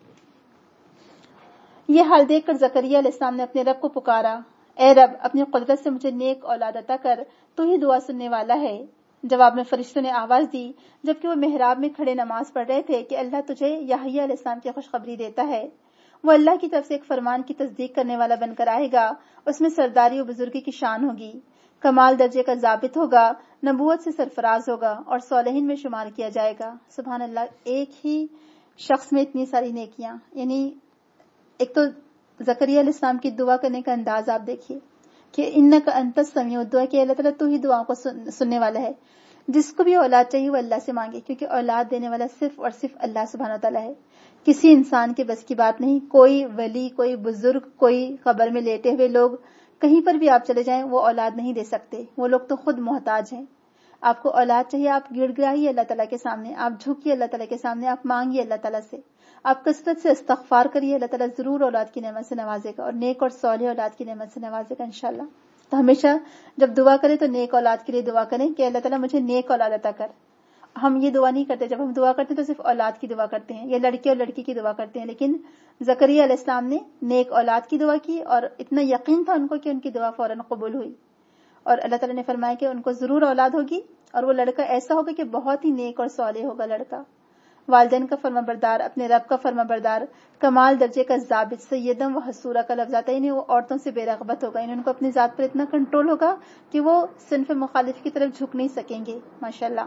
یہ حال دیکھ کر زکریا علیہ السلام نے اپنے رب کو پکارا، اے رب اپنی قدرت سے مجھے نیک اولاد عطا کر، تو ہی دعا سننے والا ہے۔ جواب میں فرشتوں نے آواز دی جبکہ وہ محراب میں کھڑے نماز پڑھ رہے تھے کہ اللہ تجھے یحییٰ علیہ السلام کی خوشخبری دیتا ہے، وہ اللہ کی طرف سے ایک فرمان کی تصدیق کرنے والا بن کر آئے گا، اس میں سرداری و بزرگی کی شان ہوگی، کمال درجے کا ضابط ہوگا، نبوت سے سرفراز ہوگا اور صالحین میں شمار کیا جائے گا۔ سبحان اللہ، ایک ہی شخص میں اتنی ساری نیکیاں، یعنی ایک تو زکریا علیہ السلام کی دعا کرنے کا انداز آپ دیکھیے کہ انک انت السمیع الدعاء، کہ اللہ تعالیٰ تو ہی دعاؤں کو سننے والا ہے۔ جس کو بھی اولاد چاہیے وہ اللہ سے مانگے، کیونکہ اولاد دینے والا صرف اور صرف اللہ سبحانہ وتعالیٰ ہے، کسی انسان کے بس کی بات نہیں۔ کوئی ولی، کوئی بزرگ، کوئی قبر میں لیٹے ہوئے لوگ، کہیں پر بھی آپ چلے جائیں وہ اولاد نہیں دے سکتے، وہ لوگ تو خود محتاج ہیں۔ آپ کو اولاد چاہیے، آپ گڑ گڑائیے اللہ تعالیٰ کے سامنے، آپ جھکیے اللہ تعالیٰ کے سامنے، آپ مانگیے اللہ تعالیٰ سے، آپ کثرت سے استغفار کریے، اللہ تعالیٰ ضرور اولاد کی نعمت سے نوازے گا، اور نیک اور صالح اولاد کی نعمت سے نوازے گا انشاءاللہ۔ تو ہمیشہ جب دعا کریں تو نیک اولاد کے لیے دعا کریں کہ اللہ تعالیٰ مجھے نیک اولاد عطا کر۔ ہم یہ دعا نہیں کرتے، جب ہم دعا کرتے ہیں تو صرف اولاد کی دعا کرتے ہیں، یا لڑکے اور لڑکی کی دعا کرتے ہیں، لیکن زکریا علیہ السلام نے نیک اولاد کی دعا کی اور اتنا یقین تھا ان کو کہ ان کی دعا فوراً قبول ہوئی، اور اللہ تعالیٰ نے فرمایا کہ ان کو ضرور اولاد ہوگی، اور وہ لڑکا ایسا ہوگا کہ بہت ہی نیک اور صالح ہوگا لڑکا، والدین کا فرما بردار، اپنے رب کا فرما بردار، کمال درجے کا ضابط، سیدم و حسورہ کا لفظ آتا ہے، یعنی وہ عورتوں سے بے رغبت ہوگا، یعنی ان کو اپنی ذات پر اتنا کنٹرول ہوگا کہ وہ صنف مخالف کی طرف جھک نہیں سکیں گے، ماشاءاللہ۔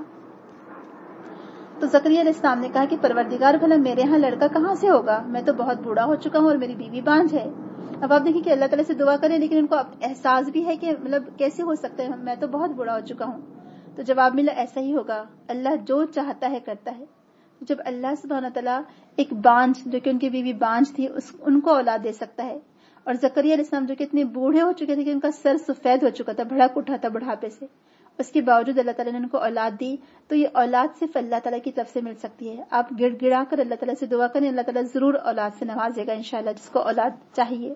تو زکریا علیہ السلام نے کہا کہ پروردگار بھلا میرے ہاں لڑکا کہاں سے ہوگا، میں تو بہت بوڑھا ہو چکا ہوں اور میری بیوی بانجھ ہے۔ اب آپ دیکھیں کہ اللہ تعالیٰ سے دعا کریں لیکن ان کو احساس بھی ہے کہ مطلب کیسے ہو سکتا ہے، میں تو بہت بوڑھا ہو چکا ہوں۔ تو جواب ملا ایسا ہی ہوگا، اللہ جو چاہتا ہے کرتا ہے۔ جب اللہ سبحانہ تعالیٰ ایک بانجھ، جو کہ ان کی بیوی بانجھ تھی، اس ان کو اولاد دے سکتا ہے، اور زکریا علیہ السلام جو کہ اتنے بوڑھے ہو چکے تھے کہ ان کا سر سفید ہو چکا تھا، بھڑک اٹھا تھا بڑھاپے سے، اس کے باوجود اللہ تعالیٰ نے ان کو اولاد دی، تو یہ اولاد صرف اللہ تعالیٰ کی طرف سے مل سکتی ہے۔ آپ گڑ گڑا کر اللہ تعالیٰ سے دعا کریں، اللہ تعالیٰ ضرور اولاد سے نوازے گا انشاءاللہ، جس کو اولاد چاہیے۔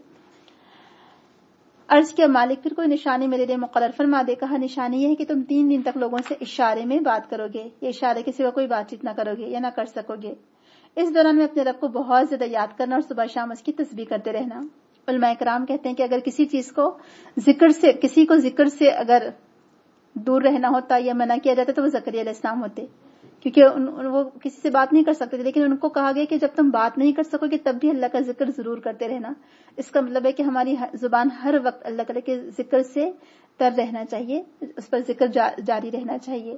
عرض کیا مالک پھر کوئی نشانی میرے لیے مقرر فرما دے؟ کہا نشانی یہ ہے کہ تم تین دن تک لوگوں سے اشارے میں بات کرو گے، یہ اشارے کے سوا کوئی بات چیت نہ کرو گے یا نہ کر سکو گے۔ اس دوران میں اپنے رب کو بہت زیادہ یاد کرنا اور صبح شام اس کی تسبیح کرتے رہنا۔ علماء کرام کہتے ہیں کہ اگر کسی چیز کو ذکر سے کسی کو ذکر سے اگر دور رہنا ہوتا یا منع کیا جاتا تو وہ زکریا علیہ السلام ہوتے، کیونکہ ان, ان وہ کسی سے بات نہیں کر سکتے تھے، لیکن ان کو کہا گیا کہ جب تم بات نہیں کر سکو گے تب بھی اللہ کا ذکر ضرور کرتے رہنا۔ اس کا مطلب ہے کہ ہماری زبان ہر وقت اللہ تعالیٰ کے ذکر سے تر رہنا چاہیے، اس پر ذکر جاری رہنا چاہیے۔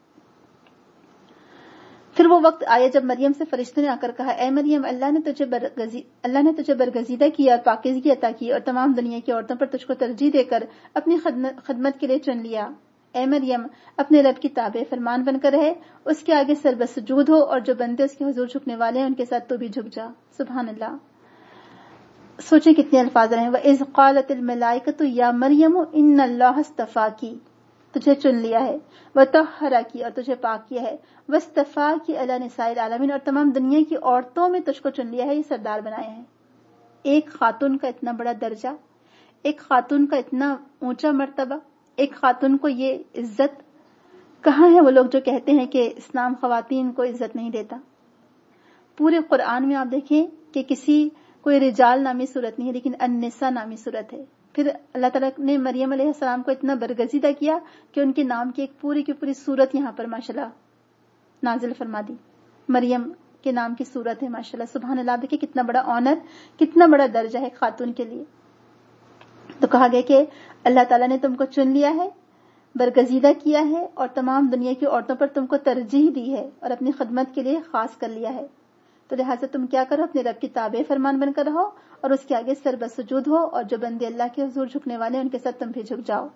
پھر وہ وقت آیا جب مریم سے فرشتوں نے آ کر کہا، اے مریم، اللہ نے تجھے برگزی اللہ نے تجھے برگزیدہ کیا اور پاکیزگی عطا کی اور تمام دنیا کی عورتوں پر تجھ کو ترجیح دے کر اپنی خدمت کے لیے چن لیا۔ اے مریم، اپنے رب کی تابع فرمان بن کر رہے، اس کے آگے سر بسجود ہو، اور جو بندے اس کے حضور جھکنے والے ہیں ان کے ساتھ تو بھی جھک جا۔ سبحان اللہ، سوچیں کتنے الفاظ رہے ہیں۔ وَإِذْ قَالَتِ الْمَلَائِكَةُ يَا مَرْيَمُ إِنَّ اللَّهَ اصْطَفَاكِ، تجھے چن لیا ہے، وَطَهَّرَكِ، اور تجھے پاک کیا ہے، وَاصْطَفَاكِ عَلَى نِسَاءِ الْعَالَمِينَ، اور تمام دنیا کی عورتوں میں تجھ کو چن لیا ہے، یہ سردار بنایا ہے۔ ایک خاتون کا اتنا بڑا درجہ، ایک خاتون کا اتنا اونچا مرتبہ، ایک خاتون کو یہ عزت، کہاں ہے وہ لوگ جو کہتے ہیں کہ اسلام خواتین کو عزت نہیں دیتا؟ پورے قرآن میں آپ دیکھیں کہ کسی کوئی رجال نامی صورت نہیں ہے، لیکن النساء نامی صورت ہے۔ پھر اللہ تعالیٰ نے مریم علیہ السلام کو اتنا برگزیدہ کیا کہ ان کے نام کی ایک پوری کی پوری صورت یہاں پر ماشاءاللہ نازل فرما دی، مریم کے نام کی صورت ہے ماشاءاللہ۔ سبحان اللہ، دیکھیں کتنا بڑا آنر، کتنا بڑا درجہ ہے خاتون کے لیے۔ تو کہا گیا کہ اللہ تعالیٰ نے تم کو چن لیا ہے، برگزیدہ کیا ہے، اور تمام دنیا کی عورتوں پر تم کو ترجیح دی ہے اور اپنی خدمت کے لیے خاص کر لیا ہے، تو لہٰذا تم کیا کرو، اپنے رب کی تابع فرمان بن کر رہو اور اس کے آگے سر بسجود ہو، اور جو بندے اللہ کے حضور جھکنے والے ان کے ساتھ تم بھی جھک جاؤ۔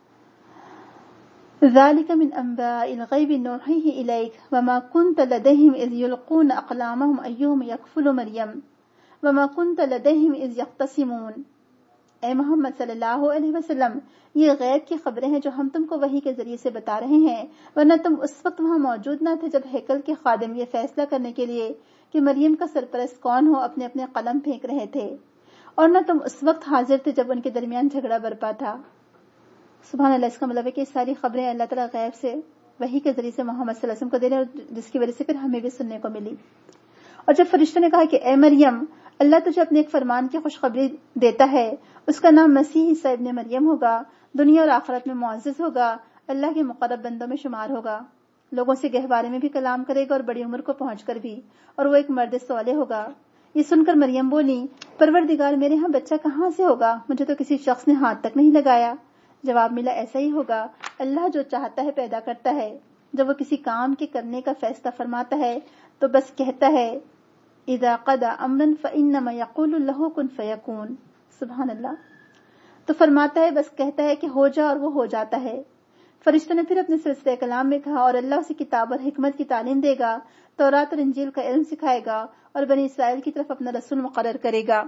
ذَلِكَ مِنْ أَنْبَاءِ الْغَيْبِ نُوحِيهِ إِلَيْكَ وَمَا كُنْتَ لَدَيْهِمْ إِذْ يُلْقُونَ أَقْلَامَهُمْ أَيُّهُمْ يَكْفُلُ مَرْيَمَ وَمَا كُنْتَ لَدَيْهِمْ إِذْ يَخْتَصِمُونَ۔ اے محمد صلی اللہ علیہ وسلم، یہ غیب کی خبریں ہیں جو ہم تم کو وحی کے ذریعے سے بتا رہے ہیں، ورنہ تم اس وقت وہاں موجود نہ تھے جب ہیکل کے خادم یہ فیصلہ کرنے کے لیے کہ مریم کا سرپرست کون ہو اپنے اپنے قلم پھینک رہے تھے، اور نہ تم اس وقت حاضر تھے جب ان کے درمیان جھگڑا برپا تھا۔ سبحان اللہ. اس کا مطلب ہے کہ ساری خبریں اللہ تعالیٰ غیب سے وحی کے ذریعے سے محمد صلی اللہ علیہ وسلم کو دے رہے ہیں، جس کی وجہ سے پھر ہمیں بھی سننے کو ملی. اور جب فرشتوں نے کہا کہ اے مریم، اللہ تجھے اپنے ایک فرمان کی خوشخبری دیتا ہے، اس کا نام مسیح عیسیٰ ابن مریم ہوگا، دنیا اور آخرت میں معزز ہوگا، اللہ کے مقرب بندوں میں شمار ہوگا، لوگوں سے گہوارے میں بھی کلام کرے گا اور بڑی عمر کو پہنچ کر بھی، اور وہ ایک مرد صالح ہوگا. یہ سن کر مریم بولی، پروردگار میرے ہاں بچہ کہاں سے ہوگا؟ مجھے تو کسی شخص نے ہاتھ تک نہیں لگایا. جواب ملا، ایسا ہی ہوگا، اللہ جو چاہتا ہے پیدا کرتا ہے. جب وہ کسی کام کے کرنے کا فیصلہ فرماتا ہے تو بس کہتا ہے اذا قضى امرا فانما يقول له كن فيكون. سبحان اللہ. تو فرماتا ہے، بس کہتا ہے کہ ہو جا، اور وہ ہو جاتا ہے. فرشتوں نے پھر اپنے سلسلہ کلام میں کہا، اور اللہ اسے کتاب اور حکمت کی تعلیم دے گا، تورات اور انجیل کا علم سکھائے گا، اور بنی اسرائیل کی طرف اپنا رسول مقرر کرے گا.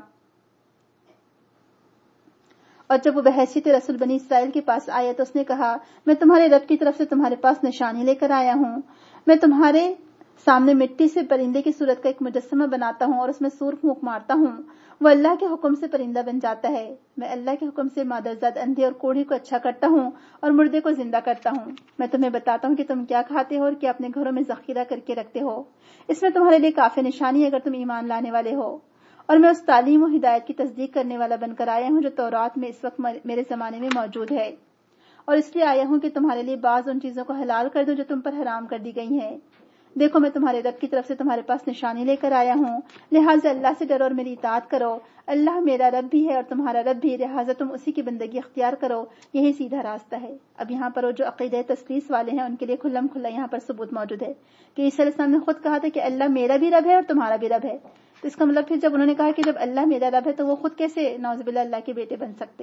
اور جب وہ بحیثیت رسول بنی اسرائیل کے پاس آیا تو اس نے کہا، میں تمہارے رب کی طرف سے تمہارے پاس نشانی لے کر آیا ہوں. میں تمہارے سامنے مٹی سے پرندے کی صورت کا ایک مجسمہ بناتا ہوں اور اس میں سور پھونک مارتا ہوں، وہ اللہ کے حکم سے پرندہ بن جاتا ہے. میں اللہ کے حکم سے مادرزاد اندھے اور کوڑھی کو اچھا کرتا ہوں اور مردے کو زندہ کرتا ہوں. میں تمہیں بتاتا ہوں کہ تم کیا کھاتے ہو اور کیا اپنے گھروں میں ذخیرہ کر کے رکھتے ہو. اس میں تمہارے لیے کافی نشانی ہے اگر تم ایمان لانے والے ہو. اور میں اس تعلیم و ہدایت کی تصدیق کرنے والا بن کر آیا ہوں جو تورات میں اس وقت میرے زمانے میں موجود ہے، اور اس لیے آیا ہوں کہ تمہارے لیے بعض ان چیزوں کو حلال کر دوں جو تم پر حرام کر دی گئی ہیں. دیکھو، میں تمہارے رب کی طرف سے تمہارے پاس نشانی لے کر آیا ہوں، لہٰذا اللہ سے ڈرو اور میری اطاعت کرو. اللہ میرا رب بھی ہے اور تمہارا رب بھی، لہٰذا تم اسی کی بندگی اختیار کرو، یہی سیدھا راستہ ہے. اب یہاں پر وہ جو عقیدہ تثلیث والے ہیں ان کے لیے کھلم کھلا یہاں پر ثبوت موجود ہے کہ عیسیٰ علیہ السلام نے خود کہا تھا کہ اللہ میرا بھی رب ہے اور تمہارا بھی رب ہے. تو اس کا مطلب پھر جب انہوں نے کہا کہ جب اللہ میرا رب ہے تو وہ خود کیسے نعوذ باللہ اللہ کے بیٹے بن سکتے؟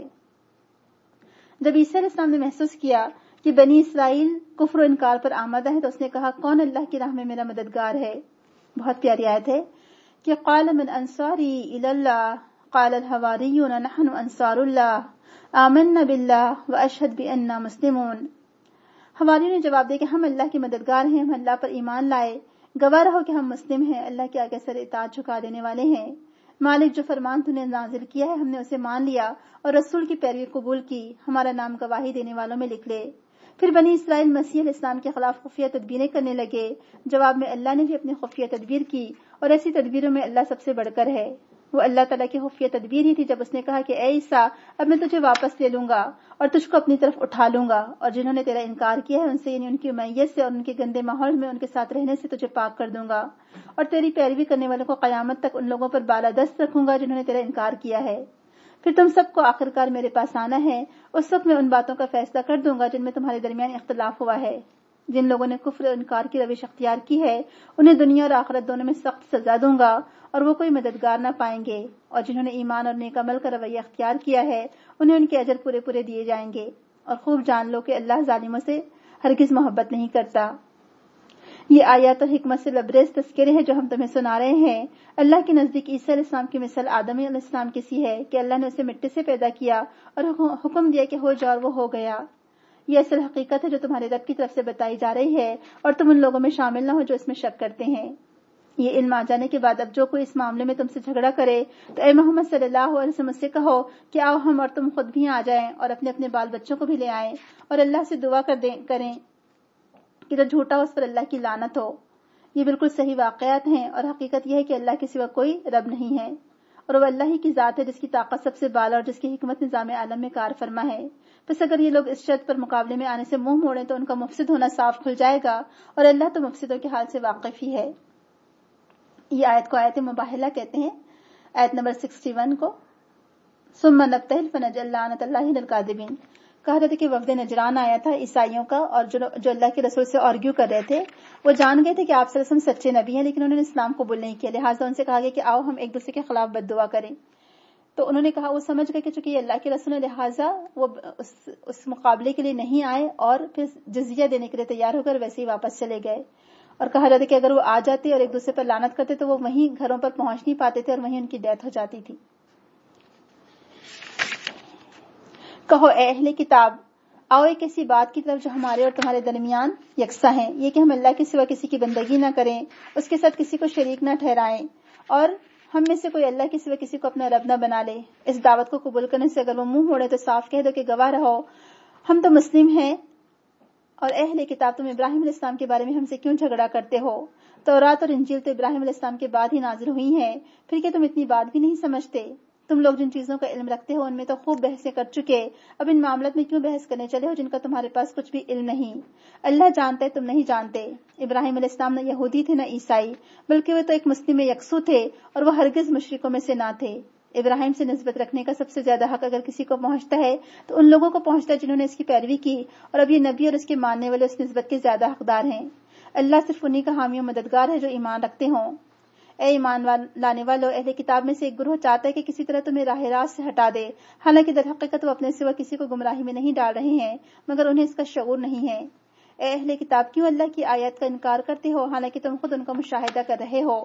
جب عیسیٰ علیہ السلام نے محسوس کیا کہ بنی اسرائیل کفر و انکار پر آمادہ ہے تو اس نے کہا، کون اللہ کی راہ میں میرا مددگار ہے؟ بہت پیاری آیت ہے کہ قال من انصاری الی اللہ قال الحواریون نحن انصار اللہ آمنا باللہ واشہد باننا مسلمون. حواریوں نے جواب دیا کہ ہم اللہ کے مددگار ہیں، ہم اللہ پر ایمان لائے، گواہ رہو کہ ہم مسلم ہیں، اللہ کے آگے سر اطاعت جھکا دینے والے ہیں. مالک جو فرمان تو نے نازل کیا ہے ہم نے اسے مان لیا اور رسول کی پیروی قبول کی، ہمارا نام گواہی دینے والوں میں لکھ لے. پھر بنی اسرائیل مسیح علیہ السلام کے خلاف خفیہ تدبیریں کرنے لگے. جواب میں اللہ نے بھی اپنی خفیہ تدبیر کی، اور ایسی تدبیروں میں اللہ سب سے بڑھ کر ہے. وہ اللہ تعالیٰ کی خفیہ تدبیر ہی تھی جب اس نے کہا کہ اے عیسیٰ، اب میں تجھے واپس لے لوں گا اور تجھ کو اپنی طرف اٹھا لوں گا، اور جنہوں نے تیرا انکار کیا ہے ان سے، یعنی ان کی میت سے اور ان کے گندے ماحول میں ان کے ساتھ رہنے سے تجھے پاک کر دوں گا، اور تیری پیروی کرنے والوں کو قیامت تک ان لوگوں پر بالادست رکھوں گا جنہوں نے تیرا انکار کیا ہے. پھر تم سب کو آخرکار میرے پاس آنا ہے، اس وقت میں ان باتوں کا فیصلہ کر دوں گا جن میں تمہارے درمیان اختلاف ہوا ہے. جن لوگوں نے کفر و انکار کی روش اختیار کی ہے انہیں دنیا اور آخرت دونوں میں سخت سزا دوں گا اور وہ کوئی مددگار نہ پائیں گے، اور جنہوں نے ایمان اور نیک عمل کا رویہ اختیار کیا ہے انہیں ان کے اجر پورے پورے دیے جائیں گے. اور خوب جان لو کہ اللہ ظالموں سے ہرگز محبت نہیں کرتا. یہ آیات اور حکمت سے لبریز تذکرے ہیں جو ہم تمہیں سنا رہے ہیں. اللہ کے نزدیک عیسیٰ علیہ السلام کی مثال آدم علیہ السلام کی سی ہے کہ اللہ نے اسے مٹی سے پیدا کیا اور حکم دیا کہ ہو جا، اور وہ ہو گیا. یہ اصل حقیقت ہے جو تمہارے رب کی طرف سے بتائی جا رہی ہے، اور تم ان لوگوں میں شامل نہ ہو جو اس میں شک کرتے ہیں. یہ علم آ جانے کے بعد اب جو کوئی اس معاملے میں تم سے جھگڑا کرے تو اے محمد صلی اللہ علیہ وسلم سے کہو کہ آؤ ہم اور تم خود بھی آ جائیں اور اپنے اپنے بال بچوں کو بھی لے آئیں، اور اللہ سے دعا کر دیں کریں کہ جو جھوٹا ہو اس پر اللہ کی لعنت ہو. یہ بالکل صحیح واقعات ہیں، اور حقیقت یہ ہے کہ اللہ کے سوا کوئی رب نہیں ہے، اور وہ اللہ ہی کی ذات ہے جس کی طاقت سب سے بالا اور جس کی حکمت نظام عالم میں کار فرما ہے. بس اگر یہ لوگ اس شرط پر مقابلے میں آنے سے منہ موڑیں تو ان کا مفسد ہونا صاف کھل جائے گا، اور اللہ تو مفسدوں کے حال سے واقف ہی ہے. یہ آیت کو آیت مباہلہ کہتے ہیں، آیت نمبر اکسٹھ کو. ثم نبتہل فنجعل لعنت اللہ للکاذبین. کہا جاتا ہے کہ وفد نجران آیا تھا عیسائیوں کا، اور جو جو اللہ کے رسول سے آرگیو کر رہے تھے وہ جان گئے تھے کہ آپ صلی اللہ علیہ وسلم سچے نبی ہیں، لیکن انہوں نے اسلام قبول نہیں کیا. لہٰذا ان سے کہا گیا کہ آؤ ہم ایک دوسرے کے خلاف بد دعا کریں. تو انہوں نے کہا، وہ سمجھ گئے کہ چونکہ یہ اللہ کے رسول ہے لہٰذا وہ اس, اس مقابلے کے لیے نہیں آئے، اور پھر جزیہ دینے کے لیے تیار ہو کر ویسے ہی واپس چلے گئے. اور کہا جاتا ہے کہ اگر وہ آ جاتے اور ایک دوسرے پر لعنت کرتے تو وہ وہیں گھروں پر پہنچ نہیں پاتے تھے اور وہیں ان کی ڈیتھ ہو جاتی تھی. کہو اے اہل کتاب، آؤ ایک ایسی بات کی طرف جو ہمارے اور تمہارے درمیان یکساں ہے، یہ کہ ہم اللہ کے سوا کسی کی بندگی نہ کریں، اس کے ساتھ کسی کو شریک نہ ٹھہرائیں، اور ہم میں سے کوئی اللہ کے سوا کسی کو اپنا رب نہ بنا لے. اس دعوت کو قبول کرنے سے اگر وہ منہ موڑے تو صاف کہہ دو کہ گواہ رہو ہم تو مسلم ہیں اور اے اہل کتاب تم ابراہیم علیہ السلام کے بارے میں ہم سے کیوں جھگڑا کرتے ہو؟ تورات اور انجیل تو ابراہیم علیہ السلام کے بعد ہی نازل ہوئی ہیں، پھر کیا تم اتنی بات بھی نہیں سمجھتے؟ تم لوگ جن چیزوں کا علم رکھتے ہو ان میں تو خوب بحثیں کر چکے، اب ان معاملات میں کیوں بحث کرنے چلے ہو جن کا تمہارے پاس کچھ بھی علم نہیں؟ اللہ جانتا ہے، تم نہیں جانتے۔ ابراہیم علیہ السلام نہ یہودی تھے نہ عیسائی، بلکہ وہ تو ایک مسلم یکسو تھے اور وہ ہرگز مشرکوں میں سے نہ تھے۔ ابراہیم سے نسبت رکھنے کا سب سے زیادہ حق اگر کسی کو پہنچتا ہے تو ان لوگوں کو پہنچتا ہے جنہوں نے اس کی پیروی کی، اور اب یہ نبی اور اس کے ماننے والے اس نسبت کے زیادہ حقدار ہیں۔ اللہ صرف انہی کا حامی و مددگار ہے جو ایمان رکھتے ہوں۔ اے ایمان لانے والو، اہل کتاب میں سے ایک گروہ چاہتا ہے کہ کسی طرح تمہیں راہ راست سے ہٹا دے، حالانکہ در حقیقت وہ اپنے سوا کسی کو گمراہی میں نہیں ڈال رہے ہیں مگر انہیں اس کا شعور نہیں ہے۔ اے اہل کتاب، کیوں اللہ کی آیات کا انکار کرتے ہو حالانکہ تم خود ان کا مشاہدہ کر رہے ہو؟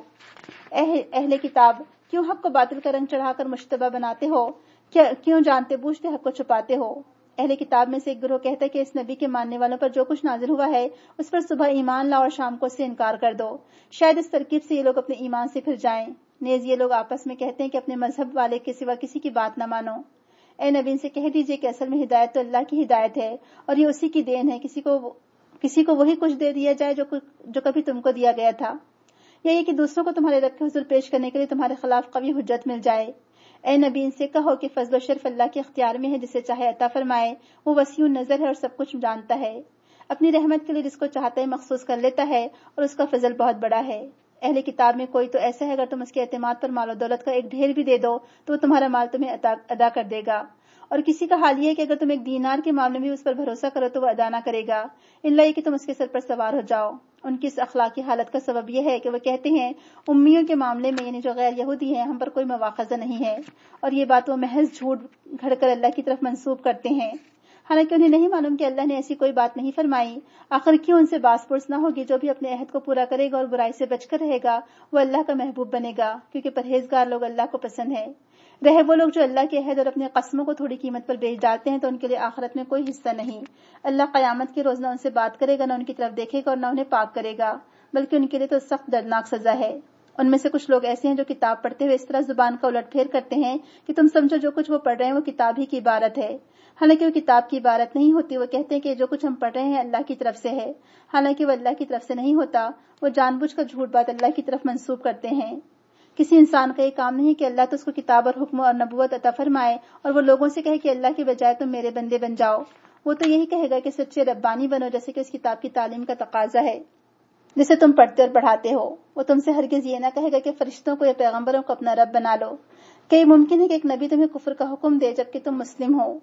اے اہل کتاب، کیوں حق کو باطل کا رنگ چڑھا کر مشتبہ بناتے ہو؟ کیوں جانتے بوجھتے حق کو چھپاتے ہو؟ اہل کتاب میں سے ایک گروہ کہتا ہے کہ اس نبی کے ماننے والوں پر جو کچھ نازل ہوا ہے اس پر صبح ایمان لاؤ اور شام کو اس سے انکار کر دو، شاید اس ترکیب سے یہ لوگ اپنے ایمان سے پھر جائیں۔ نیز یہ لوگ آپس میں کہتے ہیں کہ اپنے مذہب والے کے سوا کسی کی بات نہ مانو۔ اے نبی، ان سے کہہ دیجئے کہ اصل میں ہدایت تو اللہ کی ہدایت ہے اور یہ اسی کی دین ہے، کسی کو کسی کو وہی کچھ دے دیا جائے جو جو کبھی تم کو دیا گیا تھا، یا یہ کہ دوسروں کو تمہارے رب کے حضور پیش کرنے کے لیے تمہارے خلاف قوی حجت مل جائے۔ اے نبی، ان سے کہو کہ فضل و شرف اللہ کے اختیار میں ہے، جسے چاہے عطا فرمائے، وہ وسیع النظر ہے اور سب کچھ جانتا ہے، اپنی رحمت کے لیے جس کو چاہتا ہے مخصوص کر لیتا ہے اور اس کا فضل بہت بڑا ہے۔ اہل کتاب میں کوئی تو ایسا ہے اگر تم اس کے اعتماد پر مال و دولت کا ایک ڈھیر بھی دے دو تو وہ تمہارا مال تمہیں ادا کر دے گا، اور کسی کا حال یہ ہے کہ اگر تم ایک دینار کے معاملے میں اس پر بھروسہ کرو تو وہ ادا نہ کرے گا، الا یہ کہ تم اس کے سر پر سوار ہو جاؤ۔ ان کی اس اخلاقی حالت کا سبب یہ ہے کہ وہ کہتے ہیں امیوں کے معاملے میں، یعنی جو غیر یہودی ہیں، ہم پر کوئی مواخذہ نہیں ہے، اور یہ بات وہ محض جھوٹ گھڑ کر اللہ کی طرف منسوب کرتے ہیں، حالانکہ انہیں نہیں معلوم کہ اللہ نے ایسی کوئی بات نہیں فرمائی۔ آخر کیوں ان سے باس پرس نہ ہوگی؟ جو بھی اپنے عہد کو پورا کرے گا اور برائی سے بچ کر رہے گا وہ اللہ کا محبوب بنے گا، کیونکہ پرہیزگار لوگ اللہ کو پسند ہے۔ رہے وہ لوگ جو اللہ کے عہد اور اپنے قسموں کو تھوڑی قیمت پر بیچ ڈالتے ہیں تو ان کے لیے آخرت میں کوئی حصہ نہیں۔ اللہ قیامت کے روز نہ ان سے بات کرے گا، نہ ان کی طرف دیکھے گا اور نہ انہیں پاک کرے گا، بلکہ ان کے لیے تو سخت دردناک سزا ہے۔ ان میں سے کچھ لوگ ایسے ہیں جو کتاب پڑھتے ہوئے اس طرح زبان کا الٹ پھیر کرتے ہیں کہ تم سمجھو جو کچھ وہ پڑھ رہے ہیں وہ کتاب ہی کی عبارت ہے، حالانکہ وہ کتاب کی عبارت نہیں ہوتی۔ وہ کہتے ہیں کہ جو کچھ ہم پڑھ رہے ہیں اللہ کی طرف سے ہے، حالانکہ وہ اللہ کی طرف سے نہیں ہوتا۔ وہ جان بوجھ کر جھوٹ بات اللہ کی طرف منسوب کرتے ہیں۔ کسی انسان کا یہ کام نہیں کہ اللہ تو اس کو کتاب اور حکم اور نبوت عطا فرمائے اور وہ لوگوں سے کہے کہ اللہ کے بجائے تم میرے بندے بن جاؤ۔ وہ تو یہی کہے گا کہ سچے ربانی بنو، جیسے کہ اس کتاب کی تعلیم کا تقاضا ہے جسے تم پڑھتے اور پڑھاتے ہو۔ وہ تم سے ہرگز یہ نہ کہے گا کہ فرشتوں کو یا پیغمبروں کو اپنا رب بنا لو۔ کہ یہ ممکن ہے کہ ایک نبی تمہیں کفر کا حکم دے جبکہ تم مسلم ہو؟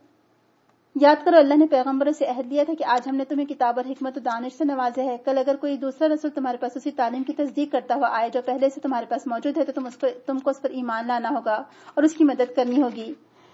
یاد کرو اللہ نے پیغمبروں سے عہد لیا تھا کہ آج ہم نے تمہیں کتاب اور حکمت و دانش سے نوازا ہے، کل اگر کوئی دوسرا رسول تمہارے پاس اسی تعلیم کی تصدیق کرتا ہوا آئے جو پہلے سے تمہارے پاس موجود ہے تو تم اس کو تم کو اس پر ایمان لانا ہوگا اور اس کی مدد کرنی ہوگی۔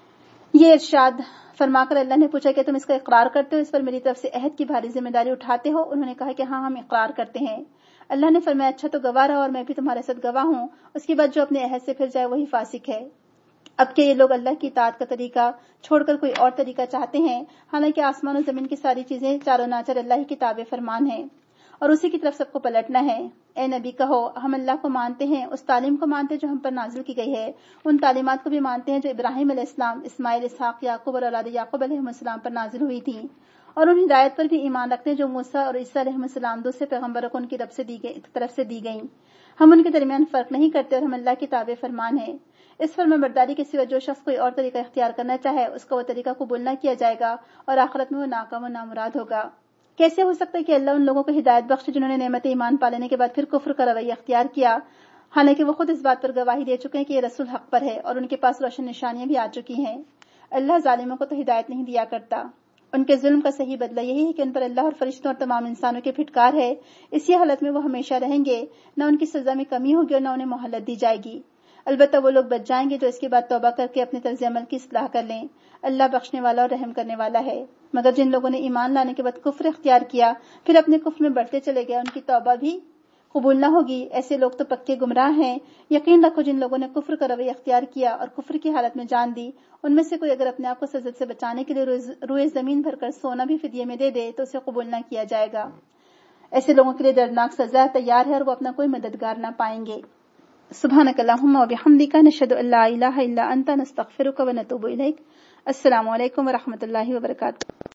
یہ ارشاد فرما کر اللہ نے پوچھا کہ تم اس کا اقرار کرتے ہو، اس پر میری طرف سے عہد کی بھاری ذمہ داری اٹھاتے ہو؟ انہوں نے کہا کہ ہاں ہم اقرار کرتے ہیں۔ اللہ نے فرمایا اچھا تو گواہ رہو اور میں بھی تمہارے ساتھ گواہ ہوں، اس کے بعد جو اپنے عہد سے پھر جائے وہی فاسق ہے۔ اب کہ یہ لوگ اللہ کی اطاعت کا طریقہ چھوڑ کر کوئی اور طریقہ چاہتے ہیں، حالانکہ آسمان و زمین کی ساری چیزیں چاروں ناچار اللہ کی کتاب فرمان ہیں اور اسی کی طرف سب کو پلٹنا ہے۔ اے نبی کہو ہم اللہ کو مانتے ہیں، اس تعلیم کو مانتے ہیں جو ہم پر نازل کی گئی ہے، ان تعلیمات کو بھی مانتے ہیں جو ابراہیم علیہ السلام، اسماعیل، اسحاق، یعقوب اور اولاد یعقوب علیہ السلام پر نازل ہوئی تھیں، اور ان ہدایت پر بھی ایمان رکھتے ہیں جو موسیٰ اور عیسیٰ علیہ السلام دوسرے پیغمبروں کو ان کی رب سے دی گئی طرف سے دی گئیں۔ ہم ان کے درمیان فرق نہیں کرتے اور ہم اللہ کی تابع فرمان ہیں۔ اس فرما برداری کے سوا جو شخص کوئی اور طریقہ اختیار کرنا چاہے اس کا وہ طریقہ قبول نہ کیا جائے گا اور آخرت میں وہ ناکام و نامراد ہوگا۔ کیسے ہو سکتا ہے کہ اللہ ان لوگوں کو ہدایت بخشے جنہوں نے نعمت ایمان پانے کے بعد پھر کفر کا رویہ اختیار کیا، حالانکہ وہ خود اس بات پر گواہی دے چکے ہیں کہ یہ رسول حق پر ہے اور ان کے پاس روشن نشانیاں بھی آ چکی ہیں۔ اللہ ظالموں کو تو ہدایت نہیں دیا کرتا۔ ان کے ظلم کا صحیح بدلہ یہی ہے کہ ان پر اللہ اور فرشتوں اور تمام انسانوں کے پھٹکار ہے، اسی حالت میں وہ ہمیشہ رہیں گے، نہ ان کی سزا میں کمی ہوگی اور نہ انہیں مہلت دی جائے گی۔ البتہ وہ لوگ بچ جائیں گے جو اس کے بعد توبہ کر کے اپنے طرز عمل کی اصلاح کر لیں۔ اللہ بخشنے والا اور رحم کرنے والا ہے۔ مگر جن لوگوں نے ایمان لانے کے بعد کفر اختیار کیا پھر اپنے کفر میں بڑھتے چلے گئے، ان کی توبہ بھی قبول نہ ہوگی، ایسے لوگ تو پکے گمراہ ہیں۔ یقین رکھو جن لوگوں نے کفر کا رویہ اختیار کیا اور کفر کی حالت میں جان دی، ان میں سے کوئی اگر اپنے آپ کو سزا سے بچانے کے لیے روئے زمین بھر کر سونا بھی فدیے میں دے دے تو اسے قبول نہ کیا جائے گا۔ ایسے لوگوں کے لیے دردناک سزا تیار ہے اور وہ اپنا کوئی مددگار نہ پائیں گے۔ سبحانک اللہم و بحمدک، نشہد ان لا الہ الا انت، نستغفرک و نتوب الیک۔ السلام علیکم و رحمۃ اللہ وبرکاتہ۔